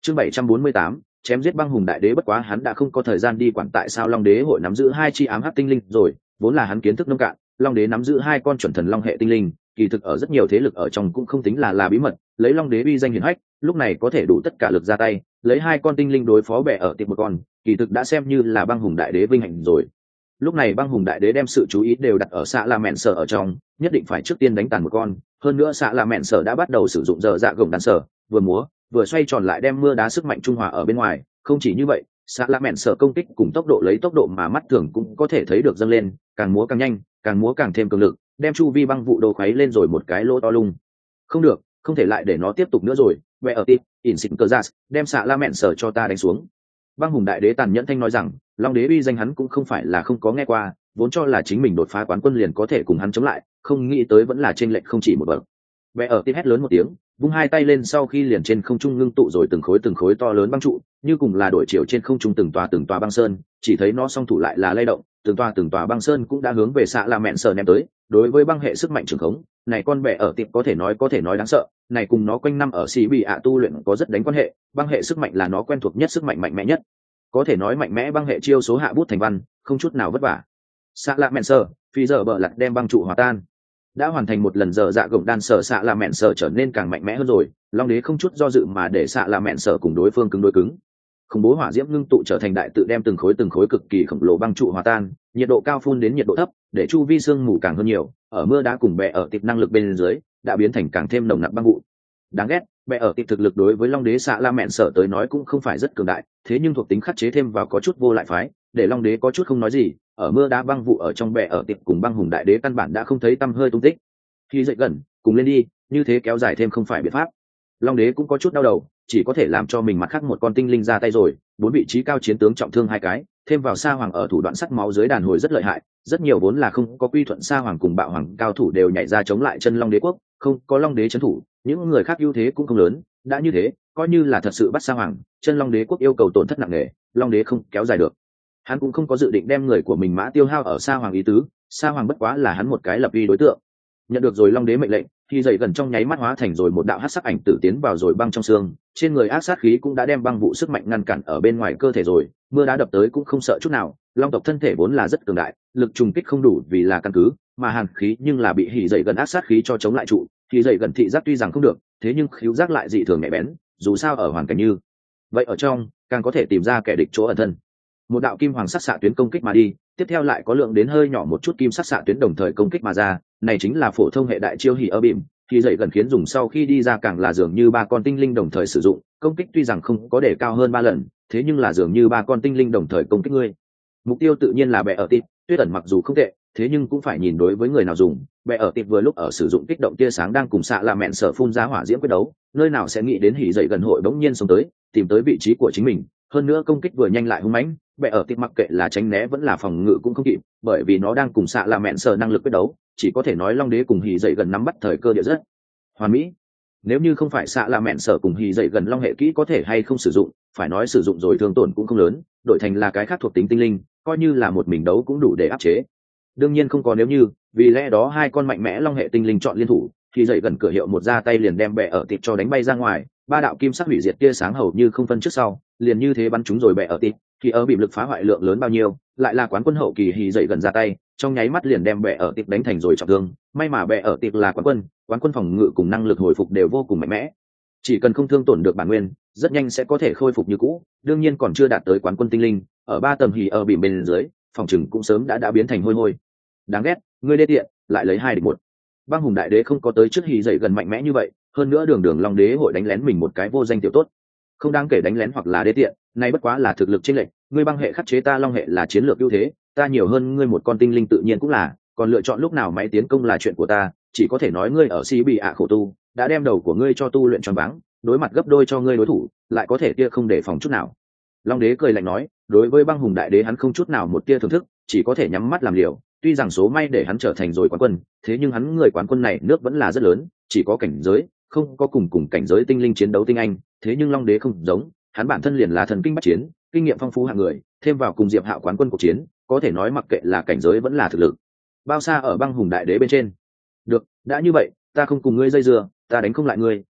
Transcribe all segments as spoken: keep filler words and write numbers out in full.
Chương bảy trăm bốn mươi tám, chém giết băng hùng đại đế. Bất quá hắn đã không có thời gian đi quản tại sao Long đế hội nắm giữ hai chi ám hắc tinh linh rồi, vốn là hắn kiến thức nông cạn, Long đế nắm giữ hai con chuẩn thần long hệ tinh linh, kỳ thực ở rất nhiều thế lực ở trong cũng không tính là là bí mật, lấy Long đế uy danh hiển hách, lúc này có thể đủ tất cả lực ra tay, lấy hai con tinh linh đối phó bè ở tiệp một con, kỳ thực đã xem như là băng hùng đại đế vinh hạnh rồi. Lúc này băng hùng đại đế đem sự chú ý đều đặt ở xạ la mẹn sở ở trong, nhất định phải trước tiên đánh tàn một con, hơn nữa xạ la mẹn sở đã bắt đầu sử dụng giờ dạ gồng đàn sở, vừa múa vừa xoay tròn lại đem mưa đá sức mạnh trung hòa ở bên ngoài. Không chỉ như vậy, xạ la mẹn sở công kích cùng tốc độ lấy tốc độ mà mắt thường cũng có thể thấy được dâng lên, càng múa càng nhanh, càng múa càng thêm cường lực, đem chu vi băng vụ đồ khuấy lên rồi một cái lỗ to lung. Không được, không thể lại để nó tiếp tục nữa rồi. Vẽ ở tip Insinkerjas, đem xạ la mẹn sở cho ta đánh xuống. Băng hùng đại đế tàn nhẫn thanh nói rằng, Long đế uy danh hắn cũng không phải là không có nghe qua, vốn cho là chính mình đột phá quán quân liền có thể cùng hắn chống lại, không nghĩ tới vẫn là trên lệnh không chỉ một bậc. Vẽ ở tip hét lớn một tiếng, vung hai tay lên sau khi liền trên không trung ngưng tụ rồi từng khối từng khối to lớn băng trụ, như cùng là đổi chiều trên không trung từng tòa từng tòa băng sơn, chỉ thấy nó song thủ lại là lay động, từng tòa từng tòa băng sơn cũng đã hướng về xạ la mẹn sở ném tới. Đối với băng hệ sức mạnh trường khống, này con bẻ ở tiệp có thể nói có thể nói đáng sợ, này cùng nó quanh năm ở xì bị ạ tu luyện có rất đánh quan hệ, băng hệ sức mạnh là nó quen thuộc nhất, sức mạnh mạnh mẽ nhất, có thể nói mạnh mẽ băng hệ chiêu số hạ bút thành văn, không chút nào vất vả. Xạ la mẹn sở phi giờ bờ lặt đem băng trụ hòa tan, đã hoàn thành một lần giờ dạ gồng đan sở. Xạ la mẹn sở trở nên càng mạnh mẽ hơn rồi, Long đế không chút do dự mà để xạ la mẹn sở cùng đối phương cứng đối cứng. Khủng bố hỏa diễm ngưng tụ trở thành đại tự đem từng khối từng khối cực kỳ khổng lồ băng trụ hòa tan, nhiệt độ cao phun đến nhiệt độ thấp, để chu vi sương mù càng hơn nhiều, ở mưa đá cùng bè ở tiệp năng lực bên dưới đã biến thành càng thêm nồng nặc băng vụ. Đáng ghét, bè ở tiệp thực lực đối với Long đế xạ la mẹn sở tới nói cũng không phải rất cường đại, thế nhưng thuộc tính khắc chế thêm vào có chút vô lại phái, để Long đế có chút không nói gì. Ở mưa đá băng vụ ở trong bè ở tiệp cùng băng hùng đại đế căn bản đã không thấy tăm hơi tung tích. Khi dậy gần, cùng lên đi, như thế kéo dài thêm không phải biện pháp. Long đế cũng có chút đau đầu, chỉ có thể làm cho mình mặt khác một con tinh linh ra tay rồi. Bốn vị trí cao chiến tướng trọng thương hai cái, thêm vào sa hoàng ở thủ đoạn sắc máu dưới đàn hồi rất lợi hại, rất nhiều vốn là không có quy thuận sa hoàng cùng bạo hoàng cao thủ đều nhảy ra chống lại chân Long đế quốc. Không có Long đế trấn thủ, những người khác ưu thế cũng không lớn. Đã như thế, coi như là thật sự bắt sa hoàng, chân Long đế quốc yêu cầu tổn thất nặng nề, Long đế không kéo dài được. Hắn cũng không có dự định đem người của mình mã tiêu hao ở sa hoàng ý tứ, sa hoàng bất quá là hắn một cái lập uy đối tượng. Nhận được rồi Long đế mệnh lệnh, thì dậy gần trong nháy mắt hóa thành rồi một đạo hắc sắc ảnh tử tiến vào rồi băng trong xương, trên người ác sát khí cũng đã đem băng vụ sức mạnh ngăn cản ở bên ngoài cơ thể rồi, mưa đá đập tới cũng không sợ chút nào. Long tộc thân thể vốn là rất cường đại, lực trùng kích không đủ vì là căn cứ, mà hàn khí nhưng là bị hỉ dậy gần ác sát khí cho chống lại trụ. Thì dậy gần thị giác tuy rằng không được, thế nhưng khứu giác lại dị thường nhạy bén, dù sao ở hoàn cảnh như vậy ở trong càng có thể tìm ra kẻ địch chỗ ẩn thân. Một đạo kim hoàng sắc xạ tuyến công kích mà đi, tiếp theo lại có lượng đến hơi nhỏ một chút kim sắc xạ tuyến đồng thời công kích mà ra, này chính là phổ thông hệ đại chiêu hỉ ở bìm. Thì dậy gần khiến dùng sau khi đi ra càng là dường như ba con tinh linh đồng thời sử dụng công kích, tuy rằng không có để cao hơn ba lần, thế nhưng là dường như ba con tinh linh đồng thời công kích ngươi. Mục tiêu tự nhiên là bè ở tịp, tuyết ẩn mặc dù không tệ, thế nhưng cũng phải nhìn đối với người nào dùng. Bè ở tịp vừa lúc ở sử dụng kích động tia sáng đang cùng xạ là mẹn sở phun ra hỏa diễm quyết đấu, nơi nào sẽ nghĩ đến hỉ dậy gần hội bỗng nhiên xông tới, tìm tới vị trí của chính mình, hơn nữa công kích vừa nhanh lại hung mãnh. Bè ở tịp mặc kệ là tránh né vẫn là phòng ngự cũng không kịp, bởi vì nó đang cùng xạ là mẹn sở năng lực quyết đấu, chỉ có thể nói Long đế cùng hỉ dậy gần nắm bắt thời cơ địa rất hoàn mỹ. Nếu như không phải xạ là mẹn sở cùng hỉ dậy gần Long hệ kỹ có thể hay không sử dụng, phải nói sử dụng rồi thương tổn cũng không lớn, đổi thành là cái khác thuộc tính tinh linh, coi như là một mình đấu cũng đủ để áp chế. Đương nhiên không có nếu như, vì lẽ đó hai con mạnh mẽ Long hệ tinh linh chọn liên thủ, thì dậy gần cửa hiệu một ra tay liền đem bè ở tịp cho đánh bay ra ngoài, ba đạo kim sắc hủy diệt tia sáng hầu như không phân trước sau, liền như thế bắn chúng rồi bè ở tịp. Thì ở bị lực phá hoại lượng lớn bao nhiêu, lại là quán quân hậu kỳ hì dậy gần ra tay, trong nháy mắt liền đem bè ở tịp đánh thành rồi trọng thương. May mà bè ở tịp là quán quân, quán quân phòng ngự cùng năng lực hồi phục đều vô cùng mạnh mẽ, chỉ cần không thương tổn được bản nguyên, rất nhanh sẽ có thể khôi phục như cũ. Đương nhiên còn chưa đạt tới quán quân tinh linh, ở ba tầm hì ở bìm bên dưới, phòng chừng cũng sớm đã đã biến thành hôi hôi. Đáng ghét, ngươi đê tiện, lại lấy hai địch một. Băng hùng đại đế không có tới trước hì dậy gần mạnh mẽ như vậy, hơn nữa đường đường Long đế hội đánh lén mình một cái vô danh tiểu tốt, không đáng kể đánh lén hoặc là đê tiện, nay bất quá là thực lực chênh lệch. Ngươi băng hệ khắc chế ta Long hệ là chiến lược ưu thế, ta nhiều hơn ngươi một con tinh linh tự nhiên cũng là, còn lựa chọn lúc nào máy tiến công là chuyện của ta, chỉ có thể nói ngươi ở xí bị ạ khổ tu, đã đem đầu của ngươi cho tu luyện choáng váng, đối mặt gấp đôi cho ngươi đối thủ, lại có thể tia không để phòng chút nào. Long đế cười lạnh nói, đối với băng hùng đại đế hắn không chút nào một tia thưởng thức, chỉ có thể nhắm mắt làm liều. Tuy rằng số may để hắn trở thành rồi quán quân, thế nhưng hắn người quán quân này nước vẫn là rất lớn, chỉ có cảnh giới, không có cùng cùng cảnh giới tinh linh chiến đấu tinh anh. Thế nhưng Long đế không giống, hắn bản thân liền là thần kinh bách chiến, kinh nghiệm phong phú hạng người, thêm vào cùng Diệp Hạo quán quân cuộc chiến, có thể nói mặc kệ là cảnh giới vẫn là thực lực, bao xa ở băng hùng đại đế bên trên. Được, đã như vậy, ta không cùng ngươi dây dưa, ta đánh không lại ngươi,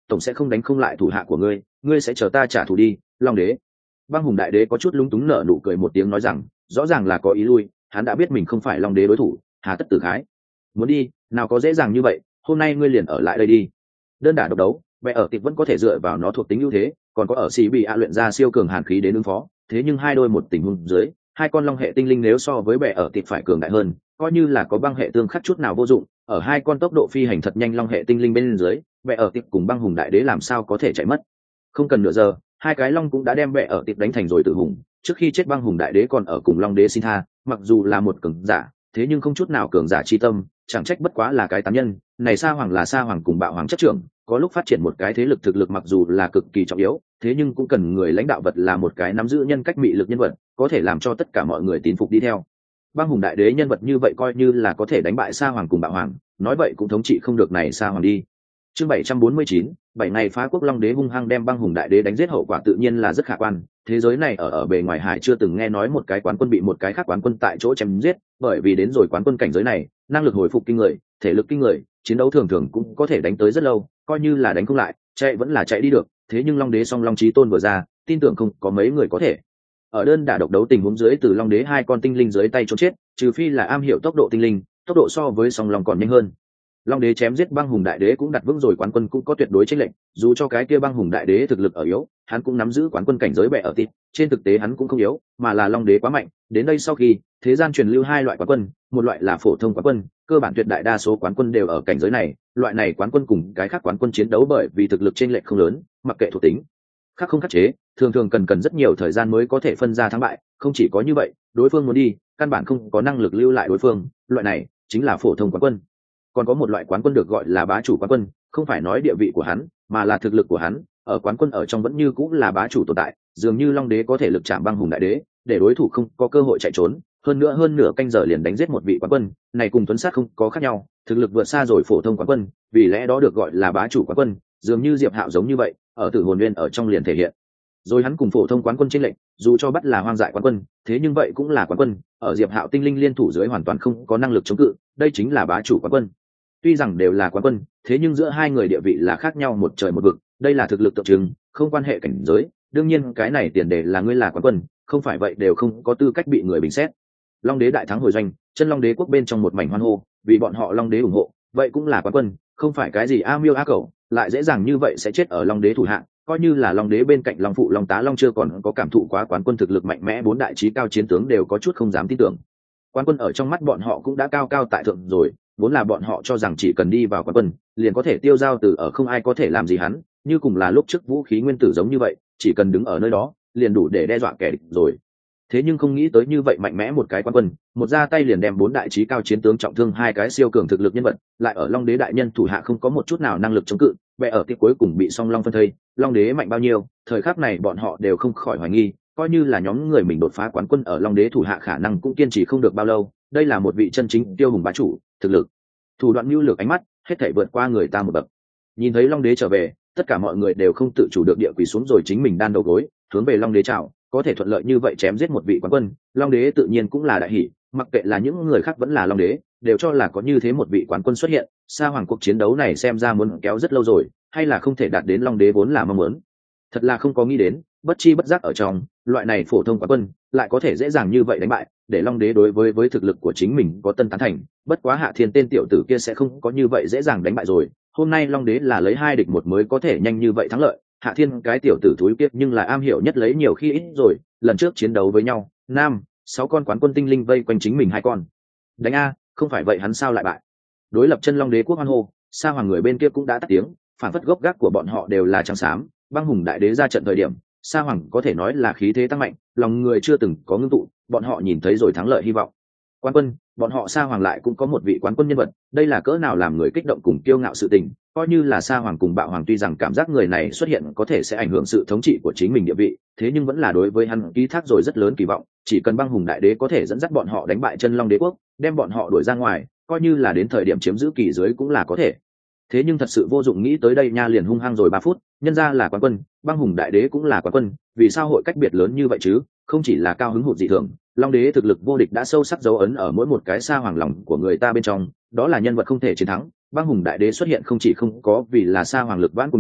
tổng sẽ không đánh không lại thủ hạ của ngươi, ngươi sẽ chờ ta trả thù đi. Long đế. Băng hùng đại đế có chút lúng túng nở nụ cười một tiếng nói rằng, rõ ràng là có ý lui, hắn đã biết mình không phải long đế đối thủ, hà tất tử khái. Muốn đi, nào có dễ dàng như vậy, hôm nay ngươi liền ở lại đây đi. Đơn đả độc đấu, Bệ ở Tịp vẫn có thể dựa vào nó thuộc tính ưu thế, còn có ở xì bị a luyện ra siêu cường hàn khí đến ứng phó, thế nhưng hai đôi một tình huống dưới, hai con long hệ tinh linh nếu so với Bệ ở Tịp phải cường đại hơn, coi như là có băng hệ tương khắc chút nào vô dụng, ở hai con tốc độ phi hành thật nhanh long hệ tinh linh bên dưới, Bệ ở Tịp cùng băng hùng đại đế làm sao có thể chạy mất. Không cần nửa giờ, hai cái long cũng đã đem Bệ ở Tịp đánh thành rồi tử hùng, trước khi chết băng hùng đại đế còn ở cùng long đế xin tha, mặc dù là một cường giả, thế nhưng không chút nào cường giả chi tâm, chẳng trách bất quá là cái tán nhân. Này Sa Hoàng là Sa Hoàng cùng Bạo Hoàng chất trưởng, có lúc phát triển một cái thế lực thực lực mặc dù là cực kỳ trọng yếu, thế nhưng cũng cần người lãnh đạo vật là một cái nắm giữ nhân cách mị lực nhân vật, có thể làm cho tất cả mọi người tín phục đi theo. Băng hùng đại đế nhân vật như vậy coi như là có thể đánh bại Sa Hoàng cùng Bạo Hoàng, nói vậy cũng thống trị không được này Sa Hoàng đi. Chương bảy trăm bốn mươi chín, bảy ngày phá quốc long đế hung hăng đem băng hùng đại đế đánh giết, hậu quả tự nhiên là rất khả quan. Thế giới này ở ở bề ngoài hải chưa từng nghe nói một cái quán quân bị một cái khác quán quân tại chỗ chém giết, bởi vì đến rồi quán quân cảnh giới này, năng lực hồi phục kinh người, thể lực kinh người, chiến đấu thường thường cũng có thể đánh tới rất lâu, coi như là đánh không lại, chạy vẫn là chạy đi được. Thế nhưng long đế song long chí tôn vừa ra, tin tưởng không có mấy người có thể ở đơn đả độc đấu tình huống dưới từ long đế hai con tinh linh dưới tay trốn chết, trừ phi là am hiểu tốc độ tinh linh, tốc độ so với song long còn nhanh hơn. Long đế chém giết băng hùng đại đế cũng đặt vững rồi quán quân cũng có tuyệt đối chênh lệch, dù cho cái kia băng hùng đại đế thực lực ở yếu, hắn cũng nắm giữ quán quân cảnh giới Bệ ở Tịp, trên thực tế hắn cũng không yếu, mà là long đế quá mạnh. Đến đây sau khi, thế gian truyền lưu hai loại quán quân, một loại là phổ thông quán quân, cơ bản tuyệt đại đa số quán quân đều ở cảnh giới này, loại này quán quân cùng cái khác quán quân chiến đấu bởi vì thực lực chênh lệch không lớn, mặc kệ thuộc tính khác không khắc chế, thường thường cần cần rất nhiều thời gian mới có thể phân ra thắng bại. Không chỉ có như vậy, đối phương muốn đi, căn bản không có năng lực lưu lại đối phương, loại này chính là phổ thông quán quân. Còn có một loại quán quân được gọi là bá chủ quán quân, không phải nói địa vị của hắn, mà là thực lực của hắn, ở quán quân ở trong vẫn như cũng là bá chủ tồn tại, dường như long đế có thể lực chạm băng hùng đại đế, để đối thủ không có cơ hội chạy trốn, hơn nữa hơn nửa canh giờ liền đánh giết một vị quán quân, này cùng tuấn sát không có khác nhau, thực lực vượt xa rồi phổ thông quán quân, vì lẽ đó được gọi là bá chủ quán quân. Dường như Diệp Hạo giống như vậy, ở Tử Hồn Nguyên ở trong liền thể hiện. Rồi hắn cùng phổ thông quán quân chênh lệnh, dù cho bắt là hoang dại quán quân, thế nhưng vậy cũng là quán quân, ở Diệp Hạo tinh linh liên thủ dưới hoàn toàn không có năng lực chống cự, đây chính là bá chủ quán quân. Tuy rằng đều là quán quân, thế nhưng giữa hai người địa vị là khác nhau một trời một vực, đây là thực lực tượng trưng, không quan hệ cảnh giới. Đương nhiên cái này tiền đề là ngươi là quán quân, không phải vậy đều không có tư cách bị người bình xét. Long đế đại thắng hồi doanh, chân long đế quốc bên trong một mảnh hoan hô, vì bọn họ long đế ủng hộ, vậy cũng là quán quân, không phải cái gì a miêu a cẩu, lại dễ dàng như vậy sẽ chết ở long đế thủ hạng. Coi như là long đế bên cạnh long phụ long tá long chưa còn có cảm thụ quá quán quân thực lực mạnh mẽ, bốn đại trí cao chiến tướng đều có chút không dám tin tưởng. Quán quân ở trong mắt bọn họ cũng đã cao cao tại thượng rồi, vốn là bọn họ cho rằng chỉ cần đi vào quán quân liền có thể tiêu dao từ ở, không ai có thể làm gì hắn, như cùng là lúc trước vũ khí nguyên tử giống như vậy, chỉ cần đứng ở nơi đó liền đủ để đe dọa kẻ địch rồi. Thế nhưng không nghĩ tới như vậy mạnh mẽ một cái quán quân, một ra tay liền đem bốn đại trí cao chiến tướng trọng thương hai cái siêu cường thực lực nhân vật, lại ở long đế đại nhân thủ hạ không có một chút nào năng lực chống cự, Bệ ở Tịp cuối cùng bị song long phân thây. Long đế mạnh bao nhiêu, thời khắc này bọn họ đều không khỏi hoài nghi, coi như là nhóm người mình đột phá quán quân ở long đế thủ hạ khả năng cũng kiên trì không được bao lâu. Đây là một vị chân chính tiêu hùng bá chủ, thực lực, thủ đoạn mưu lược, ánh mắt hết thảy vượt qua người ta một bậc. Nhìn thấy long đế trở về, tất cả mọi người đều không tự chủ được địa quỳ xuống rồi chính mình đan đầu gối, hướng về long đế chào. Có thể thuận lợi như vậy chém giết một vị quán quân, long đế tự nhiên cũng là đại hỷ, mặc kệ là những người khác vẫn là long đế, đều cho là có như thế một vị quán quân xuất hiện, Sa Hoàng cuộc chiến đấu này xem ra muốn kéo rất lâu rồi, hay là không thể đạt đến long đế vốn là mong muốn. Thật là không có nghĩ đến, bất chi bất giác ở trong loại này phổ thông quán quân lại có thể dễ dàng như vậy đánh bại, để long đế đối với với thực lực của chính mình có tân tán thành. Bất quá Hạ Thiên tên tiểu tử kia sẽ không có như vậy dễ dàng đánh bại rồi, hôm nay long đế là lấy hai địch một mới có thể nhanh như vậy thắng lợi. Hạ Thiên cái tiểu tử thúi kia nhưng là am hiểu nhất lấy nhiều khi ít rồi, lần trước chiến đấu với nhau, nam sáu con quán quân tinh linh vây quanh chính mình hai con đánh a, không phải vậy hắn sao lại bại. Đối lập chân long đế quốc hoan hô, Sa Hoàng người bên kia cũng đã tắt tiếng, phản phất gốc gác của bọn họ đều là trắng xám. Băng hùng đại đế ra trận thời điểm, Sa Hoàng có thể nói là khí thế tăng mạnh, lòng người chưa từng có ngưng tụ, bọn họ nhìn thấy rồi thắng lợi hy vọng. Quán quân, bọn họ Sa Hoàng lại cũng có một vị quán quân nhân vật, đây là cỡ nào làm người kích động cùng kiêu ngạo sự tình. Coi như là Sa Hoàng cùng Bạo Hoàng tuy rằng cảm giác người này xuất hiện có thể sẽ ảnh hưởng sự thống trị của chính mình địa vị, thế nhưng vẫn là đối với hắn ký thác rồi rất lớn kỳ vọng, chỉ cần băng hùng đại đế có thể dẫn dắt bọn họ đánh bại chân long đế quốc, đem bọn họ đuổi ra ngoài, coi như là đến thời điểm chiếm giữ kỳ dưới cũng là có thể. Thế nhưng thật sự vô dụng, nghĩ tới đây nha liền hung hăng rồi ba phút, nhân ra là quán quân, băng hùng đại đế cũng là quán quân, vì sao hội cách biệt lớn như vậy chứ? Không chỉ là cao hứng hụt dị thường, long đế thực lực vô địch đã sâu sắc dấu ấn ở mỗi một cái Sa Hoàng lòng của người ta bên trong, đó là nhân vật không thể chiến thắng. Băng hùng đại đế xuất hiện không chỉ không có vì là Sa Hoàng lực vãn cùng nhiên,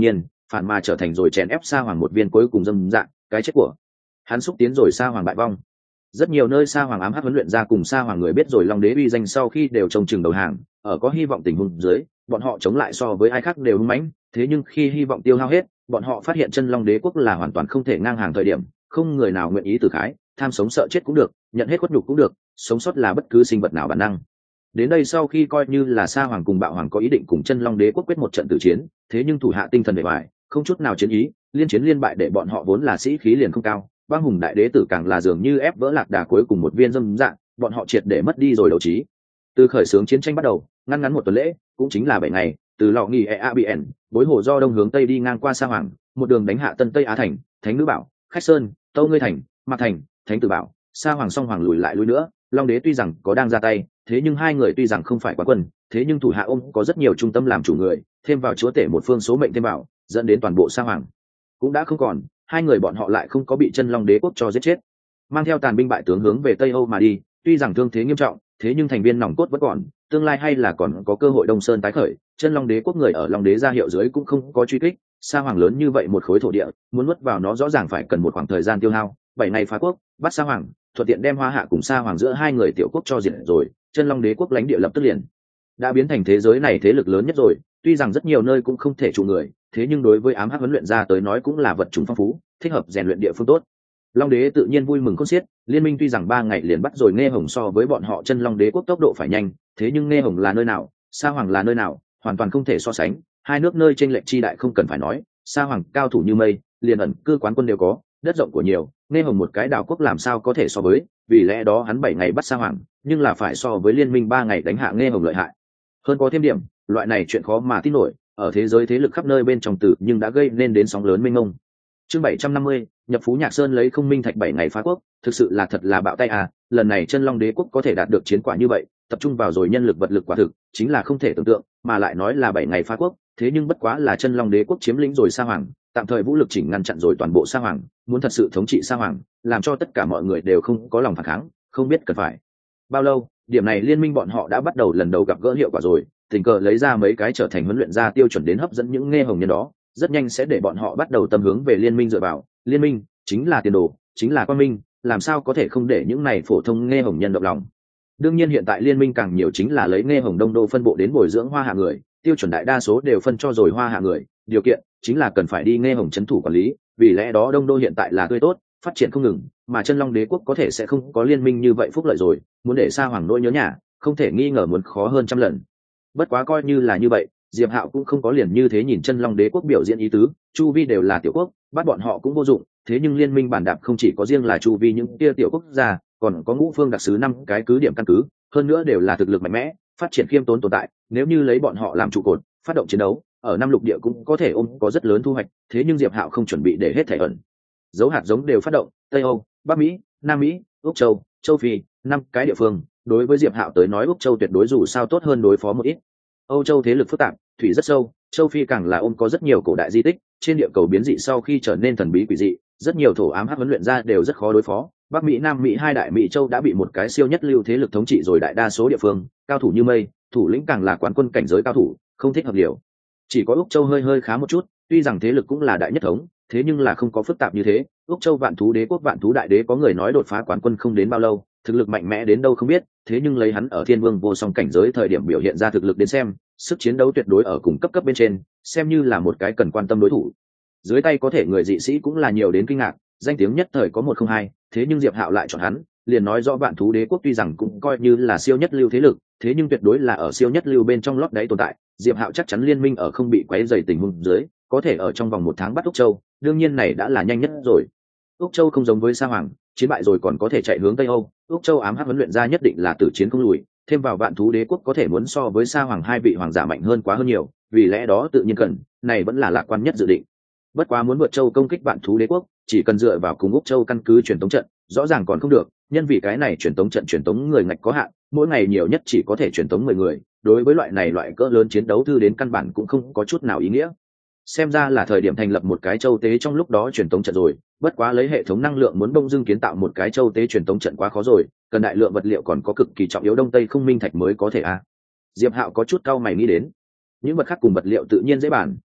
phản mà trở thành rồi chèn ép Sa Hoàng một viên cuối cùng dâm dạng cái chết của hắn xúc tiến rồi Sa Hoàng bại vong. Rất nhiều nơi Sa Hoàng ám hắc huấn luyện ra cùng Sa Hoàng người biết rồi Long Đế uy danh sau khi đều trông chừng đầu hàng, ở có hy vọng tình huống dưới, bọn họ chống lại so với ai khác đều hung mãnh, thế nhưng khi hy vọng tiêu hao hết, bọn họ phát hiện chân Long Đế quốc là hoàn toàn không thể ngang hàng thời điểm, không người nào nguyện ý từ khái, tham sống sợ chết cũng được, nhận hết khuất nhục cũng được, sống sót là bất cứ sinh vật nào bản năng. Đến đây sau khi coi như là Sa Hoàng cùng Bạo Hoàng có ý định cùng chân Long Đế quốc quyết một trận tử chiến, thế nhưng thủ hạ tinh thần bề ngoài, không chút nào chiến ý, liên chiến liên bại để bọn họ vốn là sĩ khí liền không cao. Băng hùng đại đế tử càng là dường như ép vỡ lạc đà cuối cùng một viên dâm dạng, bọn họ triệt để mất đi rồi đấu trí. Từ khởi xướng chiến tranh bắt đầu, ngăn ngắn một tuần lễ, cũng chính là bảy ngày, từ lò nghỉ e a b n bối hồ do đông hướng tây đi ngang qua Sa Hoàng, một đường đánh hạ Tân Tây Á thành, Thánh Nữ Bảo, Khách Sơn, Tâu Ngươi thành, Mạc thành, Thánh Tử Bảo, Sa Hoàng song hoàng lùi lại lùi nữa. Long Đế tuy rằng có đang ra tay, thế nhưng hai người tuy rằng không phải quán quân, thế nhưng thủ hạ ông có rất nhiều trung tâm làm chủ người, thêm vào chúa tể một phương số mệnh thêm vào, dẫn đến toàn bộ Sa Hoàng cũng đã không còn. Hai người bọn họ lại không có bị chân Long Đế quốc cho giết chết, mang theo tàn binh bại tướng hướng về Tây Âu mà đi. Tuy rằng thương thế nghiêm trọng, thế nhưng thành viên nòng cốt vẫn còn, tương lai hay là còn có cơ hội Đông Sơn tái khởi. Chân Long Đế quốc người ở Long Đế ra hiệu dưới cũng không có truy kích. Sa Hoàng lớn như vậy một khối thổ địa, muốn nuốt vào nó rõ ràng phải cần một khoảng thời gian tiêu hao. Bảy ngày phá quốc, bắt Sa Hoàng, thuận tiện đem Hoa Hạ cùng Sa Hoàng giữa hai người tiểu quốc cho diệt rồi. Chân Long Đế quốc lãnh địa lập tức liền đã biến thành thế giới này thế lực lớn nhất rồi. Tuy rằng rất nhiều nơi cũng không thể trụ người, thế nhưng đối với ám hắc huấn luyện ra tới nói cũng là vật chúng phong phú, thích hợp rèn luyện địa phương tốt. Long Đế tự nhiên vui mừng khôn xiết, liên minh tuy rằng ba ngày liền bắt rồi Nghe Hồng so với bọn họ chân Long Đế quốc tốc độ phải nhanh, thế nhưng Nghe Hồng là nơi nào, Sa Hoàng là nơi nào, hoàn toàn không thể so sánh. Hai nước nơi chênh lệch chi đại không cần phải nói, Sa Hoàng cao thủ như mây, liền ẩn cư quán quân đều có, đất rộng của nhiều, Nghe Hồng một cái đảo quốc làm sao có thể so với, vì lẽ đó hắn bảy ngày bắt Sa Hoàng, nhưng là phải so với liên minh ba ngày đánh hạ Nghe Hồng lợi hại. Hơn có thêm điểm, loại này chuyện khó mà tin nổi, ở thế giới thế lực khắp nơi bên trong tử nhưng đã gây nên đến sóng lớn mênh mông. Chương bảy trăm năm mươi, nhập Phú Nhạc Sơn lấy không minh thạch bảy ngày phá quốc, thực sự là thật là bạo tay à, lần này chân Long Đế quốc có thể đạt được chiến quả như vậy, tập trung vào rồi nhân lực vật lực quả thực, chính là không thể tưởng tượng, mà lại nói là bảy ngày phá quốc, thế nhưng bất quá là chân Long Đế quốc chiếm lĩnh rồi Sa Hoàng, tạm thời vũ lực chỉnh ngăn chặn rồi toàn bộ Sa Hoàng, muốn thật sự thống trị Sa Hoàng, làm cho tất cả mọi người đều không có lòng phản kháng, không biết cần phải bao lâu, điểm này liên minh bọn họ đã bắt đầu lần đầu gặp gỡ hiệu quả rồi, tình cờ lấy ra mấy cái trở thành huấn luyện gia tiêu chuẩn đến hấp dẫn những Nghe Hồng nhân đó, rất nhanh sẽ để bọn họ bắt đầu tâm hướng về liên minh dựa vào. Liên minh chính là tiền đồ, chính là quan minh, làm sao có thể không để những này phổ thông Nghe Hồng nhân động lòng. Đương nhiên hiện tại liên minh càng nhiều chính là lấy Nghe Hồng đông đô phân bộ đến bồi dưỡng Hoa Hạ người, tiêu chuẩn đại đa số đều phân cho rồi Hoa Hạ người, điều kiện chính là cần phải đi Nghe Hồng trấn thủ quản lý, vì lẽ đó đông đô hiện tại là tươi tốt, phát triển không ngừng, mà chân Long Đế quốc có thể sẽ không có liên minh như vậy phúc lợi rồi, muốn để Sa Hoàng nỗi nhớ nhà, không thể nghi ngờ muốn khó hơn trăm lần. Bất quá coi như là như vậy, Diệp Hạo cũng không có liền như thế nhìn chân Long Đế quốc biểu diễn ý tứ, chu vi đều là tiểu quốc, bắt bọn họ cũng vô dụng, thế nhưng liên minh bản đạp không chỉ có riêng là chu vi những kia tiểu quốc gia, còn có ngũ phương đặc sứ năm cái cứ điểm căn cứ, hơn nữa đều là thực lực mạnh mẽ, phát triển khiêm tốn tồn tại, nếu như lấy bọn họ làm trụ cột, phát động chiến đấu, ở năm lục địa cũng có thể ôm có rất lớn thu hoạch, thế nhưng Diệp Hạo không chuẩn bị để hết thể ẩn dấu hạt giống đều phát động, Tây Âu, Bắc Mỹ, Nam Mỹ, Úc Châu, Châu Phi, năm cái địa phương, đối với Diệp Hạo tới nói Úc Châu tuyệt đối dù sao tốt hơn đối phó một ít. Âu Châu thế lực phức tạp, thủy rất sâu, Châu Phi càng là ôm có rất nhiều cổ đại di tích, trên địa cầu biến dị sau khi trở nên thần bí quỷ dị, rất nhiều thổ ám hắc huấn luyện ra đều rất khó đối phó. Bắc Mỹ, Nam Mỹ hai đại Mỹ châu đã bị một cái siêu nhất lưu thế lực thống trị rồi, đại đa số địa phương, cao thủ như mây, thủ lĩnh càng là quán quân cảnh giới cao thủ, không thích hợp liều. Chỉ có Úc Châu hơi hơi khá một chút, tuy rằng thế lực cũng là đại nhất thống, thế nhưng là không có phức tạp như thế. Úc Châu vạn thú đế quốc vạn thú đại đế có người nói đột phá quán quân không đến bao lâu, thực lực mạnh mẽ đến đâu không biết, thế nhưng lấy hắn ở thiên vương vô song cảnh giới thời điểm biểu hiện ra thực lực đến xem, sức chiến đấu tuyệt đối ở cùng cấp cấp bên trên, xem như là một cái cần quan tâm đối thủ. Dưới tay có thể người dị sĩ cũng là nhiều đến kinh ngạc, danh tiếng nhất thời có một không hai, thế nhưng Diệp Hạo lại chọn hắn, liền nói rõ vạn thú đế quốc tuy rằng cũng coi như là siêu nhất lưu thế lực, thế nhưng tuyệt đối là ở siêu nhất lưu bên trong lót đáy tồn tại. Diệp Hạo chắc chắn liên minh ở không bị quấy rầy tình huống dưới, có thể ở trong vòng một tháng bắt Úc Châu, đương nhiên này đã là nhanh nhất rồi. Úc Châu không giống với Sa Hoàng, chiến bại rồi còn có thể chạy hướng Tây Âu, Úc Châu ám hắc huấn luyện ra nhất định là tử chiến không lùi, thêm vào vạn thú đế quốc có thể muốn so với Sa Hoàng hai vị hoàng giả mạnh hơn quá hơn nhiều, vì lẽ đó tự nhiên cần, này vẫn là lạc quan nhất dự định. Bất quá muốn vượt châu công kích vạn thú đế quốc, chỉ cần dựa vào cùng Úc Châu căn cứ truyền tống trận, rõ ràng còn không được, nhân vì cái này truyền tống trận truyền tống người ngạch có hạn, mỗi ngày nhiều nhất chỉ có thể truyền tống mười người, đối với loại này loại cỡ lớn chiến đấu thư đến căn bản cũng không có chút nào ý nghĩa. Xem ra là thời điểm thành lập một cái châu tế trong lúc đó truyền tống trận rồi, bất quá lấy hệ thống năng lượng muốn đông dương kiến tạo một cái châu tế truyền tống trận quá khó rồi, cần đại lượng vật liệu còn có cực kỳ trọng yếu đông tây không minh thạch mới có thể a. À. Diệp Hạo có chút cau mày nghĩ đến, những vật khác cùng vật liệu tự nhiên dễ bàn,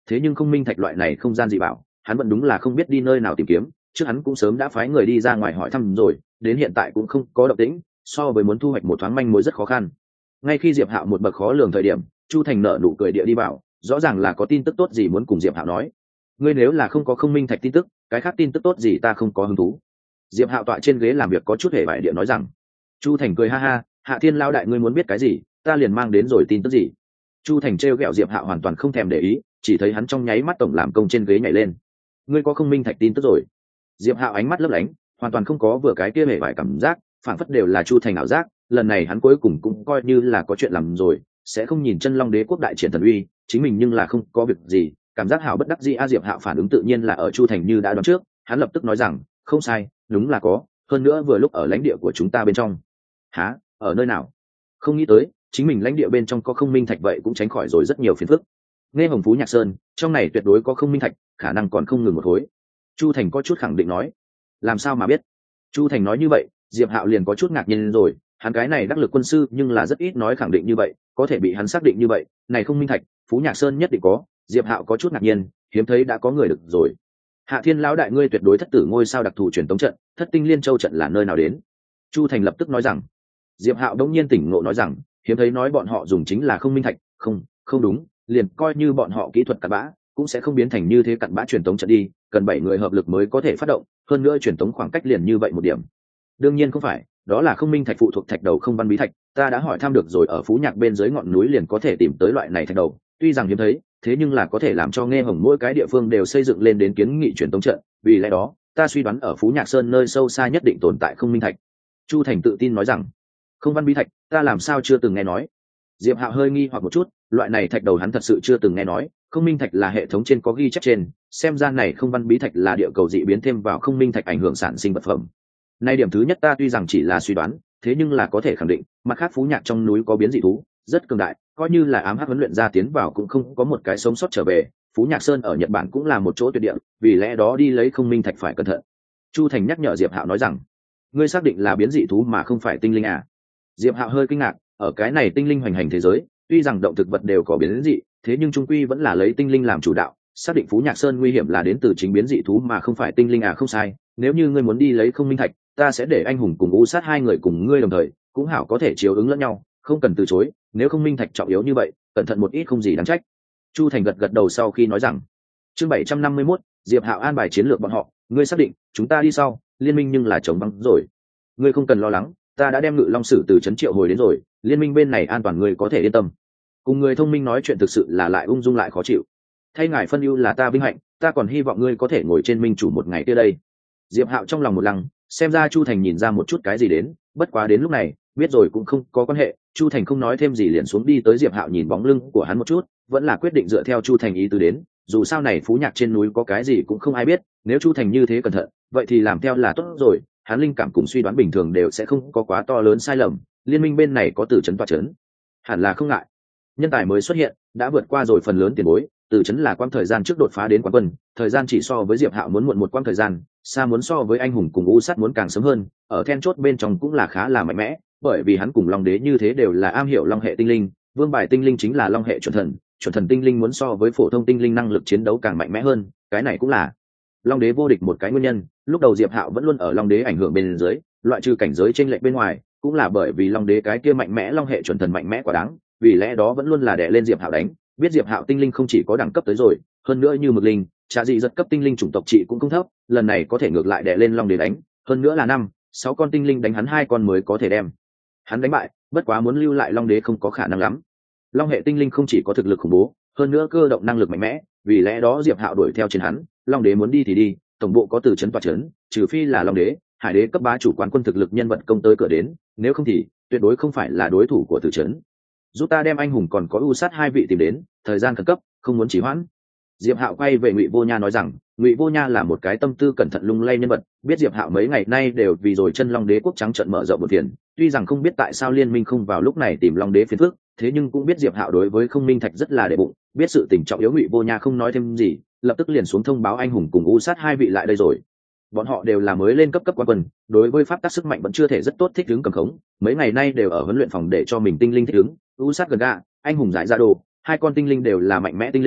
thế nhưng không minh thạch loại này không gian dị bảo hắn vẫn đúng là không biết đi nơi nào tìm kiếm, trước hắn cũng sớm đã phái người đi ra ngoài hỏi thăm rồi, đến hiện tại cũng không có động tĩnh, so với muốn thu hoạch một thoáng manh mối rất khó khăn. Ngay khi Diệp Hạo một bậc khó lường thời điểm, Chu Thành nở nụ cười địa đi vào, rõ ràng là có tin tức tốt gì muốn cùng Diệp Hạo nói. Ngươi nếu là không có không minh thạch tin tức, cái khác tin tức tốt gì ta không có hứng thú. Diệp Hạo tọa trên ghế làm việc có chút hề bại địa nói rằng. Chu Thành cười ha ha, Hạ Thiên lao đại ngươi muốn biết cái gì, ta liền mang đến rồi tin tức gì. Chu Thành trêu ghẹo Diệp Hạo hoàn toàn không thèm để ý, chỉ thấy hắn trong nháy mắt tổng làm công trên ghế nhảy lên. Ngươi có không minh thạch tin tức rồi. Diệp Hạo ánh mắt lấp lánh, hoàn toàn không có vừa cái kia hề bại cảm giác, phản phất đều là Chu Thành ảo giác, lần này hắn cuối cùng cũng coi như là có chuyện làm rồi, sẽ không nhìn chân long đế quốc đại triển thần uy, chính mình nhưng là không có việc gì, cảm giác hảo bất đắc dĩ. A Diệp Hạo phản ứng tự nhiên là ở Chu Thành như đã đoán trước, hắn lập tức nói rằng, không sai, đúng là có, hơn nữa vừa lúc ở lãnh địa của chúng ta bên trong. Hả? Ở nơi nào? Không nghĩ tới, chính mình lãnh địa bên trong có không minh thạch vậy cũng tránh khỏi rồi rất nhiều phiền phức. Nghe Hồng Phú Nhạc Sơn, trong này tuyệt đối có không minh thạch, khả năng còn không ngừng một khối. Chu Thành có chút khẳng định nói. Làm sao mà biết? Chu Thành nói như vậy, Diệp Hạo liền có chút ngạc nhiên rồi, hắn cái này đắc lực quân sư nhưng là rất ít nói khẳng định như vậy, có thể bị hắn xác định như vậy, này không minh thạch, Phú Nhạc Sơn nhất định có. Diệp Hạo có chút ngạc nhiên, hiếm thấy đã có người được rồi. Hạ Thiên lão đại ngươi tuyệt đối thất tử ngôi sao đặc thù truyền tống trận, Thất Tinh Liên Châu trận là nơi nào đến? Chu Thành lập tức nói rằng. Diệp Hạo đống nhiên tỉnh ngộ nói rằng, hiếm thấy nói bọn họ dùng chính là không minh thạch, không, không đúng, liền coi như bọn họ kỹ thuật cặn bã, cũng sẽ không biến thành như thế cặn bã truyền tống trận đi, cần bảy người hợp lực mới có thể phát động, hơn nữa truyền tống khoảng cách liền như vậy một điểm. Đương nhiên không phải, đó là không minh thạch phụ thuộc thạch đầu không văn bí thạch, ta đã hỏi thăm được rồi, ở Phú Nhạc bên dưới ngọn núi liền có thể tìm tới loại này thạch đầu, tuy rằng hiếm thấy, thế nhưng là có thể làm cho Nghe Hồng mỗi cái địa phương đều xây dựng lên đến kiến nghị truyền tống trận, vì lẽ đó, ta suy đoán ở Phú Nhạc Sơn nơi sâu xa nhất định tồn tại không minh thạch. Chu Thành tự tin nói rằng, không văn bí thạch, ta làm sao chưa từng nghe nói. Diệp Hạo hơi nghi hoặc một chút, loại này thạch đầu hắn thật sự chưa từng nghe nói, không minh thạch là hệ thống trên có ghi chép trên, xem ra này không văn bí thạch là địa cầu dị biến thêm vào không minh thạch ảnh hưởng sản sinh vật phẩm. Nay điểm thứ nhất ta tuy rằng chỉ là suy đoán, thế nhưng là có thể khẳng định, mặt khác Phú Nhạc trong núi có biến dị thú, rất cường đại, coi như là ám hắc huấn luyện ra tiến vào cũng không có một cái sống sót trở về. Phú Nhạc Sơn ở Nhật Bản cũng là một chỗ tuyệt địa, vì lẽ đó đi lấy không minh thạch phải cẩn thận. Chu Thành nhắc nhở Diệp Hạo nói rằng, ngươi xác định là biến dị thú mà không phải tinh linh à? Diệp Hạo hơi kinh ngạc, ở cái này tinh linh hoành hành thế giới, tuy rằng động thực vật đều có biến dị, thế nhưng trung quy vẫn là lấy tinh linh làm chủ đạo, xác định Phú Nhạc Sơn nguy hiểm là đến từ chính biến dị thú mà không phải tinh linh à? Không sai, nếu như ngươi muốn đi lấy không minh thạch, ta sẽ để anh hùng cùng U Sát hai người cùng ngươi đồng thời, cũng hảo có thể chiếu ứng lẫn nhau, không cần từ chối, nếu không minh thạch trọng yếu như vậy, cẩn thận một ít không gì đáng trách. Chu Thành gật gật đầu sau khi nói rằng, chương bảy trăm năm mươi mốt, Diệp Hạo an bài chiến lược bọn họ, ngươi xác định, chúng ta đi sau, liên minh nhưng là chống vắng rồi. Ngươi không cần lo lắng, ta đã đem Ngự Long Sử từ trấn triệu hồi đến rồi, liên minh bên này an toàn ngươi có thể yên tâm. Cùng người thông minh nói chuyện thực sự là lại ung dung lại khó chịu. Thay ngài phân ưu là ta vinh hạnh, ta còn hy vọng ngươi có thể ngồi trên minh chủ một ngày kia đây. Diệp Hạo trong lòng một lăng, xem ra Chu Thành nhìn ra một chút cái gì đến, bất quá đến lúc này, biết rồi cũng không có quan hệ. Chu Thành không nói thêm gì liền xuống đi tới Diệp Hạo nhìn bóng lưng của hắn một chút, vẫn là quyết định dựa theo Chu Thành ý tứ đến, dù sao này Phú Nhạc trên núi có cái gì cũng không ai biết, nếu Chu Thành như thế cẩn thận, vậy thì làm theo là tốt rồi. Hắn linh cảm cùng suy đoán bình thường đều sẽ không có quá to lớn sai lầm, liên minh bên này có Từ Chấn tọa chấn, hẳn là không ngại. Nhân tài mới xuất hiện, đã vượt qua rồi phần lớn tiền bối, Từ Chấn là quãng thời gian trước đột phá đến quán quân, thời gian chỉ so với Diệp Hạo muốn muộn một quãng thời gian, xa muốn so với anh hùng cùng U Sát muốn càng sớm hơn, ở then chốt bên trong cũng là khá là mạnh mẽ, bởi vì hắn cùng Long Đế như thế đều là am hiểu Long hệ tinh linh, vương bài tinh linh chính là Long hệ chuẩn thần, chuẩn thần tinh linh muốn so với phổ thông tinh linh năng lực chiến đấu càng mạnh mẽ hơn, cái này cũng là Long Đế vô địch một cái nguyên nhân. Lúc đầu Diệp Hạo vẫn luôn ở Long Đế ảnh hưởng bên dưới, loại trừ cảnh giới chênh lệch bên ngoài, cũng là bởi vì Long Đế cái kia mạnh mẽ Long hệ chuẩn thần mạnh mẽ quá đáng, vì lẽ đó vẫn luôn là đè lên Diệp Hạo đánh, biết Diệp Hạo tinh linh không chỉ có đẳng cấp tới rồi, hơn nữa như Mực Linh, Trà Dị giật cấp tinh linh chủng tộc trị cũng không thấp, lần này có thể ngược lại đè lên Long Đế đánh, hơn nữa là năm, sáu con tinh linh đánh hắn hai con mới có thể đem hắn đánh bại, bất quá muốn lưu lại Long Đế không có khả năng lắm. Long hệ tinh linh không chỉ có thực lực khủng bố, hơn nữa cơ động năng lực mạnh mẽ, vì lẽ đó Diệp Hạo đuổi theo trên hắn, Long Đế muốn đi thì đi, tổng bộ có Từ Chấn tọa chấn, trừ phi là Long Đế, Hải Đế cấp bá chủ quán quân thực lực nhân vật công tới cửa đến, nếu không thì tuyệt đối không phải là đối thủ của Từ Chấn. Giúp ta đem anh hùng còn có U Sát hai vị tìm đến, thời gian khẩn cấp, không muốn trì hoãn. Diệp Hạo quay về Ngụy Vô Nha nói rằng, Ngụy Vô Nha là một cái tâm tư cẩn thận lung lay nhân vật, biết Diệp Hạo mấy ngày nay đều vì rồi chân Long Đế quốc trắng trợn mở rộng một tiền, tuy rằng không biết tại sao liên minh không vào lúc này tìm Long Đế phiền phức, thế nhưng cũng biết Diệp Hạo đối với không minh thạch rất là để bụng, biết sự tình trọng yếu. Ngụy Vô Nha không nói thêm gì, lập tức liền xuống thông báo anh hùng cùng U Sát hai vị lại đây rồi. Bọn họ đều là mới lên cấp cấp quan quân, đối với pháp tắc sức mạnh vẫn chưa thể rất tốt thích ứng cầm khống, mấy ngày nay đều ở huấn luyện phòng để cho mình tinh linh thích ứng. U Sát gần gạ, anh hùng giải ra đồ, hai con tinh linh đều là mạnh mẽ tinh linh,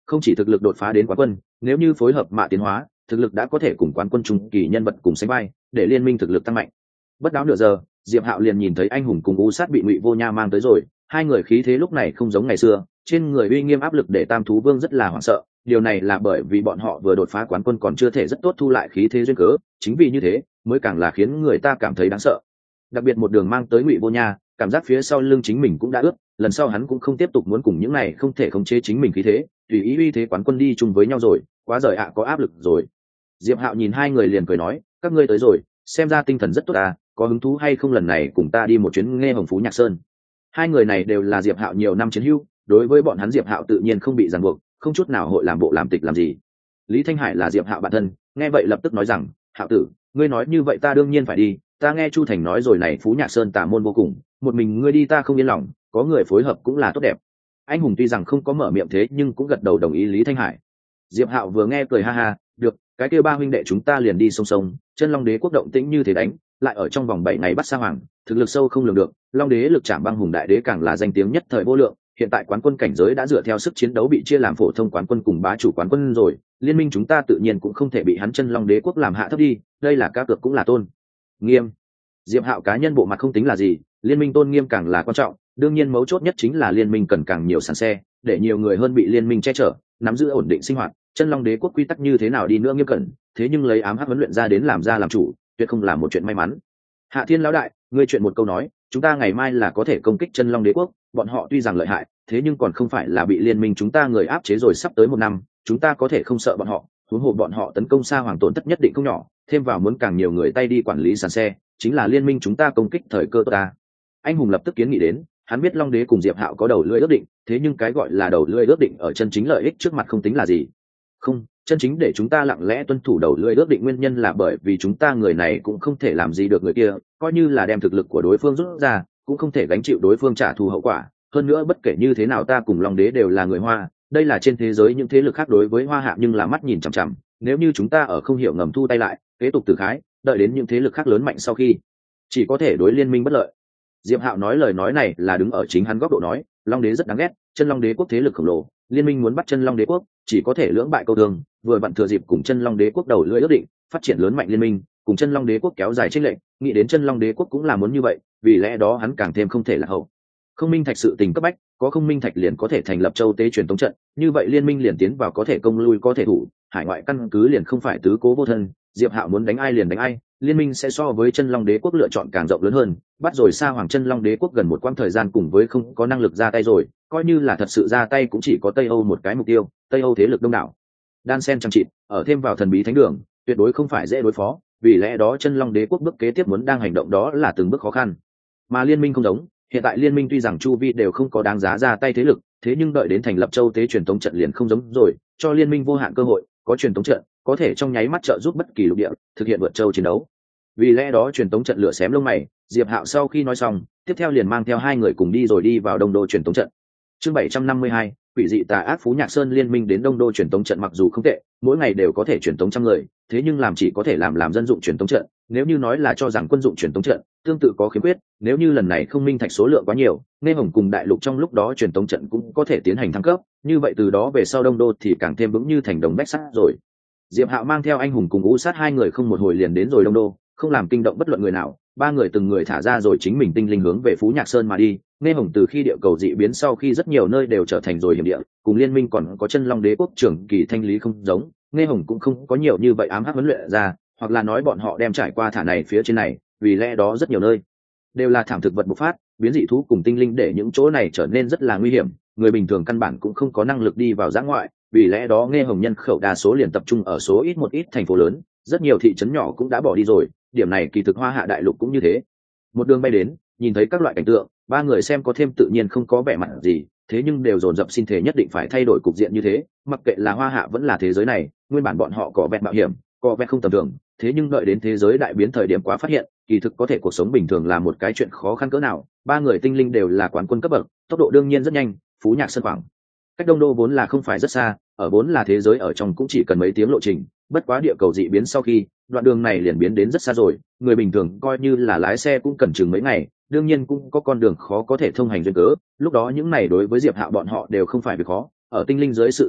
không chỉ thực lực đột phá đến quán quân, nếu như phối hợp mạ tiến hóa, thực lực đã có thể cùng quán quân trung kỳ nhân vật cùng sánh vai, để liên minh thực lực tăng mạnh. Bất đáo nửa giờ, Diệp Hạo liền nhìn thấy anh hùng cùng U Sát bị Ngụy Vô Nha mang tới rồi, hai người khí thế lúc này không giống ngày xưa, trên người uy nghiêm áp lực để Tam Thú Vương rất là hoảng sợ, điều này là bởi vì bọn họ vừa đột phá quán quân còn chưa thể rất tốt thu lại khí thế duyên cớ, chính vì như thế, mới càng là khiến người ta cảm thấy đáng sợ. Đặc biệt một đường mang tới Ngụy Vô Nha, cảm giác phía sau lưng chính mình cũng đã ướt, lần sau hắn cũng không tiếp tục muốn cùng những này không thể khống chế chính mình khí thế, tùy ý uy thế quán quân đi chung với nhau rồi, quá rời ạ có áp lực rồi. Diệp Hạo nhìn hai người liền cười nói, các ngươi tới rồi, xem ra tinh thần rất tốt à, có hứng thú hay không lần này cùng ta đi một chuyến nghe Hồng Phú Nhạc Sơn. Hai người này đều là Diệp Hạo nhiều năm chiến hữu, đối với bọn hắn Diệp Hạo tự nhiên không bị ràng buộc, không chút nào hội làm bộ làm tịch làm gì. Lý Thanh Hải là Diệp Hạo bạn thân, nghe vậy lập tức nói rằng, Hạo tử, ngươi nói như vậy ta đương nhiên phải đi, ta nghe Chu Thành nói rồi này Phú Nhạc Sơn tà môn vô cùng, một mình ngươi đi ta không yên lòng, có người phối hợp cũng là tốt đẹp. Anh hùng tuy rằng không có mở miệng thế nhưng cũng gật đầu đồng ý Lý Thanh Hải. Diệp Hạo vừa nghe cười ha ha, được, cái kia ba huynh đệ chúng ta liền đi song song, chân Long Đế quốc động tĩnh như thế đánh, lại ở trong vòng bảy ngày bắt Sa Hoàng, thực lực sâu không lường được, Long Đế lực chạm băng hùng đại đế càng là danh tiếng nhất thời vô lượng, hiện tại quán quân cảnh giới đã dựa theo sức chiến đấu bị chia làm phổ thông quán quân cùng bá chủ quán quân rồi, liên minh chúng ta tự nhiên cũng không thể bị hắn chân Long Đế quốc làm hạ thấp đi, đây là cá cược cũng là tôn nghiêm. Diệp Hạo cá nhân bộ mặt không tính là gì, liên minh tôn nghiêm càng là quan trọng, đương nhiên mấu chốt nhất chính là liên minh cần càng nhiều sàn xe, để nhiều người hơn bị liên minh che chở, nắm giữ ổn định sinh hoạt. Chân Long Đế quốc quy tắc như thế nào đi nữa nghiêm cẩn, thế nhưng lấy ám hắc huấn luyện ra đến làm ra làm chủ, tuyệt không là một chuyện may mắn. Hạ Thiên lão đại, ngươi chuyện một câu nói, chúng ta ngày mai là có thể công kích Chân Long Đế quốc, bọn họ tuy rằng lợi hại, thế nhưng còn không phải là bị liên minh chúng ta người áp chế rồi, sắp tới một năm, chúng ta có thể không sợ bọn họ, huống hồ bọn họ tấn công Sa Hoàng tổn thất nhất định không nhỏ, thêm vào muốn càng nhiều người tay đi quản lý sàn xe, chính là liên minh chúng ta công kích thời cơ ta. Anh hùng lập tức kiến nghị đến, hắn biết Long Đế cùng Diệp Hạo có đầu lưỡi ước định, thế nhưng cái gọi là đầu lưỡi ước định ở chân chính lợi ích trước mặt không tính là gì. Không, chân chính để chúng ta lặng lẽ tuân thủ đầu lưỡi ước định nguyên nhân là bởi vì chúng ta người này cũng không thể làm gì được người kia, coi như là đem thực lực của đối phương rút ra, cũng không thể gánh chịu đối phương trả thù hậu quả. Hơn nữa bất kể như thế nào ta cùng Long Đế đều là người Hoa, đây là trên thế giới những thế lực khác đối với Hoa Hạ nhưng là mắt nhìn chằm chằm, nếu như chúng ta ở không hiểu ngầm thu tay lại, kế tục tử khái, đợi đến những thế lực khác lớn mạnh sau khi, chỉ có thể đối liên minh bất lợi. Diệp Hạo nói lời nói này là đứng ở chính hắn góc độ nói, Long Đế rất đáng ghét, chân Long Đế quốc thế lực khổng lồ, liên minh muốn bắt chân Long Đế quốc, chỉ có thể lưỡng bại câu thương, vừa vặn thừa dịp cùng chân Long Đế quốc đầu lưỡi ước định, phát triển lớn mạnh liên minh, cùng chân Long Đế quốc kéo dài chênh lệch, nghĩ đến chân Long Đế quốc cũng là muốn như vậy, vì lẽ đó hắn càng thêm không thể là hậu. Không minh thạch sự tình cấp bách, có không minh thạch liền có thể thành lập châu tế truyền tống trận, như vậy liên minh liền tiến vào có thể công lui có thể thủ, hải ngoại căn cứ liền không phải tứ cố vô thân, Diệp Hạo muốn đánh ai liền đánh ai, liên minh sẽ so với chân Long Đế quốc lựa chọn càng rộng lớn hơn, bắt rồi Sa Hoàng chân Long Đế quốc gần một quãng thời gian cùng với không có năng lực ra tay rồi, coi như là thật sự ra tay cũng chỉ có Tây Âu một cái mục tiêu, Tây Âu thế lực đông đảo, đan sen chằng chịt, ở thêm vào thần bí thánh đường, tuyệt đối không phải dễ đối phó, vì lẽ đó chân Long Đế quốc bước kế tiếp muốn đang hành động đó là từng bước khó khăn. Mà liên minh không giống, hiện tại liên minh tuy rằng chu vi đều không có đáng giá ra tay thế lực, thế nhưng đợi đến thành lập châu tế truyền tống trận liền không giống rồi, cho liên minh vô hạn cơ hội, có truyền tống trận, có thể trong nháy mắt trợ giúp bất kỳ lục địa thực hiện vượt châu chiến đấu. Vì lẽ đó truyền tống trận lửa xém lông mày, Diệp Hạo sau khi nói xong, tiếp theo liền mang theo hai người cùng đi rồi đi vào Đông Đô truyền tống trận. Chương bảy trăm năm mươi hai, quỷ dị tà ác Phú Nhạc Sơn liên minh đến Đông Đô truyền tống trận mặc dù không tệ, mỗi ngày đều có thể truyền tống trăm người, thế nhưng làm chỉ có thể làm làm dân dụng truyền tống trận, nếu như nói là cho rằng quân dụng truyền tống trận, tương tự có khiếm khuyết, nếu như lần này không minh thạch số lượng quá nhiều, nên Hồng cùng đại lục trong lúc đó truyền tống trận cũng có thể tiến hành thăng cấp, như vậy từ đó về sau Đông Đô thì càng thêm vững như thành đồng bách sắt rồi. Diệp Hạo mang theo anh hùng cùng U Sát hai người không một hồi liền đến rồi Đông Đô, không làm kinh động bất luận người nào, ba người từng người thả ra rồi chính mình tinh linh hướng về Phú Nhạc Sơn mà đi. Nghe Hồng từ khi địa cầu dị biến sau khi rất nhiều nơi đều trở thành rồi hiểm địa, cùng liên minh còn có chân Long Đế quốc trưởng kỳ thanh lý không giống, Nghe Hồng cũng không có nhiều như vậy ám hắc huấn luyện ra, hoặc là nói bọn họ đem trải qua thả này phía trên này, vì lẽ đó rất nhiều nơi đều là thảm thực vật bộc phát, biến dị thú cùng tinh linh để những chỗ này trở nên rất là nguy hiểm, người bình thường căn bản cũng không có năng lực đi vào dã ngoại, vì lẽ đó Nghe Hồng nhân khẩu đa số liền tập trung ở số ít một ít thành phố lớn, rất nhiều thị trấn nhỏ cũng đã bỏ đi rồi, điểm này kỳ thực Hoa Hạ đại lục cũng như thế. Một đường bay đến, nhìn thấy các loại cảnh tượng, ba người xem có thêm tự nhiên không có vẻ mặt gì, thế nhưng đều dồn dập xin thể nhất định phải thay đổi cục diện như thế, mặc kệ là Hoa Hạ vẫn là thế giới này, nguyên bản bọn họ có vẻ mạo hiểm, có vẻ không tầm thường, thế nhưng đợi đến thế giới đại biến thời điểm quá phát hiện, kỳ thực có thể cuộc sống bình thường là một cái chuyện khó khăn cỡ nào. Ba người tinh linh đều là quán quân cấp bậc, tốc độ đương nhiên rất nhanh, Phú Nhạc Sơn khoảng cách Đông Đô vốn là không phải rất xa, ở vốn là thế giới ở trong cũng chỉ cần mấy tiếng lộ trình, bất quá địa cầu dị biến sau khi, đoạn đường này liền biến đến rất xa rồi, người bình thường coi như là lái xe cũng cần chừng mấy ngày, đương nhiên cũng có con đường khó có thể thông hành duyên cớ, lúc đó những này đối với Diệp Hạo bọn họ đều không phải việc khó, ở tinh linh dưới sự giúp đỡ,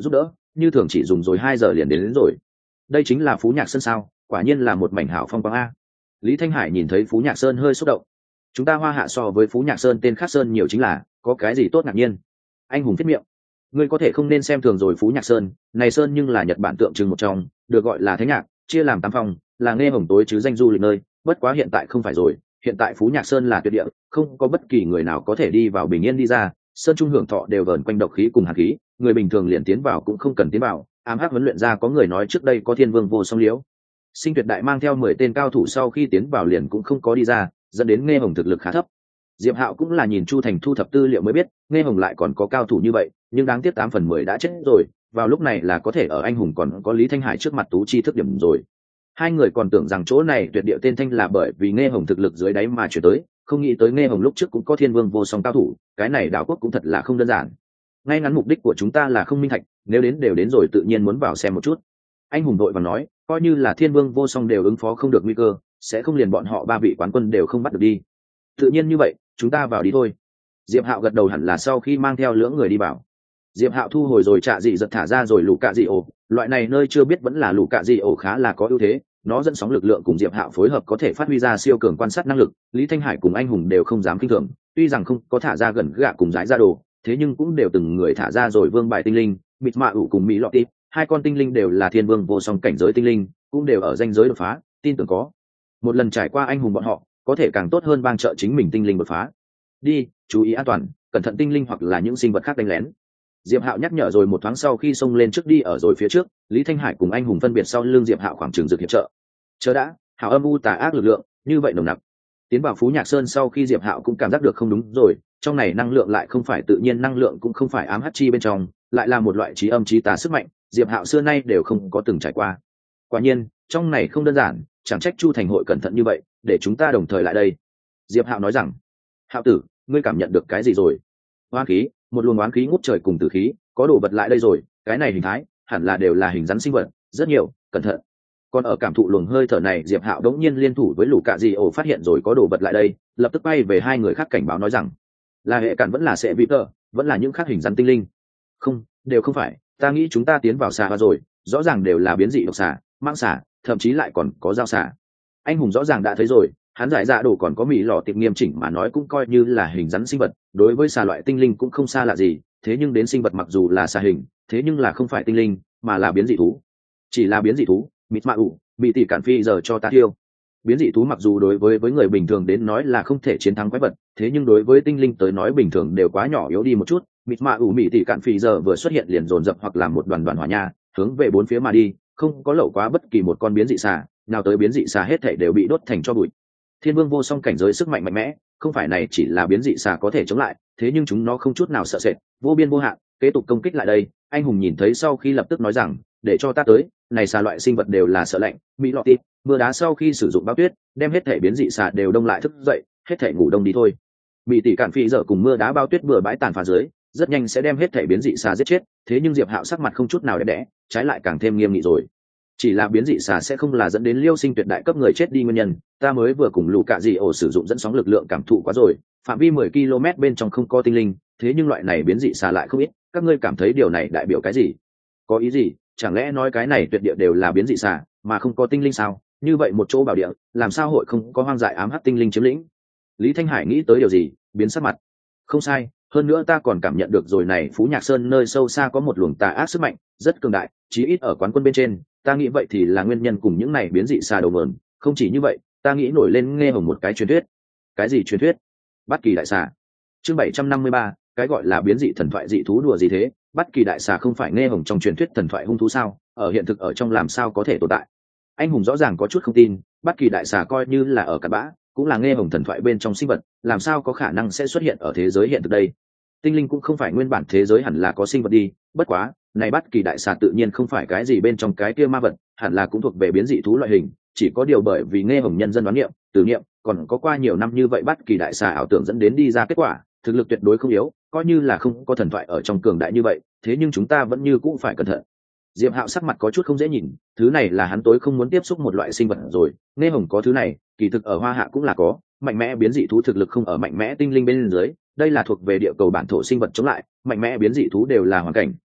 như thường chỉ dùng rồi hai giờ liền đến, đến rồi. Đây chính là Phú Nhạc Sơn sao? Quả nhiên là một mảnh hảo phong quang a. Lý Thanh Hải nhìn thấy Phú Nhạc Sơn hơi xúc động. Chúng ta Hoa Hạ so với Phú Nhạc Sơn tên khác sơn nhiều chính là, có cái gì tốt ngạc nhiên? Anh hùng thiết miệng. Ngươi có thể không nên xem thường rồi Phú Nhạc Sơn, này sơn nhưng là Nhật Bản tượng trưng một trong, được gọi là Thánh Nhạc, chia làm tám phong, là nghe hồng tối chứ danh du lịch nơi, bất quá hiện tại không phải rồi, hiện tại Phú Nhạc Sơn là tuyệt địa, không có bất kỳ người nào có thể đi vào bình yên đi ra, sơn trung hưởng thọ đều vờn quanh độc khí cùng hàn khí, người bình thường liền tiến vào cũng không cần tiến vào. Ám hắc huấn luyện ra có người nói trước đây có Thiên Vương Vô Song Liễu Sinh Tuyệt Đại mang theo mười tên cao thủ sau khi tiến vào liền cũng không có đi ra, dẫn đến nghe hồng thực lực khá thấp. Diệp Hạo cũng là nhìn Chu Thành thu thập tư liệu mới biết, nghe hồng lại còn có cao thủ như vậy, nhưng đáng tiếc tám phần mười đã chết rồi, vào lúc này là có thể ở anh hùng còn có Lý Thanh Hải trước mặt tú chi thức điểm rồi. Hai người còn tưởng rằng chỗ này tuyệt địa tên thanh là bởi vì nghe hồng thực lực dưới đáy mà chuyển tới, không nghĩ tới nghe hồng lúc trước cũng có Thiên Vương Vô Song cao thủ, cái này đảo quốc cũng thật là không đơn giản. Ngay ngắn mục đích của chúng ta là không minh thạch, nếu đến đều đến rồi tự nhiên muốn vào xem một chút. Anh hùng đội và nói, coi như là Thiên Vương Vô Song đều ứng phó không được nguy cơ, sẽ không liền bọn họ ba vị quán quân đều không bắt được đi. Tự nhiên như vậy, chúng ta vào đi thôi. Diệp Hạo gật đầu, hẳn là sau khi mang theo lưỡng người đi vào. Diệp Hạo thu hồi rồi trạ dị giật thả ra rồi lũ cạ dị ổ, loại này nơi chưa biết vẫn là lũ cạ dị ổ khá là có ưu thế, nó dẫn sóng lực lượng cùng Diệp Hạo phối hợp có thể phát huy ra siêu cường quan sát năng lực, Lý Thanh Hải cùng anh hùng đều không dám kinh thường, tuy rằng không có thả ra gần gạ cùng giải ra đồ, thế nhưng cũng đều từng người thả ra rồi vương bài tinh linh, mịt mạ ủ cùng mỹ lọ tịp, hai con tinh linh đều là Thiên Vương Vô Song cảnh giới tinh linh, cũng đều ở ranh giới đột phá, tin tưởng có một lần trải qua anh hùng bọn họ, có thể càng tốt hơn bang trợ chính mình tinh linh đột phá. Đi, chú ý an toàn, cẩn thận tinh linh hoặc là những sinh vật khác đánh lén. Diệp Hạo nhắc nhở rồi một thoáng sau khi xông lên trước đi ở rồi phía trước, Lý Thanh Hải cùng anh hùng phân biệt sau lưng Diệp Hạo khoảng trường dược hiệp trợ. Chờ đã, hảo âm u tà ác lực lượng, như vậy nồng nặc. Tiến vào Phú Nhạc Sơn sau khi Diệp Hạo cũng cảm giác được không đúng rồi, trong này năng lượng lại không phải tự nhiên năng lượng, cũng không phải ám hắc chi bên trong, lại là một loại trí âm trí tà sức mạnh, Diệp Hạo xưa nay đều không có từng trải qua. Quả nhiên, trong này không đơn giản, chẳng trách Chu Thành hội cẩn thận như vậy, để chúng ta đồng thời lại đây. Diệp Hạo nói rằng, Hạo tử, ngươi cảm nhận được cái gì rồi? Oán khí, một luồng oán khí ngút trời cùng tử khí, có đồ vật lại đây rồi, cái này hình thái, hẳn là đều là hình rắn sinh vật, rất nhiều, cẩn thận. Còn ở cảm thụ luồng hơi thở này, Diệp Hạo đống nhiên liên thủ với lũ cạ dị ổ phát hiện rồi có đồ vật lại đây, lập tức bay về hai người khác cảnh báo nói rằng, là hệ cản vẫn là sẽ bị tơ, vẫn là những khác hình rắn tinh linh. Không, đều không phải, ta nghĩ chúng ta tiến vào xà rồi, rõ ràng đều là biến dị độc xà, mang xà, thậm chí lại còn có dao xà. Anh hùng rõ ràng đã thấy rồi, hắn giải dạ đồ còn có mỹ lọ tiệp nghiêm chỉnh mà nói cũng coi như là hình rắn sinh vật, đối với xà loại tinh linh cũng không xa lạ gì, thế nhưng đến sinh vật mặc dù là xà hình, thế nhưng là không phải tinh linh, mà là biến dị thú. Chỉ là biến dị thú, mịt mạ ủ, bị tỷ cản phi giờ cho ta thiêu. Biến dị thú mặc dù đối với với người bình thường đến nói là không thể chiến thắng quái vật, thế nhưng đối với tinh linh tới nói bình thường đều quá nhỏ yếu đi một chút. Mịt mạ ủ mỹ tỷ cản phi giờ vừa xuất hiện liền dồn dập hoặc là một đoàn đoàn hỏa nha, hướng về bốn phía mà đi, không có lậu quá bất kỳ một con biến dị xà nào tới, biến dị xà hết thảy đều bị đốt thành tro bụi. Thiên Vương Vô Song cảnh giới sức mạnh mạnh mẽ, không phải này chỉ là biến dị xà có thể chống lại, thế nhưng chúng nó không chút nào sợ sệt, vô biên vô hạn, kế tục công kích lại đây. Anh hùng nhìn thấy sau khi lập tức nói rằng, để cho ta tới, này xà loại sinh vật đều là sợ lạnh, mỹ lọ tịp, mưa đá sau khi sử dụng bao tuyết, đem hết thể biến dị xà đều đông lại thức dậy, hết thể ngủ đông đi thôi. Bị tỷ cản phi giờ cùng mưa đá bao tuyết bừa bãi tàn phá dưới, rất nhanh sẽ đem hết thể biến dị xà giết chết, thế nhưng Diệp Hạo sắc mặt không chút nào đẹp đẽ, trái lại càng thêm nghiêm nghị rồi. Chỉ là biến dị xà sẽ không là dẫn đến liêu sinh tuyệt đại cấp người chết đi nguyên nhân, ta mới vừa cùng lũ cạ dị ổ sử dụng dẫn sóng lực lượng cảm thụ quá rồi, phạm vi mười ki lô mét bên trong không có tinh linh, thế nhưng loại này biến dị xà lại không ít, các ngươi cảm thấy điều này đại biểu cái gì? Có ý gì? Chẳng lẽ nói cái này tuyệt địa đều là biến dị xà mà không có tinh linh sao? Như vậy một chỗ bảo địa, làm sao hội không có hoang dại ám hắc tinh linh chiếm lĩnh? Lý Thanh Hải nghĩ tới điều gì, biến sắc mặt. Không sai, hơn nữa ta còn cảm nhận được rồi này Phú Nhạc Sơn nơi sâu xa có một luồng tà ác sức mạnh, rất cường đại, chí ít ở quán quân bên trên, ta nghĩ vậy thì là nguyên nhân cùng những này biến dị xà đầu mượn. Không chỉ như vậy, ta nghĩ nổi lên nghe hồng một cái truyền thuyết. Cái gì truyền thuyết? Bất kỳ đại xà. Chương bảy trăm năm mươi ba, cái gọi là biến dị thần thoại dị thú đùa gì thế? Bất kỳ đại xà không phải nghe hồng trong truyền thuyết thần thoại hung thú sao? Ở hiện thực ở trong làm sao có thể tồn tại? Anh hùng rõ ràng có chút không tin, bất kỳ đại xà coi như là ở cặn bã, cũng là nghe hồng thần thoại bên trong sinh vật, làm sao có khả năng sẽ xuất hiện ở thế giới hiện thực đây? Tinh linh cũng không phải nguyên bản thế giới hẳn là có sinh vật đi, bất quá, này bất kỳ đại xà tự nhiên không phải cái gì bên trong cái kia ma vật, hẳn là cũng thuộc về biến dị thú loại hình, chỉ có điều bởi vì nghe hồng nhân dân đoán niệm, từ niệm, còn có qua nhiều năm như vậy bất kỳ đại xà ảo tưởng dẫn đến đi ra kết quả, thực lực tuyệt đối không yếu, coi như là không có thần thoại ở trong cường đại như vậy, thế nhưng chúng ta vẫn như cũng phải cẩn thận. Diệp Hạo sắc mặt có chút không dễ nhìn, thứ này là hắn tối không muốn tiếp xúc một loại sinh vật rồi, nghe hồng có thứ này, kỳ thực ở Hoa Hạ cũng là có, mạnh mẽ biến dị thú thực lực không ở mạnh mẽ tinh linh bên dưới, đây là thuộc về địa cầu bản thổ sinh vật chống lại, mạnh mẽ biến dị thú đều là hoàn cảnh,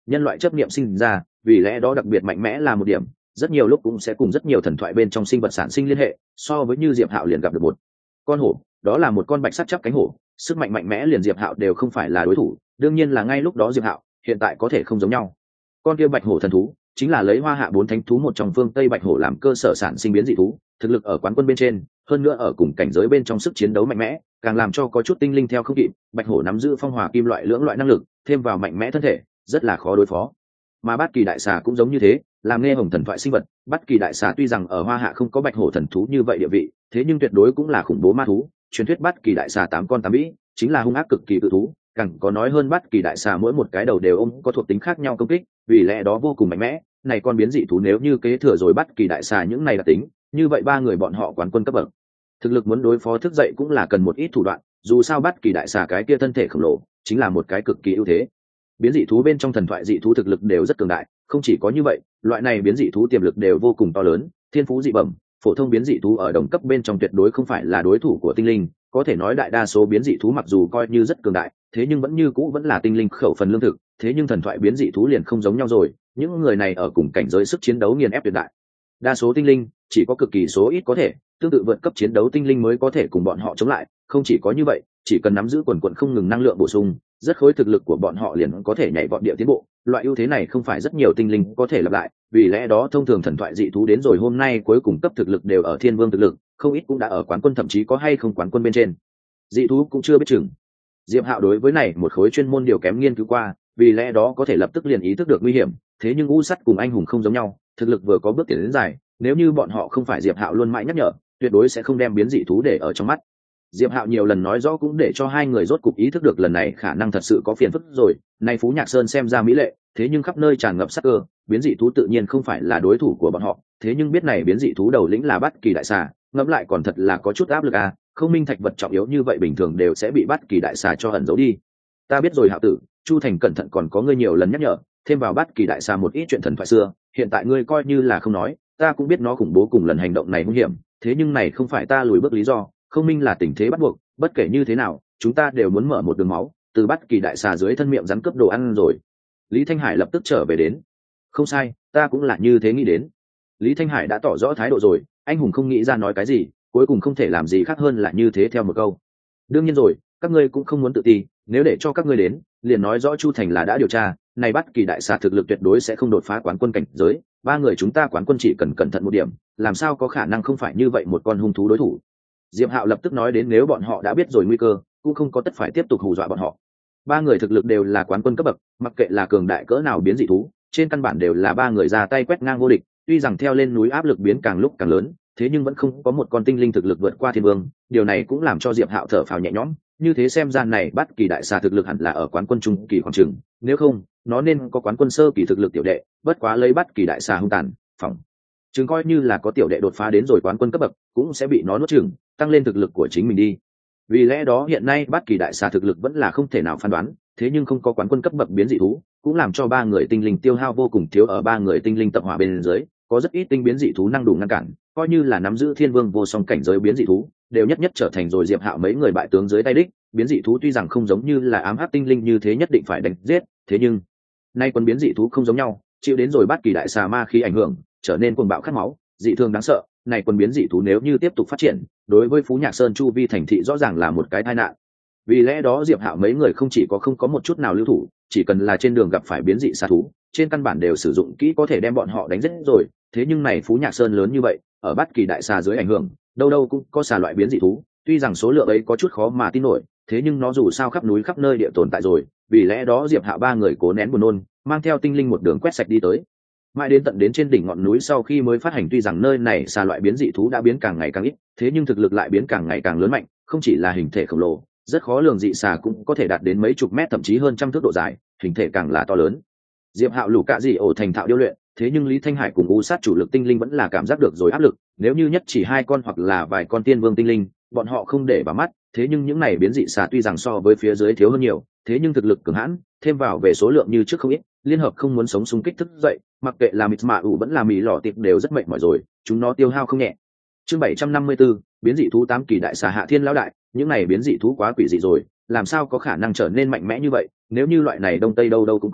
nhân loại chấp niệm sinh ra, vì lẽ đó đặc biệt mạnh mẽ là một điểm, rất nhiều lúc cũng sẽ cùng rất nhiều thần thoại bên trong sinh vật sản sinh liên hệ, so với như Diệp Hạo liền gặp được một con hổ, đó là một con bạch sắt chắp cánh hổ, sức mạnh mạnh mẽ liền Diệp Hạo đều không phải là đối thủ, đương nhiên là ngay lúc đó Diệp Hạo, hiện tại có thể không giống nhau. Con kia bạch hổ thần thú chính là lấy Hoa Hạ bốn thánh thú một trong phương Tây bạch hổ làm cơ sở sản sinh biến dị thú, thực lực ở quán quân bên trên, hơn nữa ở cùng cảnh giới bên trong sức chiến đấu mạnh mẽ, càng làm cho có chút tinh linh theo không kịp. Bạch hổ nắm giữ phong hỏa kim loại lưỡng loại năng lực, thêm vào mạnh mẽ thân thể, rất là khó đối phó. Mà Bát Kỳ đại xà cũng giống như thế, làm nghe hồng thần thoại sinh vật, Bát Kỳ đại xà tuy rằng ở Hoa Hạ không có bạch hổ thần thú như vậy địa vị, thế nhưng tuyệt đối cũng là khủng bố ma thú. Truyền thuyết Bát Kỳ đại xà tám con tám vĩ, chính là hung ác cực kỳ cự thú, càng có nói hơn Bát Kỳ đại xà mỗi một cái đầu đều ôm có thuộc tính khác nhau công kích, vì lẽ đó vô cùng mạnh mẽ. Này con biến dị thú nếu như kế thừa rồi Bát Kỳ đại xà những này đặc tính, như vậy ba người bọn họ quán quân cấp bậc, thực lực muốn đối phó thức dậy cũng là cần một ít thủ đoạn, dù sao Bát Kỳ đại xà cái kia thân thể khổng lồ, chính là một cái cực kỳ ưu thế. Biến dị thú bên trong thần thoại dị thú thực lực đều rất cường đại, không chỉ có như vậy, loại này biến dị thú tiềm lực đều vô cùng to lớn, thiên phú dị bẩm, phổ thông biến dị thú ở đồng cấp bên trong tuyệt đối không phải là đối thủ của tinh linh, có thể nói đại đa số biến dị thú mặc dù coi như rất cường đại, thế nhưng vẫn như cũ vẫn là tinh linh khẩu phần lương thực, thế nhưng thần thoại biến dị thú liền không giống nhau rồi, những người này ở cùng cảnh giới sức chiến đấu nghiền ép tuyệt đại. Đa số tinh linh chỉ có cực kỳ số ít có thể, tương tự vượt cấp chiến đấu tinh linh mới có thể cùng bọn họ chống lại, không chỉ có như vậy, chỉ cần nắm giữ quần quần không ngừng năng lượng bổ sung, rất khối thực lực của bọn họ liền có thể nhảy vọt địa tiến bộ, loại ưu thế này không phải rất nhiều tinh linh có thể lặp lại, vì lẽ đó thông thường thần thoại dị thú đến rồi hôm nay cuối cùng cấp thực lực đều ở thiên vương thực lực, không ít cũng đã ở quán quân thậm chí có hay không quán quân bên trên. Dị thú cũng chưa biết chừng. Diệp Hạo đối với này một khối chuyên môn điều kém nghiên cứu qua, vì lẽ đó có thể lập tức liền ý thức được nguy hiểm, thế nhưng u sắt cùng anh hùng không giống nhau, thực lực vừa có bước tiến đến dài, nếu như bọn họ không phải Diệp Hạo luôn mãi nhắc nhở, tuyệt đối sẽ không đem biến dị thú để ở trong mắt. Diệp Hạo nhiều lần nói rõ cũng để cho hai người rốt cục ý thức được lần này khả năng thật sự có phiền phức rồi. Nay Phú Nhạc Sơn xem ra mỹ lệ, thế nhưng khắp nơi tràn ngập sát cơ, biến dị thú tự nhiên không phải là đối thủ của bọn họ. Thế nhưng biết này biến dị thú đầu lĩnh là Bát Kỳ đại xà, ngẫm lại còn thật là có chút áp lực à. Không minh thạch vật trọng yếu như vậy bình thường đều sẽ bị Bát Kỳ đại xà cho ẩn giấu đi. Ta biết rồi Hạo tử, Chu Thành cẩn thận còn có ngươi nhiều lần nhắc nhở, thêm vào Bát Kỳ đại xà một ít chuyện thần thoại xưa, hiện tại ngươi coi như là không nói, ta cũng biết nó khủng bố cùng lần hành động này nguy hiểm, thế nhưng này không phải ta lùi bước lý do, không minh là tình thế bắt buộc, bất kể như thế nào chúng ta đều muốn mở một đường máu từ Bát Kỳ đại xà dưới thân miệng rắn cướp đồ ăn rồi. Lý Thanh Hải lập tức trở về đến. Không sai, ta cũng là như thế nghĩ đến. Lý Thanh Hải đã tỏ rõ thái độ rồi, anh hùng không nghĩ ra nói cái gì, cuối cùng không thể làm gì khác hơn là như thế theo một câu. Đương nhiên rồi, các ngươi cũng không muốn tự ti, nếu để cho các ngươi đến liền nói rõ Chu Thành là đã điều tra, này Bát Kỳ đại xà thực lực tuyệt đối sẽ không đột phá quán quân cảnh giới, ba người chúng ta quán quân chỉ cần cẩn thận một điểm, làm sao có khả năng không phải như vậy một con hung thú đối thủ. Diệp Hạo lập tức nói đến nếu bọn họ đã biết rồi nguy cơ, cũng không có tất phải tiếp tục hù dọa bọn họ. Ba người thực lực đều là quán quân cấp bậc, mặc kệ là cường đại cỡ nào biến dị thú, trên căn bản đều là ba người ra tay quét ngang vô địch, tuy rằng theo lên núi áp lực biến càng lúc càng lớn, thế nhưng vẫn không có một con tinh linh thực lực vượt qua thiên vương, điều này cũng làm cho Diệp Hạo thở phào nhẹ nhõm, như thế xem ra này Bát Kỳ đại xà thực lực hẳn là ở quán quân trung kỳ khoảng chừng, nếu không, nó nên có quán quân sơ kỳ thực lực tiểu đệ, bất quá lấy Bát Kỳ đại xà hung tàn, phỏng chừng coi như là có tiểu đệ đột phá đến rồi quán quân cấp bậc, cũng sẽ bị nó nuốt chửng, tăng lên thực lực của chính mình đi. Vì lẽ đó hiện nay Bát Kỳ đại xà thực lực vẫn là không thể nào phán đoán, thế nhưng không có quán quân cấp bậc biến dị thú, cũng làm cho ba người tinh linh tiêu hao vô cùng thiếu, ở ba người tinh linh tập hỏa bên dưới, có rất ít tinh biến dị thú năng đủ ngăn cản, coi như là nắm giữ thiên vương vô song cảnh giới biến dị thú, đều nhất nhất trở thành rồi Diệp Hạo mấy người bại tướng dưới tay đích. Biến dị thú tuy rằng không giống như là ám hắc tinh linh như thế nhất định phải đánh giết, thế nhưng nay quân biến dị thú không giống nhau, chịu đến rồi Bát Kỳ đại xà ma khí ảnh hưởng, trở nên cuồng bạo khát máu, dị thường đáng sợ. Này quân biến dị thú nếu như tiếp tục phát triển, đối với Phú Nhạc Sơn chu vi thành thị rõ ràng là một cái tai nạn. Vì lẽ đó Diệp Hạo mấy người không chỉ có không có một chút nào lưu thủ, chỉ cần là trên đường gặp phải biến dị xà thú, trên căn bản đều sử dụng kỹ có thể đem bọn họ đánh giết rồi. Thế nhưng này Phú Nhạc Sơn lớn như vậy, ở Bát Kỳ đại xà dưới ảnh hưởng, đâu đâu cũng có xà loại biến dị thú, tuy rằng số lượng ấy có chút khó mà tin nổi, thế nhưng nó dù sao khắp núi khắp nơi địa tồn tại rồi, vì lẽ đó Diệp Hạo ba người cố nén buồn nôn, mang theo tinh linh một đường quét sạch đi tới. Mãi đến tận đến trên đỉnh ngọn núi sau khi mới phát hành, tuy rằng nơi này xà loại biến dị thú đã biến càng ngày càng ít, thế nhưng thực lực lại biến càng ngày càng lớn mạnh, không chỉ là hình thể khổng lồ, rất khó lường dị xà cũng có thể đạt đến mấy chục mét thậm chí hơn trăm thước độ dài, hình thể càng là to lớn. Diệp Hạo lũ cạ dị ổ thành thạo điêu luyện, thế nhưng Lý Thanh Hải cùng U sát chủ lực tinh linh vẫn là cảm giác được rồi áp lực, nếu như nhất chỉ hai con hoặc là vài con tiên vương tinh linh, bọn họ không để vào mắt, thế nhưng những này biến dị xà tuy rằng so với phía dưới thiếu hơn nhiều, thế nhưng thực lực cường hãn, thêm vào về số lượng như trước không ít, liên hợp không muốn sống xung kích thức dậy, mặc kệ là mịt mạ ủ vẫn là mì lò tiệp đều rất mệt mỏi rồi, chúng nó tiêu hao không nhẹ. Chương bảy trăm năm mươi tư, biến dị thú tám kỳ đại xà Hạ Thiên lão đại, những này biến dị thú quá quỷ dị rồi, làm sao có khả năng trở nên mạnh mẽ như vậy, nếu như loại này đông tây đâu đâu cũng có,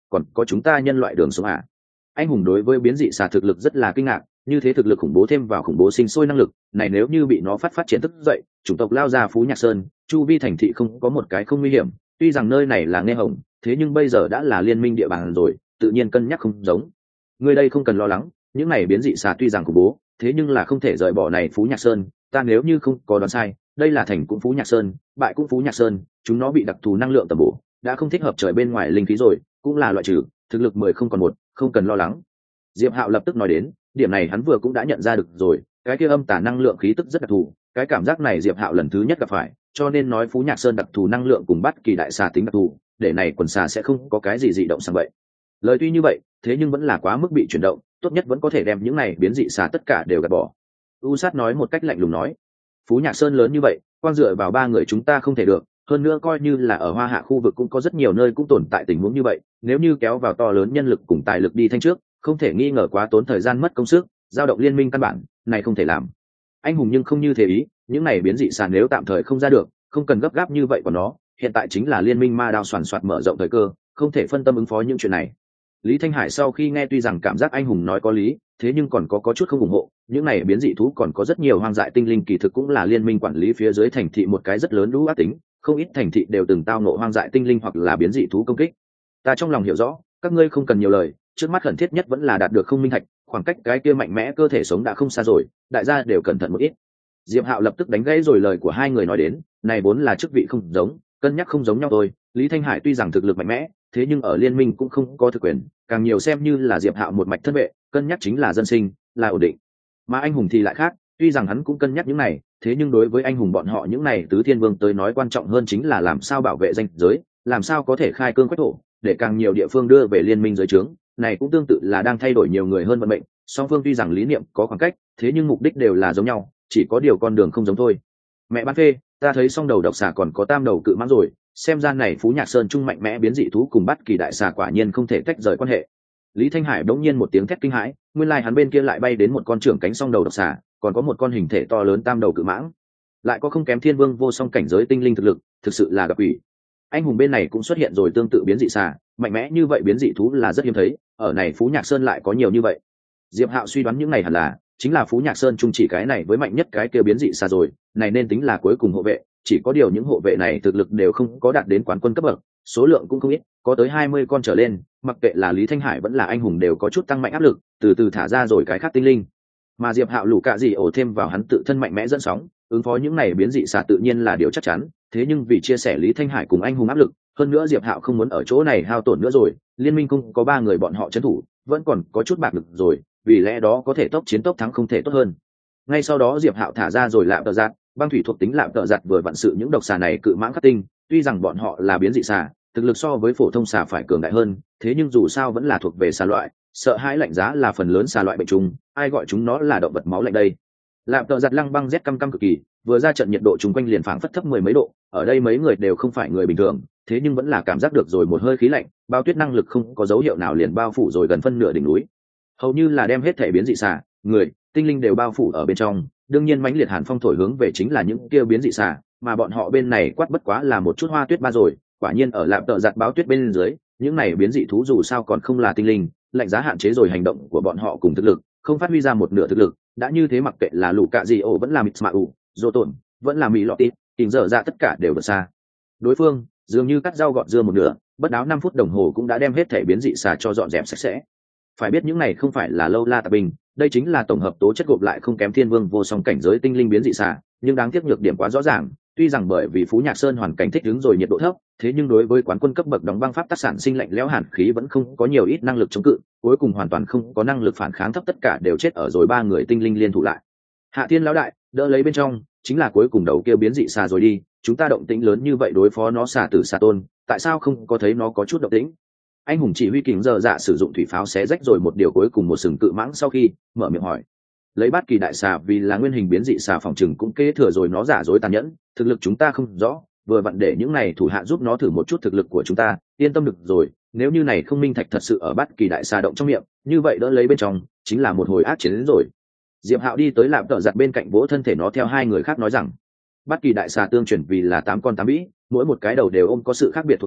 còn có chúng ta nhân loại đường sống à? Anh hùng đối với biến dị xà thực lực rất là kinh ngạc, như thế thực lực khủng bố thêm vào khủng bố sinh sôi năng lực này, nếu như bị nó phát phát triển thức dậy, chủng tộc lao ra Phú Nhạc Sơn chu vi thành thị không có một cái không nguy hiểm. Tuy rằng nơi này là nghe hồng, thế nhưng bây giờ đã là liên minh địa bàn rồi, tự nhiên cân nhắc không giống. Người đây không cần lo lắng, những này biến dị xà tuy rằng khủng bố, thế nhưng là không thể rời bỏ này Phú Nhạc Sơn. Ta nếu như không có đoán sai, đây là thành cũng Phú Nhạc Sơn, bại cũng Phú Nhạc Sơn, chúng nó bị đặc thù năng lượng tầm bổ, đã không thích hợp trời bên ngoài linh khí rồi, cũng là loại trừ, thực lực mười không còn một, không cần lo lắng. Diệp Hạo lập tức nói đến, điểm này hắn vừa cũng đã nhận ra được rồi, cái kia âm tà năng lượng khí tức rất đặc thù, cái cảm giác này Diệp Hạo lần thứ nhất gặp phải, cho nên nói Phú Nhạc Sơn đặc thù năng lượng cùng bắt kỳ đại xà tính đặc thù, để này quần xà sẽ không có cái gì dị động sang vậy. Lời tuy như vậy, thế nhưng vẫn là quá mức bị chuyển động, tốt nhất vẫn có thể đem những này biến dị xà tất cả đều gạt bỏ. U Sát nói một cách lạnh lùng nói, Phú Nhạc Sơn lớn như vậy, quan dựa vào ba người chúng ta không thể được, hơn nữa coi như là ở Hoa Hạ khu vực cũng có rất nhiều nơi cũng tồn tại tình huống như vậy, nếu như kéo vào to lớn nhân lực cùng tài lực đi thanh trước, không thể nghi ngờ quá tốn thời gian mất công sức, giao động liên minh căn bản này không thể làm. Anh hùng nhưng không như thế ý, những này biến dị sàn nếu tạm thời không ra được, không cần gấp gáp như vậy của nó, hiện tại chính là liên minh ma đao soàn soạt mở rộng thời cơ, không thể phân tâm ứng phó những chuyện này. Lý Thanh Hải sau khi nghe tuy rằng cảm giác anh hùng nói có lý, thế nhưng còn có có chút không ủng hộ, những này biến dị thú còn có rất nhiều hoang dại tinh linh, kỳ thực cũng là liên minh quản lý phía dưới thành thị một cái rất lớn lũ ác tính, không ít thành thị đều từng tao ngộ hoang dại tinh linh hoặc là biến dị thú công kích. Ta trong lòng hiểu rõ, các ngươi không cần nhiều lời, trước mắt khẩn thiết nhất vẫn là đạt được không minh thạch, khoảng cách cái kia mạnh mẽ cơ thể sống đã không xa rồi, đại gia đều cẩn thận một ít. Diệp Hạo lập tức đánh gãy rồi lời của hai người nói đến, này vốn là chức vị không giống, cân nhắc không giống nhau thôi. Lý Thanh Hải tuy rằng thực lực mạnh mẽ, thế nhưng ở liên minh cũng không có thực quyền, càng nhiều xem như là Diệp Hạo một mạch thân vệ, cân nhắc chính là dân sinh, là ổn định. Mà anh hùng thì lại khác, tuy rằng hắn cũng cân nhắc những này, thế nhưng đối với anh hùng bọn họ những này tứ thiên vương tới nói quan trọng hơn chính là làm sao bảo vệ danh giới, làm sao có thể khai cương quách thổ, để càng nhiều địa phương đưa về liên minh dưới trướng. Này cũng tương tự là đang thay đổi nhiều người hơn vận mệnh, song phương tuy rằng lý niệm có khoảng cách, thế nhưng mục đích đều là giống nhau, chỉ có điều con đường không giống thôi. Mẹ bán phê, ta thấy song đầu độc xà còn có tam đầu cự mãng rồi, xem ra này Phú Nhạc Sơn trung mạnh mẽ biến dị thú cùng bắt kỳ đại xà quả nhiên không thể tách rời quan hệ. Lý Thanh Hải đống nhiên một tiếng thét kinh hãi, nguyên lai hắn bên kia lại bay đến một con trưởng cánh song đầu độc xà, còn có một con hình thể to lớn tam đầu cự mãng, lại có không kém thiên vương vô song cảnh giới tinh linh thực lực, thực sự là gặp ủy. Anh hùng bên này cũng xuất hiện rồi tương tự biến dị xà, mạnh mẽ như vậy biến dị thú là rất hiếm thấy, ở này Phú Nhạc Sơn lại có nhiều như vậy. Diệp Hạo suy đoán những này hẳn là chính là Phú Nhạc Sơn chung chỉ cái này với mạnh nhất cái kia biến dị xà rồi, này nên tính là cuối cùng hộ vệ, chỉ có điều những hộ vệ này thực lực đều không có đạt đến quán quân cấp bậc, số lượng cũng không ít, có tới hai mươi con trở lên, mặc kệ là Lý Thanh Hải vẫn là anh hùng đều có chút tăng mạnh áp lực, từ từ thả ra rồi cái khác tinh linh. Mà Diệp Hạo lũ cạ gì ổ thêm vào hắn tự thân mạnh mẽ dẫn sóng, ứng phó những này biến dị xà tự nhiên là điều chắc chắn, thế nhưng vì chia sẻ Lý Thanh Hải cùng anh hùng áp lực, hơn nữa Diệp Hạo không muốn ở chỗ này hao tổn nữa rồi, liên minh không có ba người bọn họ trấn thủ, vẫn còn có chút bạc lực rồi, vì lẽ đó có thể tốc chiến tốc thắng không thể tốt hơn. Ngay sau đó Diệp Hạo thả ra rồi lạm tợ giặt, băng thủy thuộc tính lạm tợ giặt vừa vặn sự những độc xà này cự mãng khắc tinh, tuy rằng bọn họ là biến dị xà, thực lực so với phổ thông xà phải cường đại hơn, thế nhưng dù sao vẫn là thuộc về xà loại, sợ hãi lạnh giá là phần lớn xà loại bệnh trùng, ai gọi chúng nó là động vật máu lạnh đây. Lạm tợ giặt lăng băng rét căm căm cực kỳ, vừa ra trận nhiệt độ chung quanh liền phảng phất thấp mười mấy độ, ở đây mấy người đều không phải người bình thường, thế nhưng vẫn là cảm giác được rồi một hơi khí lạnh, bao tuyết năng lực không có dấu hiệu nào liền bao phủ rồi gần phân nửa đỉnh núi, hầu như là đem hết thể biến dị xà, người, tinh linh đều bao phủ ở bên trong. Đương nhiên mãnh liệt hàn phong thổi hướng về chính là những kia biến dị xà, mà bọn họ bên này quát bất quá là một chút hoa tuyết ba rồi, quả nhiên ở lạm tợ giặt báo tuyết bên dưới, những này biến dị thú dù sao còn không là tinh linh, lạnh giá hạn chế rồi hành động của bọn họ cùng thực lực, không phát huy ra một nửa thực lực, đã như thế mặc kệ là lũ cạ gì ổ vẫn là mịt mạ ủ, dô tổn, vẫn là mỹ lọ tít, tình dở ra tất cả đều vượt xa đối phương, dường như cắt rau gọt dưa một nửa, bất đáo năm phút đồng hồ cũng đã đem hết thể biến dị xà cho dọn dẹp sạch sẽ. Phải biết những này không phải là lâu la tạp bình, đây chính là tổng hợp tố chất gộp lại không kém thiên vương vô song cảnh giới tinh linh biến dị xà, nhưng đáng tiếc nhược điểm quá rõ ràng, tuy rằng bởi vì Phú Nhạc Sơn hoàn cảnh thích ứng rồi nhiệt độ thấp, thế nhưng đối với quán quân cấp bậc đóng băng pháp tác sản sinh lạnh lẽo hàn khí vẫn không có nhiều ít năng lực chống cự, cuối cùng hoàn toàn không có năng lực phản kháng, thấp tất cả đều chết ở rồi ba người tinh linh liên thủ lại. Hạ Thiên lão đại, đỡ lấy bên trong, chính là cuối cùng đầu kia biến dị xà rồi đi, chúng ta động tĩnh lớn như vậy đối phó nó xà tử xà tôn, tại sao không có thấy nó có chút động tĩnh? Anh hùng chỉ huy kính giờ dạ sử dụng thủy pháo xé rách rồi một điều cuối cùng một sừng cự mãng sau khi mở miệng hỏi. Lấy bát kỳ đại xà vì là nguyên hình biến dị xà phòng trừng cũng kế thừa rồi nó giả dối tàn nhẫn, thực lực chúng ta không rõ, vừa vặn để những này thủ hạ giúp nó thử một chút thực lực của chúng ta, yên tâm được rồi, nếu như này không minh thạch thật sự ở bát kỳ đại xà động trong miệng, như vậy đỡ lấy bên trong, chính là một hồi ác chiến đến rồi. Diệp Hạo đi tới lạm tợ giặt bên cạnh vỗ thân thể nó theo hai người khác nói rằng, bát kỳ đại xà tương truyền vì là tám con tám vĩ, mỗi một cái đầu đều ôm có sự khác biệt thuộc tính,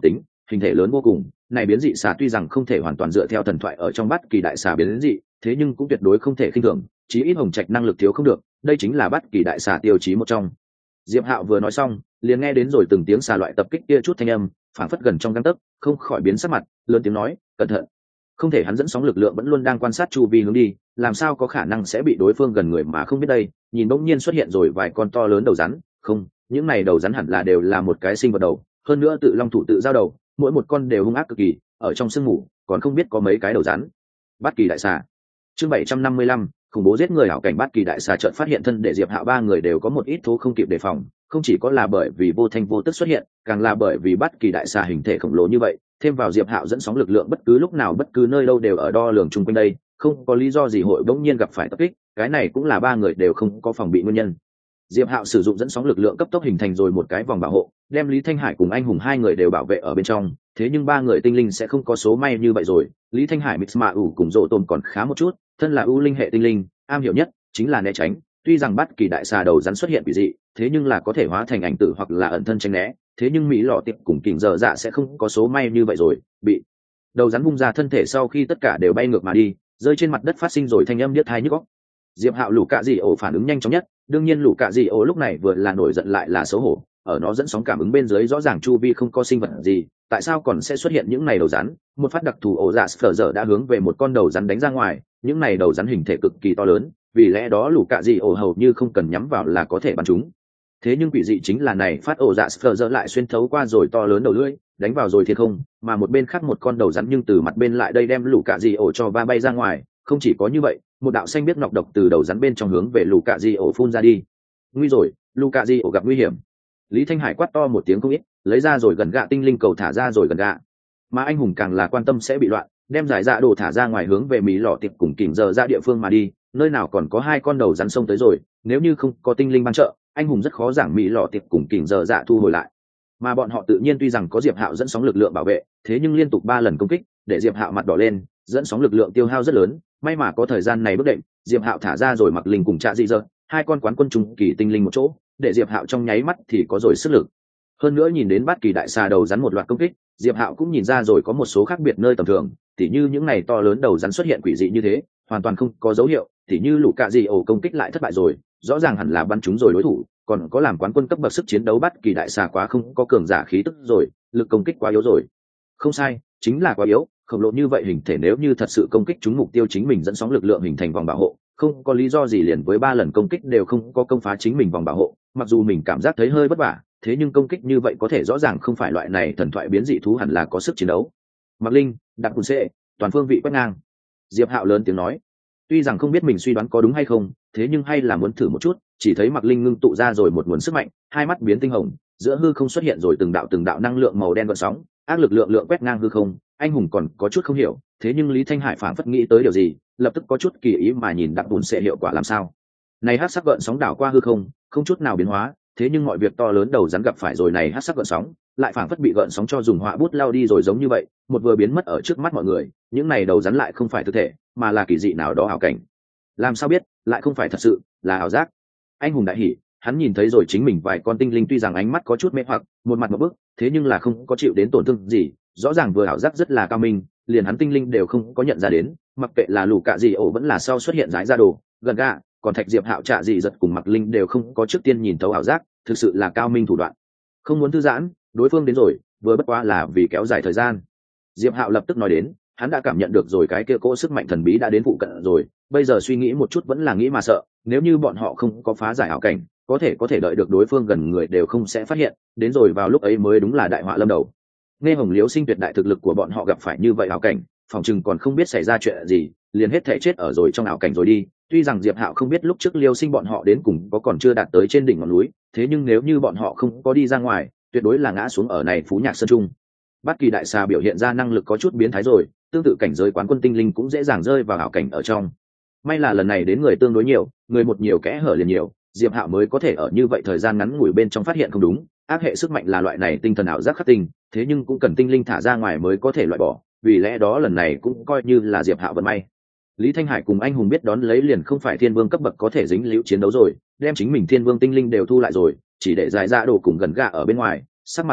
hình thể lớn vô cùng. Này biến dị xà tuy rằng không thể hoàn toàn dựa theo thần thoại ở trong Bát Kỳ đại xà biến dị, thế nhưng cũng tuyệt đối không thể khinh thường, chí ít hồng trạch năng lực thiếu không được, đây chính là Bát Kỳ đại xà tiêu chí một trong. Diệp Hạo vừa nói xong, liền nghe đến rồi từng tiếng xà loại tập kích kia chút thanh âm, phảng phất gần trong gang tấc, không khỏi biến sắc mặt, lớn tiếng nói, cẩn thận. Không thể, hắn dẫn sóng lực lượng vẫn luôn đang quan sát chu vi hướng đi, làm sao có khả năng sẽ bị đối phương gần người mà không biết đây. Nhìn bỗng nhiên xuất hiện rồi vài con to lớn đầu rắn, không, những này đầu rắn hẳn là đều là một cái sinh vật đầu, hơn nữa tự long thủ tự giao đầu, mỗi một con đều hung ác cực kỳ, ở trong sương mù còn không biết có mấy cái đầu rắn. Bát Kỳ đại xà. Chương bảy trăm năm mươi lăm, khủng bố giết người hảo cảnh. Bát Kỳ đại xà chợt phát hiện thân để Diệp Hạo ba người đều có một ít thú không kịp đề phòng, không chỉ có là bởi vì vô thanh vô tức xuất hiện, càng là bởi vì Bát Kỳ đại xà hình thể khổng lồ như vậy, thêm vào Diệp Hạo dẫn sóng lực lượng bất cứ lúc nào bất cứ nơi đâu đều ở đo lường chung quanh đây, không có lý do gì hội bỗng nhiên gặp phải tập kích, cái này cũng là ba người đều không có phòng bị nguyên nhân. Diệp Hạo sử dụng dẫn sóng lực lượng cấp tốc hình thành rồi một cái vòng bảo hộ, đem Lý Thanh Hải cùng anh hùng hai người đều bảo vệ ở bên trong, thế nhưng ba người tinh linh sẽ không có số may như vậy rồi. Lý Thanh Hải Mixma ủ cùng Dỗ Tồn còn khá một chút, thân là ưu linh hệ tinh linh, am hiểu nhất chính là né tránh, tuy rằng Bát Kỳ đại xà đầu rắn xuất hiện quỷ dị, thế nhưng là có thể hóa thành ảnh tử hoặc là ẩn thân tránh né, thế nhưng Mỹ Lọ Tiệp cùng Kình Dở Dạ sẽ không có số may như vậy rồi, bị đầu rắn vung ra thân thể sau khi tất cả đều bay ngược mà đi, rơi trên mặt đất phát sinh rồi thanh âm điếc tai nhức óc. Diệp Hạo lũ cạ dị ổ phản ứng nhanh chóng nhất, đương nhiên lũ cạ dị ổ lúc này vừa là nổi giận lại là xấu hổ, ở nó dẫn sóng cảm ứng bên dưới rõ ràng chu vi không có sinh vật gì, tại sao còn sẽ xuất hiện những này đầu rắn. Một phát đặc thù ổ dạ phở dở đã hướng về một con đầu rắn đánh ra ngoài, những này đầu rắn hình thể cực kỳ to lớn, vì lẽ đó lũ cạ dị ổ hầu như không cần nhắm vào là có thể bắn chúng. Thế nhưng quỷ dị chính là này phát ổ dạ phở dở lại xuyên thấu qua rồi to lớn đầu lưỡi, đánh vào rồi thiên không, mà một bên khác một con đầu rắn nhưng từ mặt bên lại đây đem lũ cạ dị ổ cho va bay ra ngoài. Không chỉ có như vậy, một đạo xanh biết nọc độc từ đầu rắn bên trong hướng về lũ cạ dị ổ phun ra đi. Nguy rồi, lũ cạ dị ổ gặp nguy hiểm. Lý Thanh Hải quát to một tiếng không ít, lấy ra rồi gần gạ tinh linh cầu thả ra rồi gần gạ, mà anh hùng càng là quan tâm sẽ bị loạn, đem giải dạ đồ thả ra ngoài hướng về Mỹ Lọ Tiệp cùng Kình Dở Dạ địa phương mà đi, nơi nào còn có hai con đầu rắn sông tới rồi, nếu như không có tinh linh ban trợ, anh hùng rất khó giảng Mỹ Lọ Tiệp cùng Kình Dở Dạ thu hồi lại. Mà bọn họ tự nhiên tuy rằng có Diệp Hạo dẫn sóng lực lượng bảo vệ, thế nhưng liên tục ba lần công kích, để Diệp Hạo mặt đỏ lên, dẫn sóng lực lượng tiêu hao rất lớn, may mà có thời gian này bước đệm, Diệp Hạo thả ra rồi mặc linh cùng Trạ Dị Dơ, hai con quán quân trung kỳ tinh linh một chỗ, để Diệp Hạo trong nháy mắt thì có rồi sức lực. Hơn nữa nhìn đến Bát Kỳ đại xà đầu rắn một loạt công kích, Diệp Hạo cũng nhìn ra rồi có một số khác biệt nơi tầm thường, tỉ như những này to lớn đầu rắn xuất hiện quỷ dị như thế, hoàn toàn không có dấu hiệu, tỉ như lũ cạ dị ổ công kích lại thất bại rồi, rõ ràng hẳn là bắn trúng rồi đối thủ, còn có làm quán quân cấp bậc sức chiến đấu Bát Kỳ đại xà quá không có cường giả khí tức rồi, lực công kích quá yếu rồi. Không sai, chính là quá yếu, khổng lồ như vậy hình thể nếu như thật sự công kích trúng mục tiêu chính mình dẫn sóng lực lượng hình thành vòng bảo hộ, không có lý do gì liền với ba lần công kích đều không có công phá chính mình vòng bảo hộ, mặc dù mình cảm giác thấy hơi vất vả, thế nhưng công kích như vậy có thể rõ ràng không phải loại này thần thoại biến dị thú hẳn là có sức chiến đấu. Mặc Linh, đặc cùn xệ, toàn phương vị quét ngang. Diệp Hạo lớn tiếng nói, tuy rằng không biết mình suy đoán có đúng hay không, thế nhưng hay là muốn thử một chút. Chỉ thấy Mặc Linh ngưng tụ ra rồi một nguồn sức mạnh, hai mắt biến tinh hồng, giữa hư không xuất hiện rồi từng đạo từng đạo năng lượng màu đen gợn sóng, ác lực lượng lượng quét ngang hư không. Anh hùng còn có chút không hiểu, thế nhưng Lý Thanh Hải phảng phất nghĩ tới điều gì, lập tức có chút kỳ ý mà nhìn đặc cùn xệ hiệu quả làm sao. Này hắc sắc gợn sóng đảo qua hư không, không chút nào biến hóa, thế nhưng mọi việc to lớn đầu rắn gặp phải rồi này hắc sắc gợn sóng, lại phảng phất bị gợn sóng cho dùng họa bút lao đi rồi giống như vậy, một vừa biến mất ở trước mắt mọi người, những này đầu rắn lại không phải thực thể, mà là kỳ dị nào đó ảo cảnh. Làm sao biết, lại không phải thật sự, là ảo giác. Anh hùng đại hỉ, hắn nhìn thấy rồi chính mình vài con tinh linh tuy rằng ánh mắt có chút mê hoặc, một mặt một bức, thế nhưng là không có chịu đến tổn thương gì, rõ ràng vừa ảo giác rất là cao minh, liền hắn tinh linh đều không có nhận ra đến, mặc kệ là lũ cạ dị ổ vẫn là sau xuất hiện rái ra đồ, gần gạ, còn Thạch Diệp Hạo Trạ Dị Giật cùng Mặc Linh đều không có trước tiên nhìn thấu ảo giác, thực sự là cao minh thủ đoạn. Không muốn thư giãn, đối phương đến rồi, vừa bất quá là vì kéo dài thời gian. Diệp Hạo lập tức nói đến, hắn đã cảm nhận được rồi cái kia cỗ sức mạnh thần bí đã đến phụ cận rồi, bây giờ suy nghĩ một chút vẫn là nghĩ mà sợ, nếu như bọn họ không có phá giải ảo cảnh, có thể có thể đợi được đối phương gần người đều không sẽ phát hiện, đến rồi vào lúc ấy mới đúng là đại họa lâm đầu. Nghe Hồng Liễu Sinh tuyệt đại thực lực của bọn họ gặp phải như vậy ảo cảnh, phòng chừng còn không biết xảy ra chuyện gì, liền hết thể chết ở rồi trong ảo cảnh rồi đi. Tuy rằng Diệp Hạo không biết lúc trước Liêu Sinh bọn họ đến cùng có còn chưa đạt tới trên đỉnh ngọn núi, thế nhưng nếu như bọn họ không có đi ra ngoài, tuyệt đối là ngã xuống ở này Phú Nhạc Sơn Trung. Bát Kỳ đại xà biểu hiện ra năng lực có chút biến thái rồi, tương tự cảnh giới quán quân tinh linh cũng dễ dàng rơi vào ảo cảnh ở trong. May là lần này đến người tương đối nhiều, người một nhiều kẽ hở liền nhiều, Diệp Hạo mới có thể ở như vậy thời gian ngắn ngủi bên trong phát hiện không đúng, ác hệ sức mạnh là loại này tinh thần ảo giác khắc tinh, thế nhưng cũng cần tinh linh thả ra ngoài mới có thể loại bỏ, vì lẽ đó lần này cũng coi như là Diệp Hạo vận may. Lý Thanh Hải cùng anh hùng biết đón lấy liền không phải thiên vương cấp bậc có thể dính liễu chiến đấu rồi, đem chính mình thiên vương tinh linh đều thu lại rồi, chỉ để giải ra đồ cùng gần gạ ở bên ngoài, sắc mặt nghiêm túc,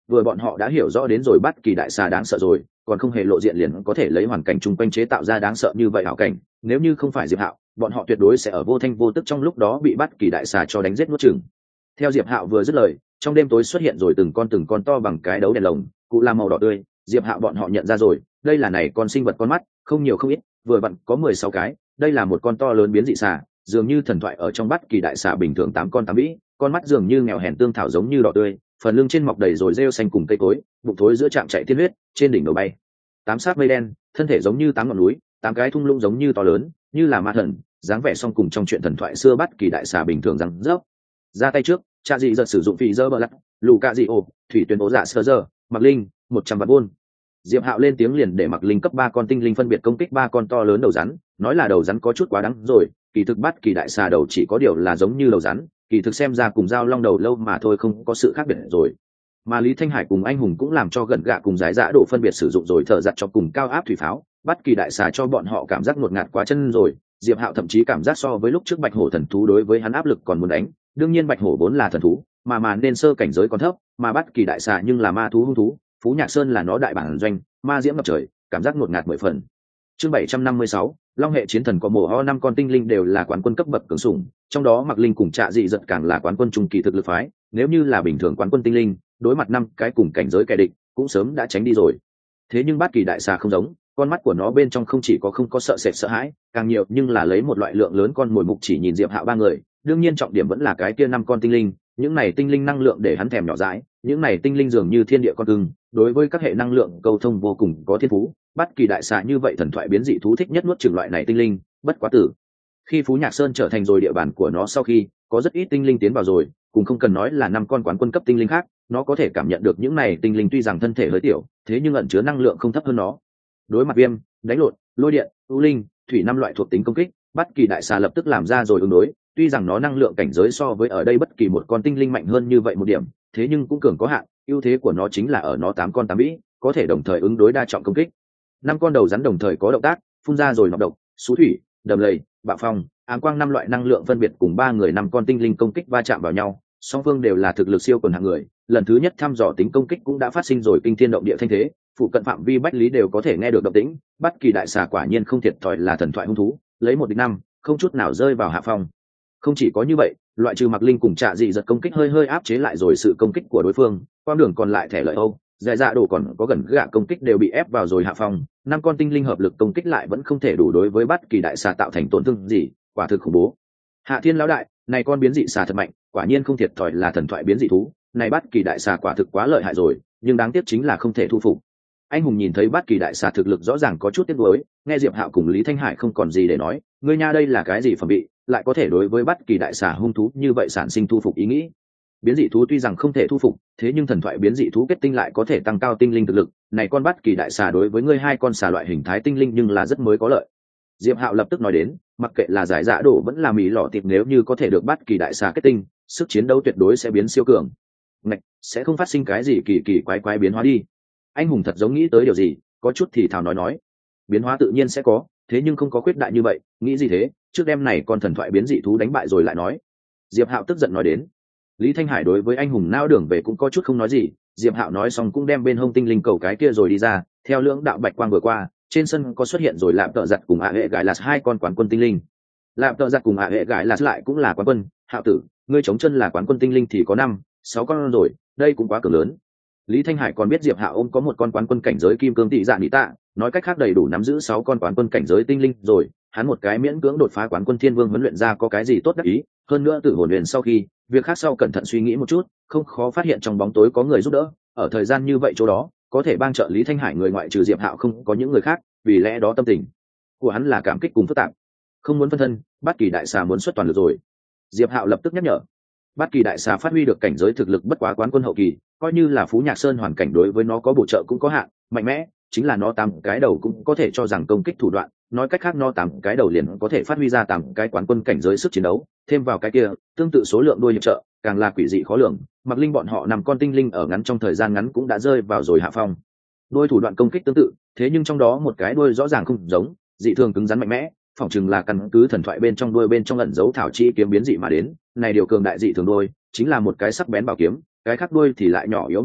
vừa bọn họ đã hiểu rõ đến rồi bất kỳ đại xà đáng sợ rồi, còn không hề lộ diện liền có thể lấy hoàn cảnh chung quanh chế tạo ra đáng sợ như vậy hảo cảnh, nếu như không phải Diệp Hạo, bọn họ tuyệt đối sẽ ở vô thanh vô tức trong lúc đó bị bất kỳ đại xà cho đánh giết nuốt chửng. Theo Diệp Hạo vừa dứt lời, trong đêm tối xuất hiện rồi từng con từng con to bằng cái đấu đèn lồng, cụ là màu đỏ tươi, Diệp Hạo bọn họ nhận ra rồi, đây là này con sinh vật con mắt, không nhiều không ít, vừa vặn có mười sáu cái, đây là một con to lớn biến dị xà, dường như thần thoại ở trong bất kỳ đại xà bình thường tám con tám vĩ, con mắt dường như nghèo hèn tương thảo giống như đỏ tươi, phần lưng trên mọc đầy rồi rêu xanh cùng cây cối, bụng thối giữa trạm chạy tiên huyết, trên đỉnh đầu bay tám sát mây đen, thân thể giống như tám ngọn núi, tám cái thung lũng giống như to lớn, như là ma thần, dáng vẻ song cùng trong chuyện thần thoại xưa bất kỳ đại xà bình thường rằng rớp. Ra tay trước, cha dị giật sử dụng phi dơ bờ lắc, lù cạ dị ổ, thủy tuyển ố dạ sơ dơ, mặc linh, một trăm vạn buôn. Diệp Hạo lên tiếng liền để mặc linh cấp ba con tinh linh phân biệt công kích ba con to lớn đầu rắn, nói là đầu rắn có chút quá đáng rồi, kỳ thực bất kỳ đại xà đầu chỉ có điều là giống như đầu rắn, kỳ thực xem ra cùng dao long đầu lâu mà thôi, không có sự khác biệt rồi. Mà Lý Thanh Hải cùng anh hùng cũng làm cho gần gạ cùng giải dã độ phân biệt sử dụng rồi thở giặt cho cùng cao áp thủy pháo, bất kỳ đại xà cho bọn họ cảm giác ngột ngạt quá chân rồi. Diệp Hạo thậm chí cảm giác so với lúc trước bạch hổ thần thú đối với hắn áp lực còn muốn đánh, đương nhiên bạch hổ vốn là thần thú, mà mà nên sơ cảnh giới còn thấp, mà bất kỳ đại xà nhưng là ma thú hung thú, Phú Nhạc Sơn là nó đại bản doanh, ma diễm ngập trời, cảm giác ngột ngạt mười phần. Chương bảy trăm năm mươi sáu, Long hệ chiến thần có mổ ho năm con tinh linh đều là quán quân cấp bậc cường sủng, trong đó Mặc Linh cùng Trạ Dị giật càng là quán quân trung kỳ thực lực phái, nếu như là bình thường quán quân tinh linh, đối mặt năm cái cùng cảnh giới kẻ địch, cũng sớm đã tránh đi rồi. Thế nhưng bất kỳ đại xà không giống, con mắt của nó bên trong không chỉ có không có sợ sệt sợ hãi, càng nhiều nhưng là lấy một loại lượng lớn con mồi mục chỉ nhìn Diệp Hạo ba người, đương nhiên trọng điểm vẫn là cái kia năm con tinh linh, những này tinh linh năng lượng để hắn thèm nhỏ dãi, những này tinh linh dường như thiên địa con cưng, đối với các hệ năng lượng câu thông vô cùng có thiên phú, bất kỳ đại xà như vậy thần thoại biến dị thú thích nhất nuốt chửng loại này tinh linh, bất quá tử. Khi Phú Nhạc Sơn trở thành rồi địa bàn của nó sau khi, có rất ít tinh linh tiến vào rồi, cũng không cần nói là năm con quán quân cấp tinh linh khác, nó có thể cảm nhận được những này tinh linh tuy rằng thân thể hơi tiểu, thế nhưng ẩn chứa năng lượng không thấp hơn nó. Đối mặt viêm, đánh lộn, lôi điện, u linh, thủy năm loại thuộc tính công kích, bất kỳ đại xà lập tức làm ra rồi ứng đối, tuy rằng nó năng lượng cảnh giới so với ở đây bất kỳ một con tinh linh mạnh hơn như vậy một điểm, thế nhưng cũng cường có hạn, ưu thế của nó chính là ở nó tám con tám vĩ, có thể đồng thời ứng đối đa trọng công kích. Năm con đầu rắn đồng thời có động tác, phun ra rồi nọc độc, xú thủy, đầm lầy, bạo phong, ám quang năm loại năng lượng phân biệt cùng ba người năm con tinh linh công kích va chạm vào nhau, song phương đều là thực lực siêu quần hạng người, lần thứ nhất thăm dò tính công kích cũng đã phát sinh rồi kinh thiên động địa thanh thế, phụ cận phạm vi bách lý đều có thể nghe được động tĩnh, bất kỳ đại xà quả nhiên không thiệt thòi là thần thoại hung thú, lấy một địch năm, không chút nào rơi vào hạ phong. Không chỉ có như vậy, loại trừ Mặc Linh cùng Trạ Dị giật công kích hơi hơi áp chế lại rồi sự công kích của đối phương, quang đường còn lại thẻ lợi Âu, Dè Dạ Đồ còn có gần gạ công kích đều bị ép vào rồi hạ phong, năm con tinh linh hợp lực công kích lại vẫn không thể đủ đối với bất kỳ đại xà tạo thành tổn thương gì, quả thực khủng bố. Hạ Thiên lão đại, này con biến dị xà thật mạnh, quả nhiên không thiệt thòi là thần thoại biến dị thú, này bất kỳ đại xà quả thực quá lợi hại rồi, nhưng đáng tiếc chính là không thể thu phục. Anh hùng nhìn thấy bất kỳ đại xà thực lực rõ ràng có chút tiếc nuối, nghe Diệp Hạo cùng Lý Thanh Hải không còn gì để nói, ngươi nha đây là cái gì phẩm bị, lại có thể đối với bất kỳ đại xà hung thú như vậy sản sinh thu phục ý nghĩ. Biến dị thú tuy rằng không thể thu phục, thế nhưng thần thoại biến dị thú kết tinh lại có thể tăng cao tinh linh thực lực, này con bất kỳ đại xà đối với ngươi hai con xà loại hình thái tinh linh nhưng là rất mới có lợi. Diệp Hạo lập tức nói đến, mặc kệ là giải dạ đổ vẫn là mì lọ tiệp, nếu như có thể được bất kỳ đại xà kết tinh, sức chiến đấu tuyệt đối sẽ biến siêu cường. Ngạch, sẽ không phát sinh cái gì kỳ kỳ quái quái biến hóa đi. Anh hùng thật giống nghĩ tới điều gì, có chút thì thào nói nói. Biến hóa tự nhiên sẽ có, thế nhưng không có khuyết đại như vậy, nghĩ gì thế, trước đêm này con thần thoại biến dị thú đánh bại rồi lại nói. Diệp Hạo tức giận nói đến. Lý Thanh Hải đối với anh hùng nao đường về cũng có chút không nói gì, Diệp Hạo nói xong cũng đem bên hông tinh linh cầu cái kia rồi đi ra, theo lưỡng đạo bạch quang vừa qua, trên sân có xuất hiện rồi Lạp Tợ Giật cùng ạ hệ gái là hai con quán quân tinh linh. Lạp Tợ Giật cùng ạ hệ gái là lại cũng là quán quân, Hạo tử, ngươi chống chân là quán quân tinh linh thì có năm, sáu con rồi, đây cũng quá cường lớn. Lý Thanh Hải còn biết Diệp Hạo ôm có một con quán quân cảnh giới kim cương tỷ dạ nị tạ, nói cách khác đầy đủ nắm giữ sáu con quán quân cảnh giới tinh linh rồi, hắn một cái miễn cưỡng đột phá quán quân thiên vương huấn luyện ra có cái gì tốt đắc ý, hơn nữa tự hồn luyện sau khi, việc khác sau cẩn thận suy nghĩ một chút, không khó phát hiện trong bóng tối có người giúp đỡ, ở thời gian như vậy chỗ đó, có thể ban trợ Lý Thanh Hải người ngoại trừ Diệp Hạo không có những người khác, vì lẽ đó tâm tình của hắn là cảm kích cùng phức tạp. Không muốn phân thân, bất kỳ đại xà muốn xuất toàn lực rồi. Diệp Hạo lập tức nhắc nhở. Bất kỳ đại xà phát huy được cảnh giới thực lực bất quá quán quân hậu kỳ, coi như là Phú Nhạc Sơn hoàn cảnh đối với nó có bổ trợ cũng có hạn, mạnh mẽ, chính là nó tám cái đầu cũng có thể cho rằng công kích thủ đoạn, nói cách khác nó tám cái đầu liền có thể phát huy ra tám cái quán quân cảnh giới sức chiến đấu, thêm vào cái kia, tương tự số lượng đuôi hiệp trợ, càng là quỷ dị khó lường, Mặc Linh bọn họ nằm con tinh linh ở ngắn trong thời gian ngắn cũng đã rơi vào rồi hạ phong. Đôi thủ đoạn công kích tương tự, thế nhưng trong đó một cái đuôi rõ ràng không giống, dị thường cứng rắn mạnh mẽ, phỏng chừng là căn cứ thần thoại bên trong đuôi bên trong ẩn dấu thảo chi kiếm biến dị mà đến, này điều cường đại dị thường đuôi, chính là một cái sắc bén bảo kiếm, cái khác đuôi thì lại nhỏ yếu một ít,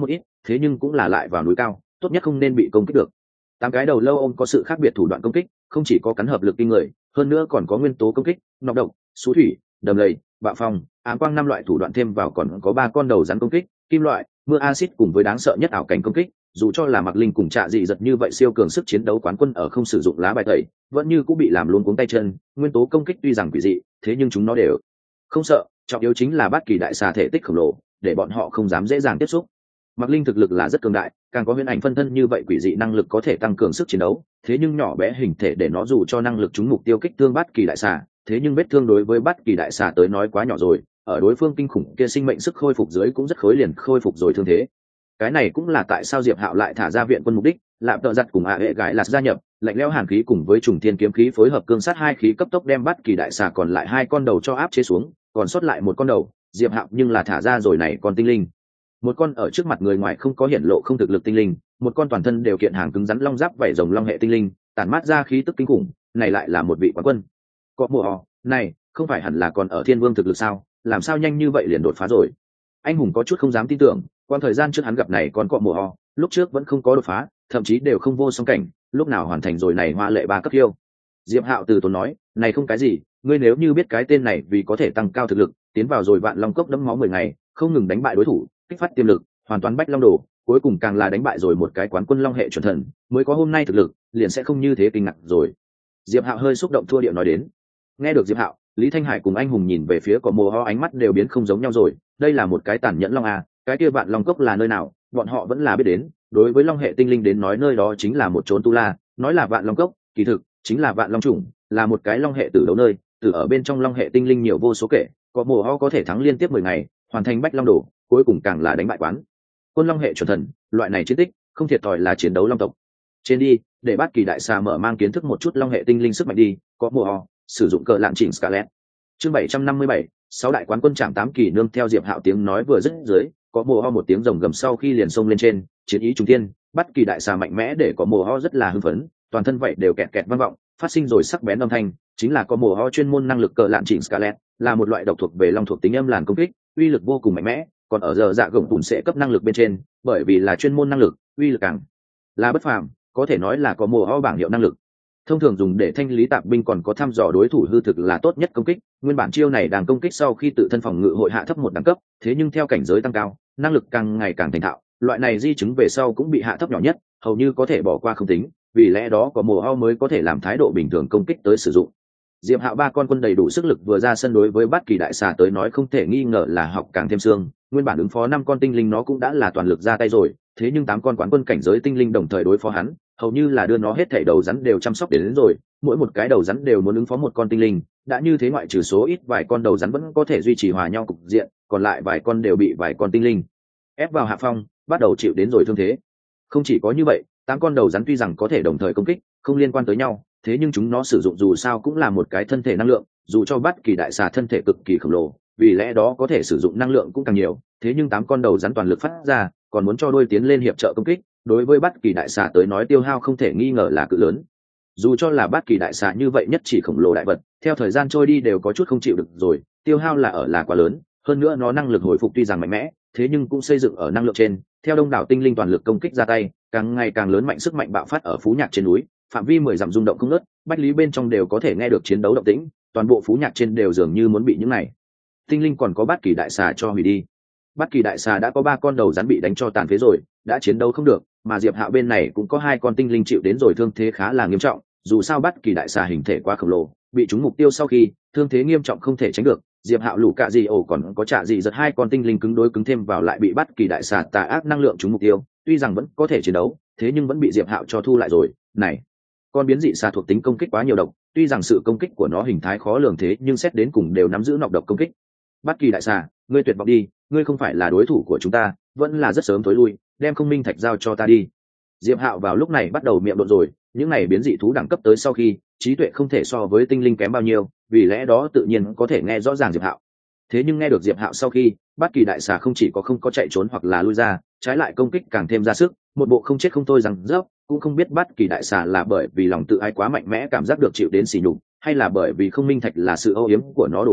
thế nhưng cũng là lại vào núi cao, tốt nhất không nên bị công kích được. Tám cái đầu lâu ôm có sự khác biệt thủ đoạn công kích, không chỉ có cắn hợp lực kinh người, hơn nữa còn có nguyên tố công kích, nọc độc, xú thủy, đầm lầy, bạo phong, ám quang năm loại thủ đoạn thêm vào còn có ba con đầu rắn công kích, kim loại, mưa axit cùng với đáng sợ nhất ảo cảnh công kích. Dù cho là Mạc Linh cùng Trạ Dị Giật như vậy siêu cường sức chiến đấu quán quân ở không sử dụng lá bài tẩy, vẫn như cũng bị làm luôn cuống tay chân. Nguyên tố công kích tuy rằng quỷ dị, thế nhưng chúng nó đều không sợ. Trọng yếu chính là Bát Kỳ đại xà thể tích khổng lồ, để bọn họ không dám dễ dàng tiếp xúc. Mạc Linh thực lực là rất cường đại, càng có huyền ảnh phân thân như vậy quỷ dị năng lực có thể tăng cường sức chiến đấu, thế nhưng nhỏ bé hình thể để nó dù cho năng lực trúng mục tiêu kích thương Bát Kỳ đại xà, thế nhưng vết thương đối với Bát Kỳ đại xà tới nói quá nhỏ rồi, ở đối phương kinh khủng kia sinh mệnh sức khôi phục dưới cũng rất khối liền khôi phục rồi thương thế. Cái này cũng là tại sao Diệp Hạo lại thả ra viện quân mục đích, lạm tợ giật cùng ạ hệ gái lạt gia nhập, lạnh lẽo hàn khí cùng với trùng thiên kiếm khí phối hợp cương sát hai khí cấp tốc đem Bát Kỳ đại xà còn lại hai con đầu cho áp chế xuống, còn sót lại một con đầu, Diệp Hạo nhưng là thả ra rồi này còn tinh linh. Một con ở trước mặt người ngoài không có hiển lộ không thực lực tinh linh, một con toàn thân đều kiện hàng cứng rắn long giáp vảy rồng long hệ tinh linh, tản mát ra khí tức kinh khủng, này lại là một vị quán quân. Có mùa họ, này, không phải hẳn là còn ở Thiên Vương thực lực sao, làm sao nhanh như vậy liền đột phá rồi? Anh hùng có chút không dám tin tưởng, quan thời gian trước hắn gặp này còn cọ mùa ho, lúc trước vẫn không có đột phá, thậm chí đều không vô song cảnh, lúc nào hoàn thành rồi này hoa lệ ba cấp yêu. Diệp Hạo từ tốn nói, này không cái gì, ngươi nếu như biết cái tên này vì có thể tăng cao thực lực, tiến vào rồi vạn long cốc đẫm máu mười ngày, không ngừng đánh bại đối thủ, kích phát tiềm lực, hoàn toàn bách long đồ, cuối cùng càng là đánh bại rồi một cái quán quân long hệ chuẩn thần, mới có hôm nay thực lực, liền sẽ không như thế kinh ngạc rồi. Diệp Hạo hơi xúc động thua điệu nói đến. Nghe được Diệp Hạo, Lý Thanh Hải cùng anh hùng nhìn về phía cọ mùa ho ánh mắt đều biến không giống nhau rồi, đây là một cái tàn nhẫn long à, cái kia vạn long cốc là nơi nào, bọn họ vẫn là biết đến, đối với long hệ tinh linh đến nói nơi đó chính là một chốn tu la, nói là vạn long cốc, kỳ thực chính là vạn long chủng, là một cái long hệ tử đấu nơi, từ ở bên trong long hệ tinh linh nhiều vô số kể, có mùa ho có thể thắng liên tiếp mười ngày, hoàn thành bách long đồ, cuối cùng càng là đánh bại quán quân long hệ chuẩn thần, loại này chiến tích không thiệt thòi là chiến đấu long tộc. Trên đi, để Bát Kỳ đại xà mở mang kiến thức một chút long hệ tinh linh sức mạnh đi, có mùa ho sử dụng cờ lạng chỉnh Scarlet. Chương bảy trăm năm mươi bảy, sáu đại quán quân chạm tám kỳ nương theo Diệp Hạo tiếng nói vừa dứt dưới, có mùa ho một tiếng rồng gầm sau khi liền xông lên trên, chiến ý trùng thiên, Bát Kỳ đại xà mạnh mẽ để có mùa ho rất là hưng phấn, toàn thân vậy đều kẹt kẹt vang vọng, phát sinh rồi sắc bén âm thanh, chính là có mùa ho chuyên môn năng lực cờ lạng chỉnh Scarlet, là một loại độc thuộc về long thuộc tính âm làn công kích, uy lực vô cùng mạnh mẽ, còn ở giờ dạ gồng tùn sẽ cấp năng lực bên trên, bởi vì là chuyên môn năng lực, uy lực càng là bất phàm, có thể nói là có mùa ho bảng hiệu năng lực. Thông thường dùng để thanh lý tạp binh còn có thăm dò đối thủ hư thực là tốt nhất công kích, nguyên bản chiêu này đang công kích sau khi tự thân phòng ngự hội hạ thấp một đẳng cấp, thế nhưng theo cảnh giới tăng cao, năng lực càng ngày càng thành thạo, loại này di chứng về sau cũng bị hạ thấp nhỏ nhất, hầu như có thể bỏ qua không tính, vì lẽ đó có mùa ho mới có thể làm thái độ bình thường công kích tới sử dụng. Diệp Hạo ba con quân đầy đủ sức lực vừa ra sân đối với Bát Kỳ đại xà tới nói không thể nghi ngờ là học càng thêm xương, nguyên bản ứng phó năm con tinh linh nó cũng đã là toàn lực ra tay rồi, thế nhưng tám con quán quân cảnh giới tinh linh đồng thời đối phó hắn, hầu như là đưa nó hết thảy đầu rắn đều chăm sóc đến, đến rồi, mỗi một cái đầu rắn đều muốn ứng phó một con tinh linh, đã như thế ngoại trừ số ít vài con đầu rắn vẫn có thể duy trì hòa nhau cục diện, còn lại vài con đều bị vài con tinh linh ép vào hạ phong, bắt đầu chịu đến rồi thương thế. Không chỉ có như vậy, tám con đầu rắn tuy rằng có thể đồng thời công kích, không liên quan tới nhau, thế nhưng chúng nó sử dụng dù sao cũng là một cái thân thể năng lượng, dù cho Bát Kỳ đại xà thân thể cực kỳ khổng lồ, vì lẽ đó có thể sử dụng năng lượng cũng càng nhiều, thế nhưng tám con đầu rắn toàn lực phát ra, còn muốn cho đuôi tiến lên hiệp trợ công kích, đối với Bát Kỳ đại xà tới nói tiêu hao không thể nghi ngờ là cự lớn. Dù cho là Bát Kỳ đại xà như vậy nhất chỉ khổng lồ đại vật, theo thời gian trôi đi đều có chút không chịu được rồi, tiêu hao là ở là quá lớn, hơn nữa nó năng lực hồi phục tuy rằng mạnh mẽ, thế nhưng cũng xây dựng ở năng lượng trên, theo đông đảo tinh linh toàn lực công kích ra tay, càng ngày càng lớn mạnh sức mạnh bạo phát ở Phú Nhạc trên núi, phạm vi mười dặm rung động không ngớt, bách lý bên trong đều có thể nghe được chiến đấu động tĩnh, toàn bộ Phú Nhạc trên đều dường như muốn bị những này tinh linh còn có Bát Kỳ đại xà cho hủy đi. Bát Kỳ đại xà đã có ba con đầu rắn bị đánh cho tàn phế rồi, đã chiến đấu không được, mà Diệp Hạo bên này cũng có hai con tinh linh chịu đến rồi thương thế khá là nghiêm trọng, dù sao Bát Kỳ đại xà hình thể quá khổng lồ, bị trúng mục tiêu sau khi, thương thế nghiêm trọng không thể tránh được, Diệp Hạo lũ cạ gì ổ còn có trả gì giật hai con tinh linh cứng đối cứng thêm vào lại bị Bát Kỳ đại xà tà ác năng lượng trúng mục tiêu, tuy rằng vẫn có thể chiến đấu, thế nhưng vẫn bị Diệp Hạo cho thu lại rồi. Này, con biến dị xà thuộc tính công kích quá nhiều độc, tuy rằng sự công kích của nó hình thái khó lường thế nhưng xét đến cùng đều nắm giữ nọc độc công kích. Bát Kỳ đại xà, ngươi tuyệt vọng đi, ngươi không phải là đối thủ của chúng ta, vẫn là rất sớm tối lui, đem không minh thạch giao cho ta đi. Diệp Hạo vào lúc này bắt đầu miệng độn rồi, những này biến dị thú đẳng cấp tới sau khi, trí tuệ không thể so với tinh linh kém bao nhiêu, vì lẽ đó tự nhiên có thể nghe rõ ràng Diệp Hạo. Thế nhưng nghe được Diệp Hạo sau khi, Bát Kỳ đại xà không chỉ có không có chạy trốn hoặc là lui ra, trái lại công kích càng thêm ra sức, một bộ không chết không thôi rằng dốc, cũng không biết Bát Kỳ đại xà là bởi vì lòng tự ái quá mạnh mẽ cảm giác được chịu đến sỉ nhục, hay là bởi vì không minh thạch là sự âu yếm của nó đồ vật,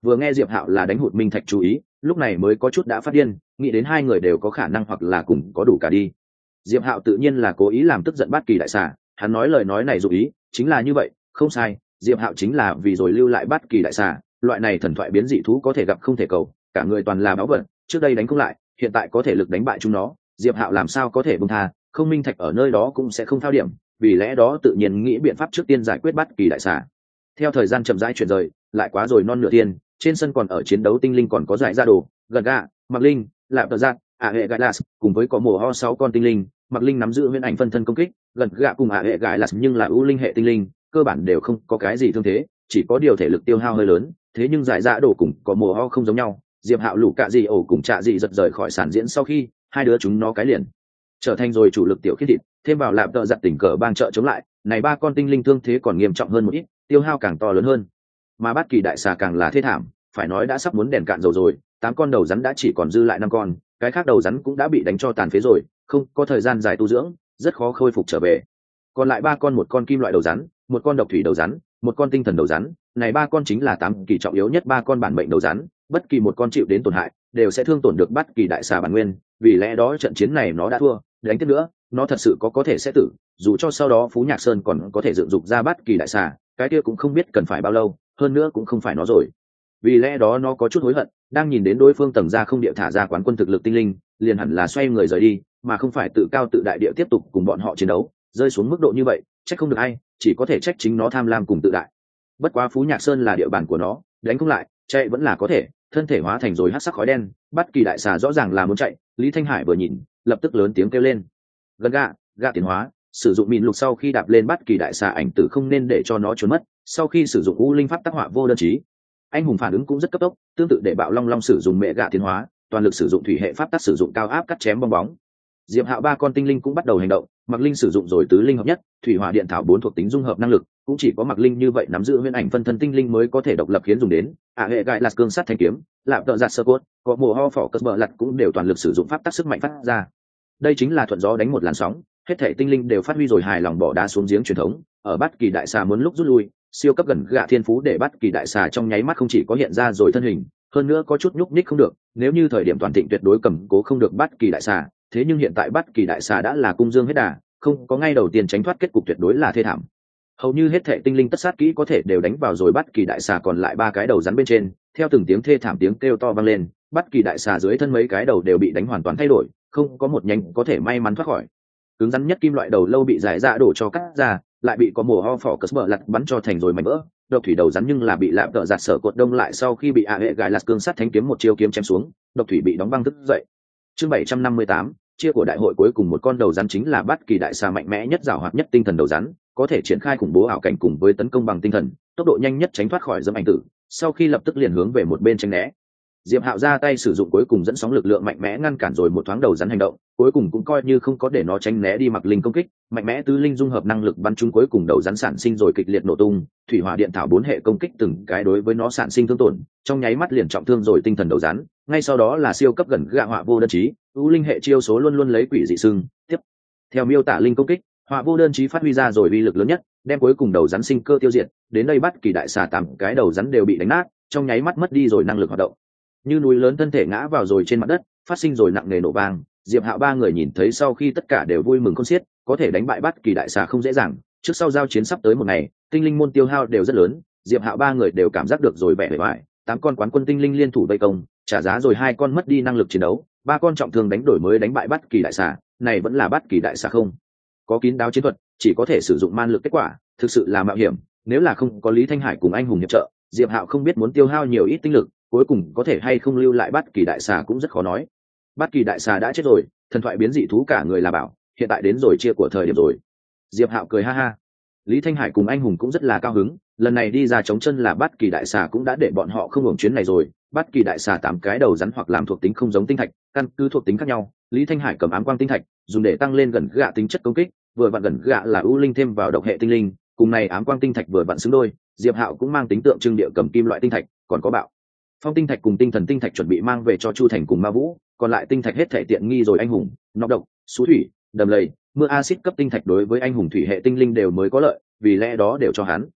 vừa nghe diệp hạo là đánh hụt minh thạch chú ý, lúc này mới có chút đã phát điên, nghĩ đến hai người đều có khả năng hoặc là cùng có đủ cả đi. Diệp hạo tự nhiên là cố ý làm tức giận bát kỳ đại xà, hắn nói lời nói này dụ ý chính là như vậy, không sai, diệp hạo chính là vì rồi lưu lại bát kỳ đại xà, loại này thần thoại biến dị thú có thể gặp không thể cầu, cả người toàn là báu vật, trước đây đánh không lại, hiện tại có thể lực đánh bại chúng nó, diệp hạo làm sao có thể buông tha, không minh thạch ở nơi đó cũng sẽ không thao điểm, vì lẽ đó tự nhiên nghĩ biện pháp trước tiên giải quyết bát kỳ đại xà. Theo thời gian chậm rãi chuyển rời, lại quá rồi non nửa thiên, trên sân còn ở chiến đấu tinh linh còn có giải ra đồ, gần gà, mặc linh, lạp tờ giác, ả hệ gãi lạt, cùng với có mùa ho sáu con tinh linh, mặc linh nắm giữ huyễn ảnh phân thân công kích, gần gà cùng ả hệ gãi lạt nhưng là ưu linh hệ tinh linh, cơ bản đều không có cái gì thương thế, chỉ có điều thể lực tiêu hao hơi lớn, thế nhưng giải ra đồ cùng có mùa ho không giống nhau. Diệp hạo lũ cạ dị ổ cùng trạ dị giật rời khỏi sản diễn sau khi hai đứa chúng nó cái liền trở thành rồi chủ lực tiểu khiết thịt, thêm vào lạp tợ giặt tỉnh cờ bang trợ chống lại, này ba con tinh linh thương thế còn nghiêm trọng hơn một ít, tiêu hao càng to lớn hơn, mà bát kỳ đại xà càng là thê thảm, phải nói đã sắp muốn đèn cạn dầu rồi, tám con đầu rắn đã chỉ còn dư lại năm con, cái khác đầu rắn cũng đã bị đánh cho tàn phế rồi, không có thời gian dài tu dưỡng, rất khó khôi phục trở về. Còn lại ba con, một con kim loại đầu rắn, một con độc thủy đầu rắn, một con tinh thần đầu rắn, này ba con chính là tám kỳ trọng yếu nhất ba con bản mệnh đầu rắn, bất kỳ một con chịu đến tổn hại đều sẽ thương tổn được bát kỳ đại xà bản nguyên, vì lẽ đó trận chiến này nó đã thua, đánh tiếp nữa nó thật sự có có thể sẽ tử, dù cho sau đó phú nhạc sơn còn có thể dựng dục ra bát kỳ đại xà, cái kia cũng không biết cần phải bao lâu, hơn nữa cũng không phải nó rồi, vì lẽ đó nó có chút hối hận, đang nhìn đến đối phương tầng ra không địa thả ra quán quân thực lực tinh linh, liền hẳn là xoay người rời đi, mà không phải tự cao tự đại địa tiếp tục cùng bọn họ chiến đấu, rơi xuống mức độ như vậy trách không được ai, chỉ có thể trách chính nó tham lam cùng tự đại. Bất quá phú nhạc sơn là địa bàn của nó, đánh không lại chạy vẫn là có thể, thân thể hóa thành rồi hắc sắc khói đen, bắt kỳ đại xà rõ ràng là muốn chạy, Lý Thanh Hải vừa nhìn lập tức lớn tiếng kêu lên, gần gạ gạ tiến hóa, sử dụng mịn lục sau khi đạp lên bắt kỳ đại xà ảnh tử không nên để cho nó trốn mất, sau khi sử dụng u linh pháp tác họa vô đơn chí. Anh hùng phản ứng cũng rất cấp tốc, tương tự để bạo long long sử dụng mẹ gạ tiến hóa, toàn lực sử dụng thủy hệ pháp tác sử dụng cao áp cắt chém bong bóng. Diệp Hạo ba con tinh linh cũng bắt đầu hành động, Mặc Linh sử dụng rồi tứ linh hợp nhất, thủy hỏa điện thảo bốn thuộc tính dung hợp năng lực, cũng chỉ có Mặc Linh như vậy nắm giữ huyễn ảnh phân thân tinh linh mới có thể độc lập khiến dùng đến. À hệ gại lạt cương sát thanh kiếm, lạp tợ giạt sơ cốt, có mùa ho phỏ cất bờ lật cũng đều toàn lực sử dụng pháp tác sức mạnh phát ra. Đây chính là thuận gió đánh một làn sóng, hết thảy tinh linh đều phát huy rồi hài lòng bỏ đá xuống giếng truyền thống, ở Bát Kỳ đại xà muốn lúc rút lui, siêu cấp gần gạ thiên phú để Bát Kỳ đại xà trong nháy mắt không chỉ có hiện ra rồi thân hình, hơn nữa có chút nhúc nhích không được, nếu như thời điểm toàn thịnh tuyệt đối cầm cố không được Bát Kỳ đại xà, thế nhưng hiện tại Bát Kỳ đại xà đã là cung dương hết đà, không có ngay đầu tiên tránh thoát kết cục tuyệt đối là thê thảm. Hầu như hết thảy tinh linh tất sát kỹ có thể đều đánh vào rồi Bát Kỳ đại xà còn lại ba cái đầu rắn bên trên, theo từng tiếng thê thảm tiếng kêu to vang lên, Bát Kỳ đại xà dưới thân mấy cái đầu đều bị đánh hoàn toàn thay đổi, không có một nhánh có thể may mắn thoát khỏi. Cứng rắn nhất kim loại đầu lâu bị giải ra đổ cho cắt ra, lại bị có mùa ho phỏ cất bờ lật bắn cho thành rồi mảnh vỡ. Độc thủy đầu rắn nhưng là bị lạm tợ giạt sở cột đông lại sau khi bị ạ hệ gài lạt cương sắt thánh kiếm một chiêu kiếm chém xuống, độc thủy bị đóng băng thức dậy. Chương bảy trăm năm mươi tám, chia của đại hội cuối cùng một con đầu rắn chính là Bát Kỳ đại xà mạnh mẽ nhất, giàu hoạt nhất tinh thần đầu rắn, có thể triển khai khủng bố ảo cảnh cùng với tấn công bằng tinh thần, tốc độ nhanh nhất tránh thoát khỏi dẫm ảnh tử, sau khi lập tức liền hướng về một bên tránh né. Diệp Hạo ra tay sử dụng cuối cùng dẫn sóng lực lượng mạnh mẽ ngăn cản rồi một thoáng đầu rắn hành động, cuối cùng cũng coi như không có để nó tránh né đi Mặc Linh công kích, mạnh mẽ tứ linh dung hợp năng lực bắn trúng cuối cùng đầu rắn sản sinh rồi kịch liệt nổ tung, thủy hỏa điện thảo bốn hệ công kích từng cái đối với nó sản sinh thương tổn, trong nháy mắt liền trọng thương rồi tinh thần đầu rắn, ngay sau đó là siêu cấp gần gạ họa vô đơn chí, u linh hệ chiêu số luôn luôn lấy quỷ dị sưng, tiếp theo miêu tả linh công kích, họa vô đơn chí phát huy ra rồi uy lực lớn nhất, đem cuối cùng đầu rắn sinh cơ tiêu diệt, đến đây Bát Kỳ đại xà tám cái đầu rắn đều bị đánh nát, trong nháy mắt mất đi rồi năng lực hoạt động, như núi lớn thân thể ngã vào rồi trên mặt đất, phát sinh rồi nặng nề nổ vang. Diệp Hạo ba người nhìn thấy sau khi tất cả đều vui mừng khôn xiết, có thể đánh bại Bát Kỳ đại xà không dễ dàng, trước sau giao chiến sắp tới một ngày, tinh linh môn tiêu hao đều rất lớn, Diệp Hạo ba người đều cảm giác được rồi vẻ bề bại, tám con quán quân tinh linh liên thủ vây công, trả giá rồi hai con mất đi năng lực chiến đấu, ba con trọng thương đánh đổi mới đánh bại Bát Kỳ đại xà, này vẫn là Bát Kỳ đại xà không có kín đáo chiến thuật, chỉ có thể sử dụng man lực kết quả, thực sự là mạo hiểm, nếu là không có Lý Thanh Hải cùng anh hùng hiệp trợ, Diệp Hạo không biết muốn tiêu hao nhiều ít tinh lực, cuối cùng có thể hay không lưu lại Bát Kỳ đại xà cũng rất khó nói. Bát Kỳ đại xà đã chết rồi, thần thoại biến dị thú cả người là bảo, hiện tại đến rồi chia của thời điểm rồi. Diệp Hạo cười ha ha. Lý Thanh Hải cùng anh hùng cũng rất là cao hứng, lần này đi ra chống chân là Bát Kỳ đại xà cũng đã để bọn họ không hưởng chuyến này rồi. Bát Kỳ đại xà tám cái đầu rắn hoặc làm thuộc tính không giống tinh thạch, căn cứ thuộc tính khác nhau, Lý Thanh Hải cầm ám quang tinh thạch, dùng để tăng lên gần gạ tính chất công kích, vừa vặn gần gạ là ưu linh thêm vào độc hệ tinh linh, cùng này ám quang tinh thạch vừa vặn xứng đôi. Diệp Hạo cũng mang tính tượng trưng địa cầm kim loại tinh thạch, còn có bạo phong tinh thạch cùng tinh thần tinh thạch chuẩn bị mang về cho Chu Thành cùng Ma Vũ, còn lại tinh thạch hết thể tiện nghi rồi anh hùng, nọc độc, sú thủy, đầm lầy, mưa axit cấp tinh thạch đối với anh hùng thủy hệ tinh linh đều mới có lợi, vì lẽ đó đều cho hắn.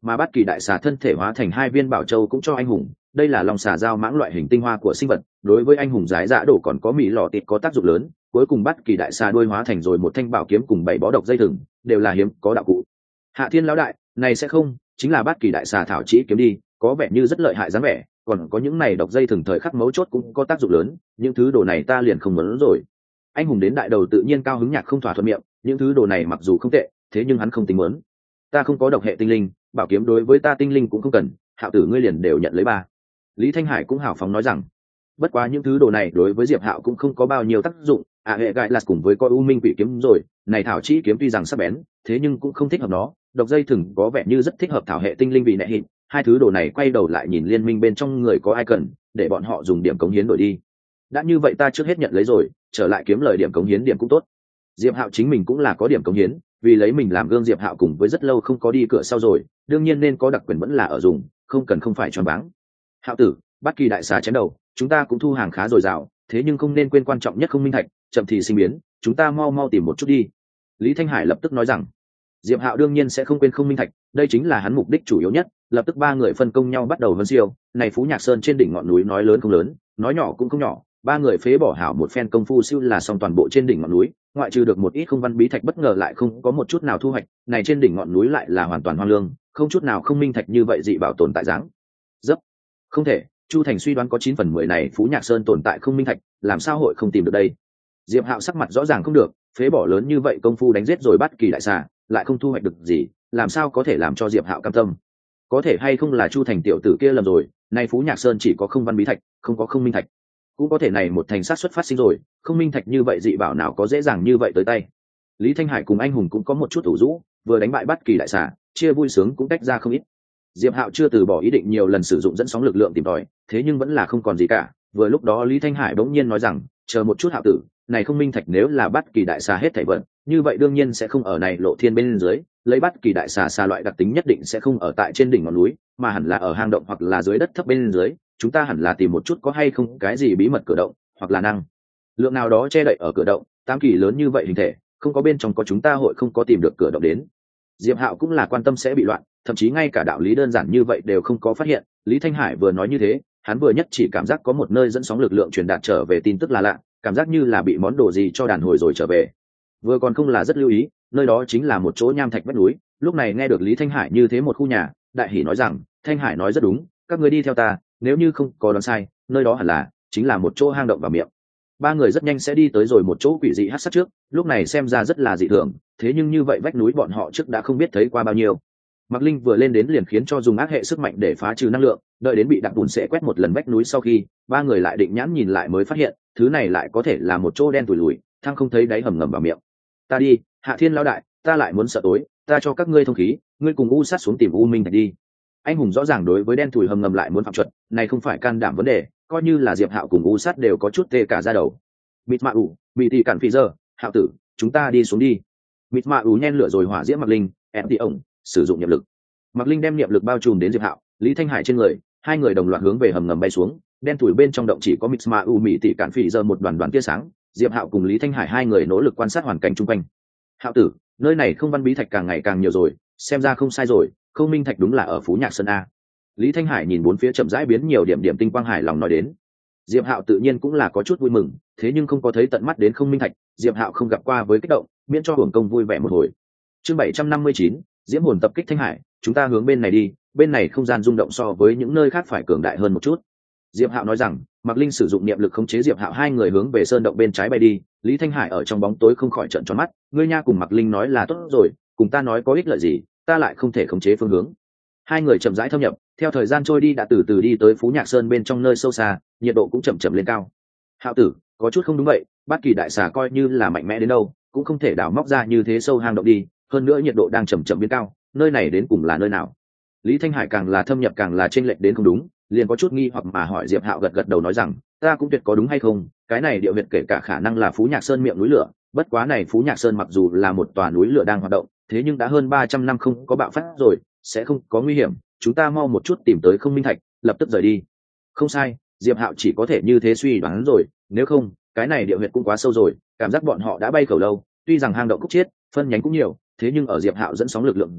mà bát kỳ đại xà thân thể hóa thành hai viên bảo châu cũng cho anh hùng. Đây là long xà dao mãng loại hình tinh hoa của sinh vật, đối với anh hùng giái dạ đổ còn có mỹ lọ tịt có tác dụng lớn. Cuối cùng bát kỳ đại xà đuôi hóa thành rồi một thanh bảo kiếm cùng bảy bó độc dây thừng, đều là hiếm có đạo cụ. Hạ Thiên lão đại, này sẽ không chính là bát kỳ đại xà thảo chỉ kiếm đi, có vẻ như rất lợi hại dáng vẻ, còn có những này độc dây thừng thời khắc mấu chốt cũng có tác dụng lớn, những thứ đồ này ta liền không muốn rồi. Anh hùng đến đại đầu tự nhiên cao hứng nhạc không thỏa thuận miệng, những thứ đồ này mặc dù không tệ, thế nhưng hắn không tính muốn. Ta không có độc hệ tinh linh, bảo kiếm đối với ta tinh linh cũng không cần, Hạo tử ngươi liền đều nhận lấy ba. Lý Thanh Hải cũng hào phóng nói rằng, bất quá những thứ đồ này đối với Diệp Hạo cũng không có bao nhiêu tác dụng, à hệ gại là cùng với coi u minh quỷ kiếm rồi, này thảo chỉ kiếm tuy rằng sắc bén, thế nhưng cũng không thích hợp nó, độc dây thừng có vẻ như rất thích hợp thảo hệ tinh linh vì nệ hình. Hai thứ đồ này quay đầu lại nhìn liên minh bên trong người có ai cần, để bọn họ dùng điểm cống hiến đổi đi. Đã như vậy ta trước hết nhận lấy rồi, trở lại kiếm lời điểm cống hiến điểm cũng tốt. Diệp Hạo chính mình cũng là có điểm cống hiến, vì lấy mình làm gương Diệp Hạo cùng với rất lâu không có đi cửa sau rồi, đương nhiên nên có đặc quyền vẫn là ở dùng, không cần không phải choáng váng. Hạo tử, bất kỳ đại xà chém đầu, chúng ta cũng thu hàng khá dồi dào, thế nhưng không nên quên quan trọng nhất không minh thạch, chậm thì sinh biến, chúng ta mau mau tìm một chút đi. Lý Thanh Hải lập tức nói rằng, Diệp Hạo đương nhiên sẽ không quên không minh thạch, đây chính là hắn mục đích chủ yếu nhất. Lập tức ba người phân công nhau bắt đầu vân siêu. Này Phú Nhạc Sơn trên đỉnh ngọn núi nói lớn không lớn, nói nhỏ cũng không nhỏ, ba người phế bỏ hảo một phen công phu siêu là xong toàn bộ trên đỉnh ngọn núi, ngoại trừ được một ít không văn bí thạch bất ngờ lại không có một chút nào thu hoạch. Này trên đỉnh ngọn núi lại là hoàn toàn hoang lương, không chút nào không minh thạch như vậy dị bảo tồn tại dáng dấp. Không thể, Chu Thành suy đoán có chín phần mười này Phú Nhạc Sơn tồn tại không minh thạch, làm sao hội không tìm được đây? Diệp Hạo sắc mặt rõ ràng không được, phế bỏ lớn như vậy công phu đánh giết rồi bắt kỳ đại xà, lại không thu hoạch được gì, làm sao có thể làm cho Diệp Hạo cam tâm? Có thể hay không là Chu Thành tiểu tử kia lầm rồi, nay Phú Nhạc Sơn chỉ có không văn bí thạch, không có không minh thạch. Cũng có thể này một thành sát xuất phát sinh rồi, không minh thạch như vậy dị bảo nào có dễ dàng như vậy tới tay. Lý Thanh Hải cùng anh hùng cũng có một chút ủ rũ, vừa đánh bại bắt kỳ đại xà, chia vui sướng cũng tách ra không ít. Diệp Hạo chưa từ bỏ ý định nhiều lần sử dụng dẫn sóng lực lượng tìm tòi, thế nhưng vẫn là không còn gì cả. Vừa lúc đó Lý Thanh Hải bỗng nhiên nói rằng, chờ một chút Hạo tử, này không minh thạch nếu là bắt kỳ đại xà hết thảy vận, như vậy đương nhiên sẽ không ở này lộ thiên bên dưới, lấy bắt kỳ đại xà xà loại đặc tính nhất định sẽ không ở tại trên đỉnh ngọn núi, mà hẳn là ở hang động hoặc là dưới đất thấp bên dưới. Chúng ta hẳn là tìm một chút có hay không cái gì bí mật cửa động, hoặc là năng lượng nào đó che đậy ở cửa động. Tám kỳ lớn như vậy hình thể, không có bên trong có chúng ta hội không có tìm được cửa động đến. Diệp Hạo cũng là quan tâm sẽ bị loạn, thậm chí ngay cả đạo lý đơn giản như vậy đều không có phát hiện. Lý Thanh Hải vừa nói như thế, hắn vừa nhất chỉ cảm giác có một nơi dẫn sóng lực lượng truyền đạt trở về tin tức là lạ, cảm giác như là bị món đồ gì cho đàn hồi rồi trở về. Vừa còn không là rất lưu ý, nơi đó chính là một chỗ nham thạch vách núi. Lúc này nghe được Lý Thanh Hải như thế một khu nhà, đại hỉ nói rằng, Thanh Hải nói rất đúng, các ngươi đi theo ta, nếu như không có đoán sai, nơi đó hẳn là chính là một chỗ hang động vào miệng. Ba người rất nhanh sẽ đi tới rồi một chỗ quỷ dị hắc sắc trước, lúc này xem ra rất là dị thường, thế nhưng như vậy vách núi bọn họ trước đã không biết thấy qua bao nhiêu. Mạc Linh vừa lên đến liền khiến cho dùng ác hệ sức mạnh để phá trừ năng lượng, đợi đến bị đặc bùn sẽ quét một lần vách núi sau khi, ba người lại định nhãn nhìn lại mới phát hiện, thứ này lại có thể là một chỗ đen tủi lùi, thang không thấy đáy hầm ngầm vào miệng. Ta đi, Hạ Thiên lão đại, ta lại muốn sợ tối, ta cho các ngươi thông khí, ngươi cùng u sát xuống tìm u minh thạch đi. Anh hùng rõ ràng đối với đen tủi hầm ngầm lại muốn phạm chuẩn, này không phải can đảm vấn đề, coi như là Diệp Hạo cùng u sát đều có chút tê cả da đầu. Mịt mạ ủ, bị tỷ cản phi giờ, Hạo tử, chúng ta đi xuống đi. Mịt mạ ủ nhen lửa rồi hỏa diễm Mạc Linh, em tỷ ổng, sử dụng niệm lực. Mạc Linh đem niệm lực bao trùm đến Diệp Hạo, Lý Thanh Hải trên người, hai người đồng loạt hướng về hầm ngầm bay xuống. Đen tủi bên trong động chỉ có Mịt mạ ủ mỹ tỷ cản phi giờ một đoàn đoàn tia sáng. Diệp Hạo cùng Lý Thanh Hải hai người nỗ lực quan sát hoàn cảnh chung quanh. Hạo tử, nơi này không văn bí thạch càng ngày càng nhiều rồi, xem ra không sai rồi, không minh thạch đúng là ở Phú Nhạc Sơn a. Lý Thanh Hải nhìn bốn phía chậm rãi biến nhiều điểm điểm tinh quang hải lòng nói đến. Diệp Hạo tự nhiên cũng là có chút vui mừng, thế nhưng không có thấy tận mắt đến không minh thạch, Diệp Hạo không gặp qua với kích động, miễn cho hưởng công vui vẻ một hồi. Chương bảy trăm năm mươi chín, Diễm hồn tập kích Thanh Hải, chúng ta hướng bên này đi, bên này không gian rung động so với những nơi khác phải cường đại hơn một chút. Diệp Hạo nói rằng, Mạc Linh sử dụng niệm lực khống chế Diệp Hạo hai người hướng về sơn động bên trái bay đi. Lý Thanh Hải ở trong bóng tối không khỏi trợn tròn mắt, ngươi nha cùng Mạc Linh nói là tốt rồi, cùng ta nói có ích lợi gì, ta lại không thể khống chế phương hướng. Hai người chậm rãi thâm nhập, theo thời gian trôi đi đã từ từ đi tới Phú Nhạc Sơn bên trong nơi sâu xa, nhiệt độ cũng chậm chậm lên cao. Hạo tử, có chút không đúng vậy, Bát Kỳ đại xà coi như là mạnh mẽ đến đâu, cũng không thể đào móc ra như thế sâu hang động đi, hơn nữa nhiệt độ đang chậm chậm biến cao, nơi này đến cùng là nơi nào? Lý Thanh Hải càng là thâm nhập càng là chênh lệch đến không đúng, liền có chút nghi hoặc mà hỏi Diệp Hạo, gật gật đầu nói rằng, ta cũng tuyệt có đúng hay không, cái này địa huyệt kể cả khả năng là Phú Nhạc Sơn miệng núi lửa, bất quá này Phú Nhạc Sơn mặc dù là một tòa núi lửa đang hoạt động, thế nhưng đã hơn ba trăm năm không có bạo phát rồi, sẽ không có nguy hiểm, chúng ta mau một chút tìm tới không minh thạch, lập tức rời đi. Không sai, Diệp Hạo chỉ có thể như thế suy đoán rồi, nếu không, cái này địa huyệt cũng quá sâu rồi, cảm giác bọn họ đã bay khẩu lâu, tuy rằng hang động khúc chiết, phân nhánh cũng nhiều, thế nhưng ở Diệp Hạo dẫn sóng lực lượng dưới,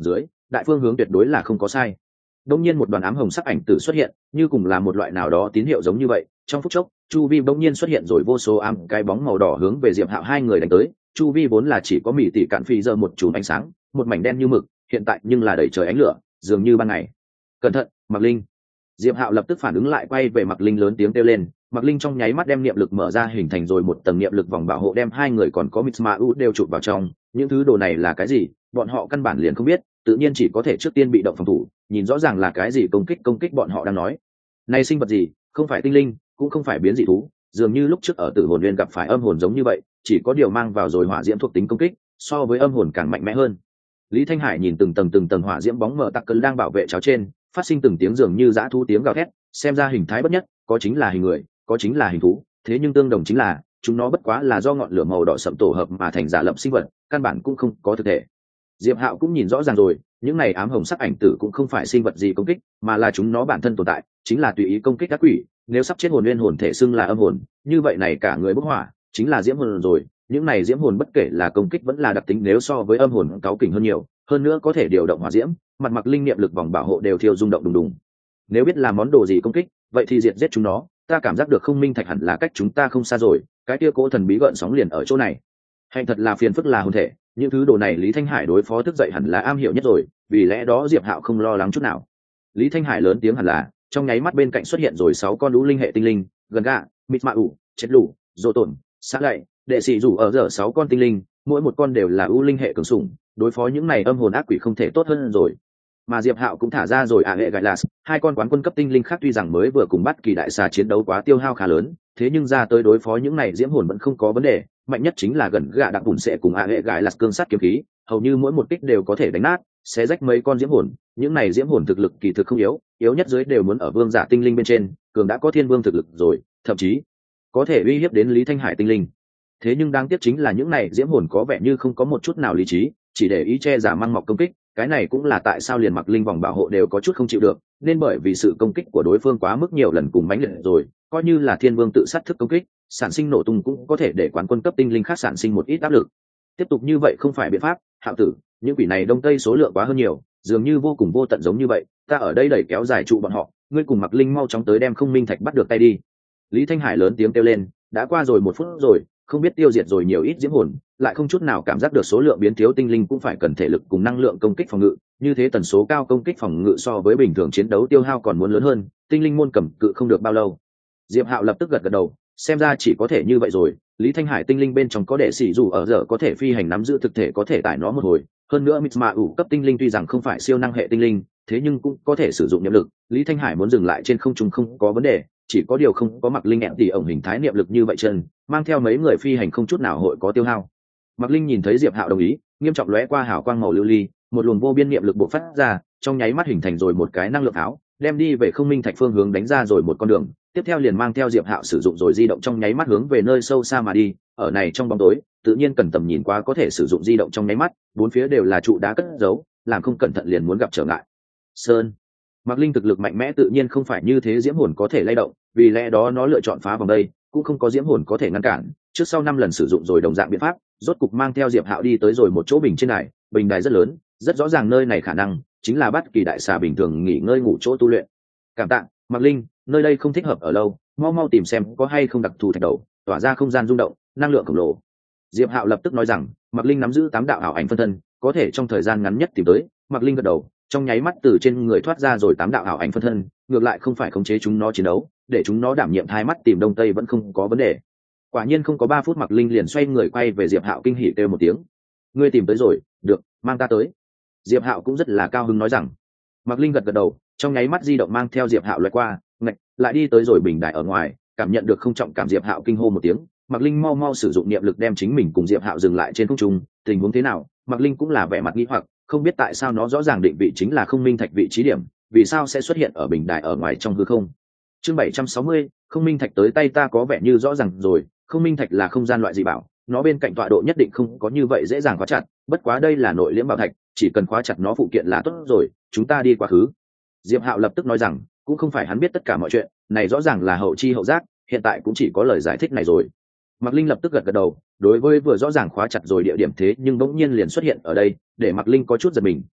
đại phương hướng tuyệt đối là không có sai. Đông nhiên một đoàn ám hồng sắc ảnh tử xuất hiện, như cùng là một loại nào đó tín hiệu giống như vậy. Trong phút chốc, chu vi bỗng nhiên xuất hiện rồi vô số ám cái bóng màu đỏ hướng về Diệp Hạo hai người đánh tới. Chu vi vốn là chỉ có mỉ tỉ cạn phi giờ một chùm ánh sáng, một mảnh đen như mực, hiện tại nhưng là đầy trời ánh lửa, dường như ban ngày. Cẩn thận, Mạc Linh! Diệp Hạo lập tức phản ứng lại, quay về Mạc Linh lớn tiếng kêu lên. Mạc Linh trong nháy mắt đem niệm lực mở ra, hình thành rồi một tầng niệm lực vòng bảo hộ, đem hai người còn có Mitsumau đều chụp vào trong. Những thứ đồ này là cái gì, bọn họ căn bản liền không biết, tự nhiên chỉ có thể trước tiên bị động phòng thủ, nhìn rõ ràng là cái gì công kích công kích bọn họ đang nói. Này sinh vật gì, không phải tinh linh, cũng không phải biến dị thú, dường như lúc trước ở Tử Hồn Nguyên gặp phải âm hồn giống như vậy, chỉ có điều mang vào rồi hỏa diễm thuộc tính công kích, so với âm hồn càng mạnh mẽ hơn. Lý Thanh Hải nhìn từng tầng từng tầng hỏa diễm bóng mờ tắc cấn đang bảo vệ cháo trên, phát sinh từng tiếng dường như dã thú tiếng gào thét, xem ra hình thái bất nhất, có chính là hình người, có chính là hình thú, thế nhưng tương đồng chính là chúng nó bất quá là do ngọn lửa màu đỏ sẫm tổ hợp mà thành giả lập sinh vật, căn bản cũng không có thực thể. Diệp Hạo cũng nhìn rõ ràng rồi, những này ám hồng sắc ảnh tử cũng không phải sinh vật gì công kích, mà là chúng nó bản thân tồn tại, chính là tùy ý công kích các quỷ. Nếu sắp chết hồn nguyên hồn thể xưng là âm hồn, như vậy này cả người bốc hỏa chính là diễm hồn rồi. Những này diễm hồn bất kể là công kích vẫn là đặc tính, nếu so với âm hồn cáu kỉnh hơn nhiều, hơn nữa có thể điều động hỏa diễm, mặt mặc linh niệm lực vòng bảo hộ đều thiêu rung động đùng đùng. Nếu biết là món đồ gì công kích, vậy thì diệt giết chúng nó. Ta cảm giác được không minh thạch hẳn là cách chúng ta không xa rồi, cái kia cỗ thần bí gợn sóng liền ở chỗ này. Hành thật là phiền phức là hồn thể, những thứ đồ này Lý Thanh Hải đối phó thức dậy hẳn là am hiểu nhất rồi, vì lẽ đó Diệp Hạo không lo lắng chút nào. Lý Thanh Hải lớn tiếng hẳn là, trong nháy mắt bên cạnh xuất hiện rồi sáu con lũ linh hệ tinh linh, gần gạ, mịt mạ ủ, chết lũ, dỗ tổn, xã lạy, đệ sĩ rủ ở giờ sáu con tinh linh, mỗi một con đều là ưu linh hệ cường sủng, đối phó những này âm hồn ác quỷ không thể tốt hơn rồi. Mà Diệp Hạo cũng thả ra rồi ạ hệ gại lạt, hai con quán quân cấp tinh linh khác, tuy rằng mới vừa cùng bắt kỳ đại xà chiến đấu quá tiêu hao khá lớn, thế nhưng ra tới đối phó những này diễm hồn vẫn không có vấn đề, mạnh nhất chính là gần gạ đặc bùn sẽ cùng ạ hệ gại lạt cương sát kiếm khí, hầu như mỗi một kích đều có thể đánh nát, xé rách mấy con diễm hồn. Những này diễm hồn thực lực kỳ thực không yếu, yếu nhất dưới đều muốn ở vương giả tinh linh bên trên, cường đã có thiên vương thực lực rồi, thậm chí có thể uy hiếp đến Lý Thanh Hải tinh linh. Thế nhưng đáng tiếc chính là những này diễm hồn có vẻ như không có một chút nào lý trí, chỉ để ý che giả mang mọc công kích. Cái này cũng là tại sao liền mặc linh vòng bảo hộ đều có chút không chịu được, nên bởi vì sự công kích của đối phương quá mức nhiều lần cùng mãnh liệt rồi, coi như là thiên vương tự sát thức công kích, sản sinh nổ tung cũng có thể để quán quân cấp tinh linh khác sản sinh một ít áp lực. Tiếp tục như vậy không phải biện pháp, Hạo tử, những quỷ này đông tây số lượng quá hơn nhiều, dường như vô cùng vô tận giống như vậy, ta ở đây đẩy kéo dài trụ bọn họ, ngươi cùng mặc linh mau chóng tới đem không minh thạch bắt được tay đi. Lý Thanh Hải lớn tiếng kêu lên, đã qua rồi một phút rồi, không biết tiêu diệt rồi nhiều ít diễm hồn, lại không chút nào cảm giác được số lượng biến thiếu tinh linh cũng phải cần thể lực cùng năng lượng công kích phòng ngự, như thế tần số cao công kích phòng ngự so với bình thường chiến đấu tiêu hao còn muốn lớn hơn, tinh linh môn cầm cự không được bao lâu. Diệp Hạo lập tức gật gật đầu, xem ra chỉ có thể như vậy rồi. Lý Thanh Hải tinh linh bên trong có đệ sĩ dù ở giờ có thể phi hành nắm giữ thực thể có thể tải nó một hồi, hơn nữa Mitsumau cấp tinh linh tuy rằng không phải siêu năng hệ tinh linh, thế nhưng cũng có thể sử dụng niệm lực. Lý Thanh Hải muốn dừng lại trên không trung không có vấn đề, chỉ có điều không có mặc linh ẹn tỷ ổng hình thái niệm lực như vậy chân, mang theo mấy người phi hành không chút nào hội có tiêu hao. Mặc linh nhìn thấy Diệp Hạo đồng ý, nghiêm trọng lóe qua hào quang màu lưu ly, một luồng vô biên niệm lực bộc phát ra, trong nháy mắt hình thành rồi một cái năng lượng áo, đem đi về không minh thạch phương hướng đánh ra rồi một con đường, tiếp theo liền mang theo Diệp Hạo sử dụng rồi di động trong nháy mắt hướng về nơi sâu xa mà đi. Ở này trong bóng tối, tự nhiên cần tầm nhìn qua có thể sử dụng di động trong nháy mắt, bốn phía đều là trụ đá cất giấu, làm không cẩn thận liền muốn gặp trở ngại. Sơn Mạc Linh thực lực mạnh mẽ tự nhiên không phải như thế diễm hồn có thể lay động, vì lẽ đó nó lựa chọn phá vòng đây, cũng không có diễm hồn có thể ngăn cản. Trước sau năm lần sử dụng rồi đồng dạng biện pháp, rốt cục mang theo Diệp Hạo đi tới rồi một chỗ bình trên đài, bình đài rất lớn, rất rõ ràng nơi này khả năng chính là Bát Kỳ đại xà bình thường nghỉ ngơi ngủ chỗ tu luyện. Cảm tạ, Mạc Linh, nơi đây không thích hợp ở lâu, mau mau tìm xem có hay không đặc thù thạch đầu, tỏa ra không gian rung động, năng lượng khổng lồ. Diệp Hạo lập tức nói rằng, Mạc Linh nắm giữ tám đạo ảo ảnh phân thân, có thể trong thời gian ngắn nhất tìm tới. Mạc Linh gật đầu, trong nháy mắt từ trên người thoát ra rồi tám đạo ảo ảnh phân thân, ngược lại không phải khống chế chúng nó chiến đấu, để chúng nó đảm nhiệm hai mắt tìm đông tây vẫn không có vấn đề. Quả nhiên không có ba phút Mạc Linh liền xoay người quay về Diệp Hạo kinh hỉ kêu một tiếng, ngươi tìm tới rồi, được, mang ta tới. Diệp Hạo cũng rất là cao hứng nói rằng. Mạc Linh gật gật đầu, trong nháy mắt di động mang theo Diệp Hạo lướt qua, ngạch, lại đi tới rồi bình đài ở ngoài, cảm nhận được không trọng cảm Diệp Hạo kinh hô một tiếng. Mạc Linh mau mau sử dụng niệm lực đem chính mình cùng Diệp Hạo dừng lại trên không trung, tình huống thế nào? Mạc Linh cũng là vẻ mặt nghi hoặc, không biết tại sao nó rõ ràng định vị chính là không minh thạch vị trí điểm, vì sao sẽ xuất hiện ở bình đài ở ngoài trong hư không. Chương bảy trăm sáu mươi, không minh thạch tới tay ta có vẻ như rõ ràng rồi, không minh thạch là không gian loại dị bảo, nó bên cạnh tọa độ nhất định không có như vậy dễ dàng khóa chặt, bất quá đây là nội liễm bảo thạch, chỉ cần khóa chặt nó phụ kiện là tốt rồi, chúng ta đi quá khứ. Diệp Hạo lập tức nói rằng, cũng không phải hắn biết tất cả mọi chuyện, này rõ ràng là hậu chi hậu giác, hiện tại cũng chỉ có lời giải thích này rồi. Mạc Linh lập tức gật gật đầu, đối với vừa rõ ràng khóa chặt rồi địa điểm thế nhưng bỗng nhiên liền xuất hiện ở đây, để Mạc Linh có chút giật mình,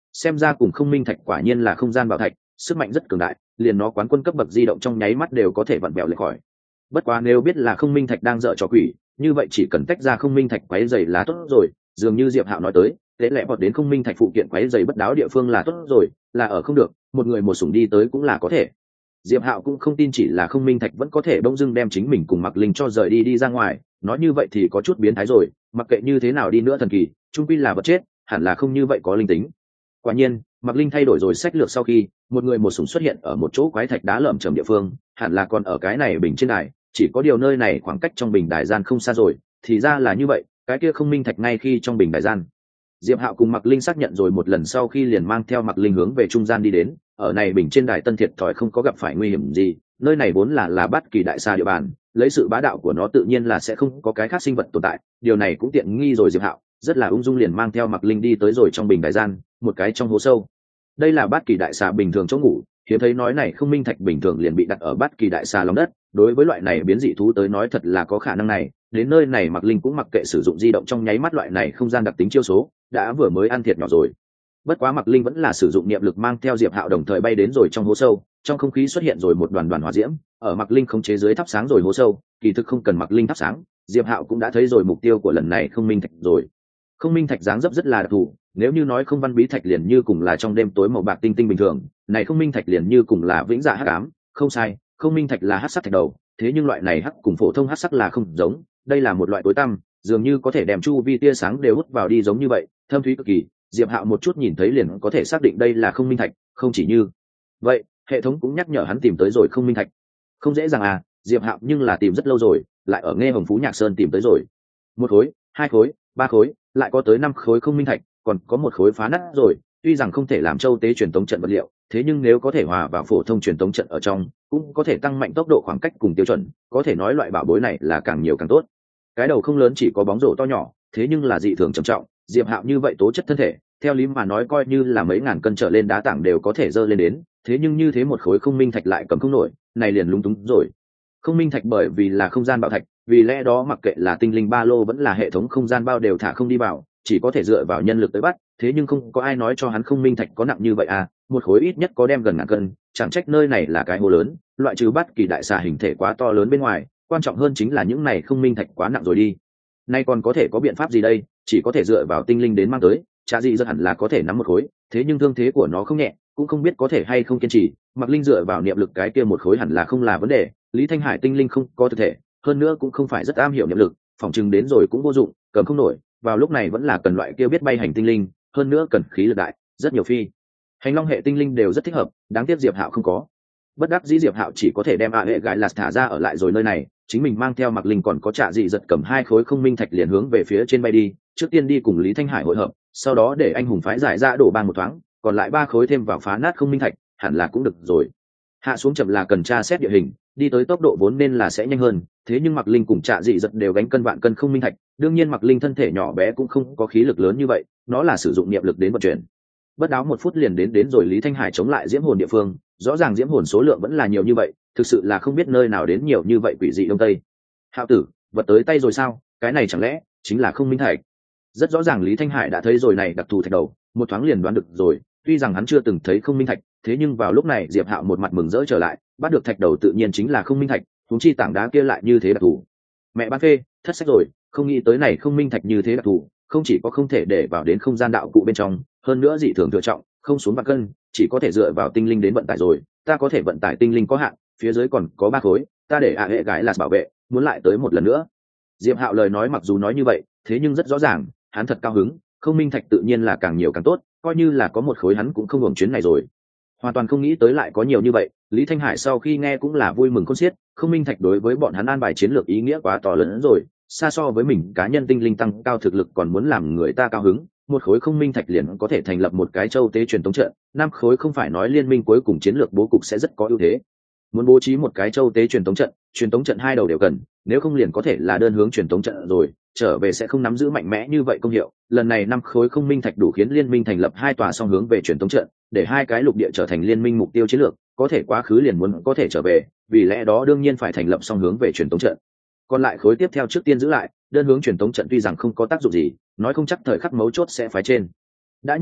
xem ra cùng không minh thạch quả nhiên là không gian bảo thạch, sức mạnh rất cường đại, liền nó quán quân cấp bậc di động trong nháy mắt đều có thể vặn vẹo lệch khỏi. Bất quá nếu biết là không minh thạch đang dở trò quỷ, như vậy chỉ cần tách ra không minh thạch quấy dày là tốt rồi. Dường như Diệp Hạo nói tới, thế lẽ vọt đến không minh thạch phụ kiện quấy dày bất đáo địa phương là tốt rồi, là ở không được, một người một sủng đi tới cũng là có thể. Diệp Hạo cũng không tin chỉ là không minh thạch vẫn có thể bỗng dưng đem chính mình cùng Mặc Linh cho rời đi đi ra ngoài, nói như vậy thì có chút biến thái rồi, mặc kệ như thế nào đi nữa thần kỳ, trung quy là vật chết, hẳn là không như vậy có linh tính. Quả nhiên, Mặc Linh thay đổi rồi sách lược sau khi, một người một sủng xuất hiện ở một chỗ quái thạch đá lởm chởm địa phương, hẳn là còn ở cái này bình trên đài, chỉ có điều nơi này khoảng cách trong bình đài gian không xa rồi, thì ra là như vậy, cái kia không minh thạch ngay khi trong bình đài gian. Diệp Hạo cùng Mặc Linh xác nhận rồi một lần sau khi liền mang theo Mặc Linh hướng về trung gian đi đến, ở này bình trên đài tân thiệt thòi không có gặp phải nguy hiểm gì, nơi này vốn là là Bát Kỳ đại sa địa bàn, lấy sự bá đạo của nó tự nhiên là sẽ không có cái khác sinh vật tồn tại, điều này cũng tiện nghi rồi Diệp Hạo, rất là ung dung liền mang theo Mặc Linh đi tới rồi trong bình đài gian, một cái trong hố sâu. Đây là Bát Kỳ đại sa bình thường chỗ ngủ, hiếm thấy nói này không minh thạch bình thường liền bị đặt ở Bát Kỳ đại sa lòng đất, đối với loại này biến dị thú tới nói thật là có khả năng này, đến nơi này Mặc Linh cũng mặc kệ sử dụng di động trong nháy mắt loại này không gian đặc tính chiêu số, đã vừa mới ăn thiệt nhỏ rồi. Bất quá Mặc Linh vẫn là sử dụng niệm lực mang theo Diệp Hạo đồng thời bay đến rồi trong hố sâu, trong không khí xuất hiện rồi một đoàn đoàn hỏa diễm, ở Mặc Linh khống chế dưới thắp sáng rồi hố sâu, kỳ thực không cần Mặc Linh thắp sáng, Diệp Hạo cũng đã thấy rồi mục tiêu của lần này không minh thạch rồi. Không minh thạch dáng dấp rất là đặc thù, nếu như nói không văn bí thạch liền như cùng là trong đêm tối màu bạc tinh tinh bình thường, này không minh thạch liền như cùng là vĩnh dạ hắc ám, không sai, không minh thạch là hắc sắc thạch đầu, thế nhưng loại này hắc cùng phổ thông hắc sắc là không giống, đây là một loại tối tăm, dường như có thể đem chu vi tia sáng đều hút vào đi giống như vậy, thâm thúy cực kỳ. Diệp Hạo một chút nhìn thấy liền có thể xác định đây là không minh thạch, không chỉ như vậy, hệ thống cũng nhắc nhở hắn tìm tới rồi không minh thạch. Không dễ dàng à, Diệp Hạo nhưng là tìm rất lâu rồi, lại ở Nghe Hồng Phú Nhạc Sơn tìm tới rồi. Một khối, hai khối, ba khối, lại có tới năm khối không minh thạch, còn có một khối phá nát rồi, tuy rằng không thể làm châu tế truyền tống trận vật liệu, thế nhưng nếu có thể hòa vào phổ thông truyền tống trận ở trong, cũng có thể tăng mạnh tốc độ khoảng cách cùng tiêu chuẩn, có thể nói loại bảo bối này là càng nhiều càng tốt. Cái đầu không lớn chỉ có bóng rổ to nhỏ, thế nhưng là dị thường trầm trọng, Diệp Hạo như vậy tố chất thân thể, theo lý mà nói coi như là mấy ngàn cân trở lên đá tảng đều có thể dơ lên đến, thế nhưng như thế một khối không minh thạch lại cầm không nổi, này liền lúng túng rồi. Không minh thạch bởi vì là không gian bảo thạch, vì lẽ đó mặc kệ là tinh linh ba lô vẫn là hệ thống không gian bao đều thả không đi vào, chỉ có thể dựa vào nhân lực tới bắt, thế nhưng không có ai nói cho hắn không minh thạch có nặng như vậy à, một khối ít nhất có đem gần ngàn cân, chẳng trách nơi này là cái hồ lớn, loại trừ Bát Kỳ đại xà hình thể quá to lớn bên ngoài, quan trọng hơn chính là những này không minh thạch quá nặng rồi đi. Nay còn có thể có biện pháp gì đây, chỉ có thể dựa vào tinh linh đến mang tới, Trà Dị rất hẳn là có thể nắm một khối, thế nhưng thương thế của nó không nhẹ, cũng không biết có thể hay không kiên trì, Mặc Linh dựa vào niệm lực cái kia một khối hẳn là không là vấn đề, Lý Thanh Hải tinh linh không có thực thể, hơn nữa cũng không phải rất am hiểu niệm lực, phòng chừng đến rồi cũng vô dụng, cầm không nổi, vào lúc này vẫn là cần loại kia biết bay hành tinh linh, hơn nữa cần khí lực đại, rất nhiều phi hành long hệ tinh linh đều rất thích hợp, đáng tiếc Diệp Hạo không có. Bất đắc dĩ Diệp Hạo chỉ có thể đem ạ hệ gãi lạt thả ra ở lại rồi nơi này, chính mình mang theo Mặc Linh còn có Trà Dị giật cầm hai khối không minh thạch liền hướng về phía trên bay đi, trước tiên đi cùng Lý Thanh Hải hội hợp, sau đó để anh hùng phái giải ra đổ bang một thoáng, còn lại ba khối thêm vào phá nát không minh thạch, hẳn là cũng được rồi. Hạ xuống chậm là cần tra xét địa hình, đi tới tốc độ vốn nên là sẽ nhanh hơn, thế nhưng Mặc Linh cùng Trà Dị giật đều gánh cân vạn cân không minh thạch, đương nhiên Mặc Linh thân thể nhỏ bé cũng không có khí lực lớn như vậy, nó là sử dụng niệm lực đến vận chuyển. Bất đáo một phút liền đến đến rồi Lý Thanh Hải chống lại diễm hồn địa phương, rõ ràng diễm hồn số lượng vẫn là nhiều như vậy, thực sự là không biết nơi nào đến nhiều như vậy quỷ dị đông tây. Hạo tử, vật tới tay rồi sao? Cái này chẳng lẽ chính là không minh thạch? Rất rõ ràng Lý Thanh Hải đã thấy rồi này đặc thù thạch đầu, một thoáng liền đoán được rồi, tuy rằng hắn chưa từng thấy không minh thạch, thế nhưng vào lúc này Diệp Hạo một mặt mừng rỡ trở lại, bắt được thạch đầu tự nhiên chính là không minh thạch, huống chi tảng đá kia lại như thế đặc thù. Mẹ ban phê, thất sách rồi, không nghĩ tới này không minh thạch như thế đặc thù, không chỉ có không thể để vào đến không gian đạo cụ bên trong, hơn nữa dị thường thừa trọng, không xuống vạn cân, chỉ có thể dựa vào tinh linh đến vận tải rồi, ta có thể vận tải tinh linh có hạn, phía dưới còn có ba khối, ta để ạ hệ gái là bảo vệ, muốn lại tới một lần nữa. Diệp Hạo lời nói mặc dù nói như vậy, thế nhưng rất rõ ràng, hắn thật cao hứng, không minh thạch tự nhiên là càng nhiều càng tốt, coi như là có một khối hắn cũng không hưởng chuyến này rồi. Hoàn toàn không nghĩ tới lại có nhiều như vậy, Lý Thanh Hải sau khi nghe cũng là vui mừng khôn xiết, không minh thạch đối với bọn hắn an bài chiến lược ý nghĩa quá to lớn hơn rồi, xa so với mình cá nhân tinh linh tăng cao thực lực còn muốn làm người ta cao hứng, một khối không minh thạch liền có thể thành lập một cái châu tế truyền tống trận, năm khối không phải nói liên minh cuối cùng chiến lược bố cục sẽ rất có ưu thế. Muốn bố trí một cái châu tế truyền tống trận, truyền tống trận hai đầu đều cần, nếu không liền có thể là đơn hướng truyền tống trận rồi, trở về sẽ không nắm giữ mạnh mẽ như vậy công hiệu. Lần này năm khối không minh thạch đủ khiến liên minh thành lập hai tòa song hướng về truyền tống trận, để hai cái lục địa trở thành liên minh mục tiêu chiến lược, có thể quá khứ liền muốn có thể trở về, vì lẽ đó đương nhiên phải thành lập song hướng về truyền tống trận. Còn lại khối tiếp theo trước tiên giữ lại, đơn hướng truyền tống trận tuy rằng không có tác dụng gì, nói không chắc thời khắc mấu chốt sẽ phái trên. Đã như vậy,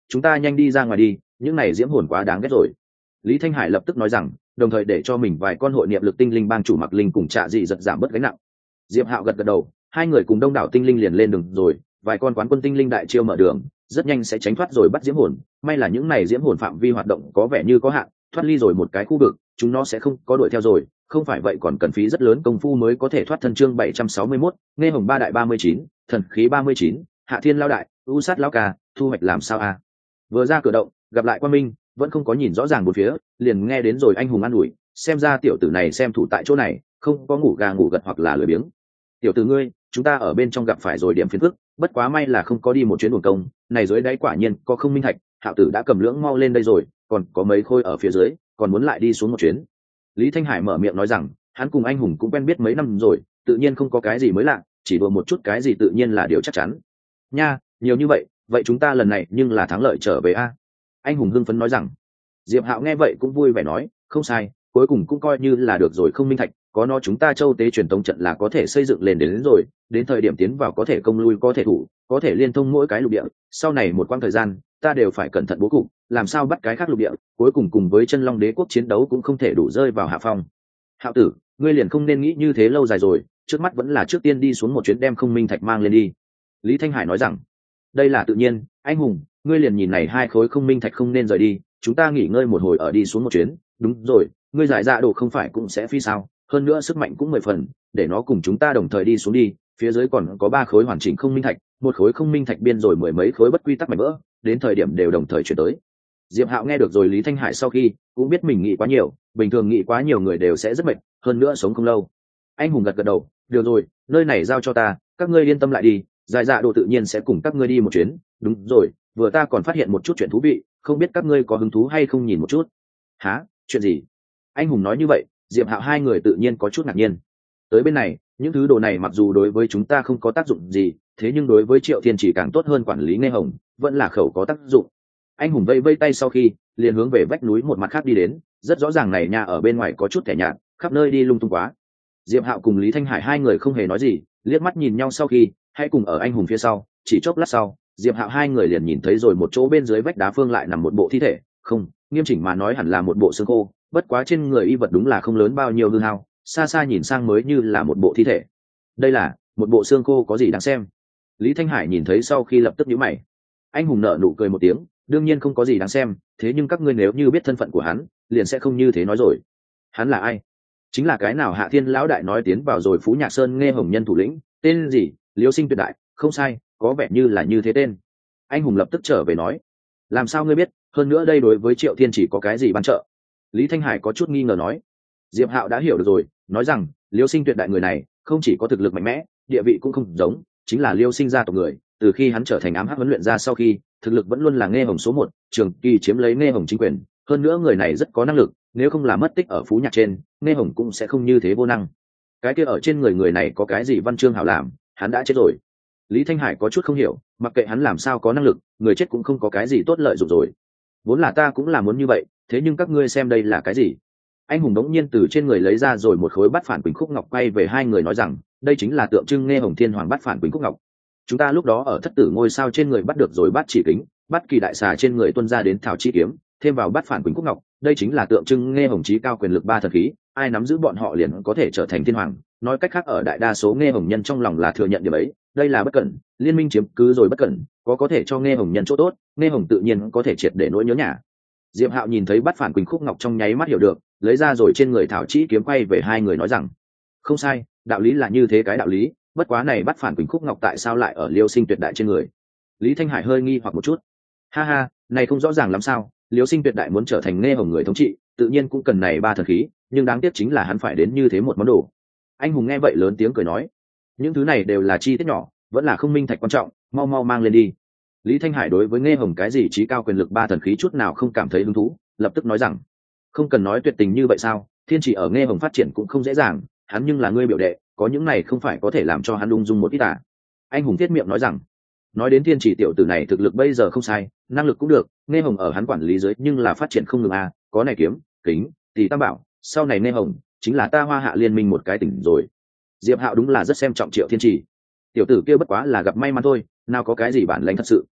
chúng ta nhanh đi ra ngoài đi, những này diễm hồn quá đáng ghét rồi. Lý Thanh Hải lập tức nói rằng, đồng thời để cho mình vài con hội niệm lực tinh linh bang chủ Mặc Linh cùng Trạ Dị giật giảm bớt gánh nặng. Diệp Hạo gật gật đầu, hai người cùng đông đảo tinh linh liền lên đường rồi, vài con quán quân tinh linh đại chiêu mở đường, rất nhanh sẽ tránh thoát rồi bắt diễm hồn. May là những này diễm hồn phạm vi hoạt động có vẻ như có hạn, thoát ly rồi một cái khu vực, chúng nó sẽ không có đuổi theo rồi, không phải vậy còn cần phí rất lớn công phu mới có thể thoát thân. Chương bảy trăm sáu mươi mốt, nghe hồng ba đại ba mươi chín, thần khí ba mươi chín, Hạ Thiên lão đại, U Sát lão ca, thu hoạch làm sao a? Vừa ra cửa động, gặp lại Quan Minh, vẫn không có nhìn rõ ràng bốn phía, liền nghe đến rồi anh hùng an ủi, xem ra tiểu tử này xem thủ tại chỗ này, không có ngủ gà ngủ gật hoặc là lười biếng. Tiểu tử ngươi, chúng ta ở bên trong gặp phải rồi điểm phiền phức, bất quá may là không có đi một chuyến uổng công, này dưới đáy quả nhiên có không minh thạch, Hạo tử đã cầm lưỡng mau lên đây rồi, còn có mấy khôi ở phía dưới, còn muốn lại đi xuống một chuyến. Lý Thanh Hải mở miệng nói rằng, hắn cùng anh hùng cũng quen biết mấy năm rồi, tự nhiên không có cái gì mới lạ, chỉ đùa một chút cái gì tự nhiên là điều chắc chắn. Nha, nhiều như vậy, vậy chúng ta lần này nhưng là thắng lợi trở về a. Anh hùng hưng phấn nói rằng. Diệp Hạo nghe vậy cũng vui vẻ nói, không sai, cuối cùng cũng coi như là được rồi, không minh thạch, có nó chúng ta châu tế truyền tống trận là có thể xây dựng lên đến, đến rồi, đến thời điểm tiến vào có thể công lui có thể thủ, có thể liên thông mỗi cái lục địa, sau này một quãng thời gian, ta đều phải cẩn thận bố cục, làm sao bắt cái khác lục địa, cuối cùng cùng với chân long đế quốc chiến đấu cũng không thể đủ rơi vào hạ phong. Hạo tử, ngươi liền không nên nghĩ như thế lâu dài rồi, trước mắt vẫn là trước tiên đi xuống một chuyến đem không minh thạch mang lên đi. Lý Thanh Hải nói rằng, đây là tự nhiên, anh hùng, ngươi liền nhìn này hai khối không minh thạch không nên rời đi, chúng ta nghỉ ngơi một hồi ở đi xuống một chuyến. Đúng rồi, ngươi giải dạ đồ không phải cũng sẽ phi sao, hơn nữa sức mạnh cũng mười phần, để nó cùng chúng ta đồng thời đi xuống đi, phía dưới còn có ba khối hoàn chỉnh không minh thạch, một khối không minh thạch biên rồi mười mấy khối bất quy tắc mảnh vỡ, đến thời điểm đều đồng thời chuyển tới. Diệp Hạo nghe được rồi Lý Thanh Hải sau khi cũng biết mình nghĩ quá nhiều, bình thường nghĩ quá nhiều người đều sẽ rất mệt, hơn nữa sống không lâu. Anh hùng gật gật đầu, được rồi, nơi này giao cho ta, các ngươi yên tâm lại đi, giải dạ đồ tự nhiên sẽ cùng các ngươi đi một chuyến. Đúng rồi, vừa ta còn phát hiện một chút chuyện thú vị, không biết các ngươi có hứng thú hay không nhìn một chút. Hả, chuyện gì? Anh hùng nói như vậy, Diệp Hạo hai người tự nhiên có chút ngạc nhiên. Tới bên này, những thứ đồ này mặc dù đối với chúng ta không có tác dụng gì, thế nhưng đối với Triệu Thiên chỉ càng tốt hơn quản lý Nghe Hồng, vẫn là khẩu có tác dụng. Anh hùng vây vây tay sau khi liền hướng về vách núi một mặt khác đi đến, rất rõ ràng này nhà ở bên ngoài có chút kẻ nhạt, khắp nơi đi lung tung quá. Diệp Hạo cùng Lý Thanh Hải hai người không hề nói gì, liếc mắt nhìn nhau sau khi hãy cùng ở anh hùng phía sau. Chỉ chốc lát sau, Diệp Hạo hai người liền nhìn thấy rồi một chỗ bên dưới vách đá phương lại nằm một bộ thi thể, không, nghiêm chỉnh mà nói hẳn là một bộ xương khô, bất quá trên người y vật đúng là không lớn bao nhiêu hư hao, xa xa nhìn sang mới như là một bộ thi thể. Đây là một bộ xương khô, có gì đáng xem? Lý Thanh Hải nhìn thấy sau khi lập tức nhíu mày. Anh hùng nở nụ cười một tiếng, đương nhiên không có gì đáng xem, thế nhưng các ngươi nếu như biết thân phận của hắn, liền sẽ không như thế nói rồi. Hắn là ai? Chính là cái nào Hạ Thiên lão đại nói tiến vào rồi Phú Nhạc Sơn Nghe Hồng nhân thủ lĩnh, tên gì? Liêu Sinh Tuyệt Đại, không sai, có vẻ như là như thế tên. Anh hùng lập tức trở về nói, làm sao ngươi biết, hơn nữa đây đối với Triệu Thiên chỉ có cái gì ban trợ? Lý Thanh Hải có chút nghi ngờ nói. Diệp Hạo đã hiểu được rồi, nói rằng Liêu Sinh Tuyệt Đại người này không chỉ có thực lực mạnh mẽ, địa vị cũng không giống, chính là Liêu Sinh gia tộc người, từ khi hắn trở thành ám hắc huấn luyện ra sau khi, thực lực vẫn luôn là Nghe Hồng số một, trường kỳ chiếm lấy Nghe Hồng chính quyền, hơn nữa người này rất có năng lực, nếu không là mất tích ở Phú Nhạc trên, Nghe Hồng cũng sẽ không như thế vô năng. Cái kia ở trên người người này có cái gì văn chương hảo làm, hắn đã chết rồi. Lý Thanh Hải có chút không hiểu, mặc kệ hắn làm sao có năng lực, người chết cũng không có cái gì tốt lợi dụng rồi. Vốn là ta cũng là muốn như vậy, thế nhưng các ngươi xem đây là cái gì? Anh hùng đống nhiên từ trên người lấy ra rồi một khối bát phản quỳnh khúc ngọc, quay về hai người nói rằng, đây chính là tượng trưng Nghe Hồng Thiên Hoàng bát phản quỳnh khúc ngọc. Chúng ta lúc đó ở thất tử ngôi sao trên người bắt được rồi bát chỉ kính, bát kỳ đại xà trên người tuân ra đến thảo chi kiếm, thêm vào bát phản quỳnh khúc ngọc, đây chính là tượng trưng Nghe Hồng chí cao quyền lực ba thần khí, ai nắm giữ bọn họ liền có thể trở thành thiên hoàng. Nói cách khác, ở đại đa số Nghe Hồng nhân trong lòng là thừa nhận điều ấy, đây là bất cẩn, liên minh chiếm cứ rồi bất cẩn, có có thể cho Nghe Hồng nhân chỗ tốt, Nghe Hồng tự nhiên có thể triệt để nỗi nhớ nhà. Diệp Hạo nhìn thấy bát phản quỳnh khúc ngọc trong nháy mắt hiểu được, lấy ra rồi trên người thảo chi kiếm, quay về hai người nói rằng, không sai, đạo lý là như thế cái đạo lý, bất quá này bát phản quỳnh khúc ngọc tại sao lại ở Liêu Sinh Tuyệt Đại trên người? Lý Thanh Hải hơi nghi hoặc một chút. Ha ha, này không rõ ràng lắm sao? Liêu Sinh Tuyệt Đại muốn trở thành Nghe Hồng người thống trị, tự nhiên cũng cần này ba thần khí, nhưng đáng tiếc chính là hắn phải đến như thế một món đồ. Anh hùng nghe vậy lớn tiếng cười nói, những thứ này đều là chi tiết nhỏ, vẫn là không minh thạch quan trọng, mau mau mang lên đi. Lý Thanh Hải đối với Nghe Hồng cái gì trí cao quyền lực ba thần khí chút nào không cảm thấy hứng thú, lập tức nói rằng, không cần nói tuyệt tình như vậy sao? Thiên chỉ ở Nghe Hồng phát triển cũng không dễ dàng, hắn nhưng là ngươi biểu đệ, có những này không phải có thể làm cho hắn ung dung một ít à? Anh hùng thiết miệng nói rằng, nói đến thiên chỉ tiểu tử này thực lực bây giờ không sai, năng lực cũng được, Nghe Hồng ở hắn quản lý dưới nhưng là phát triển không ngừng à, có này kiếm, kính, tỷ tam bảo, sau này Nghe Hồng chính là ta Hoa Hạ liên minh một cái tỉnh rồi. Diệp Hạo đúng là rất xem trọng Triệu Thiên Chỉ, tiểu tử kia bất quá là gặp may mắn thôi, nào có cái gì bản lĩnh thật sự.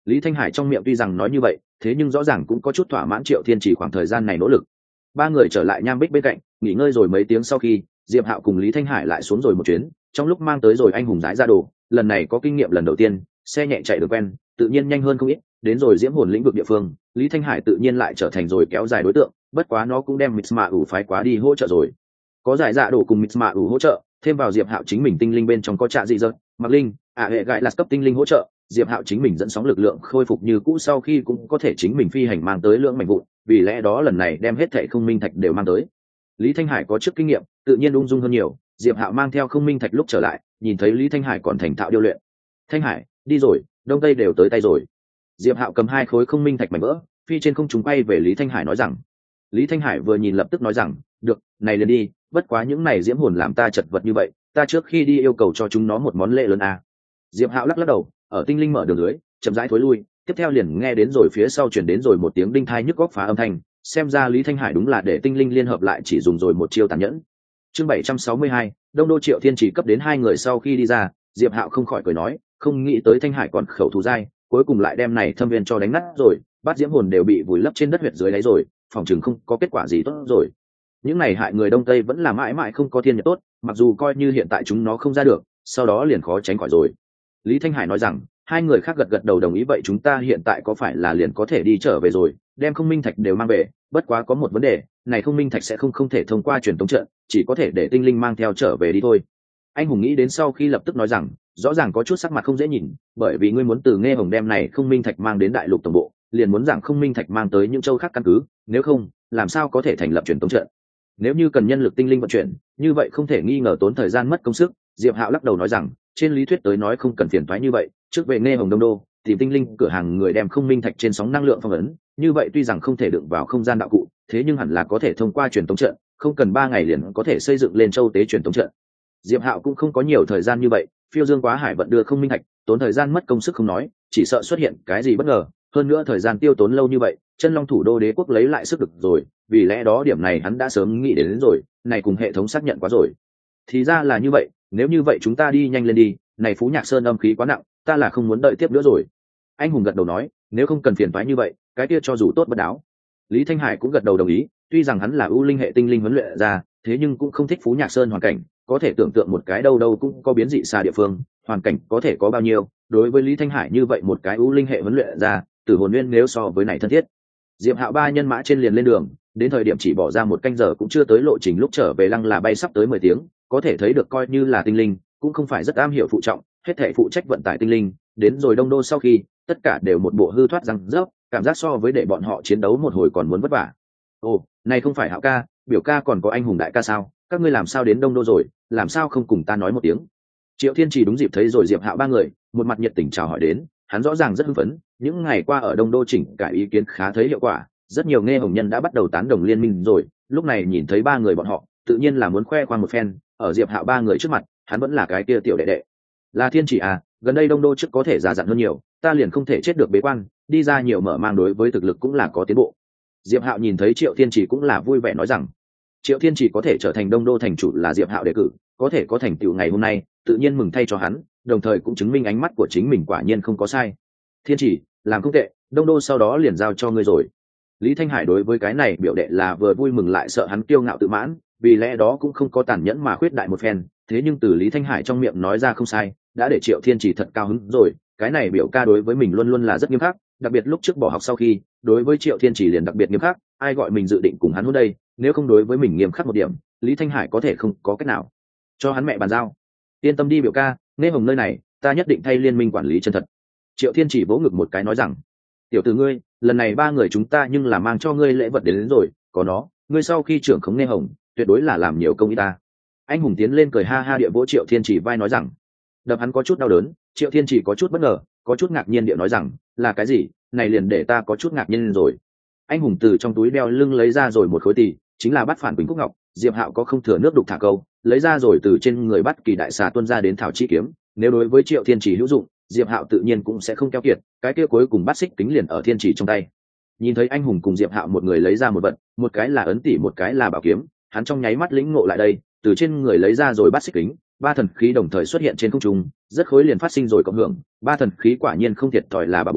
Lý Thanh Hải trong miệng tuy rằng nói như vậy, thế nhưng rõ ràng cũng có chút thỏa mãn Triệu Thiên Chỉ khoảng thời gian này nỗ lực. Ba người trở lại Nham Bích bên cạnh, nghỉ ngơi rồi mấy tiếng sau khi, Diệp Hạo cùng Lý Thanh Hải lại xuống rồi một chuyến, trong lúc mang tới rồi anh hùng rái ra đồ, lần này có kinh nghiệm lần đầu tiên, xe nhẹ chạy được quen, tự nhiên nhanh hơn không ít, đến rồi diễm hồn lĩnh vực địa phương, Lý Thanh Hải tự nhiên lại trở thành rồi kéo dài đối tượng, bất quá nó cũng đem Mitsma ủ phái quá đi hỗ trợ rồi. Có giải dạ đồ cùng Mitsma ủ hỗ trợ, thêm vào Diệp Hạo chính mình tinh linh bên trong có trạ dị dật, Mặc Linh, à hệ gại là cấp tinh linh hỗ trợ, Diệp Hạo chính mình dẫn sóng lực lượng khôi phục như cũ sau khi cũng có thể chính mình phi hành mang tới lượng mảnh vụn, vì lẽ đó lần này đem hết thảy không minh thạch đều mang tới. Lý Thanh Hải có trước kinh nghiệm, tự nhiên ung dung hơn nhiều, Diệp Hạo mang theo không minh thạch lúc trở lại, nhìn thấy Lý Thanh Hải còn thành thạo điêu luyện. Thanh Hải, đi rồi, đông tây đều tới tay rồi. Diệp Hạo cầm hai khối không minh thạch mảnh vỡ, phi trên không trung quay về Lý Thanh Hải nói rằng. Lý Thanh Hải vừa nhìn lập tức nói rằng, được, này liền đi, bất quá những này diễm hồn làm ta chật vật như vậy, ta trước khi đi yêu cầu cho chúng nó một món lễ lớn à. Diệp Hạo lắc lắc đầu, ở tinh linh mở đường dưới, chậm rãi thối lui, tiếp theo liền nghe đến rồi phía sau truyền đến rồi một tiếng đinh thai nhức góc phá âm thanh, xem ra Lý Thanh Hải đúng là để tinh linh liên hợp lại chỉ dùng rồi một chiêu tàn nhẫn. Chương bảy trăm sáu mươi hai, Đông Đô Triệu Thiên chỉ cấp đến hai người sau khi đi ra, Diệp Hạo không khỏi cười nói, không nghĩ tới Thanh Hải còn khẩu thù dai, cuối cùng lại đem này thâm viên cho đánh nát rồi, bát diễm hồn đều bị vùi lấp trên đất huyệt dưới đáy rồi, phòng trường không có kết quả gì tốt rồi. Những này hại người Đông Tây vẫn là mãi mãi không có thiên nhật tốt, mặc dù coi như hiện tại chúng nó không ra được, sau đó liền khó tránh khỏi rồi. Lý Thanh Hải nói rằng, hai người khác gật gật đầu đồng ý, vậy chúng ta hiện tại có phải là liền có thể đi trở về rồi, đem không minh thạch đều mang về, bất quá có một vấn đề, này không minh thạch sẽ không không thể thông qua truyền tống trận, chỉ có thể để tinh linh mang theo trở về đi thôi. Anh hùng nghĩ đến sau khi lập tức nói rằng, rõ ràng có chút sắc mặt không dễ nhìn, bởi vì ngươi muốn từ Nghe Hồng đem này không minh thạch mang đến đại lục tổng bộ, liền muốn rằng không minh thạch mang tới những châu khác căn cứ, nếu không, làm sao có thể thành lập truyền tống trận? Nếu như cần nhân lực tinh linh vận chuyển, như vậy không thể nghi ngờ tốn thời gian mất công sức. Diệp Hạo lắc đầu nói rằng, trên lý thuyết tới nói không cần phiền toái như vậy, trước về Nghe Hồng Đông Đô, tìm tinh linh cửa hàng người đem không minh thạch trên sóng năng lượng phong ấn, như vậy tuy rằng không thể đựng vào không gian đạo cụ, thế nhưng hẳn là có thể thông qua truyền tống trận, không cần ba ngày liền có thể xây dựng lên châu tế truyền tống trận. Diệp Hạo cũng không có nhiều thời gian như vậy, phiêu dương quá hải vận đưa không minh thạch, tốn thời gian mất công sức không nói, chỉ sợ xuất hiện cái gì bất ngờ, hơn nữa thời gian tiêu tốn lâu như vậy, chân long thủ đô đế quốc lấy lại sức lực rồi, vì lẽ đó điểm này hắn đã sớm nghĩ đến, đến rồi, này cùng hệ thống xác nhận quá rồi. Thì ra là như vậy, nếu như vậy chúng ta đi nhanh lên đi, này Phú Nhạc Sơn âm khí quá nặng, ta là không muốn đợi tiếp nữa rồi. Anh hùng gật đầu nói, nếu không cần phiền toái như vậy, cái kia cho dù tốt bất đáo. Lý Thanh Hải cũng gật đầu đồng ý, tuy rằng hắn là ưu linh hệ tinh linh huấn luyện ra, thế nhưng cũng không thích Phú Nhạc Sơn hoàn cảnh, có thể tưởng tượng một cái đâu đâu cũng có biến dị xa địa phương, hoàn cảnh có thể có bao nhiêu, đối với Lý Thanh Hải như vậy một cái ưu linh hệ huấn luyện ra, Tử Hồn Nguyên nếu so với này thân thiết. Diệp Hạo ba nhân mã trên liền lên đường, đến thời điểm chỉ bỏ ra một canh giờ cũng chưa tới lộ trình, lúc trở về lăng là bay sắp tới mười tiếng, có thể thấy được coi như là tinh linh, cũng không phải rất am hiểu phụ trọng, hết thảy phụ trách vận tải tinh linh, đến rồi Đông Đô sau khi, tất cả đều một bộ hư thoát răng rớp, cảm giác so với để bọn họ chiến đấu một hồi còn muốn vất vả. Ồ, này không phải Hạo ca, biểu ca còn có anh hùng đại ca sao? Các ngươi làm sao đến Đông Đô rồi, làm sao không cùng ta nói một tiếng? Triệu Thiên Chỉ đúng dịp thấy rồi Diệp Hạo ba người, một mặt nhiệt tình chào hỏi đến, hắn rõ ràng rất hưng phấn, những ngày qua ở Đông Đô chỉnh cải ý kiến khá thấy hiệu quả, rất nhiều Nghe Hồng nhân đã bắt đầu tán đồng liên minh rồi, lúc này nhìn thấy ba người bọn họ, tự nhiên là muốn khoe khoang một phen, ở Diệp Hạo ba người trước mặt, hắn vẫn là cái kia tiểu đệ đệ. Là Thiên Chỉ à, gần đây Đông Đô trước có thể già dặn hơn nhiều, ta liền không thể chết được bế quan, đi ra nhiều mở mang đối với thực lực cũng là có tiến bộ. Diệp Hạo nhìn thấy Triệu Thiên Chỉ cũng là vui vẻ nói rằng, Triệu Thiên Chỉ có thể trở thành Đông Đô thành chủ là Diệp Hạo đề cử, có thể có thành tựu ngày hôm nay, tự nhiên mừng thay cho hắn, đồng thời cũng chứng minh ánh mắt của chính mình quả nhiên không có sai. Thiên Chỉ, làm không tệ, Đông Đô sau đó liền giao cho ngươi rồi. Lý Thanh Hải đối với cái này biểu đệ là vừa vui mừng lại sợ hắn kiêu ngạo tự mãn, vì lẽ đó cũng không có tàn nhẫn mà khuyết đại một phen, thế nhưng từ Lý Thanh Hải trong miệng nói ra không sai, đã để Triệu Thiên Chỉ thật cao hứng rồi, cái này biểu ca đối với mình luôn luôn là rất nghiêm khắc, đặc biệt lúc trước bỏ học sau khi, đối với Triệu Thiên Chỉ liền đặc biệt nghiêm khắc, ai gọi mình dự định cùng hắn hôn đây, nếu không đối với mình nghiêm khắc một điểm, Lý Thanh Hải có thể không có cách nào cho hắn mẹ bàn giao. Yên tâm đi biểu ca, Nghe Hồng nơi này, ta nhất định thay liên minh quản lý chân thật. Triệu Thiên Chỉ vỗ ngực một cái nói rằng, tiểu tử ngươi, lần này ba người chúng ta nhưng là mang cho ngươi lễ vật đến, đến rồi, có nó, ngươi sau khi trưởng khống Nghe Hồng, tuyệt đối là làm nhiều công ý ta. Anh hùng tiến lên cười ha ha địa vỗ Triệu Thiên Chỉ vai nói rằng, đập hắn có chút đau đớn. Triệu Thiên Chỉ có chút bất ngờ, có chút ngạc nhiên địa nói rằng, là cái gì, này liền để ta có chút ngạc nhiên rồi. Anh hùng từ trong túi đeo lưng lấy ra rồi một khối tỷ, chính là bát phản quỳnh cúc ngọc. Diệp Hạo có không thừa nước đục thả câu, lấy ra rồi từ trên người bắt kỳ đại xà tuôn ra đến thảo chi kiếm, nếu đối với Triệu Thiên Chỉ hữu dụng, Diệp Hạo tự nhiên cũng sẽ không keo kiệt, cái kia cuối cùng bắt xích kính liền ở Thiên Chỉ trong tay. Nhìn thấy anh hùng cùng Diệp Hạo một người lấy ra một vật, một cái là ấn tỷ, một cái là bảo kiếm, hắn trong nháy mắt lĩnh ngộ lại đây, từ trên người lấy ra rồi bắt xích kính, ba thần khí đồng thời xuất hiện trên không trung, rất khối liền phát sinh rồi cộng hưởng, ba thần khí quả nhiên không thiệt thòi là bà bối,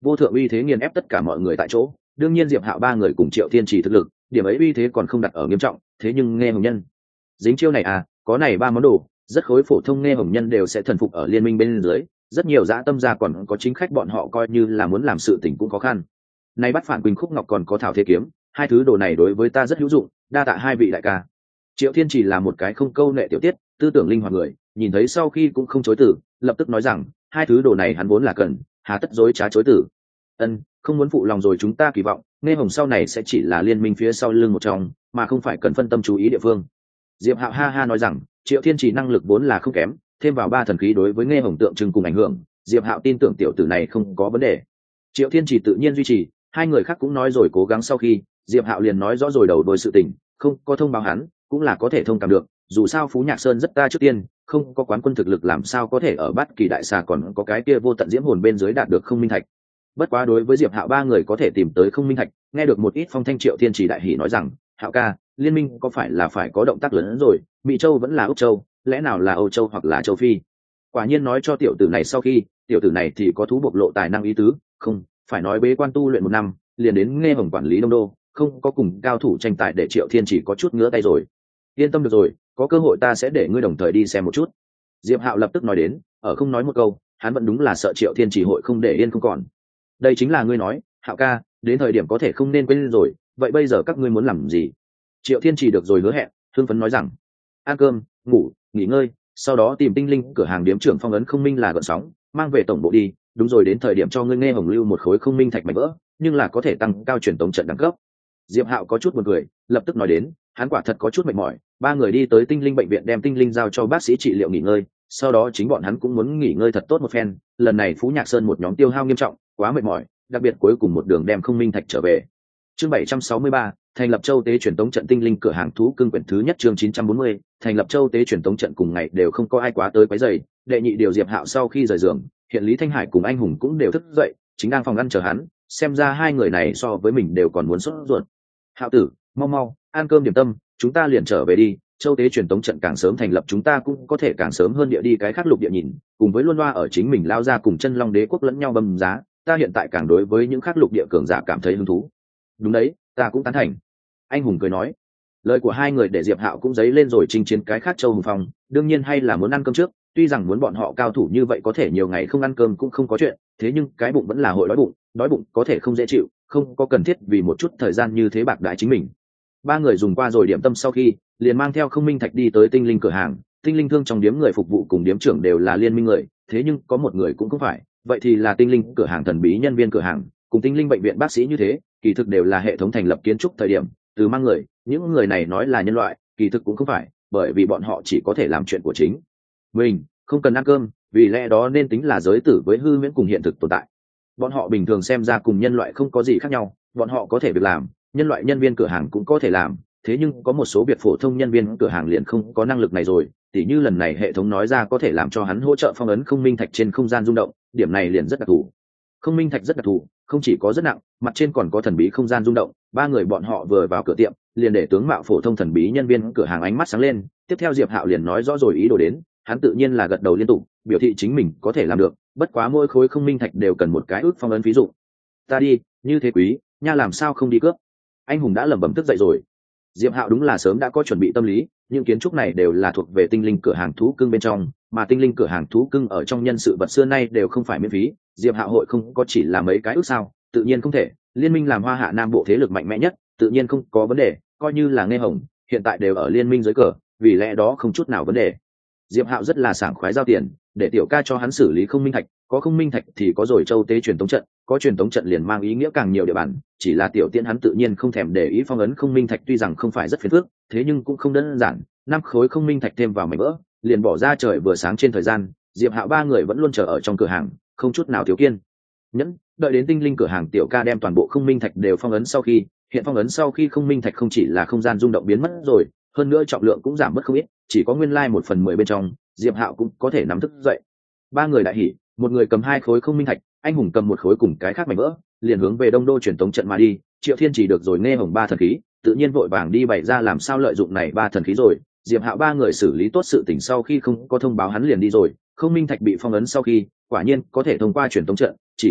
vô thượng uy thế nghiền ép tất cả mọi người tại chỗ. Đương nhiên Diệp Hạo ba người cùng Triệu Thiên Trì thực lực, điểm ấy uy thế còn không đặt ở nghiêm trọng, thế nhưng nghe hồng nhân dính chiêu này à, có này ba món đồ, rất khối phổ thông nghe hồng nhân đều sẽ thần phục ở liên minh bên dưới, rất nhiều dã tâm gia còn có chính khách bọn họ coi như là muốn làm sự tình cũng khó khăn. Nay bắt phản Quỳnh Khúc Ngọc còn có Thảo Thế Kiếm, hai thứ đồ này đối với ta rất hữu dụng, đa tạ hai vị đại ca. Triệu Thiên Chỉ là một cái không câu nệ tiểu tiết, tư tưởng linh hoạt người, nhìn thấy sau khi cũng không chối từ, lập tức nói rằng hai thứ đồ này hắn vốn là cần, hà tất dối trá chối từ. Ân, không muốn phụ lòng rồi, chúng ta kỳ vọng nghe hồng sau này sẽ chỉ là liên minh phía sau lưng một trong, mà không phải cần phân tâm chú ý địa phương. Diệp Hạo ha ha nói rằng Triệu Thiên Chỉ năng lực vốn là không kém, thêm vào ba thần khí đối với nghe hồng tượng trưng cùng ảnh hưởng, Diệp Hạo tin tưởng tiểu tử này không có vấn đề. Triệu Thiên Chỉ tự nhiên duy trì, hai người khác cũng nói rồi cố gắng sau khi, Diệp Hạo liền nói rõ rồi đầu đuôi sự tình, không có thông báo hắn cũng là có thể thông cảm được, dù sao Phú Nhạc Sơn rất ta trước tiên, không có quán quân thực lực làm sao có thể ở Bát Kỳ đại xà còn có cái kia vô tận diễm hồn bên dưới đạt được không minh thạch. Bất quá đối với Diệp Hạo ba người có thể tìm tới không minh thạch, nghe được một ít phong thanh, Triệu Thiên Chỉ đại hỉ nói rằng Hạo ca, liên minh có phải là phải có động tác lớn hơn rồi, Mỹ Châu vẫn là Úc Châu, lẽ nào là Âu Châu hoặc là Châu Phi? Quả nhiên nói cho tiểu tử này sau khi, tiểu tử này thì có thú bộc lộ tài năng ý tứ, không phải nói bế quan tu luyện một năm liền đến nghe hồng quản lý đông đô, không có cùng cao thủ tranh tài để Triệu Thiên Chỉ có chút ngứa tay rồi. Yên tâm được rồi, có cơ hội ta sẽ để ngươi đồng thời đi xem một chút. Diệp Hạo lập tức nói đến, ở không nói một câu, hắn vẫn đúng là sợ Triệu Thiên Chỉ hội không để yên không còn. Đây chính là ngươi nói, Hạo ca, đến thời điểm có thể không nên quên rồi, vậy bây giờ các ngươi muốn làm gì? Triệu Thiên Chỉ được rồi hứa hẹn, hưng phấn nói rằng ăn cơm, ngủ, nghỉ ngơi, sau đó tìm tinh linh cửa hàng điếm trưởng phong ấn không minh là gợn sóng, mang về tổng bộ đi, đúng rồi đến thời điểm cho ngươi nghe hồng lưu một khối không minh thạch mảnh vỡ, nhưng là có thể tăng cao truyền tống trận đẳng cấp. Diệp Hạo có chút buồn cười, lập tức nói đến, hắn quả thật có chút mệt mỏi, ba người đi tới tinh linh bệnh viện đem tinh linh giao cho bác sĩ trị liệu nghỉ ngơi, sau đó chính bọn hắn cũng muốn nghỉ ngơi thật tốt một phen, lần này Phú Nhạc Sơn một nhóm tiêu hao nghiêm trọng, quá mệt mỏi, đặc biệt cuối cùng một đường đem không minh thạch trở về. Chương bảy trăm sáu mươi ba, thành lập châu tế truyền tống trận tinh linh cửa hàng thú cưng quyển thứ nhất, chương chín trăm bốn mươi, thành lập châu tế truyền tống trận cùng ngày đều không có ai quá tới quấy rầy, đệ nhị điều Diệp Hạo sau khi rời giường, hiện Lý Thanh Hải cùng anh Hùng cũng đều thức dậy, chính đang phòng ăn chờ hắn, xem ra hai người này so với mình đều còn muốn sốt ruột. Hạo tử, mau mau, ăn cơm điểm tâm, chúng ta liền trở về đi, châu tế truyền tống trận càng sớm thành lập chúng ta cũng có thể càng sớm hơn địa đi cái khác lục địa nhìn, cùng với luôn loa ở chính mình lao ra cùng chân long đế quốc lẫn nhau bầm giá, ta hiện tại càng đối với những khác lục địa cường giả cảm thấy hứng thú. Đúng đấy, ta cũng tán thành. Anh Hùng cười nói. Lời của hai người để Diệp Hạo cũng dấy lên rồi chinh chiến cái khác châu hùng phong, đương nhiên hay là muốn ăn cơm trước, tuy rằng muốn bọn họ cao thủ như vậy có thể nhiều ngày không ăn cơm cũng không có chuyện, thế nhưng cái bụng vẫn là hội đói bụng, đói bụng có thể không dễ chịu, không có cần thiết vì một chút thời gian như thế bạc đãi chính mình. Ba người dùng qua rồi điểm tâm sau khi, liền mang theo không minh thạch đi tới tinh linh cửa hàng, tinh linh thương trong điếm người phục vụ cùng điếm trưởng đều là liên minh người, thế nhưng có một người cũng không phải, vậy thì là tinh linh cửa hàng thần bí nhân viên cửa hàng, cùng tinh linh bệnh viện bác sĩ như thế, kỳ thực đều là hệ thống thành lập kiến trúc thời điểm từ mang người, những người này nói là nhân loại, kỳ thực cũng không phải, bởi vì bọn họ chỉ có thể làm chuyện của chính mình, không cần ăn cơm, vì lẽ đó nên tính là giới tử với hư huyễn cùng hiện thực tồn tại. Bọn họ bình thường xem ra cùng nhân loại không có gì khác nhau, bọn họ có thể việc làm, nhân loại nhân viên cửa hàng cũng có thể làm, thế nhưng có một số việc phổ thông nhân viên cửa hàng liền không có năng lực này rồi, tỉ như lần này hệ thống nói ra có thể làm cho hắn hỗ trợ phong ấn không minh thạch trên không gian rung động, điểm này liền rất đặc thù. Không minh thạch rất đặc thù, không chỉ có rất nặng, mặt trên còn có thần bí không gian rung động. Ba người bọn họ vừa vào cửa tiệm, liền để tướng mạo phổ thông thần bí nhân viên cửa hàng ánh mắt sáng lên. Tiếp theo Diệp Hạo liền nói rõ rồi ý đồ đến, hắn tự nhiên là gật đầu liên tục, biểu thị chính mình có thể làm được. Bất quá mỗi khối không minh thạch đều cần một cái ước phong ấn ví dụ. Ta đi, như thế quý, nha làm sao không đi cướp? Anh Hùng đã lẩm bẩm tức dậy rồi. Diệp Hạo đúng là sớm đã có chuẩn bị tâm lý, những kiến trúc này đều là thuộc về tinh linh cửa hàng thú cưng bên trong, mà tinh linh cửa hàng thú cưng ở trong nhân sự vật xưa nay đều không phải miễn phí. Diệp Hạo hội không có chỉ là mấy cái ước sao, tự nhiên không thể. Liên minh làm Hoa Hạ Nam bộ thế lực mạnh mẽ nhất, tự nhiên không có vấn đề, coi như là nghe hồng, hiện tại đều ở liên minh dưới cờ, vì lẽ đó không chút nào vấn đề. Diệp Hạo rất là sảng khoái giao tiền, để tiểu ca cho hắn xử lý không minh thạch, có không minh thạch thì có rồi châu tế truyền tống trận, có truyền tống trận liền mang ý nghĩa càng nhiều địa bàn, chỉ là tiểu tiễn hắn tự nhiên không thèm để ý phong ấn không minh thạch, tuy rằng không phải rất phiền phức, thế nhưng cũng không đơn giản, năm khối không minh thạch thêm vào mảnh vỡ, liền bỏ ra trời vừa sáng trên thời gian. Diệp Hạo ba người vẫn luôn chờ ở trong cửa hàng, không chút nào thiếu kiên nhẫn, đợi đến tinh linh cửa hàng tiểu ca đem toàn bộ không minh thạch đều phong ấn sau khi, hiện phong ấn sau khi không minh thạch không chỉ là không gian rung động biến mất rồi, hơn nữa trọng lượng cũng giảm mất không ít, chỉ có nguyên lai like một phần mười bên trong, Diệp Hạo cũng có thể nắm thức dậy. Ba người đại hỉ, một người cầm hai khối không minh thạch, anh Hùng cầm một khối cùng cái khác mảnh vỡ, liền hướng về đông đô truyền tống trận mà đi. Triệu Thiên chỉ được rồi nghe hồng ba thần khí, tự nhiên vội vàng đi bày ra làm sao lợi dụng này ba thần khí rồi. Diệp Hạo ba người xử lý tốt sự tình sau khi không có thông báo hắn liền đi rồi. Không minh thạch bị phong ấn sau khi, quả nhiên có thể thông qua truyền tống trận, chỉ chốc lát,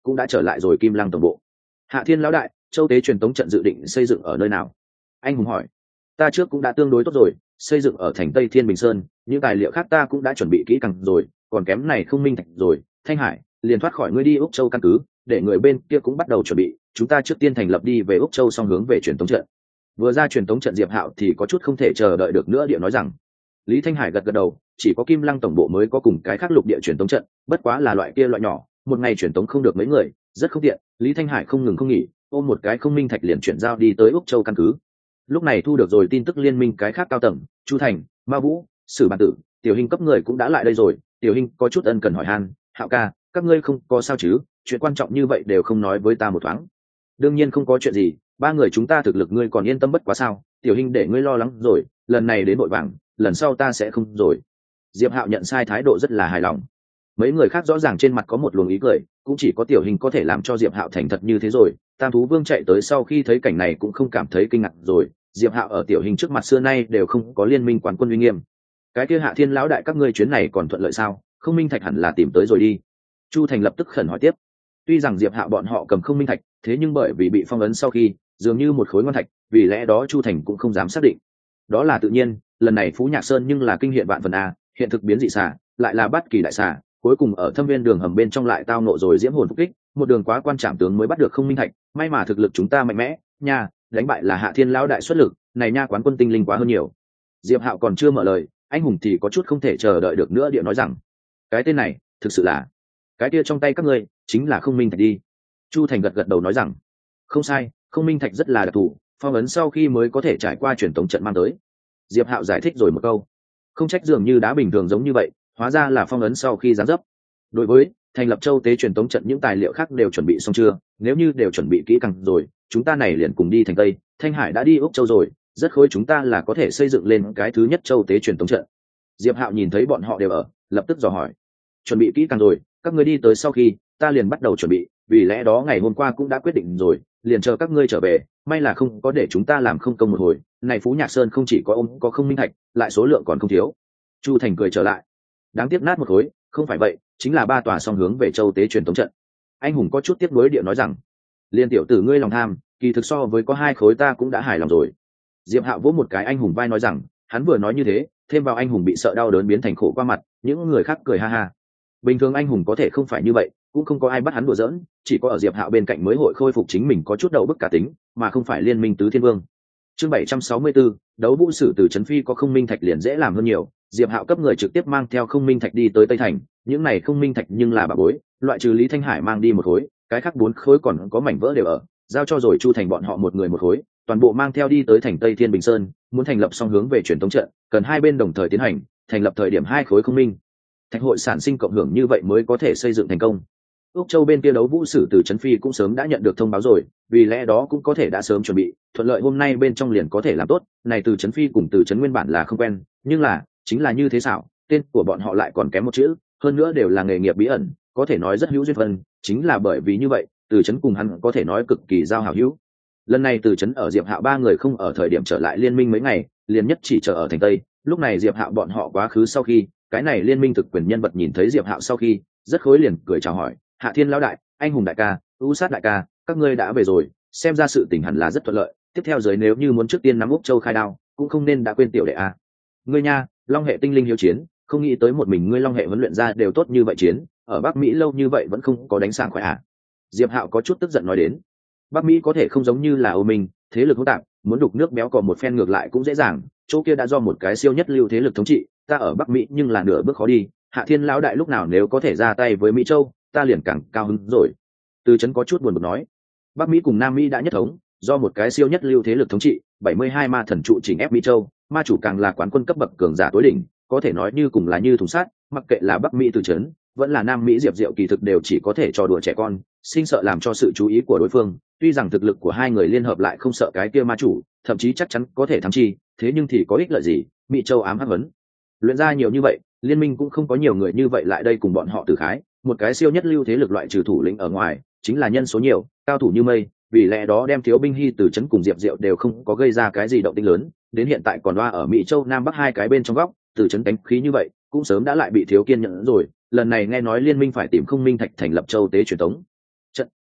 cũng đã trở lại rồi Kim Lăng tổng bộ. Hạ Thiên lão đại, châu tế truyền tống trận dự định xây dựng ở nơi nào? Anh hùng hỏi. Ta trước cũng đã tương đối tốt rồi, xây dựng ở thành Tây Thiên Bình Sơn, những tài liệu khác ta cũng đã chuẩn bị kỹ càng rồi, còn kém này không minh thạch rồi. Thanh Hải liền thoát khỏi ngươi đi Úc Châu căn cứ, để người bên kia cũng bắt đầu chuẩn bị, chúng ta trước tiên thành lập đi về Úc Châu song hướng về truyền tống trận. Vừa ra truyền tống trận Diệp Hạo thì có chút không thể chờ đợi được nữa địa nói rằng. Lý Thanh Hải gật gật đầu, chỉ có Kim Lăng tổng bộ mới có cùng cái khác lục địa truyền tống trận, bất quá là loại kia loại nhỏ, một ngày truyền tống không được mấy người, rất không tiện. Lý Thanh Hải không ngừng không nghỉ, ôm một cái không minh thạch liền chuyển giao đi tới Úc Châu căn cứ. Lúc này thu được rồi tin tức liên minh cái khác cao tầng, Chu Thành, Ma Vũ, Sử Bản Tử, Tiểu Hình cấp người cũng đã lại đây rồi. Tiểu Hình có chút ân cần hỏi han, Hạo ca, các ngươi không có sao chứ? Chuyện quan trọng như vậy đều không nói với ta một thoáng. Đương nhiên không có chuyện gì, ba người chúng ta thực lực ngươi còn yên tâm bất quá sao? Tiểu Hình để ngươi lo lắng rồi, lần này đến vội vàng, lần sau ta sẽ không rồi. Diệp Hạo nhận sai thái độ rất là hài lòng. Mấy người khác rõ ràng trên mặt có một luồng ý cười, cũng chỉ có Tiểu Hình có thể làm cho Diệp Hạo thành thật như thế rồi. Tam thú vương chạy tới sau khi thấy cảnh này cũng không cảm thấy kinh ngạc rồi. Diệp Hạo ở Tiểu Hình trước mặt xưa nay đều không có liên minh quán quân uy nghiêm. Cái kia Hạ Thiên lão đại các ngươi chuyến này còn thuận lợi sao? Không minh thạch hẳn là tìm tới rồi đi. Chu Thành lập tức khẩn hỏi tiếp. Tuy rằng Diệp Hạo bọn họ cầm không minh thạch, thế nhưng bởi vì bị phong ấn sau khi dường như một khối ngon thạch, vì lẽ đó Chu Thành cũng không dám xác định. Đó là tự nhiên, lần này Phú Nhạc Sơn nhưng là kinh hiện vạn phần a, hiện thực biến dị xà, lại là bát kỳ đại xà, cuối cùng ở thâm viên đường hầm bên trong lại tao nộ rồi diễm hồn phục kích, một đường quá quan trảm tướng mới bắt được không minh thạch, may mà thực lực chúng ta mạnh mẽ, nha, đánh bại là Hạ Thiên lão đại xuất lực, này nha quán quân tinh linh quá hơn nhiều. Diệp Hạo còn chưa mở lời, anh hùng thì có chút không thể chờ đợi được nữa địa nói rằng, cái tên này, thực sự là, cái kia trong tay các ngươi chính là không minh thạch đi. Chu Thành gật gật đầu nói rằng, không sai, không minh thạch rất là đặc thù, phong ấn sau khi mới có thể trải qua truyền tống trận mang tới. Diệp Hạo giải thích rồi một câu, không trách dường như đá bình thường giống như vậy, hóa ra là phong ấn sau khi giáng dấp. Đối với thành lập châu tế truyền tống trận những tài liệu khác đều chuẩn bị xong chưa? Nếu như đều chuẩn bị kỹ càng rồi, chúng ta này liền cùng đi thành Tây. Thanh Hải đã đi Úc Châu rồi, rất khối chúng ta là có thể xây dựng lên cái thứ nhất châu tế truyền tống trận. Diệp Hạo nhìn thấy bọn họ đều ở, lập tức dò hỏi, chuẩn bị kỹ càng rồi, các ngươi đi tới sau khi ta liền bắt đầu chuẩn bị, vì lẽ đó ngày hôm qua cũng đã quyết định rồi, liền chờ các ngươi trở về, may là không có để chúng ta làm không công một hồi. Này Phú Nhạc Sơn không chỉ có ông có không minh thạch, lại số lượng còn không thiếu. Chu Thành cười trở lại, đáng tiếc nát một khối, không phải vậy, chính là ba tòa song hướng về châu tế truyền tống trận. Anh hùng có chút tiếc nuối địa nói rằng, liên tiểu tử ngươi lòng tham, kỳ thực so với có hai khối ta cũng đã hài lòng rồi. Diệp Hạo vỗ một cái anh hùng vai nói rằng, hắn vừa nói như thế, thêm vào anh hùng bị sợ đau đớn biến thành khổ qua mặt, những người khác cười ha ha. Bình thường anh hùng có thể không phải như vậy, cũng không có ai bắt hắn đùa giỡn, chỉ có ở Diệp Hạo bên cạnh mới hội khôi phục chính mình có chút đầu bức cả tính, mà không phải liên minh tứ thiên vương. Chương bảy trăm sáu mươi tư, đấu vũ sử từ trấn phi có không minh thạch liền dễ làm hơn nhiều. Diệp Hạo cấp người trực tiếp mang theo không minh thạch đi tới Tây Thành, những này không minh thạch nhưng là bà bối, loại trừ Lý Thanh Hải mang đi một khối, cái khác bốn khối còn có mảnh vỡ đều ở, giao cho rồi Chu Thành bọn họ một người một khối, toàn bộ mang theo đi tới thành Tây Thiên Bình Sơn, muốn thành lập song hướng về truyền thống trận, cần hai bên đồng thời tiến hành, thành lập thời điểm hai khối không minh thạch hội sản sinh cộng hưởng, như vậy mới có thể xây dựng thành công. Úc Châu bên kia đấu vũ sử từ trấn phi cũng sớm đã nhận được thông báo rồi, vì lẽ đó cũng có thể đã sớm chuẩn bị, thuận lợi hôm nay bên trong liền có thể làm tốt. Này từ trấn phi cùng từ trấn nguyên bản là không quen, nhưng là chính là như thế xảo, tên của bọn họ lại còn kém một chữ, hơn nữa đều là nghề nghiệp bí ẩn, có thể nói rất hữu duyên phân, chính là bởi vì như vậy, từ trấn cùng hắn có thể nói cực kỳ giao hảo hữu. Lần này từ trấn ở Diệp Hạo ba người không ở thời điểm trở lại liên minh mấy ngày, liền nhất chỉ chờ ở thành Tây, lúc này Diệp Hạo bọn họ quá khứ sau khi, cái này liên minh thực quyền nhân vật nhìn thấy Diệp Hạo sau khi, rất khối liền cười chào hỏi, Hạ Thiên lão đại, anh hùng đại ca, U Sát đại ca, các ngươi đã về rồi, xem ra sự tình hẳn là rất thuận lợi, tiếp theo giới nếu như muốn trước tiên nắm Úc Châu khai đao, cũng không nên đã quên tiểu đệ a. Ngươi nha, Long hệ tinh linh hiếu chiến, không nghĩ tới một mình ngươi Long hệ huấn luyện ra đều tốt như vậy chiến, ở Bắc Mỹ lâu như vậy vẫn không có đánh sảng khỏe à? Diệp Hạo có chút tức giận nói đến. Bắc Mỹ có thể không giống như là Âu Minh, thế lực hỗn tạp, muốn đục nước béo cò một phen ngược lại cũng dễ dàng, chỗ kia đã do một cái siêu nhất lưu thế lực thống trị, ta ở Bắc Mỹ nhưng là nửa bước khó đi, Hạ Thiên lão đại lúc nào nếu có thể ra tay với Mỹ Châu, ta liền càng cao hứng rồi. Từ Chấn có chút buồn bực nói, Bắc Mỹ cùng Nam Mỹ đã nhất thống, do một cái siêu nhất lưu thế lực thống trị, bảy mươi hai ma thần trụ chỉnh ép Mỹ Châu, ma chủ càng là quán quân cấp bậc cường giả tối đỉnh, có thể nói như cùng là như thùng sắt, mặc kệ là Bắc Mỹ Từ Chấn, vẫn là Nam Mỹ Diệp Diệu kỳ thực đều chỉ có thể trò đùa trẻ con, sinh sợ làm cho sự chú ý của đối phương, tuy rằng thực lực của hai người liên hợp lại không sợ cái kia ma chủ, thậm chí chắc chắn có thể thắng chi, thế nhưng thì có ích lợi gì, Mỹ Châu ám hắc vấn. Luyện ra nhiều như vậy, liên minh cũng không có nhiều người như vậy lại đây cùng bọn họ tử khái, một cái siêu nhất lưu thế lực loại trừ thủ lĩnh ở ngoài, chính là nhân số nhiều, cao thủ như mây, vì lẽ đó đem Thiếu Binh Hy Từ Chấn cùng Diệp Diệu đều không có gây ra cái gì động tĩnh lớn, đến hiện tại còn loa ở Mỹ Châu Nam Bắc hai cái bên trong góc, Từ Chấn cánh khí như vậy, cũng sớm đã lại bị thiếu kiên nhẫn rồi, lần này nghe nói liên minh phải tìm không minh thạch thành lập châu tế truyền thống trận,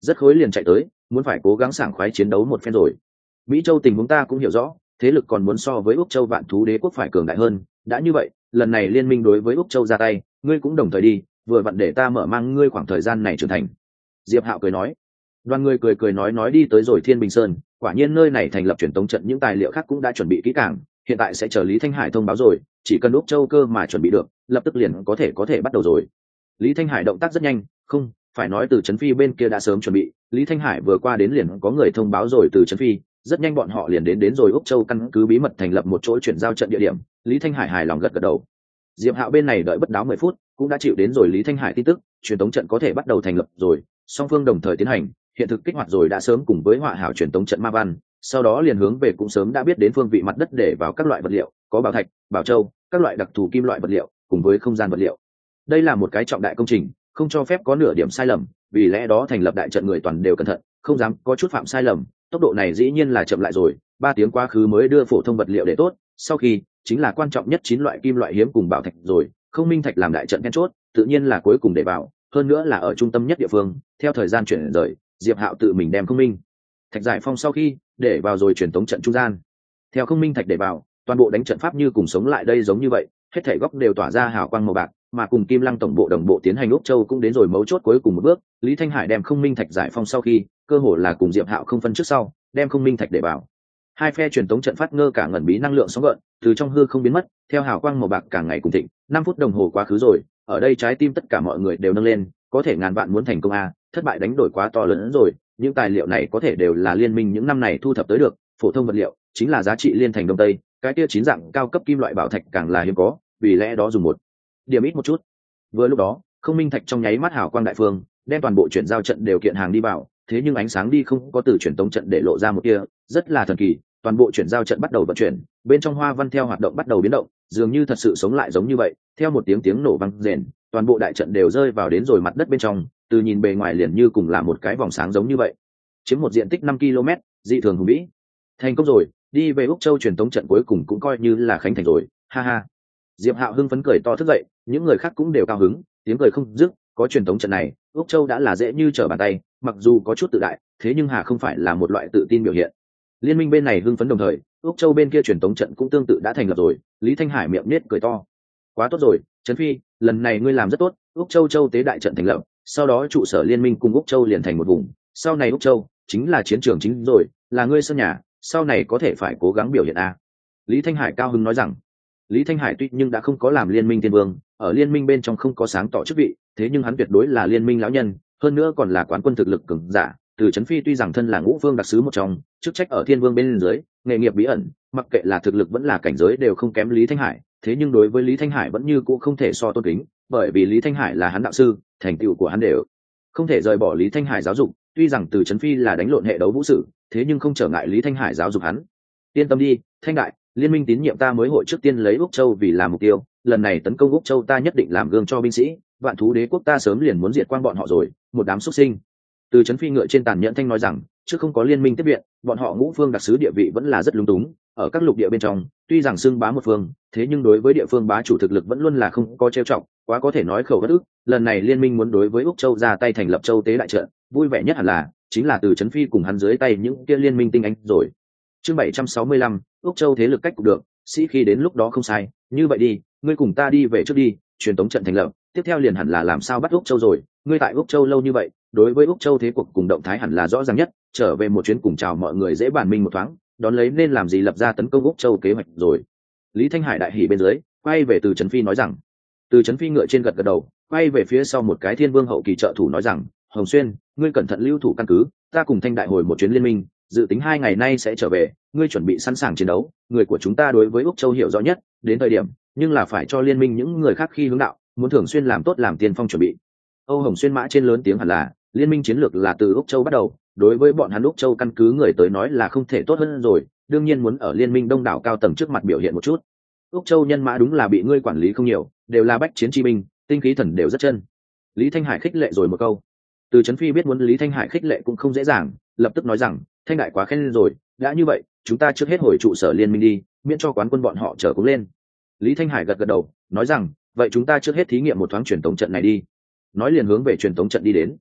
rất khối liền chạy tới, muốn phải cố gắng sảng khoái chiến đấu một phen rồi. Mỹ Châu tình huống ta cũng hiểu rõ, thế lực còn muốn so với Úc Châu Vạn Thú Đế quốc phải cường đại hơn, đã như vậy, lần này liên minh đối với Úc Châu ra tay, ngươi cũng đồng thời đi, vừa vặn để ta mở mang ngươi khoảng thời gian này trưởng thành. Diệp Hạo cười nói. Đoàn người cười cười nói nói đi tới rồi Thiên Bình Sơn, quả nhiên nơi này thành lập truyền tống trận, những tài liệu khác cũng đã chuẩn bị kỹ càng, hiện tại sẽ chờ Lý Thanh Hải thông báo rồi, chỉ cần Úc Châu cơ mà chuẩn bị được, lập tức liền có thể có thể bắt đầu rồi. Lý Thanh Hải động tác rất nhanh, không, phải nói từ Trấn Phi bên kia đã sớm chuẩn bị, Lý Thanh Hải vừa qua đến liền có người thông báo rồi từ Trấn Phi, rất nhanh bọn họ liền đến đến rồi Úc Châu căn cứ bí mật thành lập một chỗ chuyển giao trận địa điểm, Lý Thanh Hải hài lòng gật gật đầu. Diệp Hạo bên này đợi bất đáo mười phút, cũng đã chịu đến rồi Lý Thanh Hải tin tức, truyền tống trận có thể bắt đầu thành lập rồi, song phương đồng thời tiến hành, hiện thực kích hoạt rồi đã sớm cùng với họa hảo truyền tống trận ma văn, sau đó liền hướng về cũng sớm đã biết đến phương vị mặt đất để vào các loại vật liệu, có bảo thạch, bảo châu, các loại đặc thù kim loại vật liệu, cùng với không gian vật liệu. Đây là một cái trọng đại công trình, không cho phép có nửa điểm sai lầm, vì lẽ đó thành lập đại trận người toàn đều cẩn thận, không dám có chút phạm sai lầm, tốc độ này dĩ nhiên là chậm lại rồi, ba tiếng quá khứ mới đưa phổ thông vật liệu để tốt, sau khi chính là quan trọng nhất chín loại kim loại hiếm cùng bảo thạch rồi, không minh thạch làm đại trận then chốt, tự nhiên là cuối cùng để vào, hơn nữa là ở trung tâm nhất địa phương, theo thời gian chuyển rời, Diệp Hạo tự mình đem không minh thạch giải phong sau khi để vào rồi truyền tống trận trung gian, theo không minh thạch để vào, toàn bộ đánh trận pháp như cùng sống lại đây giống như vậy, hết thảy góc đều tỏa ra hào quang màu bạc, mà cùng Kim Lăng tổng bộ đồng bộ tiến hành Úc Châu cũng đến rồi mấu chốt cuối cùng một bước, Lý Thanh Hải đem không minh thạch giải phong sau khi, cơ hồ là cùng Diệp Hạo không phân trước sau, đem không minh thạch để vào. Hai phe truyền tống trận phát ngơ cả ngẩn bí năng lượng sóng gợn, từ trong hư không biến mất, theo hào quang màu bạc càng ngày cùng thịnh, năm phút đồng hồ quá khứ rồi, ở đây trái tim tất cả mọi người đều nâng lên, có thể ngàn vạn muốn thành công a, thất bại đánh đổi quá to lớn hơn rồi, những tài liệu này có thể đều là liên minh những năm này thu thập tới được, phổ thông vật liệu chính là giá trị liên thành đông tây, cái kia chín dạng cao cấp kim loại bảo thạch càng là hiếm có, vì lẽ đó dùng một điểm ít một chút. Vừa lúc đó, không minh thạch trong nháy mắt hào quang đại phương, đem toàn bộ chuyển giao trận đều kiện hàng đi vào, thế nhưng ánh sáng đi không có từ truyền tống trận để lộ ra một kia, rất là thần kỳ, toàn bộ chuyển giao trận bắt đầu vận chuyển, bên trong hoa văn theo hoạt động bắt đầu biến động, dường như thật sự sống lại giống như vậy, theo một tiếng tiếng nổ vang rền, toàn bộ đại trận đều rơi vào đến rồi mặt đất bên trong, từ nhìn bề ngoài liền như cùng là một cái vòng sáng giống như vậy, chiếm một diện tích năm ki lô mét, dị thường hùng vĩ. Thành công rồi, đi về Úc Châu truyền tống trận cuối cùng cũng coi như là khánh thành rồi, ha ha. Diệp Hạo hưng phấn cười to thức dậy, những người khác cũng đều cao hứng, tiếng cười không dứt, có truyền tống trận này, Úc Châu đã là dễ như trở bàn tay, mặc dù có chút tự đại, thế nhưng hà không phải là một loại tự tin biểu hiện. Liên minh bên này hưng phấn đồng thời, Úc Châu bên kia truyền tống trận cũng tương tự đã thành lập rồi, Lý Thanh Hải miệng nết cười to. Quá tốt rồi, Trấn Phi, lần này ngươi làm rất tốt, Úc Châu Châu tế đại trận thành lập, sau đó trụ sở liên minh cùng Úc Châu liền thành một vùng, sau này Úc Châu chính là chiến trường chính rồi, là ngươi sân nhà, sau này có thể phải cố gắng biểu hiện a. Lý Thanh Hải cao hứng nói rằng. Lý Thanh Hải tuy nhưng đã không có làm liên minh tiên vương, ở liên minh bên trong không có sáng tỏ chức vị, thế nhưng hắn tuyệt đối là liên minh lão nhân, hơn nữa còn là quán quân thực lực cường giả. Từ Trấn Phi tuy rằng thân là ngũ vương đặc sứ một trong, chức trách ở thiên vương bên dưới, nghề nghiệp bí ẩn, mặc kệ là thực lực vẫn là cảnh giới đều không kém Lý Thanh Hải, thế nhưng đối với Lý Thanh Hải vẫn như cũ không thể so tôn kính, bởi vì Lý Thanh Hải là hắn đạo sư, thành tựu của hắn đều không thể rời bỏ Lý Thanh Hải giáo dục. Tuy rằng Từ Trấn Phi là đánh lộn hệ đấu vũ sử, thế nhưng không trở ngại Lý Thanh Hải giáo dục hắn. Yên tâm đi, Thanh đại, liên minh tín nhiệm ta mới hội trước tiên lấy Úc Châu vì làm mục tiêu, lần này tấn công Úc Châu ta nhất định làm gương cho binh sĩ, Vạn Thú Đế quốc ta sớm liền muốn diệt quang bọn họ rồi, một đám xuất sinh. Từ Trấn Phi ngựa trên tàn nhẫn thanh nói rằng, trước không có liên minh tiếp viện, bọn họ ngũ phương đặc sứ địa vị vẫn là rất lung túng, ở các lục địa bên trong, tuy rằng xưng bá một phương, thế nhưng đối với địa phương bá chủ thực lực vẫn luôn là không có trêu trọng, quá có thể nói khẩu bất ức. Lần này liên minh muốn đối với Úc Châu ra tay thành lập Châu tế đại trận, vui vẻ nhất hẳn là chính là Từ Trấn Phi cùng hắn dưới tay những kia liên minh tinh anh rồi. Chương bảy trăm sáu mươi lăm, Úc Châu thế lực cách cục được, sĩ khi đến lúc đó không sai, như vậy đi, ngươi cùng ta đi về trước đi, truyền tống trận thành lập, tiếp theo liền hẳn là làm sao bắt Úc Châu rồi, ngươi tại Úc Châu lâu như vậy, đối với Úc Châu thế cuộc cùng động thái hẳn là rõ ràng nhất, trở về một chuyến cùng chào mọi người dễ bàn minh một thoáng, đón lấy nên làm gì lập ra tấn công Úc Châu kế hoạch rồi. Lý Thanh Hải đại hỉ bên dưới, quay về Từ Trấn Phi nói rằng. Từ Trấn Phi ngựa trên gật gật đầu, quay về phía sau một cái thiên vương hậu kỳ trợ thủ nói rằng, Hồng Xuyên, ngươi cẩn thận lưu thủ căn cứ, ta cùng Thanh đại hồi một chuyến liên minh, dự tính hai ngày nay sẽ trở về, ngươi chuẩn bị sẵn sàng chiến đấu, người của chúng ta đối với Úc Châu hiểu rõ nhất, đến thời điểm, nhưng là phải cho liên minh những người khác khi hướng đạo, muốn thường xuyên làm tốt làm tiên phong chuẩn bị. Âu Hồng Xuyên mã trên lớn tiếng hẳn là, liên minh chiến lược là từ Úc Châu bắt đầu, đối với bọn hắn Úc Châu căn cứ người tới nói là không thể tốt hơn rồi, đương nhiên muốn ở liên minh đông đảo cao tầng trước mặt biểu hiện một chút. Úc Châu nhân mã đúng là bị ngươi quản lý không nhiều, đều là bách chiến chi binh, tinh khí thần đều rất chân. Lý Thanh Hải khích lệ rồi một câu. Từ Trấn Phi biết muốn Lý Thanh Hải khích lệ cũng không dễ dàng, lập tức nói rằng, Thanh đại quá khen rồi, đã như vậy, chúng ta trước hết hồi trụ sở liên minh đi, miễn cho quán quân bọn họ trở cũng lên. Lý Thanh Hải gật gật đầu, nói rằng, vậy chúng ta trước hết thí nghiệm một thoáng truyền tống trận này đi. Nói liền hướng về truyền tống trận đi đến.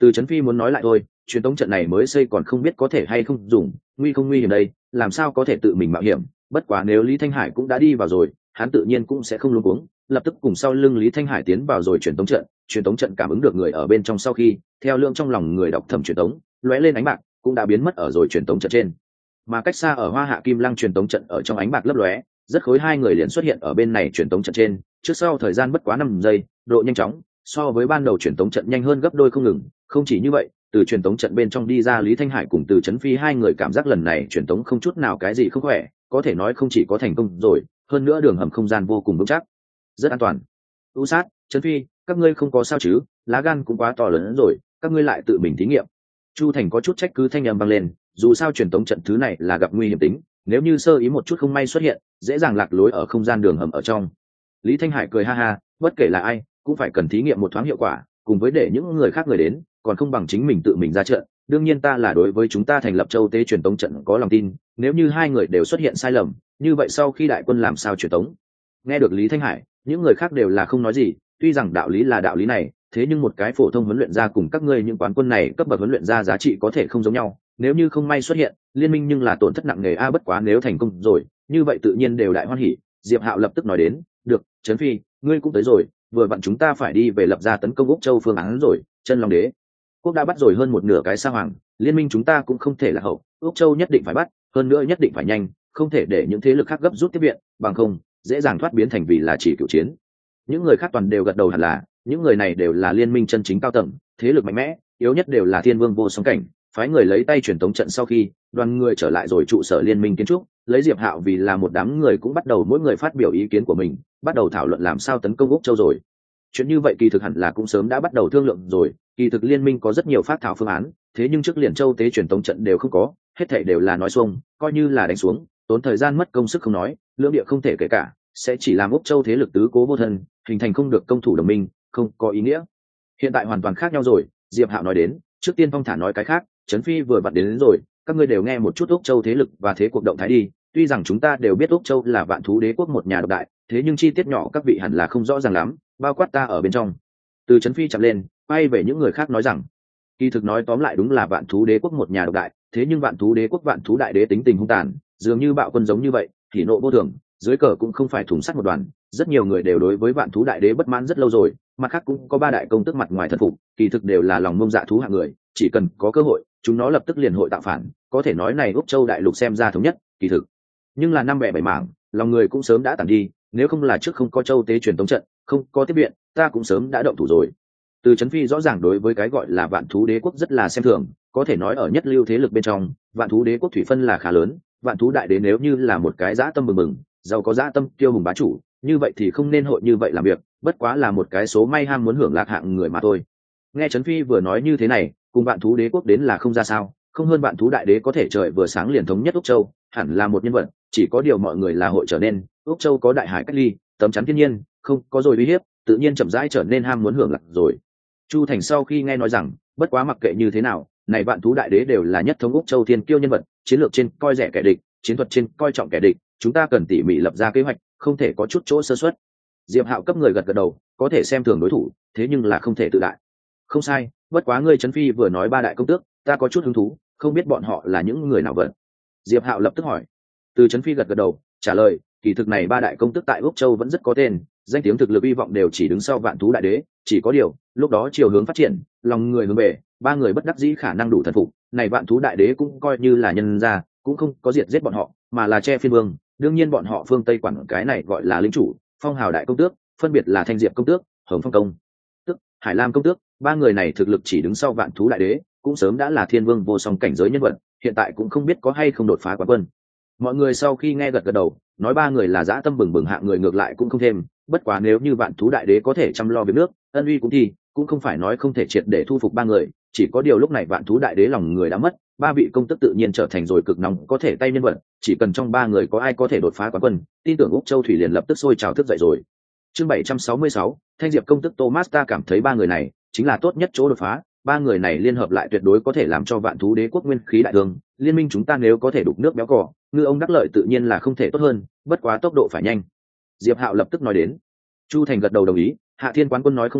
Từ Chấn Phi muốn nói lại thôi, truyền tống trận này mới xây còn không biết có thể hay không dùng, nguy không nguy hiểm đây, làm sao có thể tự mình mạo hiểm. Bất quá nếu Lý Thanh Hải cũng đã đi vào rồi, hắn tự nhiên cũng sẽ không luống cuống, lập tức cùng sau lưng Lý Thanh Hải tiến vào rồi truyền tống trận. Truyền tống trận cảm ứng được người ở bên trong sau khi, theo lượng trong lòng người đọc thầm truyền tống, lóe lên ánh bạc, cũng đã biến mất ở rồi truyền tống trận trên. Mà cách xa ở Hoa Hạ Kim Lăng truyền tống trận ở trong ánh bạc lấp lóe, rất khối hai người liền xuất hiện ở bên này truyền tống trận trên, trước sau thời gian bất quá năm giây, độ nhanh chóng so với ban đầu truyền tống trận nhanh hơn gấp đôi không ngừng. Không chỉ như vậy, từ truyền tống trận bên trong đi ra Lý Thanh Hải cùng Từ Chấn Phi hai người cảm giác lần này truyền tống không chút nào cái gì không khỏe, có thể nói không chỉ có thành công rồi, hơn nữa đường hầm không gian vô cùng vững chắc, rất an toàn. U Sát, Chấn Phi, các ngươi không có sao chứ? Lá gan cũng quá to lớn rồi, các ngươi lại tự mình thí nghiệm. Chu Thành có chút trách cứ thanh âm vang lên, dù sao truyền tống trận thứ này là gặp nguy hiểm tính, nếu như sơ ý một chút không may xuất hiện, dễ dàng lạc lối ở không gian đường hầm ở trong. Lý Thanh Hải cười ha ha, bất kể là ai, cũng phải cần thí nghiệm một thoáng hiệu quả, cùng với để những người khác người đến, còn không bằng chính mình tự mình ra trận. Đương nhiên ta là đối với chúng ta thành lập châu tế truyền tống trận có lòng tin, nếu như hai người đều xuất hiện sai lầm, như vậy sau khi đại quân làm sao truyền tống? Nghe được Lý Thanh Hải, những người khác đều là không nói gì, tuy rằng đạo lý là đạo lý này, thế nhưng một cái phổ thông huấn luyện gia cùng các ngươi những quán quân này cấp bậc huấn luyện gia giá trị có thể không giống nhau, nếu như không may xuất hiện, liên minh nhưng là tổn thất nặng nề a. Bất quá nếu thành công rồi, như vậy tự nhiên đều đại hoan hỉ. Diệp Hạo lập tức nói đến, được, Trấn Phi, ngươi cũng tới rồi, vừa vặn chúng ta phải đi về lập ra tấn công Úc Châu phương án rồi. Chân Long Đế quốc đã bắt rồi hơn một nửa cái sa hoàng, liên minh chúng ta cũng không thể là hậu, Úc Châu nhất định phải bắt, hơn nữa nhất định phải nhanh, không thể để những thế lực khác gấp rút tiếp viện, bằng không dễ dàng thoát biến thành vì là chỉ cựu chiến. Những người khác toàn đều gật đầu hẳn là, những người này đều là liên minh chân chính cao tầng, thế lực mạnh mẽ, yếu nhất đều là thiên vương vô song cảnh. Phái người lấy tay truyền tống trận sau khi, đoàn người trở lại rồi trụ sở liên minh kiến trúc, lấy Diệp Hạo vì là một đám người cũng bắt đầu mỗi người phát biểu ý kiến của mình, bắt đầu thảo luận làm sao tấn công Úc Châu rồi. Chuyện như vậy kỳ thực hẳn là cũng sớm đã bắt đầu thương lượng rồi, kỳ thực liên minh có rất nhiều phát thảo phương án, thế nhưng trước liền châu tế truyền tống trận đều không có, hết thảy đều là nói xuông, coi như là đánh xuống, tốn thời gian mất công sức không nói, lưỡng địa không thể kể cả, sẽ chỉ làm Úc Châu thế lực tứ cố vô thân, hình thành không được công thủ đồng minh, không có ý nghĩa. Hiện tại hoàn toàn khác nhau rồi, Diệp Hạo nói đến, trước tiên phong thả nói cái khác, Trấn Phi vừa vặn đến, đến rồi, các ngươi đều nghe một chút Úc Châu thế lực và thế cuộc động thái đi. Tuy rằng chúng ta đều biết Úc Châu là Vạn Thú Đế quốc một nhà độc đại, thế nhưng chi tiết nhỏ các vị hẳn là không rõ ràng lắm, bao quát ta ở bên trong. Từ Trấn Phi chậm lên, quay về những người khác nói rằng, kỳ thực nói tóm lại đúng là Vạn Thú Đế quốc một nhà độc đại, thế nhưng Vạn Thú Đế quốc Vạn Thú Đại Đế tính tình hung tàn, dường như bạo quân giống như vậy, thì nộ vô thường, dưới cờ cũng không phải thùng sắt một đoàn, rất nhiều người đều đối với Vạn Thú Đại Đế bất mãn rất lâu rồi, mặt khác cũng có ba đại công tước mặt ngoài thần phục, kỳ thực đều là lòng ngông dạ thú hạng người, chỉ cần có cơ hội, chúng nó lập tức liền hội tạo phản, có thể nói này Úc Châu đại lục xem ra thống nhất, kỳ thực. Nhưng là năm bẻ bảy mảng, lòng người cũng sớm đã tản đi, nếu không là trước không có châu tế truyền tống trận, không có tiếp viện, ta cũng sớm đã động thủ rồi. Từ Trấn Phi rõ ràng đối với cái gọi là Vạn Thú Đế quốc rất là xem thường, có thể nói ở nhất lưu thế lực bên trong, Vạn Thú Đế quốc thủy phân là khá lớn, Vạn Thú Đại Đế nếu như là một cái dã tâm bừng bừng, giàu có dã tâm tiêu hùng bá chủ, như vậy thì không nên hội như vậy làm việc, bất quá là một cái số may ham muốn hưởng lạc hạng người mà thôi. Nghe Trấn Phi vừa nói như thế này, cùng Vạn Thú Đế quốc đến là không ra sao, không hơn Vạn Thú Đại Đế có thể trời vừa sáng liền thống nhất Úc Châu, hẳn là một nhân vật, chỉ có điều mọi người là hội trở nên, Úc Châu có đại hải cách ly, tấm chắn thiên nhiên, không có rồi uy hiếp, tự nhiên chậm rãi trở nên ham muốn hưởng lạc rồi. Chu Thành sau khi nghe nói rằng, bất quá mặc kệ như thế nào, này Vạn Thú Đại Đế đều là nhất thống Úc Châu thiên kiêu nhân vật, chiến lược trên coi rẻ kẻ địch, chiến thuật trên coi trọng kẻ địch, chúng ta cần tỉ mỉ lập ra kế hoạch, không thể có chút chỗ sơ suất. Diệp Hạo cấp người gật gật đầu, có thể xem thường đối thủ, thế nhưng là không thể tự đại. Không sai, bất quá ngươi Trấn Phi vừa nói ba đại công tước, ta có chút hứng thú, không biết bọn họ là những người nào vậy? Diệp Hạo lập tức hỏi. Từ Trấn Phi gật gật đầu, trả lời, kỳ thực này ba đại công tước tại Úc Châu vẫn rất có tên, danh tiếng thực lực uy vọng đều chỉ đứng sau Vạn Thú Đại Đế, chỉ có điều, lúc đó chiều hướng phát triển, lòng người hướng về, ba người bất đắc dĩ khả năng đủ thần phục, này Vạn Thú Đại Đế cũng coi như là nhân gia, cũng không có diệt giết bọn họ, mà là che phiên vương, đương nhiên bọn họ phương Tây quản cái này gọi là lĩnh chủ, phong hào đại công tước, phân biệt là Thanh Diệp công tước, Hồng Phong công tước, Hải Lam công tước, ba người này thực lực chỉ đứng sau Vạn Thú Đại Đế, cũng sớm đã là thiên vương vô song cảnh giới nhân vật, hiện tại cũng không biết có hay không đột phá quán quân. Mọi người sau khi nghe gật gật đầu, nói ba người là dã tâm bừng bừng hạng người ngược lại cũng không thêm, bất quá nếu như Vạn Thú Đại Đế có thể chăm lo việc nước, ân uy cũng thì, cũng không phải nói không thể triệt để thu phục ba người, chỉ có điều lúc này Vạn Thú Đại Đế lòng người đã mất, ba vị công tức tự nhiên trở thành rồi cực nóng có thể tay nhân vật, chỉ cần trong ba người có ai có thể đột phá quán quân, tin tưởng Úc Châu thủy liền lập tức sôi trào thức dậy rồi. Chương bảy trăm sáu mươi sáu, Thanh Diệp công tức Thomas, ta cảm thấy ba người này chính là tốt nhất chỗ đột phá, ba người này liên hợp lại tuyệt đối có thể làm cho Vạn Thú Đế quốc nguyên khí đại thương, liên minh chúng ta nếu có thể đục nước béo cò, ngư ông đắc lợi tự nhiên là không thể tốt hơn, bất quá tốc độ phải nhanh. Diệp Hạo lập tức nói đến. Chu Thành gật đầu đồng ý, Hạ Thiên quán quân nói không sai,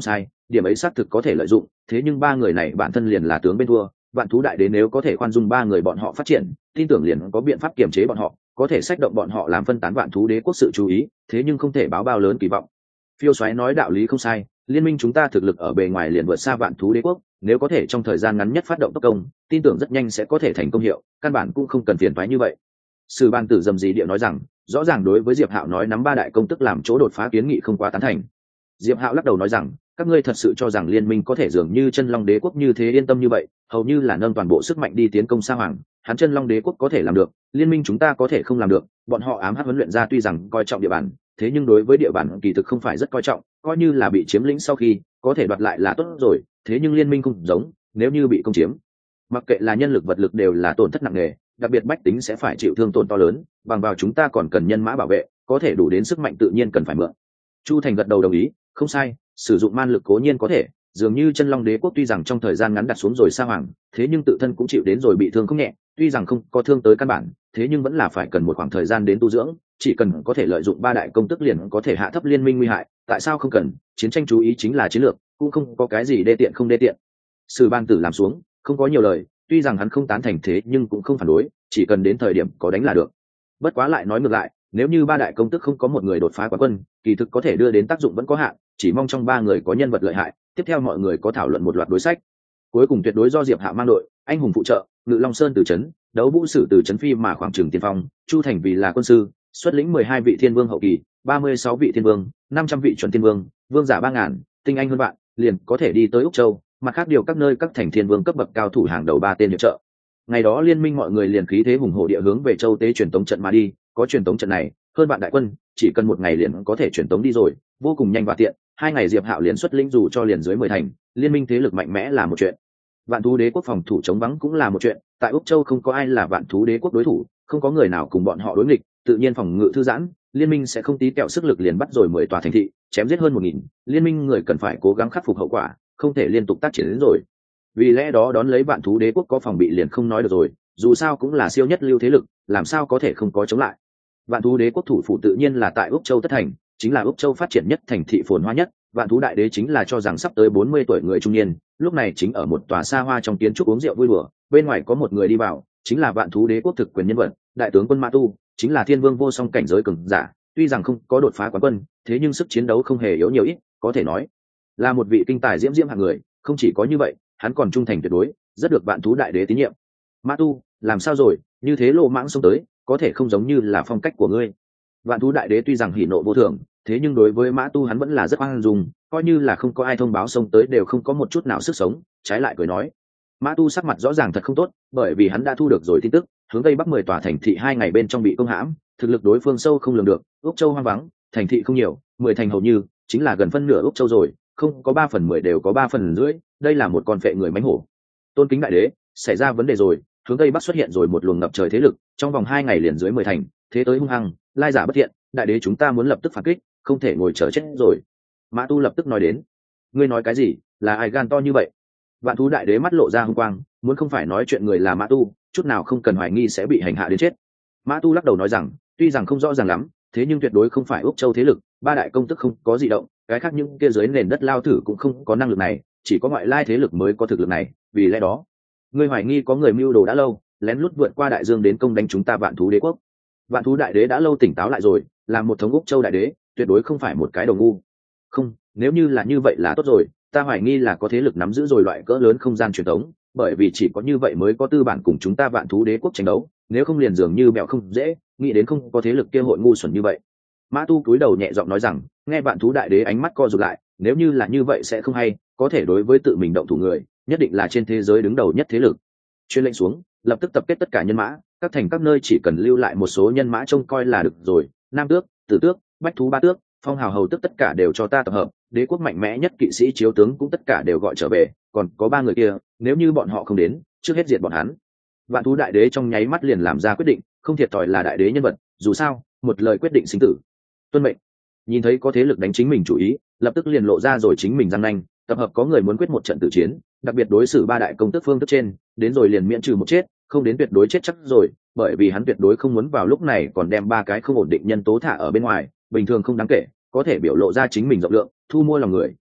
điểm ấy xác thực có thể lợi dụng, thế nhưng ba người này bản thân liền là tướng bên thua. Vạn thú đại đế nếu có thể khoan dung ba người bọn họ phát triển, tin tưởng liền có biện pháp kiềm chế bọn họ, có thể sách động bọn họ làm phân tán vạn thú đế quốc sự chú ý, thế nhưng không thể báo bao lớn kỳ vọng. Phiêu Soái nói đạo lý không sai, liên minh chúng ta thực lực ở bề ngoài liền vượt xa vạn thú đế quốc, nếu có thể trong thời gian ngắn nhất phát động tốc công, tin tưởng rất nhanh sẽ có thể thành công hiệu, căn bản cũng không cần phiền toái như vậy. Sử Ban Tử dầm dí địa nói rằng, rõ ràng đối với Diệp Hạo nói nắm ba đại công tức làm chỗ đột phá kiến nghị không quá tán thành. Diệp Hạo lắc đầu nói rằng, các ngươi thật sự cho rằng liên minh có thể dường như Chân Long đế quốc như thế yên tâm như vậy, hầu như là nâng toàn bộ sức mạnh đi tiến công Sa Hoàng, hắn Chân Long đế quốc có thể làm được, liên minh chúng ta có thể không làm được. Bọn họ ám hắc huấn luyện ra tuy rằng coi trọng địa bàn, thế nhưng đối với địa bàn kỳ thực không phải rất coi trọng, coi như là bị chiếm lĩnh sau khi có thể đoạt lại là tốt rồi, thế nhưng liên minh không giống, nếu như bị công chiếm, mặc kệ là nhân lực vật lực đều là tổn thất nặng nề, đặc biệt bách tính sẽ phải chịu thương tổn to lớn, bằng vào chúng ta còn cần nhân mã bảo vệ, có thể đủ đến sức mạnh tự nhiên cần phải mượn. Chu Thành gật đầu đồng ý, không sai, sử dụng man lực cố nhiên có thể, dường như Chân Long đế quốc tuy rằng trong thời gian ngắn đặt xuống rồi Sa Hoàng, thế nhưng tự thân cũng chịu đến rồi bị thương không nhẹ, tuy rằng không có thương tới căn bản, thế nhưng vẫn là phải cần một khoảng thời gian đến tu dưỡng, chỉ cần có thể lợi dụng ba đại công tức liền có thể hạ thấp liên minh nguy hại, tại sao không cần, chiến tranh chú ý chính là chiến lược, cũng không có cái gì đê tiện không đê tiện. Sử Ban Tử làm xuống, không có nhiều lời, tuy rằng hắn không tán thành thế nhưng cũng không phản đối, chỉ cần đến thời điểm có đánh là được. Bất quá lại nói ngược lại, nếu như ba đại công tức không có một người đột phá quán quân, kỳ thực có thể đưa đến tác dụng vẫn có hạn, chỉ mong trong ba người có nhân vật lợi hại, tiếp theo mọi người có thảo luận một loạt đối sách. Cuối cùng tuyệt đối do Diệp Hạo mang đội, anh hùng phụ trợ, Ngự Long Sơn từ trấn, Đấu Vũ Sử từ trấn phi mà khoảng trường tiên phong, Chu Thành vì là quân sư, xuất lĩnh mười hai vị thiên vương hậu kỳ, ba mươi sáu vị thiên vương, năm trăm vị chuẩn thiên vương, vương giả ba ngàn, tinh anh hơn bạn, liền có thể đi tới Úc Châu, mặt khác điều các nơi các thành thiên vương cấp bậc cao thủ hàng đầu ba tên hiệp trợ. Ngày đó liên minh mọi người liền khí thế hùng hổ địa hướng về Châu Tế truyền tống trận mà đi, có truyền tống trận này, hơn bạn đại quân, chỉ cần một ngày liền có thể truyền tống đi rồi, vô cùng nhanh và tiện. Hai ngày Diệp Hạo liền xuất lĩnh dù cho liền dưới mười thành, liên minh thế lực mạnh mẽ là một chuyện. Vạn thú đế quốc phòng thủ chống vắng cũng là một chuyện, tại Úc Châu không có ai là vạn thú đế quốc đối thủ, không có người nào cùng bọn họ đối nghịch, tự nhiên phòng ngự thư giãn, liên minh sẽ không tí kẹo sức lực liền bắt rồi mười tòa thành thị, chém giết hơn một nghìn, liên minh người cần phải cố gắng khắc phục hậu quả, không thể liên tục tác triển đến rồi. Vì lẽ đó đón lấy vạn thú đế quốc có phòng bị liền không nói được rồi, dù sao cũng là siêu nhất lưu thế lực, làm sao có thể không có chống lại. Vạn thú đế quốc thủ phủ tự nhiên là tại Úc Châu Tất Thành, chính là Úc Châu phát triển nhất thành thị phồn hoa nhất. Vạn thú đại đế chính là cho rằng sắp tới bốn mươi tuổi người trung niên, lúc này chính ở một tòa xa hoa trong kiến trúc uống rượu vui đùa, bên ngoài có một người đi vào, chính là vạn thú đế quốc thực quyền nhân vật, đại tướng quân Mã Tu, chính là thiên vương vô song cảnh giới cường giả, tuy rằng không có đột phá quán quân, thế nhưng sức chiến đấu không hề yếu nhiều ít, có thể nói là một vị kinh tài diễm diễm hạng người. Không chỉ có như vậy, hắn còn trung thành tuyệt đối, rất được vạn thú đại đế tín nhiệm. Mã Tu, làm sao rồi, như thế lộ mãng xông tới, có thể không giống như là phong cách của ngươi. Vạn thú đại đế tuy rằng hỉ nộ vô thường, thế nhưng đối với Mã Tu hắn vẫn là rất khoan dung, coi như là không có ai thông báo xông tới đều không có một chút nào sức sống, trái lại cười nói. Mã Tu sắc mặt rõ ràng thật không tốt, bởi vì hắn đã thu được rồi tin tức, hướng tây bắc mười tòa thành thị hai ngày bên trong bị công hãm, thực lực đối phương sâu không lường được, Úc Châu hoang vắng, thành thị không nhiều, mười thành hầu như chính là gần phân nửa Úc Châu rồi, không có ba phần mười đều có ba phần rưỡi, đây là một con phệ người mánh hổ. Tôn kính đại đế, xảy ra vấn đề rồi, hướng tây bắc xuất hiện rồi một luồng ngập trời thế lực, trong vòng hai ngày liền dưới mười thành, thế tới hung hăng, lai giả bất thiện, đại đế chúng ta muốn lập tức phản kích, không thể ngồi chờ chết rồi. Mã Tu lập tức nói đến. Ngươi nói cái gì, là ai gan to như vậy? Vạn thú đại đế mắt lộ ra hung quang, muốn không phải nói chuyện người là Mã Tu, chút nào không cần hoài nghi sẽ bị hành hạ đến chết. Mã Tu lắc đầu nói rằng, tuy rằng không rõ ràng lắm, thế nhưng tuyệt đối không phải Úc Châu thế lực, ba đại công tức không có gì động, cái khác những kia dưới nền đất lao thử cũng không có năng lực này, chỉ có ngoại lai thế lực mới có thực lực này, vì lẽ đó, ngươi hoài nghi có người mưu đồ đã lâu, lén lút vượt qua đại dương đến công đánh chúng ta Vạn thú đế quốc. Vạn thú đại đế đã lâu tỉnh táo lại rồi, là một thống Úc Châu đại đế, tuyệt đối không phải một cái đồ ngu. Không, nếu như là như vậy là tốt rồi, ta hoài nghi là có thế lực nắm giữ rồi loại cỡ lớn không gian truyền thống, bởi vì chỉ có như vậy mới có tư bản cùng chúng ta Vạn thú đế quốc tranh đấu, nếu không liền dường như bèo không dễ, nghĩ đến không có thế lực kia hội ngu xuẩn như vậy. Mã Tu cúi đầu nhẹ giọng nói rằng, nghe Vạn thú đại đế ánh mắt co rụt lại, nếu như là như vậy sẽ không hay, có thể đối với tự mình động thủ người, nhất định là trên thế giới đứng đầu nhất thế lực. Chuyên lệnh xuống, lập tức tập kết tất cả nhân mã, các thành các nơi chỉ cần lưu lại một số nhân mã trông coi là được rồi, Nam Tước, Tử Tước, Bách thú ba tước, Phong hào hầu tước tất cả đều cho ta tập hợp, đế quốc mạnh mẽ nhất kỵ sĩ chiếu tướng cũng tất cả đều gọi trở về, còn có ba người kia, nếu như bọn họ không đến, trước hết diệt bọn hắn. Vạn thú đại đế trong nháy mắt liền làm ra quyết định, không thiệt thòi là đại đế nhân vật, dù sao, một lời quyết định sinh tử. Tuân mệnh. Nhìn thấy có thế lực đánh chính mình chủ ý, lập tức liền lộ ra rồi chính mình răng nanh, tập hợp có người muốn quyết một trận tử chiến, đặc biệt đối xử ba đại công tước phương thức trên, đến rồi liền miễn trừ một chết, không đến tuyệt đối chết chắc rồi, bởi vì hắn tuyệt đối không muốn vào lúc này còn đem ba cái không ổn định nhân tố thả ở bên ngoài, bình thường không đáng kể, có thể biểu lộ ra chính mình rộng lượng, thu mua lòng người,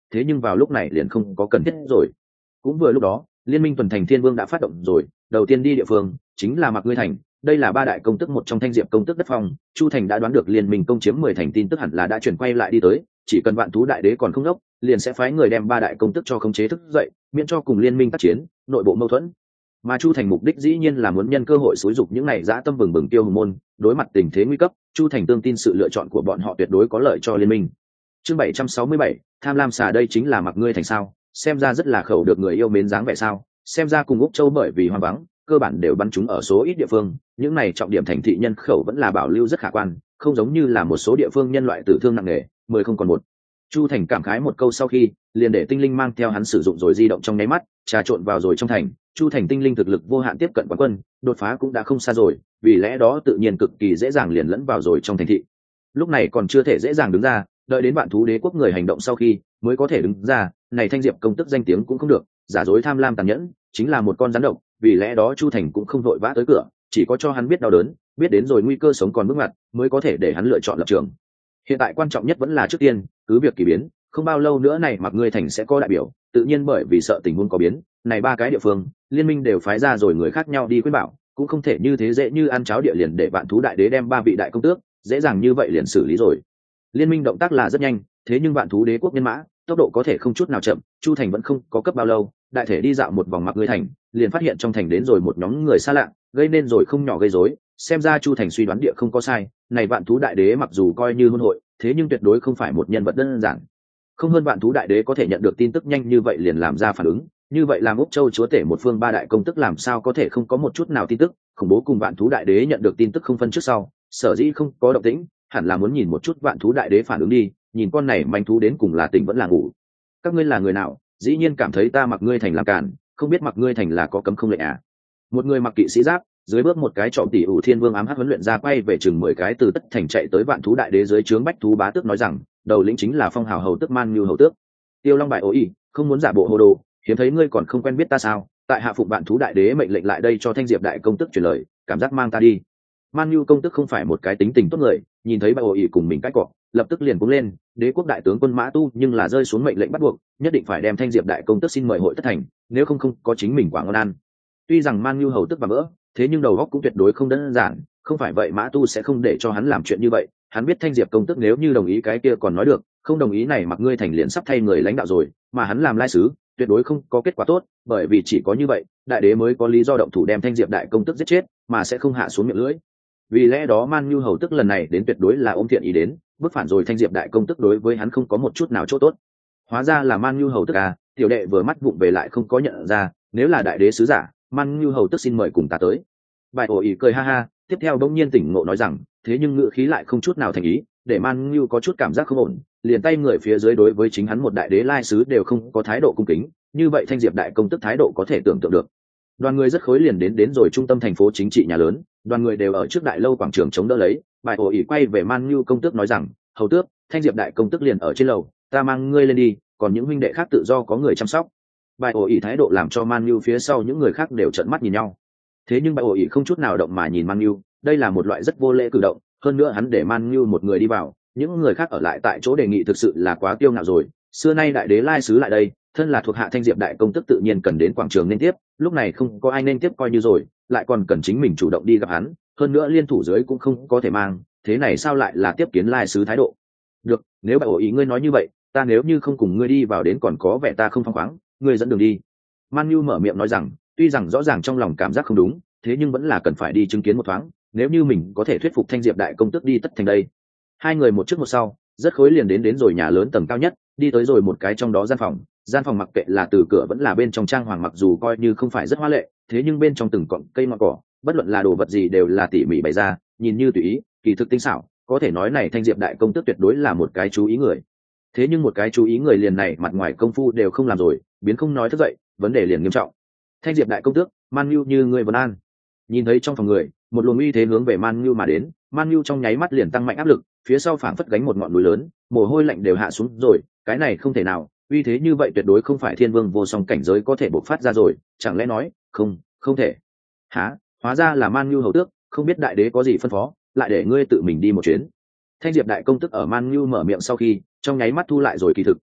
thế nhưng vào lúc này liền không có cần thiết rồi. Cũng vừa lúc đó, liên minh tuần thành thiên vương đã phát động rồi, đầu tiên đi địa phương chính là Mặc Ngươi thành. Đây là ba đại công tức một trong Thanh Diệp công tức đất phong. Chu Thành đã đoán được liên minh công chiếm mười thành tin tức hẳn là đã chuyển quay lại đi tới, chỉ cần Vạn Thú Đại Đế còn không đốc, liền sẽ phái người đem ba đại công tức cho khống chế thức dậy, miễn cho cùng liên minh tác chiến, nội bộ mâu thuẫn. Mà Chu Thành mục đích dĩ nhiên là muốn nhân cơ hội xúi dục những này dã tâm bừng bừng tiêu hùng môn, đối mặt tình thế nguy cấp, Chu Thành tương tin sự lựa chọn của bọn họ tuyệt đối có lợi cho liên minh. Chương bảy trăm sáu mươi bảy, tham lam xà đây chính là Mặc Ngươi thành sao? Xem ra rất là khẩu được người yêu mến dáng vẻ sao? Xem ra cùng Úc Châu bởi vì hoang vắng, cơ bản đều bắn chúng ở số ít địa phương, những này trọng điểm thành thị nhân khẩu vẫn là bảo lưu rất khả quan, không giống như là một số địa phương nhân loại tử thương nặng nề, mười không còn một. Chu Thành cảm khái một câu sau khi, liền để tinh linh mang theo hắn sử dụng rồi di động trong nháy mắt, trà trộn vào rồi trong thành. Chu Thành tinh linh thực lực vô hạn tiếp cận quán quân, đột phá cũng đã không xa rồi, vì lẽ đó tự nhiên cực kỳ dễ dàng liền lẫn vào rồi trong thành thị. Lúc này còn chưa thể dễ dàng đứng ra, đợi đến Vạn Thú Đế quốc người hành động sau khi, mới có thể đứng ra. Này Thanh Diệp công tức danh tiếng cũng không được, giả dối tham lam tàn nhẫn, chính là một con rắn độc, vì lẽ đó Chu Thành cũng không vội vã tới cửa, chỉ có cho hắn biết đau đớn, biết đến rồi nguy cơ sống còn bước ngoặt, mới có thể để hắn lựa chọn lập trường. Hiện tại quan trọng nhất vẫn là trước tiên, cứ việc kỳ biến, không bao lâu nữa này Mặc Ngươi thành sẽ có đại biểu, tự nhiên bởi vì sợ tình huống có biến, này ba cái địa phương, liên minh đều phái ra rồi người khác nhau đi khuyên bảo, cũng không thể như thế dễ như ăn cháo địa liền để Vạn Thú Đại Đế đem ba vị đại công tước, dễ dàng như vậy liền xử lý rồi. Liên minh động tác là rất nhanh, thế nhưng Vạn Thú Đế quốc nhân mã, tốc độ có thể không chút nào chậm, Chu Thành vẫn không có cấp bao lâu, đại thể đi dạo một vòng Mặc Ngươi thành, liền phát hiện trong thành đến rồi một nhóm người xa lạ, gây nên rồi không nhỏ gây rối. Xem ra Chu Thành suy đoán địa không có sai, này Vạn Thú Đại Đế mặc dù coi như hôn hội, thế nhưng tuyệt đối không phải một nhân vật đơn giản. Không hơn Vạn Thú Đại Đế có thể nhận được tin tức nhanh như vậy liền làm ra phản ứng, như vậy làm Úc Châu chúa tể một phương ba đại công tức làm sao có thể không có một chút nào tin tức. Khủng bố cùng Vạn Thú Đại Đế nhận được tin tức không phân trước sau, sở dĩ không có động tĩnh, hẳn là muốn nhìn một chút Vạn Thú Đại Đế phản ứng đi, nhìn con này manh thú đến cùng là tỉnh vẫn là ngủ. Các ngươi là người nào, dĩ nhiên cảm thấy ta Mặc Ngươi thành làm cản, không biết Mặc Ngươi thành là có cấm không lệnh à? Một người mặc kỵ sĩ giáp, dưới bước một cái trọng tỷ ủ thiên vương ám hắc huấn luyện ra quay về chừng mười cái từ tất thành chạy tới Vạn Thú Đại Đế dưới trướng bách thú bá tước nói rằng, đầu lĩnh chính là Phong Hào hầu tước Man Như hầu tước. Tiêu Long bại ố ý, không muốn giả bộ hồ đồ, hiếm thấy ngươi còn không quen biết ta sao? Tại hạ phụng Vạn Thú Đại Đế mệnh lệnh lại đây cho Thanh Diệp đại công tức truyền lời, cảm giác mang ta đi. Man Như công tức không phải một cái tính tình tốt người, nhìn thấy bại ố ý cùng mình cãi cọ, lập tức liền cuống lên. Đế quốc đại tướng quân Mã Tu nhưng là rơi xuống mệnh lệnh bắt buộc, nhất định phải đem Thanh Diệp đại công tức xin mời hội tất thành, nếu không không có chính mình quả ngon ăn. Tuy rằng Man Như hầu tức và vỡ, thế nhưng đầu óc cũng tuyệt đối không đơn giản, không phải vậy Mã Tu sẽ không để cho hắn làm chuyện như vậy. Hắn biết Thanh Diệp công tức nếu như đồng ý cái kia còn nói được, không đồng ý này Mặc Ngươi thành liền sắp thay người lãnh đạo rồi, mà hắn làm lai sứ, tuyệt đối không có kết quả tốt, bởi vì chỉ có như vậy, đại đế mới có lý do động thủ đem Thanh Diệp đại công tức giết chết, mà sẽ không hạ xuống miệng lưỡi. Vì lẽ đó Man Như hầu tức lần này đến tuyệt đối là ôm thiện ý đến, bức phản rồi Thanh Diệp đại công tức đối với hắn không có một chút nào chỗ tốt. Hóa ra là Man Như hầu tức à, tiểu đệ vừa mắt vụng về lại không có nhận ra, nếu là đại đế sứ giả, Man Như hầu tức xin mời cùng ta tới. Bài ổ ý cười ha ha, tiếp theo bỗng nhiên tỉnh ngộ nói rằng, thế nhưng ngữ khí lại không chút nào thành ý, để Man Như có chút cảm giác không ổn, liền tay người phía dưới đối với chính hắn một đại đế lai sứ đều không có thái độ cung kính, như vậy Thanh Diệp đại công tức thái độ có thể tưởng tượng được. Đoàn người rất khối liền đến đến rồi trung tâm thành phố chính trị nhà lớn, đoàn người đều ở trước đại lâu quảng trường chống đỡ lấy. Bài ổ ý quay về Man Như công tước nói rằng, hầu tước, Thanh Diệp đại công tức liền ở trên lầu, ta mang ngươi lên đi, còn những huynh đệ khác tự do có người chăm sóc. Bài ổ ý thái độ làm cho Man Như phía sau những người khác đều trợn mắt nhìn nhau. Thế nhưng bài ổ ý không chút nào động mà nhìn Man Như, đây là một loại rất vô lễ cử động, hơn nữa hắn để Man Như một người đi vào, những người khác ở lại tại chỗ đề nghị thực sự là quá kiêu ngạo rồi. Xưa nay đại đế lai sứ lại đây, thân là thuộc hạ Thanh Diệp đại công tức tự nhiên cần đến quảng trường nên tiếp, lúc này không có ai nên tiếp coi như rồi, lại còn cần chính mình chủ động đi gặp hắn, hơn nữa liên thủ dưới cũng không có thể mang, thế này sao lại là tiếp kiến lai sứ thái độ? Được, nếu bài ổ ý ngươi nói như vậy, ta nếu như không cùng ngươi đi vào đến còn có vẻ ta không phăng khoáng, ngươi dẫn đường đi. Man Như mở miệng nói rằng, tuy rằng rõ ràng trong lòng cảm giác không đúng, thế nhưng vẫn là cần phải đi chứng kiến một thoáng, nếu như mình có thể thuyết phục Thanh Diệp đại công tức đi tất thành đây. Hai người một trước một sau, rất khối liền đến đến rồi nhà lớn tầng cao nhất, đi tới rồi một cái trong đó gian phòng, gian phòng mặc kệ là từ cửa vẫn là bên trong trang hoàng mặc dù coi như không phải rất hoa lệ, thế nhưng bên trong từng cọng cây ngọn cỏ, bất luận là đồ vật gì đều là tỉ mỉ bày ra, nhìn như tùy ý, kỳ thực tinh xảo, có thể nói này Thanh Diệp đại công tức tuyệt đối là một cái chú ý người. Thế nhưng một cái chú ý người liền này mặt ngoài công phu đều không làm rồi, biến không nói thức dậy, vấn đề liền nghiêm trọng. Thanh Diệp đại công tước, Man Như như người vân an. Nhìn thấy trong phòng người, một luồng uy thế hướng về Man Như mà đến, Man Như trong nháy mắt liền tăng mạnh áp lực, phía sau phảng phất gánh một ngọn núi lớn, mồ hôi lạnh đều hạ xuống rồi, cái này không thể nào, uy thế như vậy tuyệt đối không phải thiên vương vô song cảnh giới có thể bộc phát ra rồi, chẳng lẽ nói, không, không thể. Hả? Hóa ra là Man Như hầu tước, không biết đại đế có gì phân phó, lại để ngươi tự mình đi một chuyến. Thanh Diệp đại công tức ở Man Như mở miệng sau khi, trong nháy mắt thu lại rồi kỳ thực,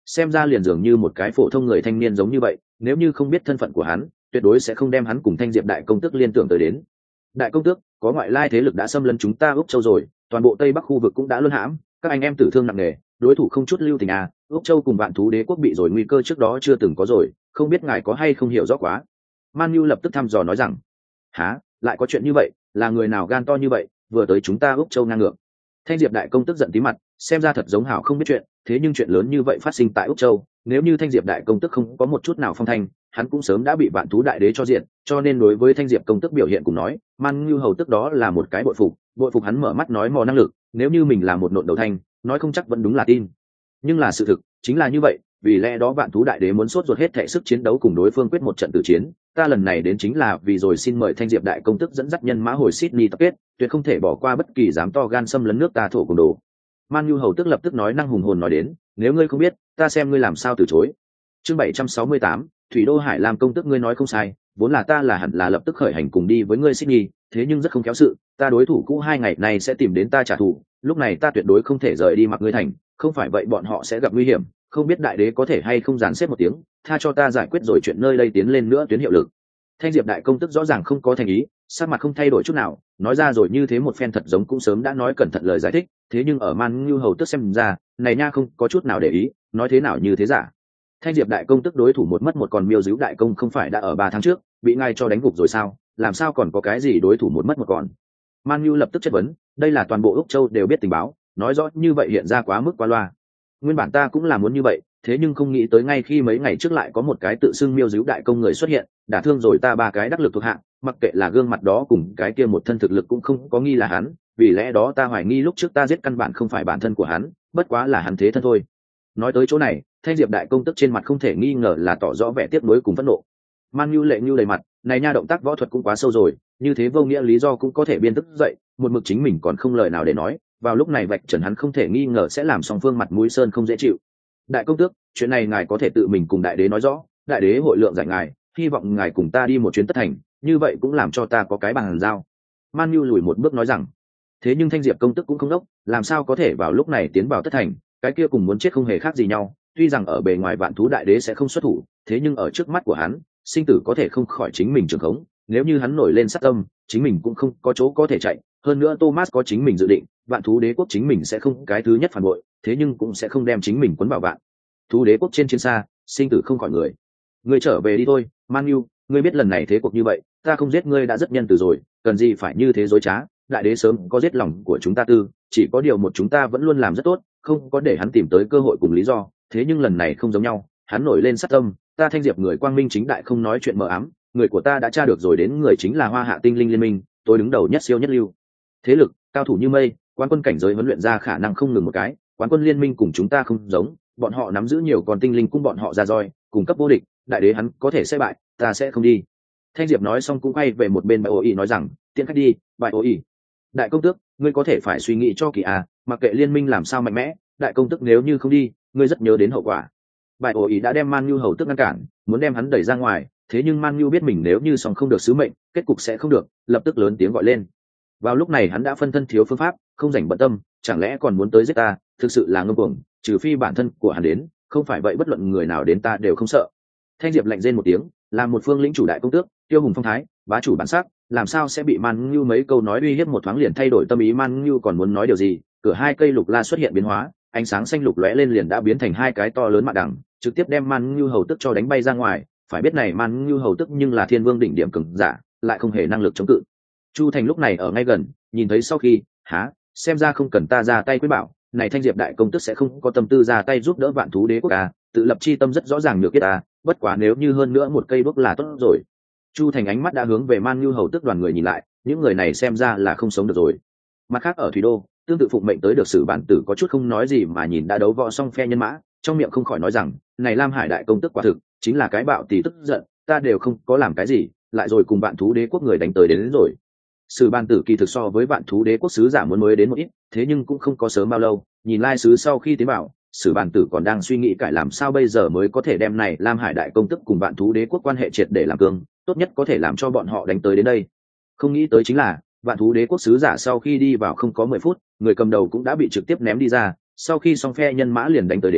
xem ra liền dường như một cái phổ thông người thanh niên giống như vậy, nếu như không biết thân phận của hắn tuyệt đối sẽ không đem hắn cùng Thanh Diệp đại công tước liên tưởng tới đến. Đại công tước, có ngoại lai thế lực đã xâm lấn chúng ta Úc Châu rồi, toàn bộ Tây Bắc khu vực cũng đã luân hãm, các anh em tử thương nặng nề, đối thủ không chút lưu tình à, Úc Châu cùng Vạn Thú Đế quốc bị rồi nguy cơ trước đó chưa từng có rồi, không biết ngài có hay không hiểu rõ quá. Man Nhu lập tức thăm dò nói rằng, há, lại có chuyện như vậy, là người nào gan to như vậy, vừa tới chúng ta Úc Châu ngang ngược. Thanh Diệp đại công tức giận tí mặt, xem ra thật giống hảo không biết chuyện, thế nhưng chuyện lớn như vậy phát sinh tại Úc Châu, nếu như Thanh Diệp đại công tức không có một chút nào phong thanh, hắn cũng sớm đã bị Vạn Thú đại đế cho diện, cho nên đối với Thanh Diệp công tức biểu hiện cùng nói, Man Nhu hầu tức đó là một cái bội phục, bội phục hắn mở mắt nói mò năng lực, nếu như mình là một nộn đầu thanh, nói không chắc vẫn đúng là tin. Nhưng là sự thực, chính là như vậy, vì lẽ đó Vạn Thú đại đế muốn sốt ruột hết thể sức chiến đấu cùng đối phương quyết một trận tử chiến, ta lần này đến chính là vì rồi xin mời Thanh Diệp đại công tức dẫn dắt nhân mã hồi Sydney tập kết, tuyệt không thể bỏ qua bất kỳ dám to gan xâm lấn nước ta thổ cùng đồ. Man Nhu hầu tức lập tức nói năng hùng hồn nói đến, nếu ngươi không biết, ta xem ngươi làm sao từ chối. Chương bảy trăm sáu mươi tám, Thủy Đô Hải Lam công tức ngươi nói không sai, vốn là ta là hẳn là lập tức khởi hành cùng đi với ngươi Sydney, thế nhưng rất không khéo sự, ta đối thủ cũ hai ngày này sẽ tìm đến ta trả thù, lúc này ta tuyệt đối không thể rời đi mặc ngươi thành, không phải vậy bọn họ sẽ gặp nguy hiểm, không biết đại đế có thể hay không dàn xếp một tiếng, tha cho ta giải quyết rồi chuyện nơi đây tiến lên nữa tuyến hiệu lực. Thanh Diệp đại công tức rõ ràng không có thành ý, sắc mặt không thay đổi chút nào, nói ra rồi như thế một phen thật giống cũng sớm đã nói cẩn thận lời giải thích, thế nhưng ở Man Nhu hầu tức xem ra, này nha không có chút nào để ý, nói thế nào như thế giả. Thanh Diệp đại công tức đối thủ một mất một còn Miêu Dữu đại công không phải đã ở ba tháng trước bị ngay cho đánh gục rồi sao, làm sao còn có cái gì đối thủ một mất một còn. Man Nhu lập tức chất vấn, đây là toàn bộ Úc Châu đều biết tình báo, nói rõ như vậy hiện ra quá mức quá loa. Nguyên bản ta cũng là muốn như vậy, thế nhưng không nghĩ tới ngay khi mấy ngày trước lại có một cái tự xưng Miêu Dữu đại công người xuất hiện, đả thương rồi ta ba cái đắc lực thuộc hạ, mặc kệ là gương mặt đó cùng cái kia một thân thực lực cũng không có nghi là hắn, vì lẽ đó ta hoài nghi lúc trước ta giết căn bản không phải bản thân của hắn, bất quá là hắn thế thân thôi. Nói tới chỗ này, Thanh Diệp đại công tức trên mặt không thể nghi ngờ là tỏ rõ vẻ tiếc nuối cùng phẫn nộ. Man Nhu lệ Nhu đầy mặt, này nha động tác võ thuật cũng quá sâu rồi, như thế vô nghĩa lý do cũng có thể biên tức dậy, một mực chính mình còn không lời nào để nói, vào lúc này vạch trần hắn không thể nghi ngờ sẽ làm song phương mặt mũi sơn không dễ chịu. Đại công tước, chuyện này ngài có thể tự mình cùng đại đế nói rõ, đại đế hội lượng giải ngài, hy vọng ngài cùng ta đi một chuyến tất thành, như vậy cũng làm cho ta có cái bàn giao. Man Nhu lùi một bước nói rằng, thế nhưng Thanh Diệp công tức cũng không đốc, làm sao có thể vào lúc này tiến vào tất thành, cái kia cùng muốn chết không hề khác gì nhau, tuy rằng ở bề ngoài Vạn Thú đại đế sẽ không xuất thủ, thế nhưng ở trước mắt của hắn, sinh tử có thể không khỏi chính mình trường khống, nếu như hắn nổi lên sát tâm, chính mình cũng không có chỗ có thể chạy, hơn nữa Thomas có chính mình dự định, Vạn Thú đế quốc chính mình sẽ không cái thứ nhất phản bội, thế nhưng cũng sẽ không đem chính mình cuốn vào Vạn Thú đế quốc trên chiến xa, sinh tử không khỏi người. Ngươi trở về đi thôi, Man Nhu, ngươi biết lần này thế cuộc như vậy, ta không giết ngươi đã rất nhân từ rồi, cần gì phải như thế dối trá, đại đế sớm có giết lòng của chúng ta tư, chỉ có điều một chúng ta vẫn luôn làm rất tốt, không có để hắn tìm tới cơ hội cùng lý do, thế nhưng lần này không giống nhau, hắn nổi lên sát tâm, ta Thanh Diệp người quang minh chính đại không nói chuyện mờ ám, người của ta đã tra được rồi đến người chính là Hoa Hạ Tinh Linh Liên Minh, tôi đứng đầu nhất siêu nhất lưu. Thế lực, cao thủ như mây, quan quân cảnh giới huấn luyện ra khả năng không ngừng một cái, quán quân liên minh cùng chúng ta không giống, bọn họ nắm giữ nhiều con tinh linh cung bọn họ ra roi, cùng cấp vô địch, đại đế hắn có thể sẽ bại, ta sẽ không đi. Thanh Diệp nói xong cũng quay về một bên Bại Ô Y nói rằng, tiện khách đi, Bại Ô Y. Đại công tước, ngươi có thể phải suy nghĩ cho kỳ à, mặc kệ liên minh làm sao mạnh mẽ, đại công tước nếu như không đi, ngươi rất nhớ đến hậu quả. Bại Ô Y đã đem Man Nhu hầu tức ngăn cản, muốn đem hắn đẩy ra ngoài, thế nhưng Man Nhu biết mình nếu như xong không được sứ mệnh, kết cục sẽ không được, lập tức lớn tiếng gọi lên. Vào lúc này hắn đã phân thân thiếu phương pháp, không rảnh bận tâm, chẳng lẽ còn muốn tới giết ta, thực sự là ngông cuồng, trừ phi bản thân của hắn đến, không phải vậy bất luận người nào đến ta đều không sợ. Thanh Diệp lạnh rên một tiếng, làm một phương lĩnh chủ đại công tước, tiêu hùng phong thái, bá chủ bản sắc, làm sao sẽ bị Man Nhu mấy câu nói uy hiếp một thoáng liền thay đổi tâm ý. Man Nhu còn muốn nói điều gì, cửa hai cây lục la xuất hiện biến hóa, ánh sáng xanh lục lóe lên liền đã biến thành hai cái to lớn mạ đằng, trực tiếp đem Man Nhu hầu tức cho đánh bay ra ngoài. Phải biết này Man Nhu hầu tức nhưng là thiên vương đỉnh điểm cường giả, lại không hề năng lực chống cự. Chu Thành lúc này ở ngay gần, nhìn thấy sau khi, há, xem ra không cần ta ra tay quyết bảo, này Thanh Diệp đại công tức sẽ không có tâm tư ra tay giúp đỡ Vạn Thú đế quốc à, tự lập chi tâm rất rõ ràng được biết à, bất quá nếu như hơn nữa một cây bước là tốt rồi. Chu Thành ánh mắt đã hướng về Man Nhu hầu tức đoàn người nhìn lại, những người này xem ra là không sống được rồi. Mặt khác ở Thủy Đô, tương tự phụng mệnh tới được Sử Bản Tử có chút không nói gì mà nhìn đã đấu võ xong phe nhân mã, trong miệng không khỏi nói rằng, này Lam Hải đại công tức quả thực chính là cái bạo tỷ tức giận, ta đều không có làm cái gì, lại rồi cùng Vạn Thú đế quốc người đánh tới đến, đến rồi. Sử Ban Tử kỳ thực so với Vạn Thú đế quốc sứ giả muốn mới đến một ít, thế nhưng cũng không có sớm bao lâu, nhìn lai sứ sau khi tiến bảo, Sử Ban Tử còn đang suy nghĩ cải làm sao bây giờ mới có thể đem này Lam Hải đại công tức cùng Vạn Thú đế quốc quan hệ triệt để làm cương, tốt nhất có thể làm cho bọn họ đánh tới đến đây. Không nghĩ tới chính là, Vạn Thú đế quốc sứ giả sau khi đi vào không có mười phút, người cầm đầu cũng đã bị trực tiếp ném đi ra, sau khi xong phe nhân mã liền đánh tới đến,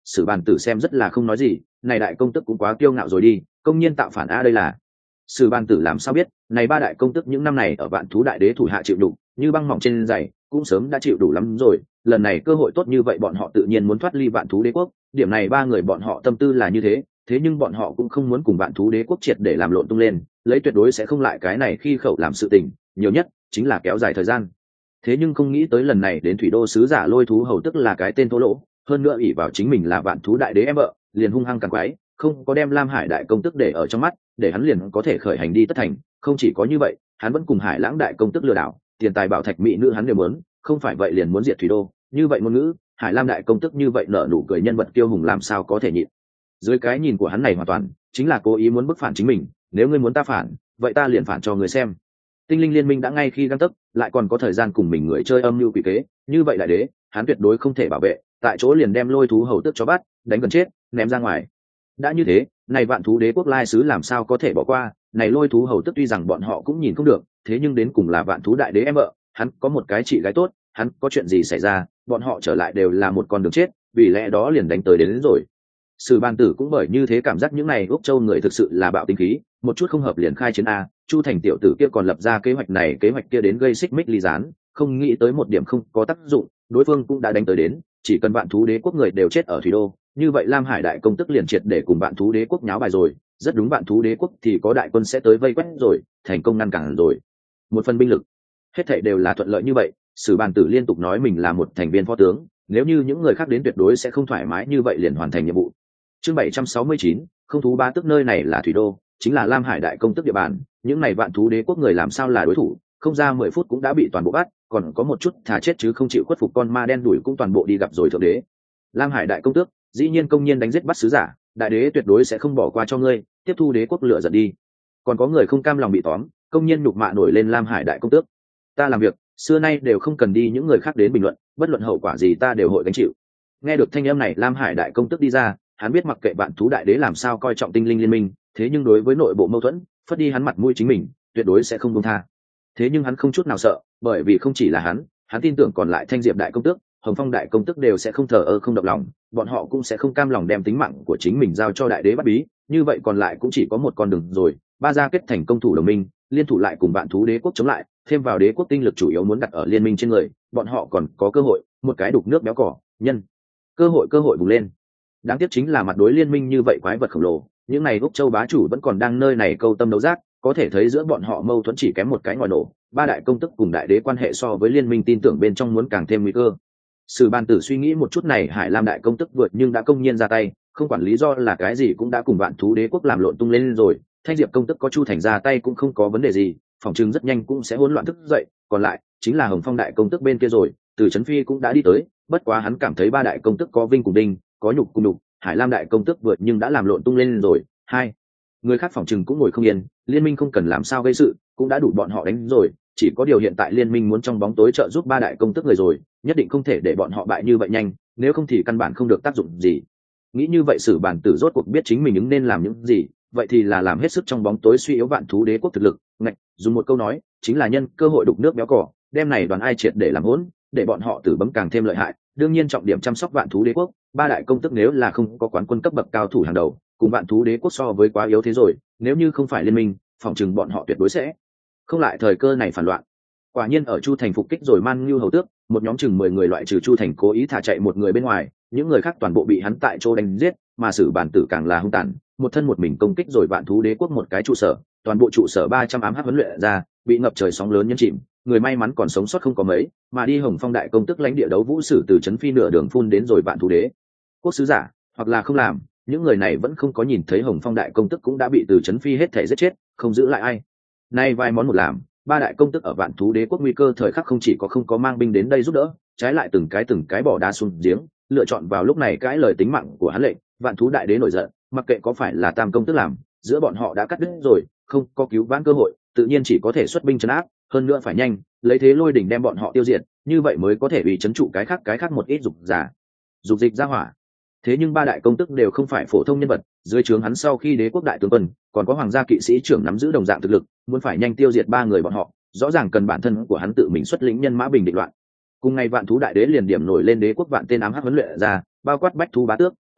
Sử Bàn Tử xem rất là không nói gì, này đại công tức cũng quá kiêu ngạo rồi đi, công nhiên tạo phản a đây là. Sử Bàn Tử làm sao biết, này ba đại công tức những năm này ở Vạn Thú Đại Đế thủ hạ chịu đủ, như băng mỏng trên giày, cũng sớm đã chịu đủ lắm rồi, lần này cơ hội tốt như vậy bọn họ tự nhiên muốn thoát ly Vạn Thú Đế quốc, điểm này ba người bọn họ tâm tư là như thế, thế nhưng bọn họ cũng không muốn cùng Vạn Thú Đế quốc triệt để làm lộn tung lên, lấy tuyệt đối sẽ không lại cái này khi khẩu làm sự tình, nhiều nhất chính là kéo dài thời gian. Thế nhưng không nghĩ tới lần này đến Thủy Đô sứ giả Lôi Thú Hầu tức là cái tên thô lỗ, hơn nữa ỷ vào chính mình là Vạn Thú Đại Đế em vợ, liền hung hăng càng quái, không có đem Lam Hải đại công tức để ở trong mắt, để hắn liền có thể khởi hành đi tất thành. Không chỉ có như vậy, hắn vẫn cùng Hải Lãng đại công tức lừa đảo, tiền tài bảo thạch mỹ nữ hắn đều muốn, không phải vậy liền muốn diệt Thủy Đô. Như vậy ngôn ngữ, Hải Lam đại công tức như vậy nở nụ cười nhân vật kiêu hùng làm sao có thể nhịn. Dưới cái nhìn của hắn này hoàn toàn chính là cố ý muốn bức phản chính mình, nếu ngươi muốn ta phản, vậy ta liền phản cho ngươi xem. Tinh linh liên minh đã ngay khi gang tấc, lại còn có thời gian cùng mình người chơi âm mưu quỷ kế, như vậy đại đế, hắn tuyệt đối không thể bảo vệ, tại chỗ liền đem Lôi Thú Hầu tức cho bắt, đánh gần chết, ném ra ngoài. Đã như thế, này Vạn Thú Đế quốc lai sứ làm sao có thể bỏ qua, này Lôi Thú Hầu tức tuy rằng bọn họ cũng nhìn không được, thế nhưng đến cùng là Vạn Thú Đại Đế em vợ, hắn có một cái chị gái tốt, hắn có chuyện gì xảy ra, bọn họ trở lại đều là một con đường chết, vì lẽ đó liền đánh tới đến, đến rồi. Sử Ban Tử cũng bởi như thế cảm giác những này Úc Châu người thực sự là bạo tính khí, một chút không hợp liền khai chiến a, Chu Thành tiểu tử kia còn lập ra kế hoạch này kế hoạch kia đến gây xích mích ly gián, không nghĩ tới một điểm không có tác dụng, đối phương cũng đã đánh tới đến, chỉ cần Vạn Thú Đế quốc người đều chết ở Thủy Đô, như vậy Lam Hải đại công tức liền triệt để cùng Vạn Thú Đế quốc nháo bài rồi, rất đúng Vạn Thú Đế quốc thì có đại quân sẽ tới vây quét rồi, thành công ngăn cản rồi. Một phần binh lực, hết thảy đều là thuận lợi như vậy, Sử Bàn Tử liên tục nói mình là một thành viên phó tướng, nếu như những người khác đến tuyệt đối sẽ không thoải mái như vậy liền hoàn thành nhiệm vụ. Chương bảy trăm sáu mươi chín, không thú ba tức nơi này là Thủy Đô, chính là Lam Hải đại công tức địa bàn, những này Vạn Thú Đế quốc người làm sao là đối thủ, không ra mười phút cũng đã bị toàn bộ bắt, còn có một chút thà chết chứ không chịu khuất phục con ma đen đuổi cũng toàn bộ đi gặp rồi thượng đế. Lam Hải đại công tước, dĩ nhiên công nhiên đánh giết bắt sứ giả, đại đế tuyệt đối sẽ không bỏ qua cho ngươi, tiếp thu đế quốc lựa giận đi. Còn có người không cam lòng bị tóm, công nhiên nhục mạ nổi lên Lam Hải đại công tước. Ta làm việc, xưa nay đều không cần đi những người khác đến bình luận, bất luận hậu quả gì ta đều hội gánh chịu. Nghe được thanh âm này, Lam Hải đại công tước đi ra, hắn biết mặc kệ Vạn Thú Đại Đế làm sao coi trọng tinh linh liên minh, thế nhưng đối với nội bộ mâu thuẫn, phất đi hắn mặt mũi chính mình, tuyệt đối sẽ không buông tha. Thế nhưng hắn không chút nào sợ, bởi vì không chỉ là hắn, hắn tin tưởng còn lại Thanh Diệp đại công tước, Hồng Phong đại công tước đều sẽ không thờ ơ không động lòng, bọn họ cũng sẽ không cam lòng đem tính mạng của chính mình giao cho đại đế bắt bí, như vậy còn lại cũng chỉ có một con đường rồi, ba gia kết thành công thủ đồng minh, liên thủ lại cùng Vạn Thú Đế quốc chống lại, thêm vào đế quốc tinh lực chủ yếu muốn đặt ở liên minh trên người, bọn họ còn có cơ hội, một cái đục nước béo cỏ, nhân cơ hội cơ hội bùng lên. Đáng tiếc chính là mặt đối liên minh như vậy quái vật khổng lồ, những này Úc Châu bá chủ vẫn còn đang nơi này câu tâm đấu giác, có thể thấy giữa bọn họ mâu thuẫn chỉ kém một cái ngòi nổ, ba đại công tức cùng đại đế quan hệ so với liên minh tin tưởng bên trong muốn càng thêm nguy cơ. Sử Ban Tử suy nghĩ một chút này, Hải Lam đại công tức vượt nhưng đã công nhiên ra tay, không quản lý do là cái gì cũng đã cùng Vạn Thú Đế quốc làm lộn tung lên rồi, Thanh Diệp công tức có Chu Thành ra tay cũng không có vấn đề gì, phòng trừng rất nhanh cũng sẽ hỗn loạn thức dậy, còn lại chính là Hồng Phong đại công tức bên kia rồi, Từ Chấn Phi cũng đã đi tới, bất quá hắn cảm thấy ba đại công tức có vinh cùng đinh, có nhục cùng nhục, Hải Lam đại công tức vượt nhưng đã làm lộn tung lên rồi, hai người khác phòng trừng cũng ngồi không yên, liên minh không cần làm sao gây sự, cũng đã đủ bọn họ đánh rồi, chỉ có điều hiện tại liên minh muốn trong bóng tối trợ giúp ba đại công tức người rồi, nhất định không thể để bọn họ bại như vậy nhanh, nếu không thì căn bản không được tác dụng gì. Nghĩ như vậy, Sử Bản Tử rốt cuộc biết chính mình ứng nên làm những gì, vậy thì là làm hết sức trong bóng tối suy yếu Vạn Thú Đế quốc thực lực, ngạch, dùng một câu nói, chính là nhân cơ hội đục nước béo cỏ, đem này đoàn ai triệt để làm hỗn, để bọn họ tử bấm càng thêm lợi hại. Đương nhiên trọng điểm chăm sóc Vạn Thú Đế quốc, ba đại công tức nếu là không có quán quân cấp bậc cao thủ hàng đầu, cùng Vạn Thú Đế quốc so với quá yếu thế rồi, nếu như không phải liên minh, phòng chừng bọn họ tuyệt đối sẽ không lại thời cơ này phản loạn. Quả nhiên ở Chu Thành phục kích rồi Man Nhu hầu tước, một nhóm chừng mười người loại trừ Chu Thành cố ý thả chạy một người bên ngoài, những người khác toàn bộ bị hắn tại chỗ đánh giết, mà Sử Bản Tử càng là hung tàn, một thân một mình công kích rồi Vạn Thú Đế quốc một cái trụ sở, toàn bộ trụ sở ba trăm ám hắc huấn luyện ra, bị ngập trời sóng lớn nhấn chìm, người may mắn còn sống sót không có mấy, mà đi Hồng Phong đại công tức lãnh địa đấu vũ sử Từ Chấn Phi nửa đường phun đến rồi Vạn Thú Đế quốc sứ giả, hoặc là không làm, những người này vẫn không có nhìn thấy Hồng Phong đại công tức cũng đã bị Từ Chấn Phi hết thể giết chết, không giữ lại ai. Nay vài món một làm, ba đại công tức ở Vạn Thú Đế quốc nguy cơ thời khắc không chỉ có không có mang binh đến đây giúp đỡ, trái lại từng cái từng cái bỏ đá xuống giếng, lựa chọn vào lúc này cãi lời tính mạng của hắn lệnh. Vạn Thú đại đế nổi giận, mặc kệ có phải là Tam công tức làm, giữa bọn họ đã cắt đứt rồi, không có cứu vãn cơ hội, tự nhiên chỉ có thể xuất binh trấn áp, hơn nữa phải nhanh, lấy thế lôi đỉnh đem bọn họ tiêu diệt, như vậy mới có thể bị trấn trụ cái khác cái khác một ít dục giả, dục dịch ra hỏa. Thế nhưng ba đại công tức đều không phải phổ thông nhân vật, dưới trướng hắn sau khi đế quốc đại tướng quân, còn có hoàng gia kỵ sĩ trưởng nắm giữ đồng dạng thực lực, muốn phải nhanh tiêu diệt ba người bọn họ, rõ ràng cần bản thân của hắn tự mình xuất lĩnh nhân mã bình định loạn. Cùng ngày Vạn Thú đại đế liền điểm nổi lên đế quốc vạn tên ám hắc huấn luyện ra, bao quát bách thú bá tước,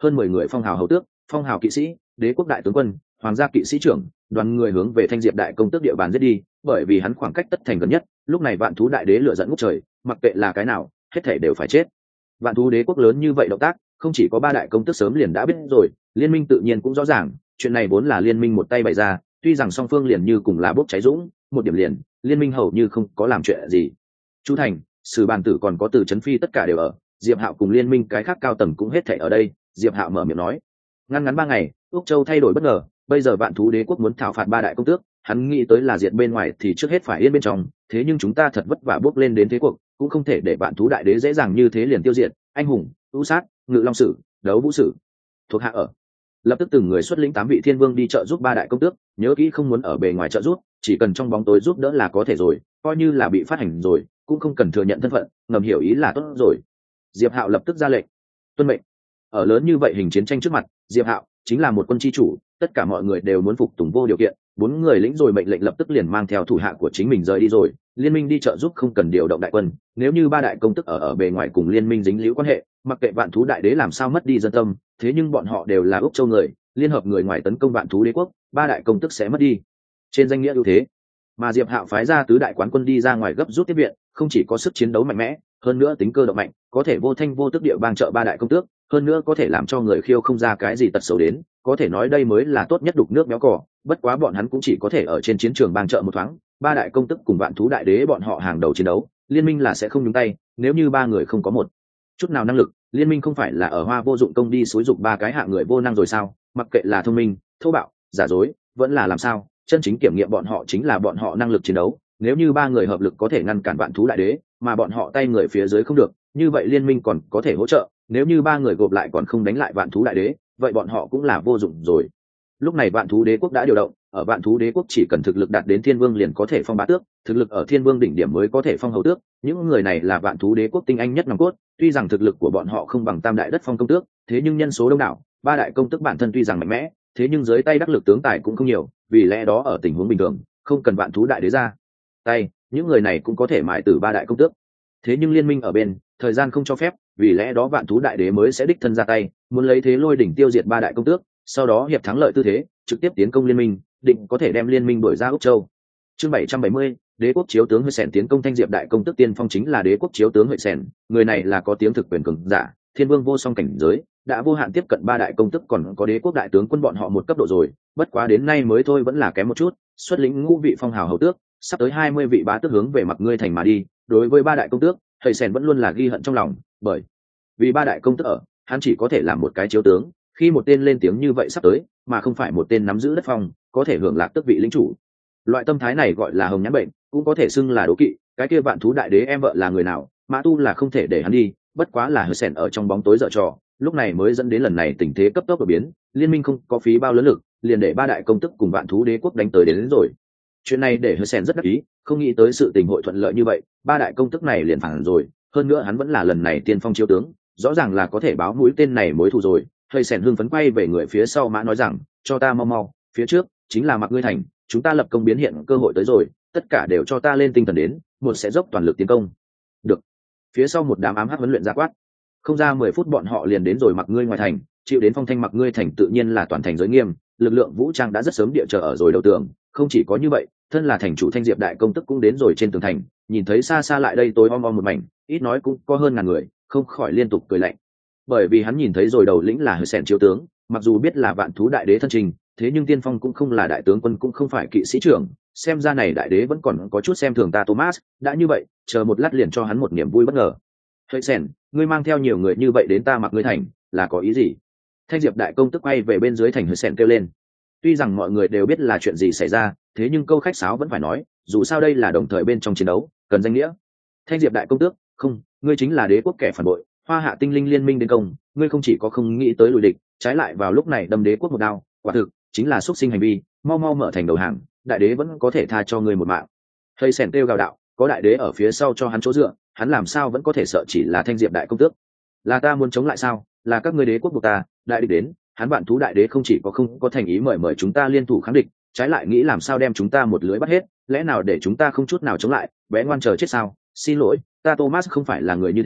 hơn mười người phong hào hầu tước, phong hào kỵ sĩ, đế quốc đại tướng quân, hoàng gia kỵ sĩ trưởng, đoàn người hướng về Thanh Diệp đại công tước địa bàn giết đi, bởi vì hắn khoảng cách tất thành gần nhất. Lúc này vạn thú đại đế lửa giận ngút trời, mặc kệ là cái nào, hết thể đều phải chết. Vạn thú đế quốc lớn như vậy động tác, không chỉ có ba đại công tước sớm liền đã biết rồi, liên minh tự nhiên cũng rõ ràng, chuyện này vốn là liên minh một tay bày ra, tuy rằng song phương liền như cùng là bốc cháy dũng, một điểm liền, liên minh hầu như không có làm chuyện gì. Chu Thành, Sử Bàn Tử còn có Từ Chấn Phi tất cả đều ở, Diệp Hạo cùng liên minh cái khác cao tầng cũng hết thảy ở đây. Diệp Hạo mở miệng nói, ngăn ngắn ba ngày, Úc Châu thay đổi bất ngờ, bây giờ vạn thú đế quốc muốn thảo phạt ba đại công tước, hắn nghĩ tới là diệt bên ngoài thì trước hết phải yên bên trong, thế nhưng chúng ta thật vất vả bước lên đến thế cuộc, cũng không thể để vạn thú đại đế dễ dàng như thế liền tiêu diệt. Anh hùng, U sát, Ngự Long sử, Đấu Vũ sử, thuộc hạ ở. Lập tức từng người xuất lĩnh tám vị thiên vương đi trợ giúp ba đại công tước, nhớ kỹ không muốn ở bề ngoài trợ giúp, chỉ cần trong bóng tối giúp đỡ là có thể rồi, coi như là bị phát hành rồi, cũng không cần thừa nhận thân phận, ngầm hiểu ý là tốt rồi. Diệp Hạo lập tức ra lệnh, tuân mệnh. Ở lớn như vậy hình chiến tranh trước mặt, Diệp Hạo chính là một quân chi chủ, tất cả mọi người đều muốn phục tùng vô điều kiện. Bốn người lĩnh rồi mệnh lệnh lập tức liền mang theo thủ hạ của chính mình rời đi rồi. Liên minh đi trợ giúp không cần điều động đại quân, nếu như ba đại công tức ở ở bề ngoài cùng liên minh dính líu quan hệ, mặc kệ vạn thú đại đế làm sao mất đi dân tâm, thế nhưng bọn họ đều là Úc Châu người, liên hợp người ngoài tấn công vạn thú đế quốc, ba đại công tức sẽ mất đi trên danh nghĩa ưu thế. Mà Diệp Hạo phái ra tứ đại quán quân đi ra ngoài gấp rút tiếp viện, không chỉ có sức chiến đấu mạnh mẽ, hơn nữa tính cơ động mạnh, có thể vô thanh vô tức địa bang trợ ba đại công tước, hơn nữa có thể làm cho người khiêu không ra cái gì tật xấu đến, có thể nói đây mới là tốt nhất đục nước béo cò. Bất quá bọn hắn cũng chỉ có thể ở trên chiến trường bang trợ một thoáng, ba đại công tức cùng vạn thú đại đế bọn họ hàng đầu chiến đấu, liên minh là sẽ không nhúng tay. Nếu như ba người không có một chút nào năng lực, liên minh không phải là ở hoa vô dụng công đi xúi dục ba cái hạng người vô năng rồi sao? Mặc kệ là thông minh, thô bạo, giả dối, vẫn là làm sao, chân chính kiểm nghiệm bọn họ chính là bọn họ năng lực chiến đấu. Nếu như ba người hợp lực có thể ngăn cản vạn thú đại đế, mà bọn họ tay người phía dưới không được, như vậy liên minh còn có thể hỗ trợ. Nếu như ba người gộp lại còn không đánh lại vạn thú đại đế, vậy bọn họ cũng là vô dụng rồi. Lúc này vạn thú đế quốc đã điều động, ở vạn thú đế quốc chỉ cần thực lực đạt đến thiên vương liền có thể phong bá tước, thực lực ở thiên vương đỉnh điểm mới có thể phong hầu tước. Những người này là vạn thú đế quốc tinh anh nhất nòng cốt, tuy rằng thực lực của bọn họ không bằng tam đại đất phong công tước, thế nhưng nhân số đông đảo, ba đại công tước bản thân tuy rằng mạnh mẽ, thế nhưng dưới tay đắc lực tướng tài cũng không nhiều, vì lẽ đó ở tình huống bình thường, không cần vạn thú đại đế ra tay, những người này cũng có thể mài tử ba đại công tước. Thế nhưng liên minh ở bên, thời gian không cho phép, vì lẽ đó vạn thú đại đế mới sẽ đích thân ra tay, muốn lấy thế lôi đỉnh tiêu diệt ba đại công tước, sau đó hiệp thắng lợi tư thế, trực tiếp tiến công liên minh, định có thể đem liên minh đuổi ra Úc Châu. Chương bảy trăm bảy mươi, đế quốc chiếu tướng Huệ Sẻn tiến công Thanh Diệp đại công tước tiên phong chính là đế quốc chiếu tướng Huệ Sẻn, người này là có tiếng thực quyền cường giả, thiên vương vô song cảnh giới, đã vô hạn tiếp cận ba đại công tước, còn có đế quốc đại tướng quân bọn họ một cấp độ rồi, bất quá đến nay mới thôi vẫn là kém một chút, xuất lĩnh ngũ vị phong hào hầu tước, sắp tới hai mươi vị bá tước hướng về mặc ngươi thành mà đi. Đối với ba đại công tước, Huệ Sẻn vẫn luôn là ghi hận trong lòng, bởi vì ba đại công tước ở, hắn chỉ có thể làm một cái chiếu tướng, khi một tên lên tiếng như vậy sắp tới, mà không phải một tên nắm giữ đất phong, có thể hưởng lạc tước vị lĩnh chủ. Loại tâm thái này gọi là hồng nhãn bệnh, cũng có thể xưng là đố kỵ. Cái kia vạn thú đại đế em vợ là người nào, Mã Tu là không thể để hắn đi, bất quá là Huệ Sẻn ở trong bóng tối dở trò, lúc này mới dẫn đến lần này tình thế cấp tốc đổi biến, liên minh không có phí bao lớn lực, liền để ba đại công tước cùng vạn thú đế quốc đánh tới đến, đến rồi. Chuyện này để Huệ Sẻn rất đắc ý, không nghĩ tới sự tình hội thuận lợi như vậy, ba đại công tước này liền phản rồi, hơn nữa hắn vẫn là lần này tiên phong chiếu tướng, rõ ràng là có thể báo mũi tên này mối thù rồi. Huệ Sẻn hưng phấn quay về người phía sau Mã nói rằng, cho ta mau mau, phía trước chính là mặc ngươi thành, chúng ta lập công biến hiện cơ hội tới rồi, tất cả đều cho ta lên tinh thần đến, một sẽ dốc toàn lực tiến công. Được. Phía sau một đám ám hắc huấn luyện ra quát, không ra mười phút bọn họ liền đến rồi mặc ngươi ngoài thành, chịu đến phong thanh mặc ngươi thành tự nhiên là toàn thành giới nghiêm, lực lượng vũ trang đã rất sớm địa chờ ở rồi đầu tường. Không chỉ có như vậy, thân là thành chủ Thanh Diệp đại công tức cũng đến rồi trên tường thành, nhìn thấy xa xa lại đây tối om om một mảnh, ít nói cũng có hơn ngàn người, không khỏi liên tục cười lạnh, bởi vì hắn nhìn thấy rồi đầu lĩnh là Huệ Sẻn chiếu tướng, mặc dù biết là vạn thú đại đế thân trình, thế nhưng tiên phong cũng không là đại tướng quân, cũng không phải kỵ sĩ trưởng, xem ra này đại đế vẫn còn có chút xem thường ta Thomas. Đã như vậy, chờ một lát liền cho hắn một niềm vui bất ngờ. Huệ Sẻn, ngươi mang theo nhiều người như vậy đến ta mặc ngươi thành, là có ý gì? Thanh Diệp đại công tức quay về bên dưới thành Huệ Sẻn kêu lên. Tuy rằng mọi người đều biết là chuyện gì xảy ra, thế nhưng câu khách sáo vẫn phải nói, dù sao đây là đồng thời bên trong chiến đấu, cần danh nghĩa. Thanh Diệp đại công tước, không, ngươi chính là đế quốc kẻ phản bội, Hoa Hạ tinh linh liên minh đến công, ngươi không chỉ có không nghĩ tới lùi địch, trái lại vào lúc này đâm đế quốc một đao, quả thực chính là xúc sinh hành vi, mau mau mở thành đầu hàng, đại đế vẫn có thể tha cho ngươi một mạng. Huệ Sẻn kêu gào đạo, có đại đế ở phía sau cho hắn chỗ dựa, hắn làm sao vẫn có thể sợ chỉ là Thanh Diệp đại công tước? Là ta muốn chống lại sao? Là các ngươi đế quốc buộc ta, đại địch đến, hắn vạn thú đại đế không chỉ có không có thành ý mời mời chúng ta liên thủ kháng địch, trái lại nghĩ làm sao đem chúng ta một lưới bắt hết, lẽ nào để chúng ta không chút nào chống lại, bé ngoan chờ chết sao? Xin lỗi, ta Thomas không phải là người như thế,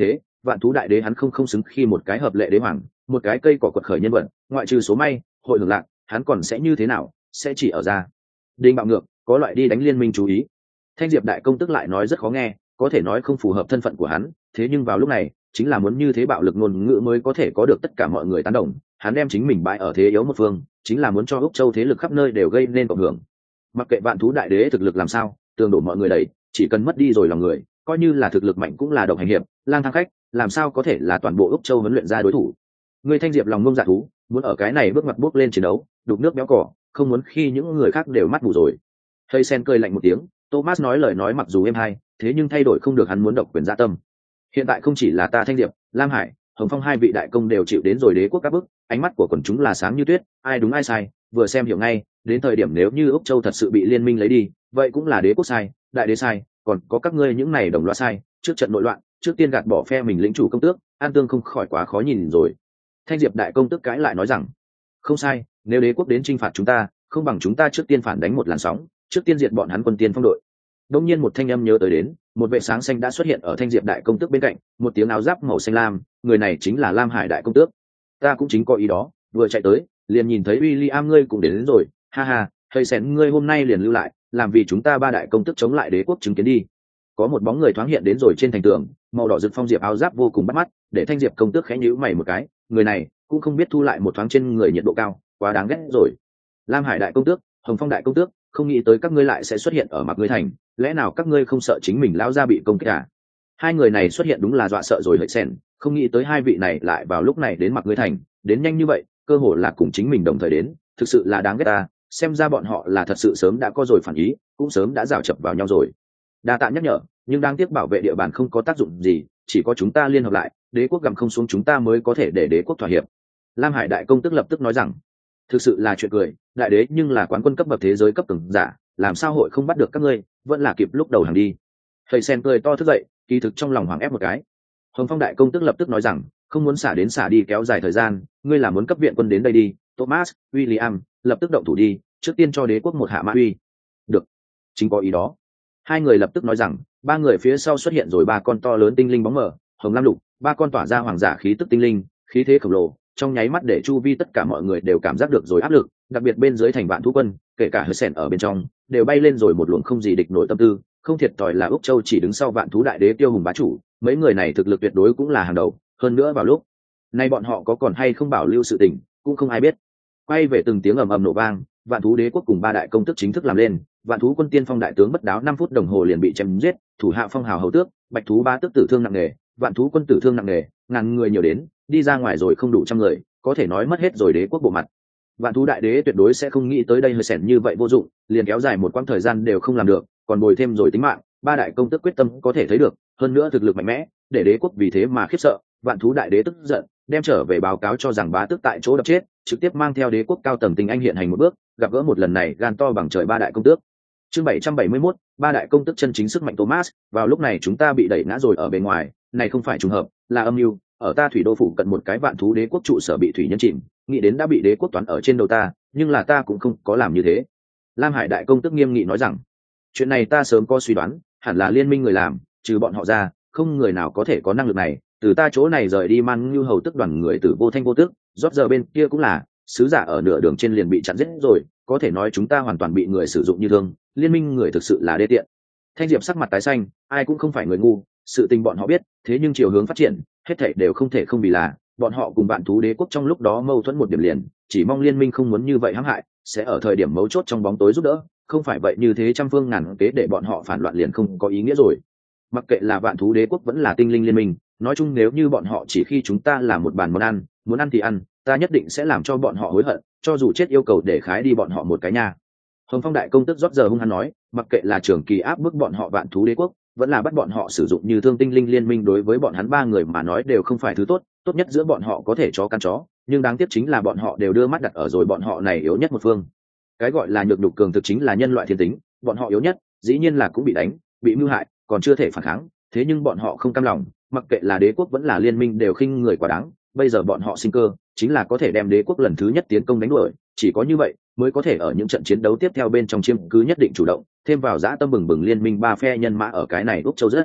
vạn thú đại đế hắn không không xứng khi một cái hợp lệ đế hoàng, một cái cây cỏ quật khởi nhân vật, ngoại trừ số may hội hưởng lạc, hắn còn sẽ như thế nào, sẽ chỉ ở ra đinh bạo ngược, có loại đi đánh liên minh chú ý. Thanh Diệp đại công tức lại nói rất khó nghe, có thể nói không phù hợp thân phận của hắn, thế nhưng vào lúc này chính là muốn như thế bạo lực ngôn ngữ mới có thể có được tất cả mọi người tán đồng. Hắn đem chính mình bại ở thế yếu một phương, chính là muốn cho Úc Châu thế lực khắp nơi đều gây nên cộng hưởng. Mặc kệ vạn thú đại đế thực lực làm sao, tường đổ mọi người đẩy, chỉ cần mất đi rồi lòng người, coi như là thực lực mạnh cũng là độc hành hiệp, lang thang khách, làm sao có thể là toàn bộ Úc Châu huấn luyện ra đối thủ. Người Thanh Diệp lòng ngông dạ thú, muốn ở cái này bước ngoặt bước lên chiến đấu, đục nước béo cỏ, không muốn khi những người khác đều mắt mù rồi. Hay Sen cười lạnh một tiếng, Thomas nói lời nói mặc dù êm hay, thế nhưng thay đổi không được hắn muốn độc quyền dạ tâm. Hiện tại không chỉ là ta Thanh Diệp, Lam Hải, Hồng Phong hai vị đại công đều chịu đến rồi đế quốc các bức, ánh mắt của quần chúng là sáng như tuyết, ai đúng ai sai, vừa xem hiểu ngay, đến thời điểm nếu như Úc Châu thật sự bị liên minh lấy đi, vậy cũng là đế quốc sai, đại đế sai, còn có các ngươi những này đồng loa sai, trước trận nội loạn, trước tiên gạt bỏ phe mình lĩnh chủ công tước, an tương không khỏi quá khó nhìn rồi. Thanh Diệp đại công tước cãi lại nói rằng, không sai, nếu đế quốc đến chinh phạt chúng ta, không bằng chúng ta trước tiên phản đánh một làn sóng, trước tiên diệt bọn hắn quân tiên phong đội. Đông nhiên một thanh âm nhớ tới đến, một vệ sáng xanh đã xuất hiện ở Thanh Diệp đại công tước bên cạnh, một tiếng áo giáp màu xanh lam, người này chính là Lam Hải đại công tước. Ta cũng chính có ý đó, vừa chạy tới, liền nhìn thấy William ngươi cũng đến, đến rồi, ha ha, thầy xén ngươi hôm nay liền lưu lại, làm vì chúng ta ba đại công tước chống lại đế quốc chứng kiến đi. Có một bóng người thoáng hiện đến rồi trên thành tường, màu đỏ rực phong diệp áo giáp vô cùng bắt mắt, để Thanh Diệp công tước khẽ nhíu mày một cái, người này cũng không biết thu lại một thoáng trên người nhiệt độ cao, quá đáng ghét rồi. Lam Hải đại công tước, Hồng Phong đại công tước, không nghĩ tới các ngươi lại sẽ xuất hiện ở Mạc Ngươi thành, lẽ nào các ngươi không sợ chính mình lão gia bị công kích à? Hai người này xuất hiện đúng là dọa sợ rồi Hợi Sen, không nghĩ tới hai vị này lại vào lúc này đến Mạc Ngươi thành, đến nhanh như vậy, cơ hồ là cùng chính mình đồng thời đến, thực sự là đáng ghét ta, xem ra bọn họ là thật sự sớm đã có rồi phản ý, cũng sớm đã rào chập vào nhau rồi. Đa tạ nhắc nhở, nhưng đáng tiếc bảo vệ địa bàn không có tác dụng gì, chỉ có chúng ta liên hợp lại, đế quốc gầm không xuống chúng ta mới có thể để đế quốc thỏa hiệp. Lam Hải đại công tức lập tức nói rằng, thực sự là chuyện cười, đại đế nhưng là quán quân cấp bậc thế giới cấp cường giả, làm sao hội không bắt được các ngươi, vẫn là kịp lúc đầu hàng đi. Thầy Sen cười to thức dậy, kỳ thực trong lòng hoảng ép một cái. Hồng Phong đại công tức lập tức nói rằng, không muốn xả đến xả đi kéo dài thời gian, ngươi là muốn cấp viện quân đến đây đi. Thomas, William, lập tức động thủ đi, trước tiên cho đế quốc một hạ mã uy. Được, chính có ý đó. Hai người lập tức nói rằng, ba người phía sau xuất hiện rồi ba con to lớn tinh linh bóng mờ, hồng lam lục, ba con tỏa ra hoàng giả khí tức tinh linh, khí thế khổng lồ, trong nháy mắt để chu vi tất cả mọi người đều cảm giác được rồi áp lực, đặc biệt bên dưới thành vạn thú quân, kể cả hơi sèn ở bên trong, đều bay lên rồi một luồng không gì địch nổi tâm tư, không thiệt thòi là Úc Châu chỉ đứng sau vạn thú đại đế tiêu hùng bá chủ, mấy người này thực lực tuyệt đối cũng là hàng đầu, hơn nữa vào lúc nay bọn họ có còn hay không bảo lưu sự tình, cũng không ai biết. Quay về từng tiếng ầm ầm nổ vang, vạn thú đế quốc cùng ba đại công tức chính thức làm lên, vạn thú quân tiên phong đại tướng bất đáo năm phút đồng hồ liền bị chém giết, thủ hạ phong hào hầu tước, bạch thú ba tước tử thương nặng nề, vạn thú quân tử thương nặng nề, ngàn người nhiều đến, đi ra ngoài rồi không đủ trăm người, có thể nói mất hết rồi đế quốc bộ mặt. Vạn thú đại đế tuyệt đối sẽ không nghĩ tới đây hơi sẻn như vậy vô dụng, liền kéo dài một quãng thời gian đều không làm được, còn bồi thêm rồi tính mạng, ba đại công tức quyết tâm có thể thấy được, hơn nữa thực lực mạnh mẽ, để đế quốc vì thế mà khiếp sợ. Vạn thú đại đế tức giận, đem trở về báo cáo cho rằng bá tước tại chỗ đập chết, trực tiếp mang theo đế quốc cao tầng tinh anh hiện hành một bước, gặp gỡ một lần này gan to bằng trời ba đại công tước. Chương bảy trăm bảy mươi mốt, ba đại công tước chân chính sức mạnh Thomas, vào lúc này chúng ta bị đẩy ngã rồi ở bên ngoài, này không phải trùng hợp, là âm mưu, ở ta thủy đô phủ cận một cái vạn thú đế quốc trụ sở bị thủy nhân chìm, nghĩ đến đã bị đế quốc toán ở trên đầu ta, nhưng là ta cũng không có làm như thế. Lam Hải đại công tước nghiêm nghị nói rằng, chuyện này ta sớm có suy đoán, hẳn là liên minh người làm, trừ bọn họ ra, không người nào có thể có năng lực này. Từ ta chỗ này rời đi Man Như hầu tức đoàn người từ vô thanh vô tức, rót giờ bên kia cũng là, sứ giả ở nửa đường trên liền bị chặn giết rồi, có thể nói chúng ta hoàn toàn bị người sử dụng như thương, liên minh người thực sự là đê tiện. Thanh Diệp sắc mặt tái xanh, ai cũng không phải người ngu, sự tình bọn họ biết, thế nhưng chiều hướng phát triển, hết thảy đều không thể không vì là, bọn họ cùng vạn thú đế quốc trong lúc đó mâu thuẫn một điểm liền, chỉ mong liên minh không muốn như vậy hãm hại, sẽ ở thời điểm mấu chốt trong bóng tối giúp đỡ, không phải vậy như thế trăm phương ngàn kế để bọn họ phản loạn liền không có ý nghĩa rồi. Mặc kệ là vạn thú đế quốc vẫn là tinh linh liên minh, nói chung nếu như bọn họ chỉ khi chúng ta làm một bàn món ăn, muốn ăn thì ăn, ta nhất định sẽ làm cho bọn họ hối hận, cho dù chết yêu cầu để khái đi bọn họ một cái nha. Hồng Phong đại công tức rót giờ hung hăng nói, mặc kệ là trường kỳ áp bức bọn họ vạn thú đế quốc, vẫn là bắt bọn họ sử dụng như thương tinh linh liên minh, đối với bọn hắn ba người mà nói đều không phải thứ tốt, tốt nhất giữa bọn họ có thể chó căn chó, nhưng đáng tiếc chính là bọn họ đều đưa mắt đặt ở rồi bọn họ này yếu nhất một phương. Cái gọi là nhược nhục cường thực chính là nhân loại thiên tính, bọn họ yếu nhất, dĩ nhiên là cũng bị đánh, bị mưu hại, còn chưa thể phản kháng, thế nhưng bọn họ không cam lòng, mặc kệ là đế quốc vẫn là liên minh đều khinh người quá đáng, bây giờ bọn họ sinh cơ chính là có thể đem đế quốc lần thứ nhất tiến công đánh đuổi, chỉ có như vậy mới có thể ở những trận chiến đấu tiếp theo bên trong chiếm cứ nhất định chủ động, thêm vào dã tâm bừng bừng liên minh ba phe nhân mã ở cái này Úc Châu rất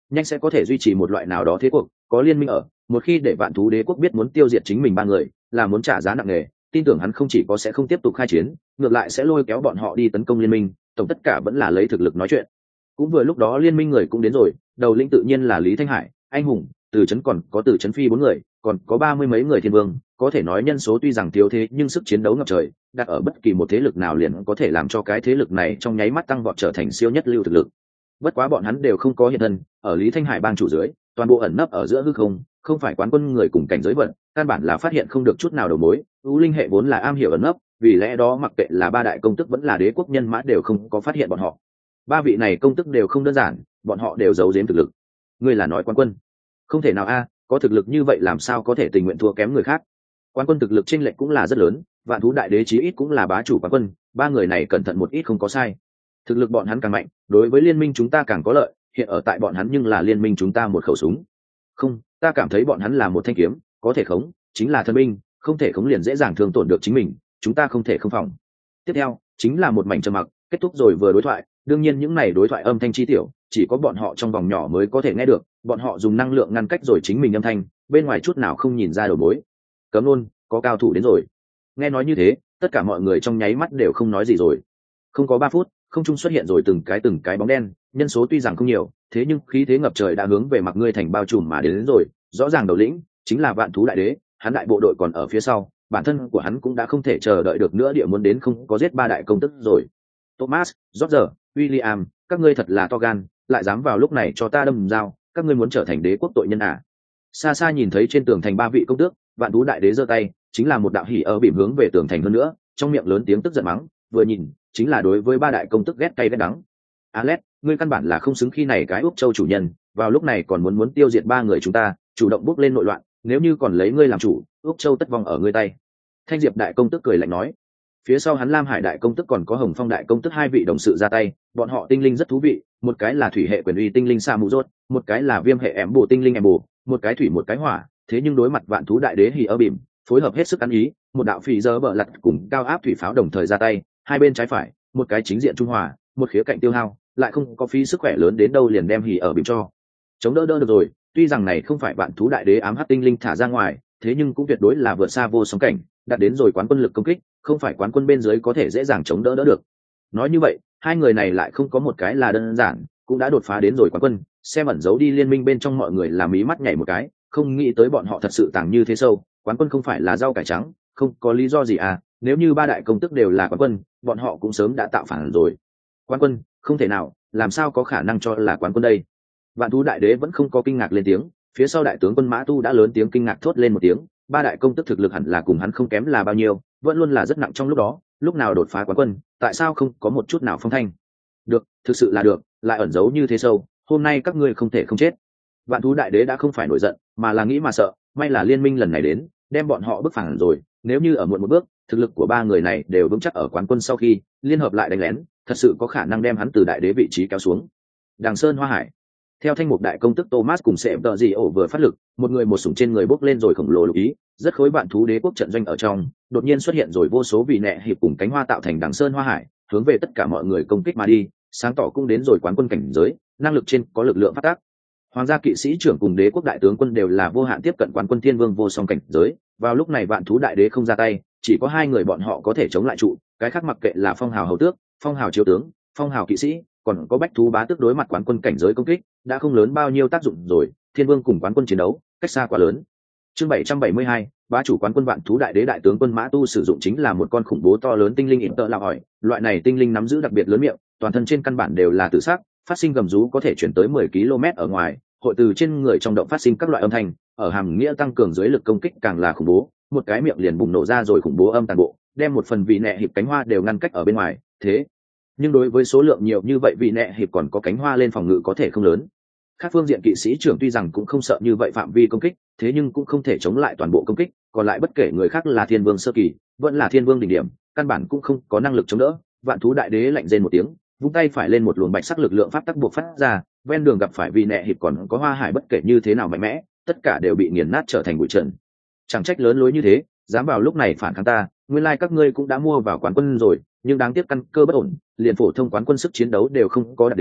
nhanh sẽ có thể duy trì một loại nào đó thế cuộc, có liên minh ở, một khi để vạn thú đế quốc biết muốn tiêu diệt chính mình ba người, là muốn trả giá nặng nề, tin tưởng hắn không chỉ có sẽ không tiếp tục khai chiến, ngược lại sẽ lôi kéo bọn họ đi tấn công liên minh, tổng tất cả vẫn là lấy thực lực nói chuyện. Cũng vừa lúc đó liên minh người cũng đến rồi, đầu lĩnh tự nhiên là Lý Thanh Hải, anh hùng, từ trấn còn có từ trấn phi bốn người, còn có ba mươi mấy người thiên vương, có thể nói nhân số tuy rằng thiếu thế nhưng sức chiến đấu ngập trời, đặt ở bất kỳ một thế lực nào liền có thể làm cho cái thế lực này trong nháy mắt tăng vọt trở thành siêu nhất lưu thực lực. Bất quá bọn hắn đều không có hiện thân, ở Lý Thanh Hải bang chủ dưới, toàn bộ ẩn nấp ở giữa hư không, không phải quán quân người cùng cảnh giới vận, căn bản là phát hiện không được chút nào đầu mối. U linh hệ vốn là am hiểu ẩn nấp, vì lẽ đó mặc kệ là ba đại công tức vẫn là đế quốc nhân mã đều không có phát hiện bọn họ. Ba vị này công tức đều không đơn giản, bọn họ đều giấu giếm thực lực. Ngươi là nói quán quân? Không thể nào a, có thực lực như vậy làm sao có thể tình nguyện thua kém người khác? Quán quân thực lực chênh lệch cũng là rất lớn, vạn thú đại đế chí ít cũng là bá chủ quán quân, ba người này cẩn thận một ít không có sai. Thực lực bọn hắn càng mạnh, đối với liên minh chúng ta càng có lợi, hiện ở tại bọn hắn nhưng là liên minh chúng ta một khẩu súng. Không, ta cảm thấy bọn hắn là một thanh kiếm, có thể khống, chính là thân binh, không thể khống liền dễ dàng thương tổn được chính mình, chúng ta không thể không phòng. Tiếp theo, chính là một mảnh trầm mặc, kết thúc rồi vừa đối thoại, đương nhiên những này đối thoại âm thanh chi tiểu, chỉ có bọn họ trong vòng nhỏ mới có thể nghe được, bọn họ dùng năng lượng ngăn cách rồi chính mình âm thanh, bên ngoài chút nào không nhìn ra đầu mối. Cấm luôn, có cao thủ đến rồi. Nghe nói như thế, tất cả mọi người trong nháy mắt đều không nói gì rồi. Không có ba phút, không trung xuất hiện rồi từng cái từng cái bóng đen, nhân số tuy rằng không nhiều, thế nhưng khí thế ngập trời đã hướng về Mặc Ngươi Thành bao trùm mà đến, đến rồi, rõ ràng đầu lĩnh chính là Vạn Thú Đại Đế, hắn đại bộ đội còn ở phía sau, bản thân của hắn cũng đã không thể chờ đợi được nữa địa muốn đến không có giết ba đại công tức rồi. Thomas, George, William, các ngươi thật là to gan, lại dám vào lúc này cho ta đâm dao, các ngươi muốn trở thành đế quốc tội nhân à? Xa xa nhìn thấy trên tường thành ba vị công tước, Vạn Thú Đại Đế giơ tay, chính là một đạo hỉ ở bìm hướng về tường thành hơn nữa, trong miệng lớn tiếng tức giận mắng, vừa nhìn chính là đối với ba đại công tức ghét cay ghét đắng. Alex, ngươi căn bản là không xứng khi này cái Úc Châu chủ nhân, vào lúc này còn muốn muốn tiêu diệt ba người chúng ta, chủ động bước lên nội loạn, nếu như còn lấy ngươi làm chủ, Úc Châu tất vong ở ngươi tay. Thanh Diệp đại công tức cười lạnh nói. Phía sau hắn Lam Hải đại công tức còn có Hồng Phong đại công tức hai vị đồng sự ra tay, bọn họ tinh linh rất thú vị, một cái là thủy hệ quyền uy tinh linh Sa Mù Rốt, một cái là viêm hệ ẻm bù tinh linh em bù, một cái thủy một cái hỏa, thế nhưng đối mặt Vạn Thú Đại Đế hỉ ở bìm, phối hợp hết sức ăn ý, một đạo phì giờ bờ lật cùng cao áp thủy pháo đồng thời ra tay, hai bên trái phải, một cái chính diện trung hòa, một khía cạnh tiêu hao, lại không có phí sức khỏe lớn đến đâu liền đem hỉ ở bìm cho chống đỡ đỡ được rồi. Tuy rằng này không phải Vạn Thú Đại Đế ám hắc tinh linh thả ra ngoài, thế nhưng cũng tuyệt đối là vượt xa vô song cảnh, đạt đến rồi quán quân lực công kích, không phải quán quân bên dưới có thể dễ dàng chống đỡ đỡ được. Nói như vậy, hai người này lại không có một cái là đơn giản, cũng đã đột phá đến rồi quán quân, xem ẩn giấu đi liên minh bên trong mọi người làm mí mắt nhảy một cái, không nghĩ tới bọn họ thật sự tàng như thế sâu, quán quân không phải là rau cải trắng, không có lý do gì à, nếu như ba đại công tức đều là quán quân, bọn họ cũng sớm đã tạo phản rồi. Quán quân, không thể nào, làm sao có khả năng cho là quán quân đây? Vạn Thú Đại Đế vẫn không có kinh ngạc lên tiếng, phía sau đại tướng quân Mã Tu đã lớn tiếng kinh ngạc thốt lên một tiếng, ba đại công tức thực lực hẳn là cùng hắn không kém là bao nhiêu, vẫn luôn là rất nặng trong lúc đó, lúc nào đột phá quán quân, tại sao không có một chút nào phong thanh? Được, thực sự là được, lại ẩn giấu như thế sâu, hôm nay các ngươi không thể không chết. Vạn Thú Đại Đế đã không phải nổi giận, mà là nghĩ mà sợ, may là liên minh lần này đến, đem bọn họ bức phản rồi, nếu như ở muộn một bước, thực lực của ba người này đều vững chắc ở quán quân sau khi liên hợp lại đánh lén, thật sự có khả năng đem hắn từ đại đế vị trí kéo xuống. Đàng Sơn Hoa Hải. Theo thanh mục đại công tức Thomas cùng sệm tờ gì ổ vừa phát lực, một người một sủng trên người bốc lên rồi khổng lồ lục ý, rất khối Vạn Thú Đế quốc trận doanh ở trong, đột nhiên xuất hiện rồi vô số vị nệ hiệp cùng cánh hoa tạo thành Đàng Sơn Hoa Hải, hướng về tất cả mọi người công kích mà đi, sáng tỏ cũng đến rồi quán quân cảnh giới, năng lực trên có lực lượng phát tác. Hoàng gia kỵ sĩ trưởng cùng đế quốc đại tướng quân đều là vô hạn tiếp cận quán quân thiên vương vô song cảnh giới, vào lúc này Vạn Thú Đại Đế không ra tay, chỉ có hai người bọn họ có thể chống lại trụ, cái khác mặc kệ là phong hào hầu tước, phong hào chiếu tướng, phong hào kỵ sĩ, còn có bách thú bá tước đối mặt quán quân cảnh giới công kích, đã không lớn bao nhiêu tác dụng rồi, thiên vương cùng quán quân chiến đấu, cách xa quá lớn. Chương bảy trăm bảy mươi hai, bá chủ quán quân Vạn Thú Đại Đế đại tướng quân Mã Tu sử dụng chính là một con khủng bố to lớn tinh linh ỉn tợ lạo hỏi, loại này tinh linh nắm giữ đặc biệt lớn miệng, toàn thân trên căn bản đều là tự sắc, phát sinh gầm rú có thể chuyển tới mười ki lô mét ở ngoài, hội từ trên người trong động phát sinh các loại âm thanh, ở hàm nghĩa tăng cường dưới lực công kích càng là khủng bố, một cái miệng liền bùng nổ ra rồi khủng bố âm toàn bộ, đem một phần vị nệ hiệp cánh hoa đều ngăn cách ở bên ngoài, thế nhưng đối với số lượng nhiều như vậy vị nệ hiệp còn có cánh hoa lên phòng ngự có thể không lớn. Khác phương diện kỵ sĩ trưởng tuy rằng cũng không sợ như vậy phạm vi công kích, thế nhưng cũng không thể chống lại toàn bộ công kích, còn lại bất kể người khác là thiên vương sơ kỳ, vẫn là thiên vương đỉnh điểm, căn bản cũng không có năng lực chống đỡ. Vạn Thú Đại Đế lạnh rên một tiếng, vung tay phải lên một luồng bạch sắc lực lượng pháp tắc buộc phát ra, ven đường gặp phải vị nệ hiệp còn có hoa hải bất kể như thế nào mạnh mẽ, tất cả đều bị nghiền nát trở thành bụi trần. Chẳng trách lớn lối như thế, dám vào lúc này phản kháng ta, nguyên lai like các ngươi cũng đã mua vào quán quân rồi, nhưng đáng tiếc căn cơ bất ổn, liền phổ thông quán quân sức chiến đấu đều không có đạt đến,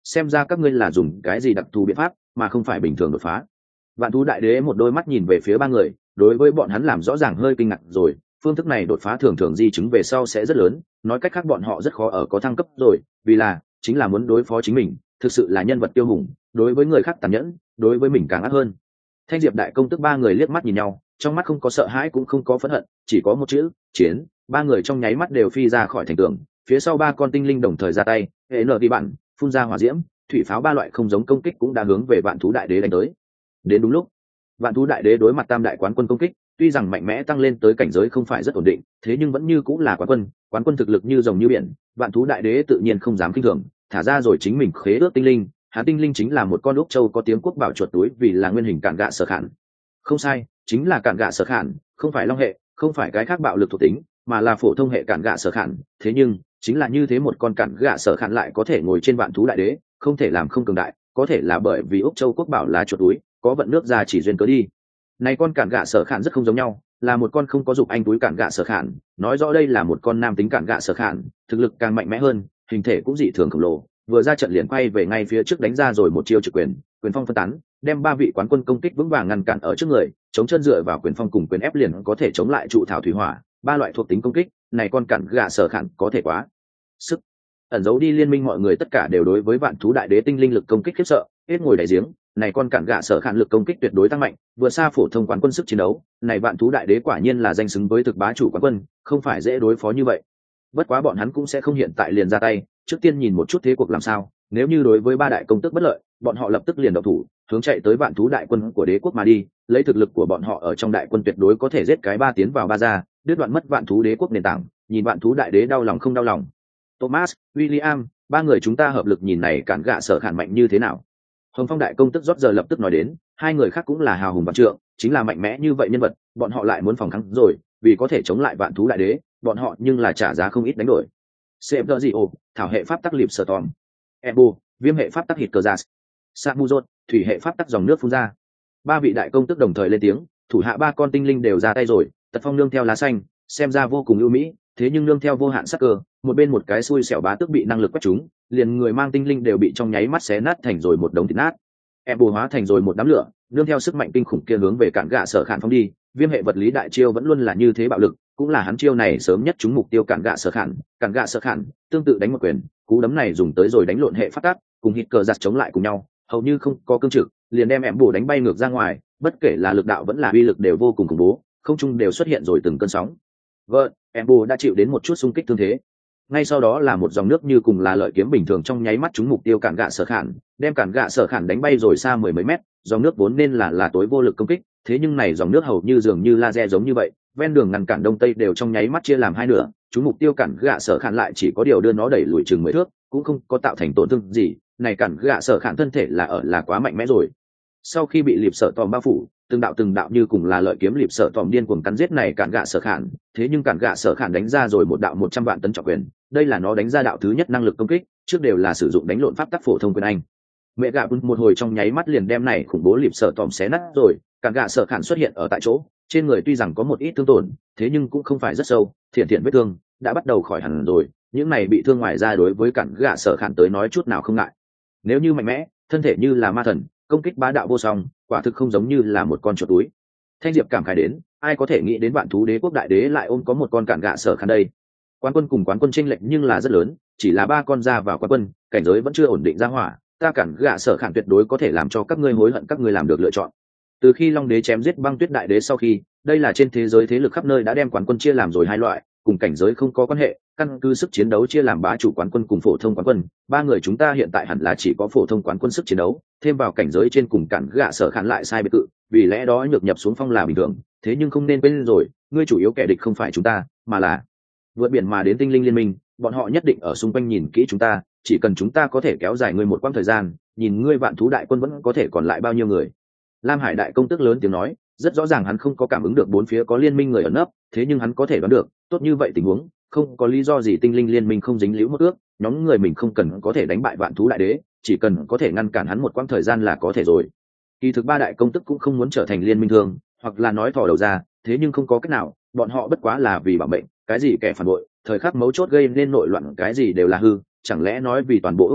xem ra các ngươi là dùng cái gì đặc thù biện pháp mà không phải bình thường đột phá. Vạn thú đại đế một đôi mắt nhìn về phía ba người, đối với bọn hắn làm rõ ràng hơi kinh ngạc rồi. Phương thức này đột phá thường thường di chứng về sau sẽ rất lớn, nói cách khác bọn họ rất khó ở có thăng cấp rồi, vì là chính là muốn đối phó chính mình, thực sự là nhân vật tiêu hùng, đối với người khác tàn nhẫn, đối với mình càng ác hơn. Thanh Diệp đại công tức ba người liếc mắt nhìn nhau, trong mắt không có sợ hãi cũng không có phẫn hận, chỉ có một chữ chiến. Ba người trong nháy mắt đều phi ra khỏi thành tường, phía sau ba con tinh linh đồng thời ra tay, hệ nở đi bạn phun ra hỏa diễm, thủy pháo ba loại không giống công kích cũng đã hướng về vạn thú đại đế đánh tới. Đến đúng lúc, vạn thú đại đế đối mặt tam đại quán quân công kích, tuy rằng mạnh mẽ tăng lên tới cảnh giới không phải rất ổn định, thế nhưng vẫn như cũng là quán quân, quán quân thực lực như rồng như biển, vạn thú đại đế tự nhiên không dám kinh thường, thả ra rồi chính mình khế ước tinh linh. Hắn tinh linh chính là một con úc châu có tiếng quốc bảo chuột túi, vì là nguyên hình cản gạ sở khản. Không sai, chính là cản gạ sở khản, không phải long hệ, không phải cái khác bạo lực thuộc tính, mà là phổ thông hệ cản gạ sở khản. Thế nhưng chính là như thế một con cản gạ sở khản lại có thể ngồi trên vạn thú đại đế, không thể làm không cường đại, có thể là bởi vì úc châu quốc bảo là chuột túi, có vận nước ra chỉ duyên cớ đi. Này con cản gạ sở khản rất không giống nhau, là một con không có dục anh túi cản gạ sở khản, nói rõ đây là một con nam tính cản gạ sở khản, thực lực càng mạnh mẽ hơn, hình thể cũng dị thường khổng lồ, vừa ra trận liền quay về ngay phía trước đánh ra rồi một chiêu trực quyền, quyền phong phân tán, đem ba vị quán quân công kích vững vàng ngăn cản ở trước người, chống chân dựa vào quyền phong cùng quyền ép liền có thể chống lại trụ thảo thủy hỏa, ba loại thuộc tính công kích, này con cản gạ sở khản có thể quá sức. Ẩn giấu đi liên minh mọi người tất cả đều đối với vạn thú đại đế tinh linh lực công kích khiếp sợ, hết ngồi đáy giếng, này con cản gạ sở khản lực công kích tuyệt đối tăng mạnh, vừa xa phổ thông quán quân sức chiến đấu, này vạn thú đại đế quả nhiên là danh xứng với thực bá chủ quán quân, không phải dễ đối phó như vậy. Bất quá bọn hắn cũng sẽ không hiện tại liền ra tay, trước tiên nhìn một chút thế cuộc làm sao, nếu như đối với ba đại công tức bất lợi, bọn họ lập tức liền động thủ, hướng chạy tới vạn thú đại quân của đế quốc mà đi, lấy thực lực của bọn họ ở trong đại quân tuyệt đối có thể giết cái ba tiến vào ba ra, đứt đoạn mất vạn thú đế quốc nền tảng, nhìn vạn thú đại đế đau lòng không đau lòng. Thomas, William, ba người chúng ta hợp lực nhìn này cản gạ sở khản mạnh như thế nào. Hồng Phong đại công tức rót giờ lập tức nói đến, hai người khác cũng là hào hùng vạn trượng, chính là mạnh mẽ như vậy nhân vật, bọn họ lại muốn phòng thắng rồi, vì có thể chống lại vạn thú đại đế, bọn họ nhưng là trả giá không ít đánh đổi. Xem gì ồ, thảo hệ pháp tắc liệp sở tòm, Ebo, viêm hệ pháp tắc hít cờ giả, Samuzot, thủy hệ pháp tắc dòng nước phun ra. Ba vị đại công tức đồng thời lên tiếng, thủ hạ ba con tinh linh đều ra tay rồi, Tật Phong nương theo lá xanh, xem ra vô cùng ưu mỹ, thế nhưng nương theo vô hạn sắc cơ, một bên một cái xui xẻo bá tước bị năng lực quét chúng, liền người mang tinh linh đều bị trong nháy mắt xé nát thành rồi một đống thịt nát. Em bù hóa thành rồi một đám lửa, nương theo sức mạnh kinh khủng kia hướng về cản gạ sở khản phóng đi. Viêm hệ vật lý đại chiêu vẫn luôn là như thế bạo lực, cũng là hắn chiêu này sớm nhất trúng mục tiêu cản gạ sở khản. Cản gạ sở khản tương tự đánh một quyền, cú đấm này dùng tới rồi đánh lộn hệ phát tác, cùng hít cờ giặt chống lại cùng nhau, hầu như không có cương trực, liền đem em bù đánh bay ngược ra ngoài. Bất kể là lực đạo vẫn là uy lực đều vô cùng khủng bố, không trung đều xuất hiện rồi từng cơn sóng. Vợ, em bù đã chịu đến một chút xung kích thương thế. Ngay sau đó là một dòng nước như cùng là lợi kiếm bình thường trong nháy mắt trúng mục tiêu cản gạ sở khản, đem cản gạ sở khản đánh bay rồi xa mười mấy mét. Dòng nước vốn nên là là tối vô lực công kích, thế nhưng này dòng nước hầu như dường như laser giống như vậy, ven đường ngăn cản đông tây đều trong nháy mắt chia làm hai nửa, trúng mục tiêu cản gạ sở khản lại chỉ có điều đưa nó đẩy lùi chừng mười thước, cũng không có tạo thành tổn thương gì. Này cản gạ sở khản thân thể là ở là quá mạnh mẽ rồi. Sau khi bị liệp sở tòm bao phủ, từng đạo từng đạo như cùng là lợi kiếm liệp sở tòm điên cuồng cắn giết này cản gạ sở khản, thế nhưng cản gạ sở khản đánh ra rồi một đạo một trăm vạn tấn trọng quyền, đây là nó đánh ra đạo thứ nhất năng lực công kích, trước đều là sử dụng đánh lộn pháp tắc phổ thông quyền anh. Mẹ gạ một hồi trong nháy mắt liền đem này khủng bố liệp sở tòm xé nát rồi, cản gạ sở khản xuất hiện ở tại chỗ, trên người tuy rằng có một ít thương tổn, thế nhưng cũng không phải rất sâu, thiện thiện vết thương đã bắt đầu khỏi hẳn rồi, những này bị thương ngoài ra đối với cản gạ sở khản tới nói chút nào không ngại. Nếu như mạnh mẽ, thân thể như là ma thần, công kích bá đạo vô song, quả thực không giống như là một con chuột túi. Thanh Diệp cảm khái đến, ai có thể nghĩ đến vạn thú đế quốc đại đế lại ôm có một con cản gạ sở khản đây. Quán quân cùng quán quân chênh lệch nhưng là rất lớn, chỉ là ba con ra vào quán quân, cảnh giới vẫn chưa ổn định ra hỏa, ta cản gạ sở khản tuyệt đối có thể làm cho các ngươi hối hận các ngươi làm được lựa chọn. Từ khi Long đế chém giết Băng Tuyết đại đế sau khi, đây là trên thế giới thế lực khắp nơi đã đem quán quân chia làm rồi hai loại, cùng cảnh giới không có quan hệ, căn cứ sức chiến đấu chia làm bá chủ quán quân cùng phổ thông quán quân, ba người chúng ta hiện tại hẳn là chỉ có phổ thông quán quân sức chiến đấu, thêm vào cảnh giới trên cùng cản gạ sở khản lại sai biệt cự, vì lẽ đó nhược nhập xuống phong là bình thường, thế nhưng không nên quên rồi, ngươi chủ yếu kẻ địch không phải chúng ta, mà là vượt biển mà đến tinh linh liên minh, bọn họ nhất định ở xung quanh nhìn kỹ chúng ta, chỉ cần chúng ta có thể kéo dài ngươi một quãng thời gian, nhìn ngươi vạn thú đại quân vẫn có thể còn lại bao nhiêu người. Lam Hải đại công tức lớn tiếng nói, rất rõ ràng hắn không có cảm ứng được bốn phía có liên minh người ẩn nấp, thế nhưng hắn có thể đoán được, tốt như vậy tình huống, không có lý do gì tinh linh liên minh không dính líu một ước, nhóm người mình không cần có thể đánh bại vạn thú đại đế, chỉ cần có thể ngăn cản hắn một quãng thời gian là có thể rồi. Kỳ thực ba đại công tức cũng không muốn trở thành liên minh thương, hoặc là nói thò đầu ra, thế nhưng không có cách nào, bọn họ bất quá là vì bảo mệnh, cái gì kẻ phản bội, thời khắc mấu chốt gây nên nội loạn cái gì đều là hư, chẳng lẽ nói vì toàn bộ Úc Châu,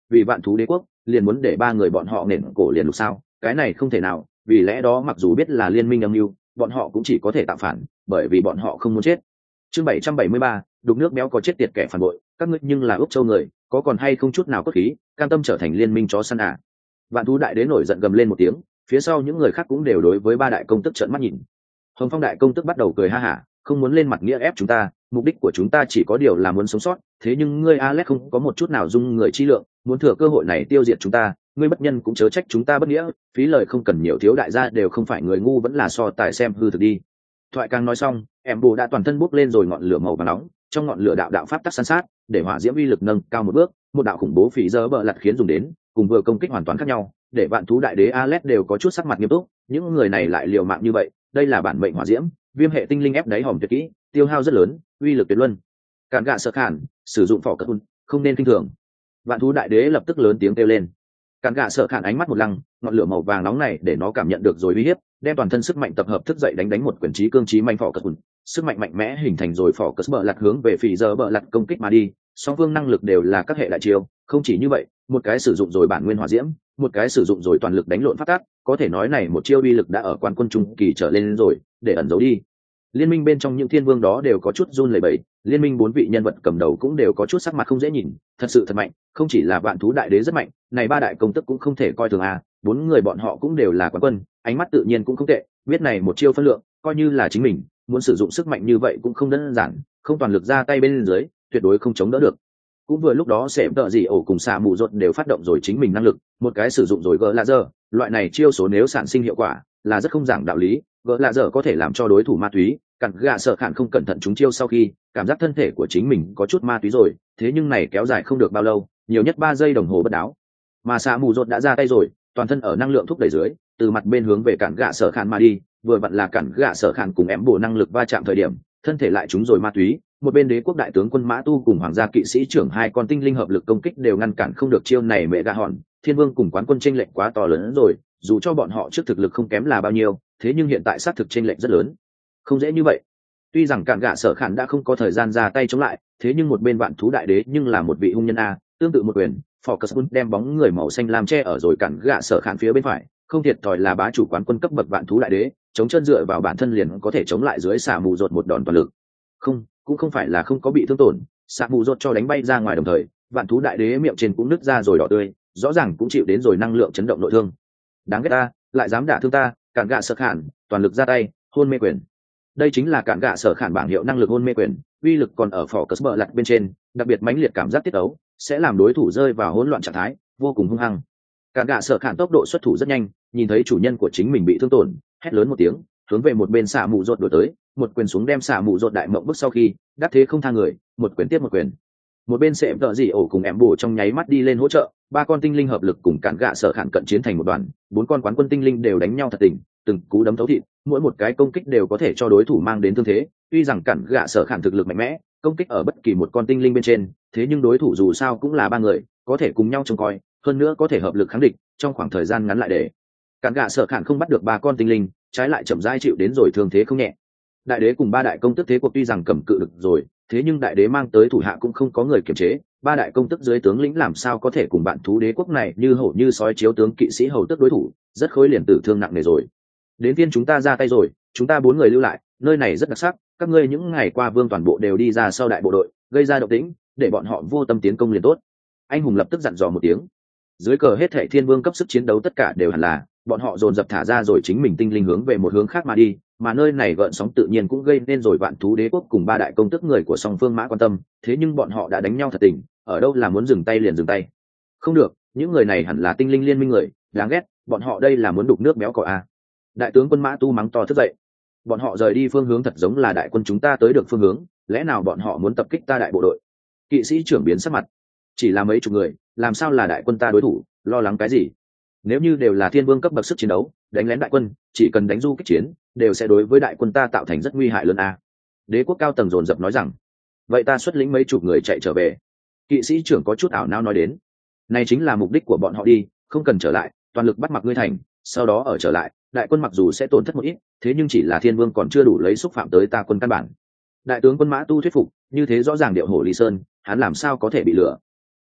vì vạn thú đế quốc liền muốn để ba người bọn họ nền cổ liền lục sao? Cái này không thể nào, vì lẽ đó mặc dù biết là liên minh âm mưu, bọn họ cũng chỉ có thể tạo phản, bởi vì bọn họ không muốn chết. Chương bảy trăm bảy mươi ba, đục nước béo có chết tiệt kẻ phản bội, các ngươi nhưng là ước châu người, có còn hay không chút nào cốt khí, cam tâm trở thành liên minh chó săn à? Vạn thú đại đế nổi giận gầm lên một tiếng, phía sau những người khác cũng đều đối với ba đại công tức trợn mắt nhìn. Hồng Phong đại công tức bắt đầu cười ha hả, không muốn lên mặt nghĩa ép chúng ta, mục đích của chúng ta chỉ có điều là muốn sống sót, thế nhưng ngươi Alex không có một chút nào dung người chi lượng, muốn thừa cơ hội này tiêu diệt chúng ta, ngươi bất nhân cũng chớ trách chúng ta bất nghĩa, phí lời không cần nhiều, thiếu đại gia đều không phải người ngu, vẫn là so tài xem hư thực đi. Thoại càng nói xong, em bù đã toàn thân bốc lên rồi ngọn lửa màu vàng nóng, trong ngọn lửa đạo đạo pháp tắc san sát, để hỏa diễm uy lực nâng cao một bước, một đạo khủng bố phỉ dơ bờ lật khiến dùng đến, cùng vừa công kích hoàn toàn khác nhau, để vạn thú đại đế Alex đều có chút sắc mặt nghiêm túc, những người này lại liều mạng như vậy, đây là bản mệnh hỏa diễm, viêm hệ tinh linh ép đáy hòm tuyệt kỹ, tiêu hao rất lớn, uy lực tuyệt luân. Cản gạ sợ khản, sử dụng phỏ cất, không nên kinh thường. Vạn thú đại đế lập tức lớn tiếng kêu lên. Cản gạ sợ khản ánh mắt một lăng, ngọn lửa màu vàng nóng này để nó cảm nhận được rồi uy hiếp, đem toàn thân sức mạnh tập hợp thức dậy đánh đánh một quyền trí cương trí manh phỏ cất, sức mạnh mạnh mẽ hình thành rồi phỏ cất bờ lật hướng về phì giờ bờ lật công kích mà đi. Song phương năng lực đều là các hệ đại chiêu, không chỉ như vậy, một cái sử dụng rồi bản nguyên hỏa diễm, một cái sử dụng rồi toàn lực đánh lộn phát tác, có thể nói này một chiêu uy lực đã ở quan quân trung kỳ trở lên rồi, để ẩn giấu đi. Liên minh bên trong những thiên vương đó đều có chút run lẩy bẩy, liên minh bốn vị nhân vật cầm đầu cũng đều có chút sắc mặt không dễ nhìn, thật sự thật mạnh, không chỉ là vạn thú đại đế rất mạnh, này ba đại công tức cũng không thể coi thường à, bốn người bọn họ cũng đều là quán quân, ánh mắt tự nhiên cũng không tệ, biết này một chiêu phân lượng, coi như là chính mình, muốn sử dụng sức mạnh như vậy cũng không đơn giản, không toàn lực ra tay bên dưới, tuyệt đối không chống đỡ được. Cũng vừa lúc đó sẽ đợi gì ổ cùng xạ mù rột đều phát động rồi chính mình năng lực, một cái sử dụng rồi gỡ lạ giờ, loại này chiêu số nếu sản sinh hiệu quả là rất không giảng đạo lý, gỡ lạ giờ có thể làm cho đối thủ ma túy, cặn gạ sợ khản không cẩn thận trúng chiêu sau khi cảm giác thân thể của chính mình có chút ma túy rồi, thế nhưng này kéo dài không được bao lâu, nhiều nhất ba giây đồng hồ bất đáo, mà xạ mù rột đã ra tay rồi, toàn thân ở năng lượng thúc đẩy dưới, từ mặt bên hướng về cặn gạ sợ khản mà đi, vừa vặn là cặn gạ sợ khản cùng ém bổ năng lực va chạm thời điểm, thân thể lại trúng rồi ma túy. Một bên đế quốc đại tướng quân Mã Tu cùng hoàng gia kỵ sĩ trưởng hai con tinh linh hợp lực công kích đều ngăn cản không được chiêu này mẹ gà hòn, thiên vương cùng quán quân chênh lệch quá to lớn rồi, dù cho bọn họ trước thực lực không kém là bao nhiêu, thế nhưng hiện tại xác thực chênh lệch rất lớn, không dễ như vậy. Tuy rằng cản gạ sở khản đã không có thời gian ra tay chống lại, thế nhưng một bên vạn thú đại đế nhưng là một vị hung nhân a, tương tự một quyền, Focus đem bóng người màu xanh lam che ở rồi cản gạ sở khản phía bên phải, không thiệt thòi là bá chủ quán quân cấp bậc vạn thú đại đế, chống chân dựa vào bản thân liền có thể chống lại dưới xả mù rột một đòn toàn lực. Không, cũng không phải là không có bị thương tổn, xạ mù rột cho đánh bay ra ngoài, đồng thời vạn thú đại đế miệng trên cũng nứt ra rồi đỏ tươi, rõ ràng cũng chịu đến rồi năng lượng chấn động nội thương. Đáng ghét ta, lại dám đả thương ta, cản gạ sở khản, toàn lực ra tay, hôn mê quyền. Đây chính là cản gạ sở khản bảng hiệu năng lực hôn mê quyền, uy lực còn ở phỏ cất bờ lật bên trên, đặc biệt mãnh liệt cảm giác tiết ấu, sẽ làm đối thủ rơi vào hỗn loạn trạng thái, vô cùng hung hăng. Cản gạ sở khản tốc độ xuất thủ rất nhanh, nhìn thấy chủ nhân của chính mình bị thương tổn, hét lớn một tiếng, hướng về một bên xạ mù rột đuổi tới, một quyền xuống đem xạ mù rột đại mộng bước sau khi đắc thế không tha người, một quyền tiếp một quyền. Một bên sệm tợ dị ổ cùng em bổ trong nháy mắt đi lên hỗ trợ, ba con tinh linh hợp lực cùng cản gạ sở khản cận chiến thành một đoàn, bốn con quán quân tinh linh đều đánh nhau thật tình, từng cú đấm thấu thịt, mỗi một cái công kích đều có thể cho đối thủ mang đến thương thế. Tuy rằng cản gạ sở khản thực lực mạnh mẽ, công kích ở bất kỳ một con tinh linh bên trên, thế nhưng đối thủ dù sao cũng là ba người, có thể cùng nhau trông coi, hơn nữa có thể hợp lực kháng địch, trong khoảng thời gian ngắn lại để cản gạ sở khản không bắt được ba con tinh linh, trái lại chậm rãi chịu đến rồi thương thế không nhẹ. Đại đế cùng ba đại công tức thế cuộc tuy rằng cầm cự được rồi, thế nhưng đại đế mang tới thủ hạ cũng không có người kiểm chế, ba đại công tức dưới tướng lĩnh làm sao có thể cùng bạn thú đế quốc này như hổ như sói chiếu tướng kỵ sĩ hầu tức đối thủ, rất khối liền tử thương nặng nề rồi. Đến phiên chúng ta ra tay rồi, chúng ta bốn người lưu lại, nơi này rất đặc sắc, các ngươi những ngày qua vương toàn bộ đều đi ra sau đại bộ đội, gây ra động tĩnh, để bọn họ vô tâm tiến công liền tốt. Anh hùng lập tức dặn dò một tiếng. Dưới cờ hết thảy thiên vương cấp sức chiến đấu tất cả đều hẳn là, bọn họ dồn dập thả ra rồi chính mình tinh linh hướng về một hướng khác mà đi, mà nơi này gợn sóng tự nhiên cũng gây nên rồi vạn thú đế quốc cùng ba đại công tức người của song phương mã quan tâm, thế nhưng bọn họ đã đánh nhau thật tình, ở đâu là muốn dừng tay liền dừng tay. Không được, những người này hẳn là tinh linh liên minh người, đáng ghét, bọn họ đây là muốn đục nước béo cò à. Đại tướng quân Mã Tu mắng to thức dậy. Bọn họ rời đi phương hướng thật giống là đại quân chúng ta tới được phương hướng, lẽ nào bọn họ muốn tập kích ta đại bộ đội? Kỵ sĩ trưởng biến sắc mặt. Chỉ là mấy chục người, làm sao là đại quân ta đối thủ, lo lắng cái gì? Nếu như đều là thiên vương cấp bậc sức chiến đấu, đánh lén đại quân, chỉ cần đánh du kích chiến, đều sẽ đối với đại quân ta tạo thành rất nguy hại lớn a. Đế quốc cao tầng dồn dập nói rằng, vậy ta xuất lĩnh mấy chục người chạy trở về. Kỵ sĩ trưởng có chút ảo não nói đến, này chính là mục đích của bọn họ đi, không cần trở lại, toàn lực bắt mặc ngươi thành, sau đó ở trở lại, đại quân mặc dù sẽ tổn thất một ít, thế nhưng chỉ là thiên vương còn chưa đủ lấy xúc phạm tới ta quân căn bản. Đại tướng quân Mã Tu thuyết phục, như thế rõ ràng điệu hổ Lý Sơn, hắn làm sao có thể bị lừa?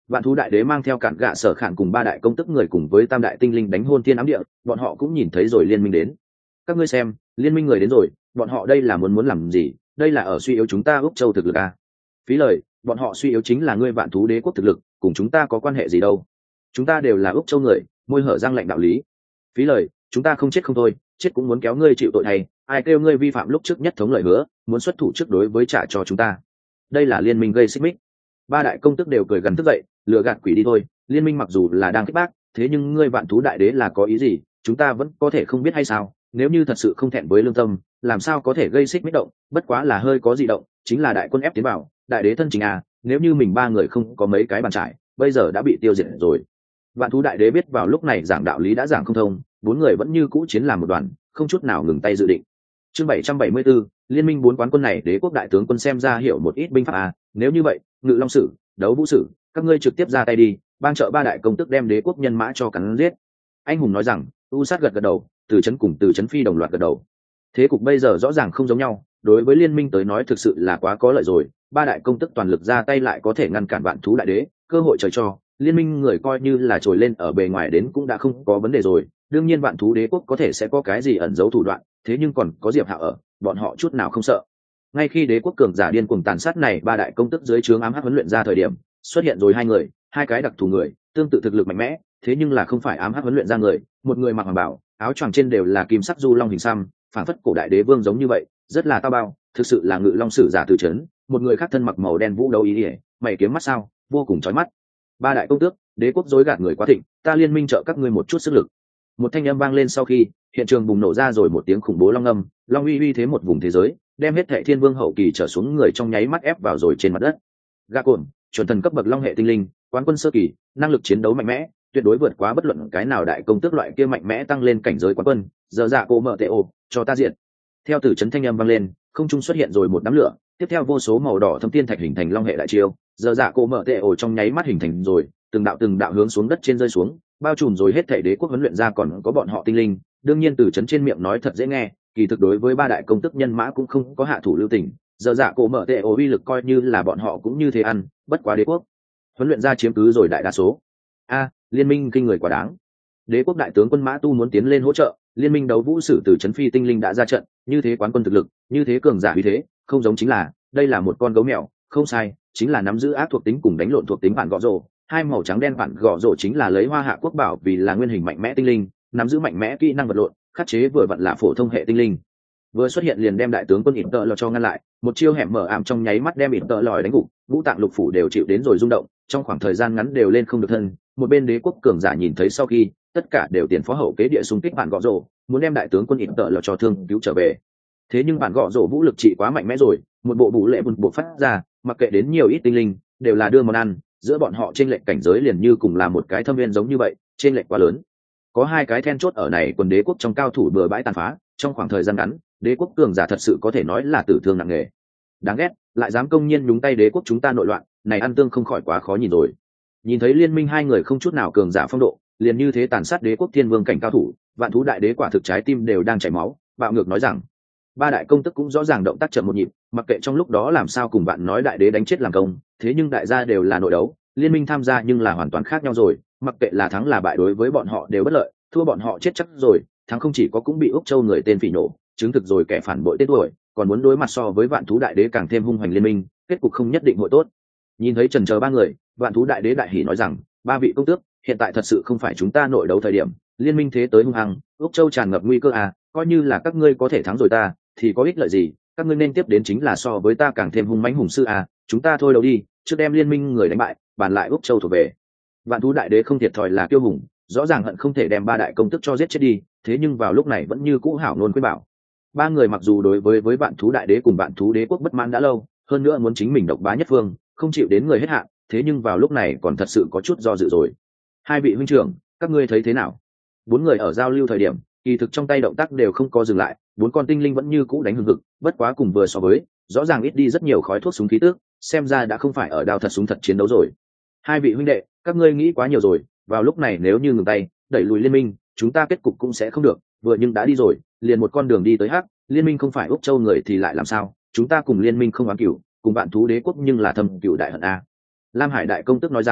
Vạn thú đại đế mang theo cản gạ sở khản cùng ba đại công tức người cùng với tam đại tinh linh đánh hôn thiên ám địa, bọn họ cũng nhìn thấy rồi liên minh đến. Các ngươi xem, liên minh người đến rồi, bọn họ đây là muốn muốn làm gì? Đây là ở suy yếu chúng ta Úc Châu thực lực à? Phí lời, bọn họ suy yếu chính là ngươi vạn thú đế quốc thực lực, cùng chúng ta có quan hệ gì đâu? Chúng ta đều là Úc Châu người, môi hở răng lạnh đạo lý. Phí lời, chúng ta không chết không thôi, chết cũng muốn kéo ngươi chịu tội này, ai kêu ngươi vi phạm lúc trước nhất thống lời hứa, muốn xuất thủ trước đối với trả cho chúng ta. Đây là liên minh gây xích mích. Ba đại công tức đều cười gần thức dậy, lừa gạt quỷ đi thôi, liên minh mặc dù là đang kích bác, thế nhưng ngươi vạn thú đại đế là có ý gì, chúng ta vẫn có thể không biết hay sao? Nếu như thật sự không thẹn với lương tâm, làm sao có thể gây xích mích động, bất quá là hơi có dị động, chính là đại quân ép tiến vào, đại đế thân chính à, nếu như mình ba người không có mấy cái bàn trải, bây giờ đã bị tiêu diệt rồi. Vạn thú đại đế biết vào lúc này giảng đạo lý đã giảng không thông, bốn người vẫn như cũ chiến làm một đoàn, không chút nào ngừng tay dự định. Chương bảy trăm bảy mươi bốn, liên minh bốn quán quân này đế quốc đại tướng quân xem ra hiểu một ít binh pháp à, nếu như vậy, Ngự Long sử, Đấu Vũ sử, các ngươi trực tiếp ra tay đi, bang trợ ba đại công tức đem đế quốc nhân mã cho cắn giết. Anh hùng nói rằng, U Sát gật gật đầu, Từ Chấn cùng Từ Chấn Phi đồng loạt gật đầu. Thế cục bây giờ rõ ràng không giống nhau, đối với liên minh tới nói thực sự là quá có lợi rồi, ba đại công tức toàn lực ra tay lại có thể ngăn cản vạn thú đại đế, cơ hội trời cho, liên minh người coi như là trồi lên ở bề ngoài đến cũng đã không có vấn đề rồi. Đương nhiên vạn thú đế quốc có thể sẽ có cái gì ẩn giấu thủ đoạn, thế nhưng còn có Diệp Hạo ở, bọn họ chút nào không sợ. Ngay khi đế quốc cường giả điên cuồng tàn sát này ba đại công tức dưới trướng ám hắc huấn luyện ra thời điểm, xuất hiện rồi hai người, hai cái đặc thù người, tương tự thực lực mạnh mẽ, thế nhưng là không phải ám hắc huấn luyện ra người, một người mặc hoàng bảo, áo choàng trên đều là kim sắc du long hình xăm, phảng phất cổ đại đế vương giống như vậy, rất là tao bao, thực sự là Ngự Long sử giả Từ Chấn, một người khác thân mặc màu đen vũ đấu ý ỉa, mày kiếm mắt sao, vô cùng chói mắt. Ba đại công tước, đế quốc dối gạt người quá thịnh, ta liên minh trợ các ngươi một chút sức lực. Một thanh âm vang lên sau khi hiện trường bùng nổ ra rồi một tiếng khủng bố long âm, long uy uy thế một vùng thế giới, đem hết thệ thiên vương hậu kỳ trở xuống người trong nháy mắt ép vào rồi trên mặt đất. Gà cồn, chuẩn thần cấp bậc long hệ tinh linh, quán quân sơ kỳ, năng lực chiến đấu mạnh mẽ, tuyệt đối vượt quá bất luận cái nào đại công tước loại kia mạnh mẽ tăng lên cảnh giới quán quân. Giờ dạ cô mở tệ ồ, cho ta diện. Theo Từ Chấn thanh âm vang lên, không trung xuất hiện rồi một đám lửa, tiếp theo vô số màu đỏ thâm tiên thạch hình thành long hệ đại chiêu, giờ dạ cô mở tệ ồ trong nháy mắt hình thành rồi, từng đạo từng đạo hướng xuống đất trên rơi xuống, bao trùm rồi hết thảy đế quốc huấn luyện ra còn có bọn họ tinh linh. Đương nhiên Từ Chấn trên miệng nói thật dễ nghe, kỳ thực đối với ba đại công tức nhân mã cũng không có hạ thủ lưu tình, giờ dạ cổ mở tệ ồ uy lực coi như là bọn họ cũng như thế ăn, bất quá đế quốc huấn luyện ra chiếm cứ rồi đại đa số. A, liên minh kinh người quá đáng. Đế quốc đại tướng quân Mã Tu muốn tiến lên hỗ trợ, liên minh Đấu Vũ sử Từ Chấn Phi tinh linh đã ra trận, như thế quán quân thực lực, như thế cường giả uy thế, không giống chính là, đây là một con gấu mèo, không sai, chính là nắm giữ ác thuộc tính cùng đánh lộn thuộc tính bản gõ rổ, hai màu trắng đen bản gõ rổ chính là lấy Hoa Hạ quốc bảo vì là nguyên hình mạnh mẽ tinh linh, nắm giữ mạnh mẽ kỹ năng vật lộn, khắc chế vừa vặn là phổ thông hệ tinh linh. Vừa xuất hiện liền đem đại tướng quân Inter lò cho ngăn lại, một chiêu hẻm mở ảm trong nháy mắt đem Inter lòi đánh gục, ngũ tạng lục phủ đều chịu đến rồi rung động, trong khoảng thời gian ngắn đều lên không được thân. Một bên đế quốc cường giả nhìn thấy sau khi, tất cả đều tiền phó hậu kế địa xung kích bản gõ rổ, muốn đem đại tướng quân Inter lò cho thương cứu trở về. Thế nhưng bản gõ rổ vũ lực trị quá mạnh mẽ rồi, một bộ bù lệ bùn bộ phát ra, mặc kệ đến nhiều ít tinh linh, đều là đưa món ăn, giữa bọn họ trên lệch cảnh giới liền như cùng là một cái thâm viên giống như vậy, trên lệch quá lớn. Có hai cái then chốt ở này quần đế quốc trong cao thủ bừa bãi tàn phá, trong khoảng thời gian ngắn, đế quốc cường giả thật sự có thể nói là tử thương nặng nề. Đáng ghét, lại dám công nhiên nhúng tay đế quốc chúng ta nội loạn, này ăn tương không khỏi quá khó nhìn rồi. Nhìn thấy liên minh hai người không chút nào cường giả phong độ, liền như thế tàn sát đế quốc thiên vương cảnh cao thủ, vạn thú đại đế quả thực trái tim đều đang chảy máu, bạo ngược nói rằng, ba đại công tức cũng rõ ràng động tác chậm một nhịp, mặc kệ trong lúc đó làm sao cùng bạn nói đại đế đánh chết làm công, thế nhưng đại gia đều là nội đấu, liên minh tham gia nhưng là hoàn toàn khác nhau rồi, mặc kệ là thắng là bại đối với bọn họ đều bất lợi, thua bọn họ chết chắc rồi, thắng không chỉ có cũng bị Úc Châu người tên phỉ nổ, chứng thực rồi kẻ phản bội tên tuổi, còn muốn đối mặt so với vạn thú đại đế càng thêm hung hoành liên minh, kết cục không nhất định hội tốt. Nhìn thấy trần chờ ba người, vạn thú đại đế đại hỉ nói rằng, ba vị công tước, hiện tại thật sự không phải chúng ta nội đấu thời điểm, liên minh thế tới hung hăng, Úc Châu tràn ngập nguy cơ à, coi như là các ngươi có thể thắng rồi ta, thì có ích lợi gì, các ngươi nên tiếp đến chính là so với ta càng thêm hung mãnh hùng sư à, chúng ta thôi đấu đi, trước đem liên minh người đánh bại, bàn lại Úc Châu thuộc về. Vạn thú đại đế không thiệt thòi là kiêu hùng, rõ ràng hận không thể đem ba đại công tức cho giết chết đi, thế nhưng vào lúc này vẫn như cũ hảo nôn khuyên bảo. Ba người mặc dù đối với với vạn thú đại đế cùng vạn thú đế quốc bất mãn đã lâu, hơn nữa muốn chính mình độc bá nhất phương, không chịu đến người hết hạn, thế nhưng vào lúc này còn thật sự có chút do dự rồi. Hai vị huynh trưởng, các ngươi thấy thế nào? Bốn người ở giao lưu thời điểm, kỳ thực trong tay động tác đều không có dừng lại, bốn con tinh linh vẫn như cũ đánh hừng hực, bất quá cùng vừa so với, rõ ràng ít đi rất nhiều khói thuốc súng khí tước, xem ra đã không phải ở đao thật súng thật chiến đấu rồi. Hai vị huynh đệ, các ngươi nghĩ quá nhiều rồi, vào lúc này nếu như ngừng tay, đẩy lùi liên minh, chúng ta kết cục cũng sẽ không được, vừa nhưng đã đi rồi, liền một con đường đi tới hắc, liên minh không phải Úc Châu người thì lại làm sao? Chúng ta cùng liên minh không oán cửu, cùng bạn thú đế quốc nhưng là thâm cửu đại hận a. Lam Hải đại công tức nói rằng,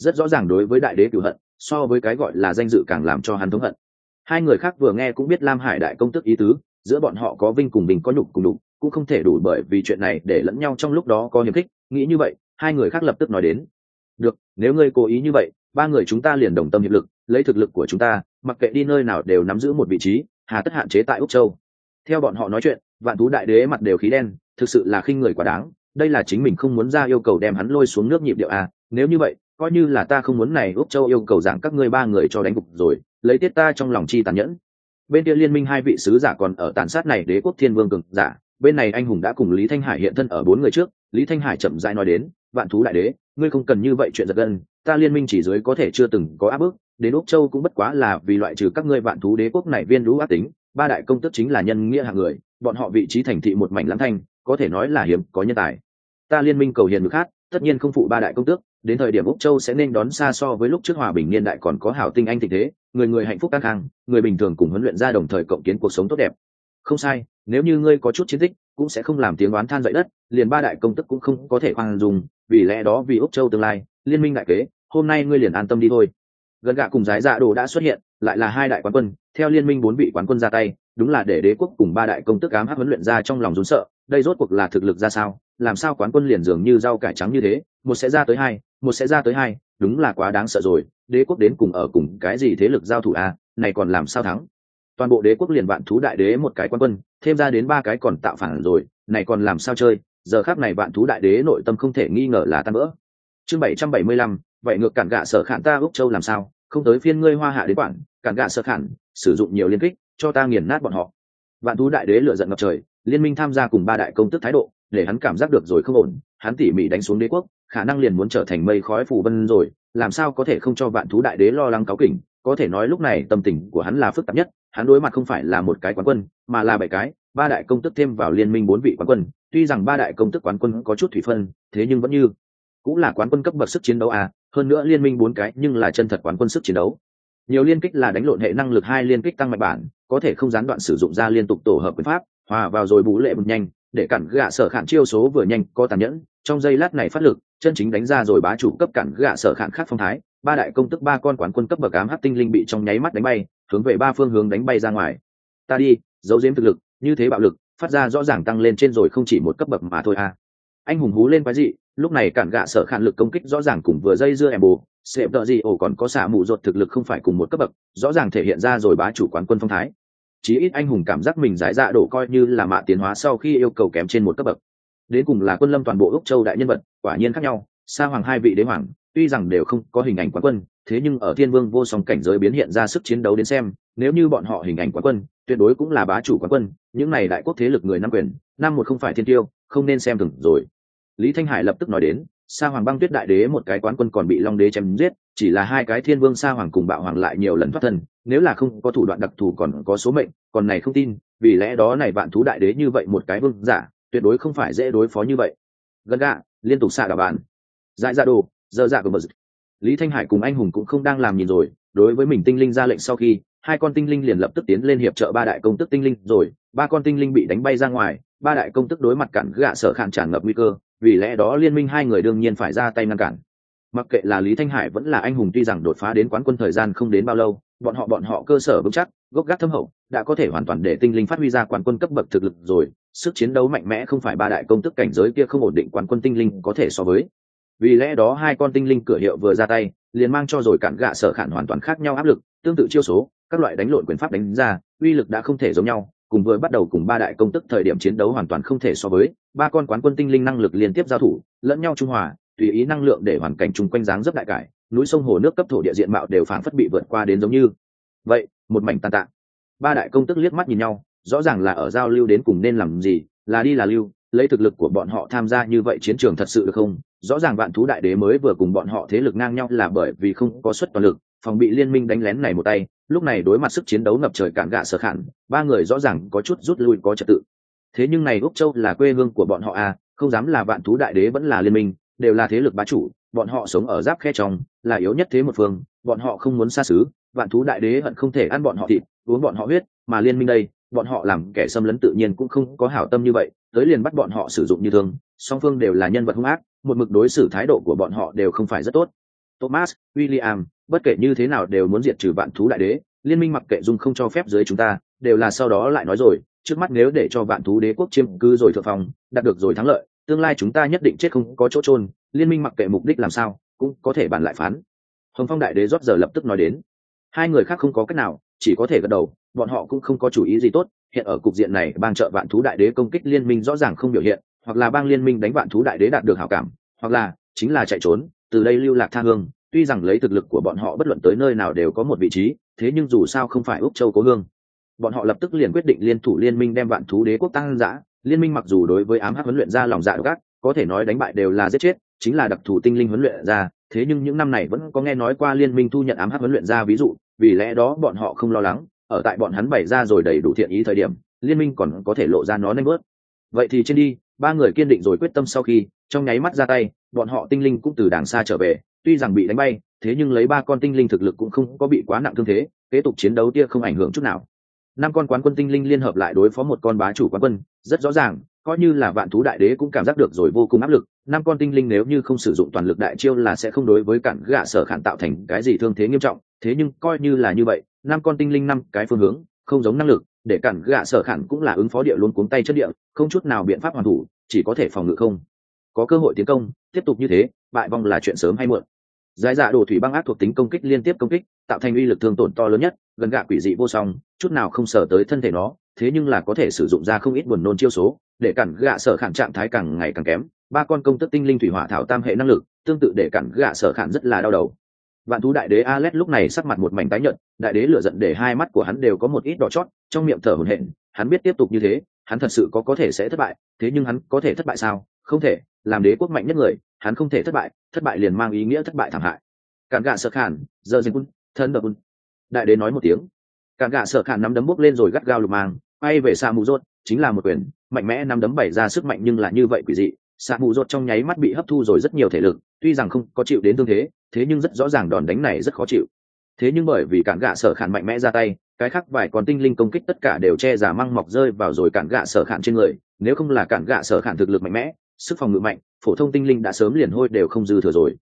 rất rõ ràng đối với đại đế cửu hận so với cái gọi là danh dự càng làm cho hắn thống hận. Hai người khác vừa nghe cũng biết Lam Hải đại công tức ý tứ, giữa bọn họ có vinh cùng bình, có nhục cùng đục, cũng không thể đủ bởi vì chuyện này để lẫn nhau trong lúc đó có hiềm khích. Nghĩ như vậy, hai người khác lập tức nói đến: được, nếu ngươi cố ý như vậy, ba người chúng ta liền đồng tâm hiệp lực, lấy thực lực của chúng ta, mặc kệ đi nơi nào đều nắm giữ một vị trí, hà tất hạn chế tại Úc Châu. Theo bọn họ nói chuyện, Vạn Thú đại đế mặt đều khí đen, thực sự là khinh người quá đáng. Đây là chính mình không muốn ra yêu cầu đem hắn lôi xuống nước nhịp điệu à? Nếu như vậy, coi như là ta không muốn này Úc Châu yêu cầu giảng các ngươi ba người cho đánh gục rồi, lấy tiết ta trong lòng chi tàn nhẫn. Bên kia liên minh hai vị sứ giả còn ở tàn sát này đế quốc thiên vương cường giả, bên này anh hùng đã cùng Lý Thanh Hải hiện thân ở bốn người trước. Lý Thanh Hải chậm rãi nói đến: Vạn Thú đại đế, ngươi không cần như vậy chuyện giật gân, ta liên minh chỉ dưới có thể chưa từng có áp bức, đến Úc Châu cũng bất quá là vì loại trừ các ngươi Vạn Thú đế quốc này viên lũ ác tính. Ba đại công tước chính là nhân nghĩa hạng người, bọn họ vị trí thành thị một mảnh lãng thanh, có thể nói là hiếm có nhân tài. Ta liên minh cầu hiền ngực hát, tất nhiên không phụ ba đại công tước, đến thời điểm Úc Châu sẽ nên đón xa so với lúc trước hòa bình niên đại còn có hảo tinh anh thịnh thế, người người hạnh phúc căng khang, người bình thường cùng huấn luyện ra đồng thời cộng kiến cuộc sống tốt đẹp. Không sai, nếu như ngươi có chút chiến tích, cũng sẽ không làm tiếng oán than dậy đất, liền ba đại công tước cũng không có thể khoan dung, vì lẽ đó vì Úc Châu tương lai, liên minh đại kế, hôm nay ngươi liền an tâm đi thôi. Gần gạ cùng Giái Dạ Đồ đã xuất hiện, lại là hai đại quán quân, theo liên minh bốn vị quán quân ra tay, đúng là để đế quốc cùng ba đại công tước ám hắc huấn luyện ra trong lòng run sợ, đây rốt cuộc là thực lực ra sao, làm sao quán quân liền dường như rau cải trắng như thế, một sẽ ra tới hai, một sẽ ra tới hai, đúng là quá đáng sợ rồi, đế quốc đến cùng ở cùng cái gì thế lực giao thủ à, này còn làm sao thắng. Toàn bộ đế quốc liền Vạn Thú đại đế một cái quán quân, thêm ra đến ba cái còn tạo phản rồi, này còn làm sao chơi, giờ khắc này Vạn Thú đại đế nội tâm không thể nghi ngờ là tan vỡ. Chương bảy trăm bảy mươi lăm, vậy ngược cản gạ sở khản ta Úc Châu làm sao, không tới phiên ngươi Hoa Hạ đến quản, cản gạ sở khản, sử dụng nhiều liên kích, cho ta nghiền nát bọn họ. Vạn Thú đại đế lửa giận ngập trời, liên minh tham gia cùng ba đại công tước thái độ, để hắn cảm giác được rồi không ổn, hắn tỉ mỉ đánh xuống đế quốc, khả năng liền muốn trở thành mây khói phù vân rồi, làm sao có thể không cho Vạn Thú đại đế lo lắng cáu kỉnh, có thể nói lúc này tâm tình của hắn là phức tạp nhất, hắn đối mặt không phải là một cái quán quân, mà là bảy cái, ba đại công tước thêm vào liên minh bốn vị quán quân, tuy rằng ba đại công tước quán quân có chút thủy phân, thế nhưng vẫn như cũng là quán quân cấp bậc sức chiến đấu à, hơn nữa liên minh bốn cái nhưng là chân thật quán quân sức chiến đấu. Nhiều liên kích là đánh lộn hệ năng lực hai liên kích tăng mạnh bản, có thể không gián đoạn sử dụng ra liên tục tổ hợp quyền pháp, hòa vào rồi bù lệ một nhanh, để cản gạ sở khản chiêu số vừa nhanh có tàn nhẫn, trong giây lát này phát lực, chân chính đánh ra rồi bá chủ cấp cản gạ sở khản khác phong thái, ba đại công tức ba con quán quân cấp bậc ám hắc tinh linh bị trong nháy mắt đánh bay, hướng về ba phương hướng đánh bay ra ngoài. Ta đi, giấu giếm thực lực, như thế bạo lực, phát ra rõ ràng tăng lên trên rồi không chỉ một cấp bậc mà thôi à. Anh hùng hú lên quái dị, lúc này cản gạ sở khản lực công kích rõ ràng cùng vừa dây dưa em bù, sẹp đợi gì ổ còn có xả mù ruột thực lực không phải cùng một cấp bậc, rõ ràng thể hiện ra rồi bá chủ quán quân phong thái. Chí ít anh hùng cảm giác mình giải dạ đổ coi như là mạ tiến hóa sau khi yêu cầu kém trên một cấp bậc. Đến cùng là quân lâm toàn bộ Úc Châu đại nhân vật, quả nhiên khác nhau. Sa Hoàng hai vị đế hoàng, tuy rằng đều không có hình ảnh quán quân, thế nhưng ở Thiên Vương vô song cảnh giới biến hiện ra sức chiến đấu đến xem, nếu như bọn họ hình ảnh quán quân, tuyệt đối cũng là bá chủ quán quân. Những này đại quốc thế lực người nắm quyền, năm một không phải thiên tiêu, không nên xem thường rồi. Lý Thanh Hải lập tức nói đến, Sa Hoàng băng tuyết đại đế một cái quán quân còn bị Long đế chém giết, chỉ là hai cái Thiên Vương Sa Hoàng cùng Bạo Hoàng lại nhiều lần thoát thân, nếu là không có thủ đoạn đặc thù còn có số mệnh, còn này không tin, vì lẽ đó này Vạn Thú đại đế như vậy một cái vương giả, tuyệt đối không phải dễ đối phó như vậy. Gần gạ, liên tục xạ đảo bàn. Dại ra đồ, giờ dạ của bờ. Lý Thanh Hải cùng anh hùng cũng không đang làm nhìn rồi, đối với mình tinh linh ra lệnh sau khi, hai con tinh linh liền lập tức tiến lên hiệp trợ ba đại công tức tinh linh, rồi, ba con tinh linh bị đánh bay ra ngoài, ba đại công tức đối mặt cản gạ sở khản tràn ngập nguy cơ, vì lẽ đó liên minh hai người đương nhiên phải ra tay ngăn cản. Mặc kệ là Lý Thanh Hải vẫn là anh hùng, tuy rằng đột phá đến quán quân thời gian không đến bao lâu, bọn họ bọn họ cơ sở vững chắc, gốc gác thâm hậu, đã có thể hoàn toàn để tinh linh phát huy ra quán quân cấp bậc thực lực rồi, sức chiến đấu mạnh mẽ không phải ba đại công tức cảnh giới kia không ổn định quán quân tinh linh có thể so với. Vì lẽ đó hai con tinh linh cửa hiệu vừa ra tay, liền mang cho rồi cản gạ sở khản hoàn toàn khác nhau áp lực, tương tự chiêu số, các loại đánh lộn quyền pháp đánh ra, uy lực đã không thể giống nhau, cùng vừa bắt đầu cùng ba đại công tức thời điểm chiến đấu hoàn toàn không thể so với, ba con quán quân tinh linh năng lực liên tiếp giao thủ, lẫn nhau trung hòa, tùy ý năng lượng để hoàn cảnh chung quanh dáng dấp đại cải, núi sông hồ nước cấp thổ địa diện mạo đều phảng phất bị vượt qua đến giống như vậy, một mảnh tàn tạ. Ba đại công tức liếc mắt nhìn nhau, rõ ràng là ở giao lưu đến cùng nên làm gì, là đi là lưu, lấy thực lực của bọn họ tham gia như vậy chiến trường thật sự được không? Rõ ràng Vạn Thú đại đế mới vừa cùng bọn họ thế lực ngang nhau là bởi vì không có suất toàn lực, phòng bị liên minh đánh lén này một tay, lúc này đối mặt sức chiến đấu ngập trời cản gạ sở khản, ba người rõ ràng có chút rút lui có trật tự. Thế nhưng này Úc Châu là quê hương của bọn họ à, không dám là Vạn Thú đại đế vẫn là liên minh, đều là thế lực bá chủ, bọn họ sống ở giáp khe trong, là yếu nhất thế một phương, bọn họ không muốn xa xứ, Vạn Thú đại đế hận không thể ăn bọn họ thịt, uống bọn họ huyết, mà liên minh đây, bọn họ làm kẻ xâm lấn tự nhiên cũng không có hảo tâm như vậy, tới liền bắt bọn họ sử dụng như thương, song phương đều là nhân vật hung ác, một mực đối xử thái độ của bọn họ đều không phải rất tốt. Thomas, William, bất kể như thế nào đều muốn diệt trừ vạn thú đại đế, liên minh mặc kệ dung không cho phép dưới chúng ta, đều là sau đó lại nói rồi, trước mắt nếu để cho vạn thú đế quốc chiếm cứ rồi thượng phòng, đạt được rồi thắng lợi, tương lai chúng ta nhất định chết không có chỗ chôn, liên minh mặc kệ mục đích làm sao, cũng có thể bàn lại phán. Hồng Phong đại đế rót giờ lập tức nói đến. Hai người khác không có cách nào, chỉ có thể gật đầu, bọn họ cũng không có chủ ý gì tốt, hiện ở cục diện này bang trợ vạn thú đại đế công kích liên minh rõ ràng không biểu hiện, hoặc là bang liên minh đánh vạn thú đại đế đạt được hảo cảm, hoặc là chính là chạy trốn, từ đây lưu lạc tha hương. Tuy rằng lấy thực lực của bọn họ bất luận tới nơi nào đều có một vị trí, thế nhưng dù sao không phải Úc Châu cố hương. Bọn họ lập tức liền quyết định liên thủ liên minh đem vạn thú đế quốc tăng dã. Liên minh mặc dù đối với ám hắc huấn luyện ra lòng dạ độc ác, có thể nói đánh bại đều là giết chết, chính là đặc thù tinh linh huấn luyện ra, thế nhưng những năm này vẫn có nghe nói qua liên minh thu nhận ám hắc huấn luyện ra ví dụ, vì lẽ đó bọn họ không lo lắng, ở tại bọn hắn bày ra rồi đầy đủ thiện ý thời điểm, liên minh còn có thể lộ ra nó nhanh bớt. Vậy thì trên đi, ba người kiên định rồi quyết tâm sau khi, trong nháy mắt ra tay, bọn họ tinh linh cũng từ đàng xa trở về, tuy rằng bị đánh bay, thế nhưng lấy ba con tinh linh thực lực cũng không có bị quá nặng thương thế, kế tục chiến đấu tia không ảnh hưởng chút nào. Năm con quán quân tinh linh liên hợp lại đối phó một con bá chủ quán quân, rất rõ ràng, coi như là vạn thú đại đế cũng cảm giác được rồi vô cùng áp lực. Năm con tinh linh nếu như không sử dụng toàn lực đại chiêu là sẽ không đối với cản gạ sở khản tạo thành cái gì thương thế nghiêm trọng, thế nhưng coi như là như vậy, năm con tinh linh năm cái phương hướng không giống năng lực, để cản gạ sở khản cũng là ứng phó địa luôn cuống tay chân địa, không chút nào biện pháp hoàn thủ, chỉ có thể phòng ngự không có cơ hội tiến công. Tiếp tục như thế, bại vong là chuyện sớm hay muộn. Giải dạ đồ thủy băng ác thuộc tính công kích liên tiếp công kích, tạo thành uy lực thương tổn to lớn nhất, gần gạ quỷ dị vô song, chút nào không sở tới thân thể nó, thế nhưng là có thể sử dụng ra không ít buồn nôn chiêu số, để cản gạ sở khản trạng thái càng ngày càng kém. Ba con công tức tinh linh thủy hỏa thảo tam hệ năng lực, tương tự để cản gạ sở khản rất là đau đầu. Vạn thú đại đế Alet lúc này sắc mặt một mảnh tái nhợt, đại đế lửa giận để hai mắt của hắn đều có một ít đỏ chót, trong miệng thở hổn hển, hắn biết tiếp tục như thế, hắn thật sự có có thể sẽ thất bại, thế nhưng hắn có thể thất bại sao? Không thể, làm đế quốc mạnh nhất người, hắn không thể thất bại, thất bại liền mang ý nghĩa thất bại thảm hại. Cản gạ sở khản, giờ dừng quân, thân đập quân. Đại đế nói một tiếng. Cản gạ sở khản nắm đấm bốc lên rồi gắt gao lục mang, bay về xa mù rốt, chính là một quyền, mạnh mẽ nắm đấm bày ra sức mạnh nhưng là như vậy quỷ dị. Sa mù rốt trong nháy mắt bị hấp thu rồi rất nhiều thể lực, tuy rằng không có chịu đến thương thế, thế nhưng rất rõ ràng đòn đánh này rất khó chịu. Thế nhưng bởi vì cản gạ sở khản mạnh mẽ ra tay, cái khác vài con tinh linh công kích tất cả đều che giả măng mọc rơi vào rồi cản gạ sở khản trên người, nếu không là cản gạ sở khản thực lực mạnh mẽ, sức phòng ngự mạnh, phổ thông tinh linh đã sớm liền hôi đều không dư thừa rồi.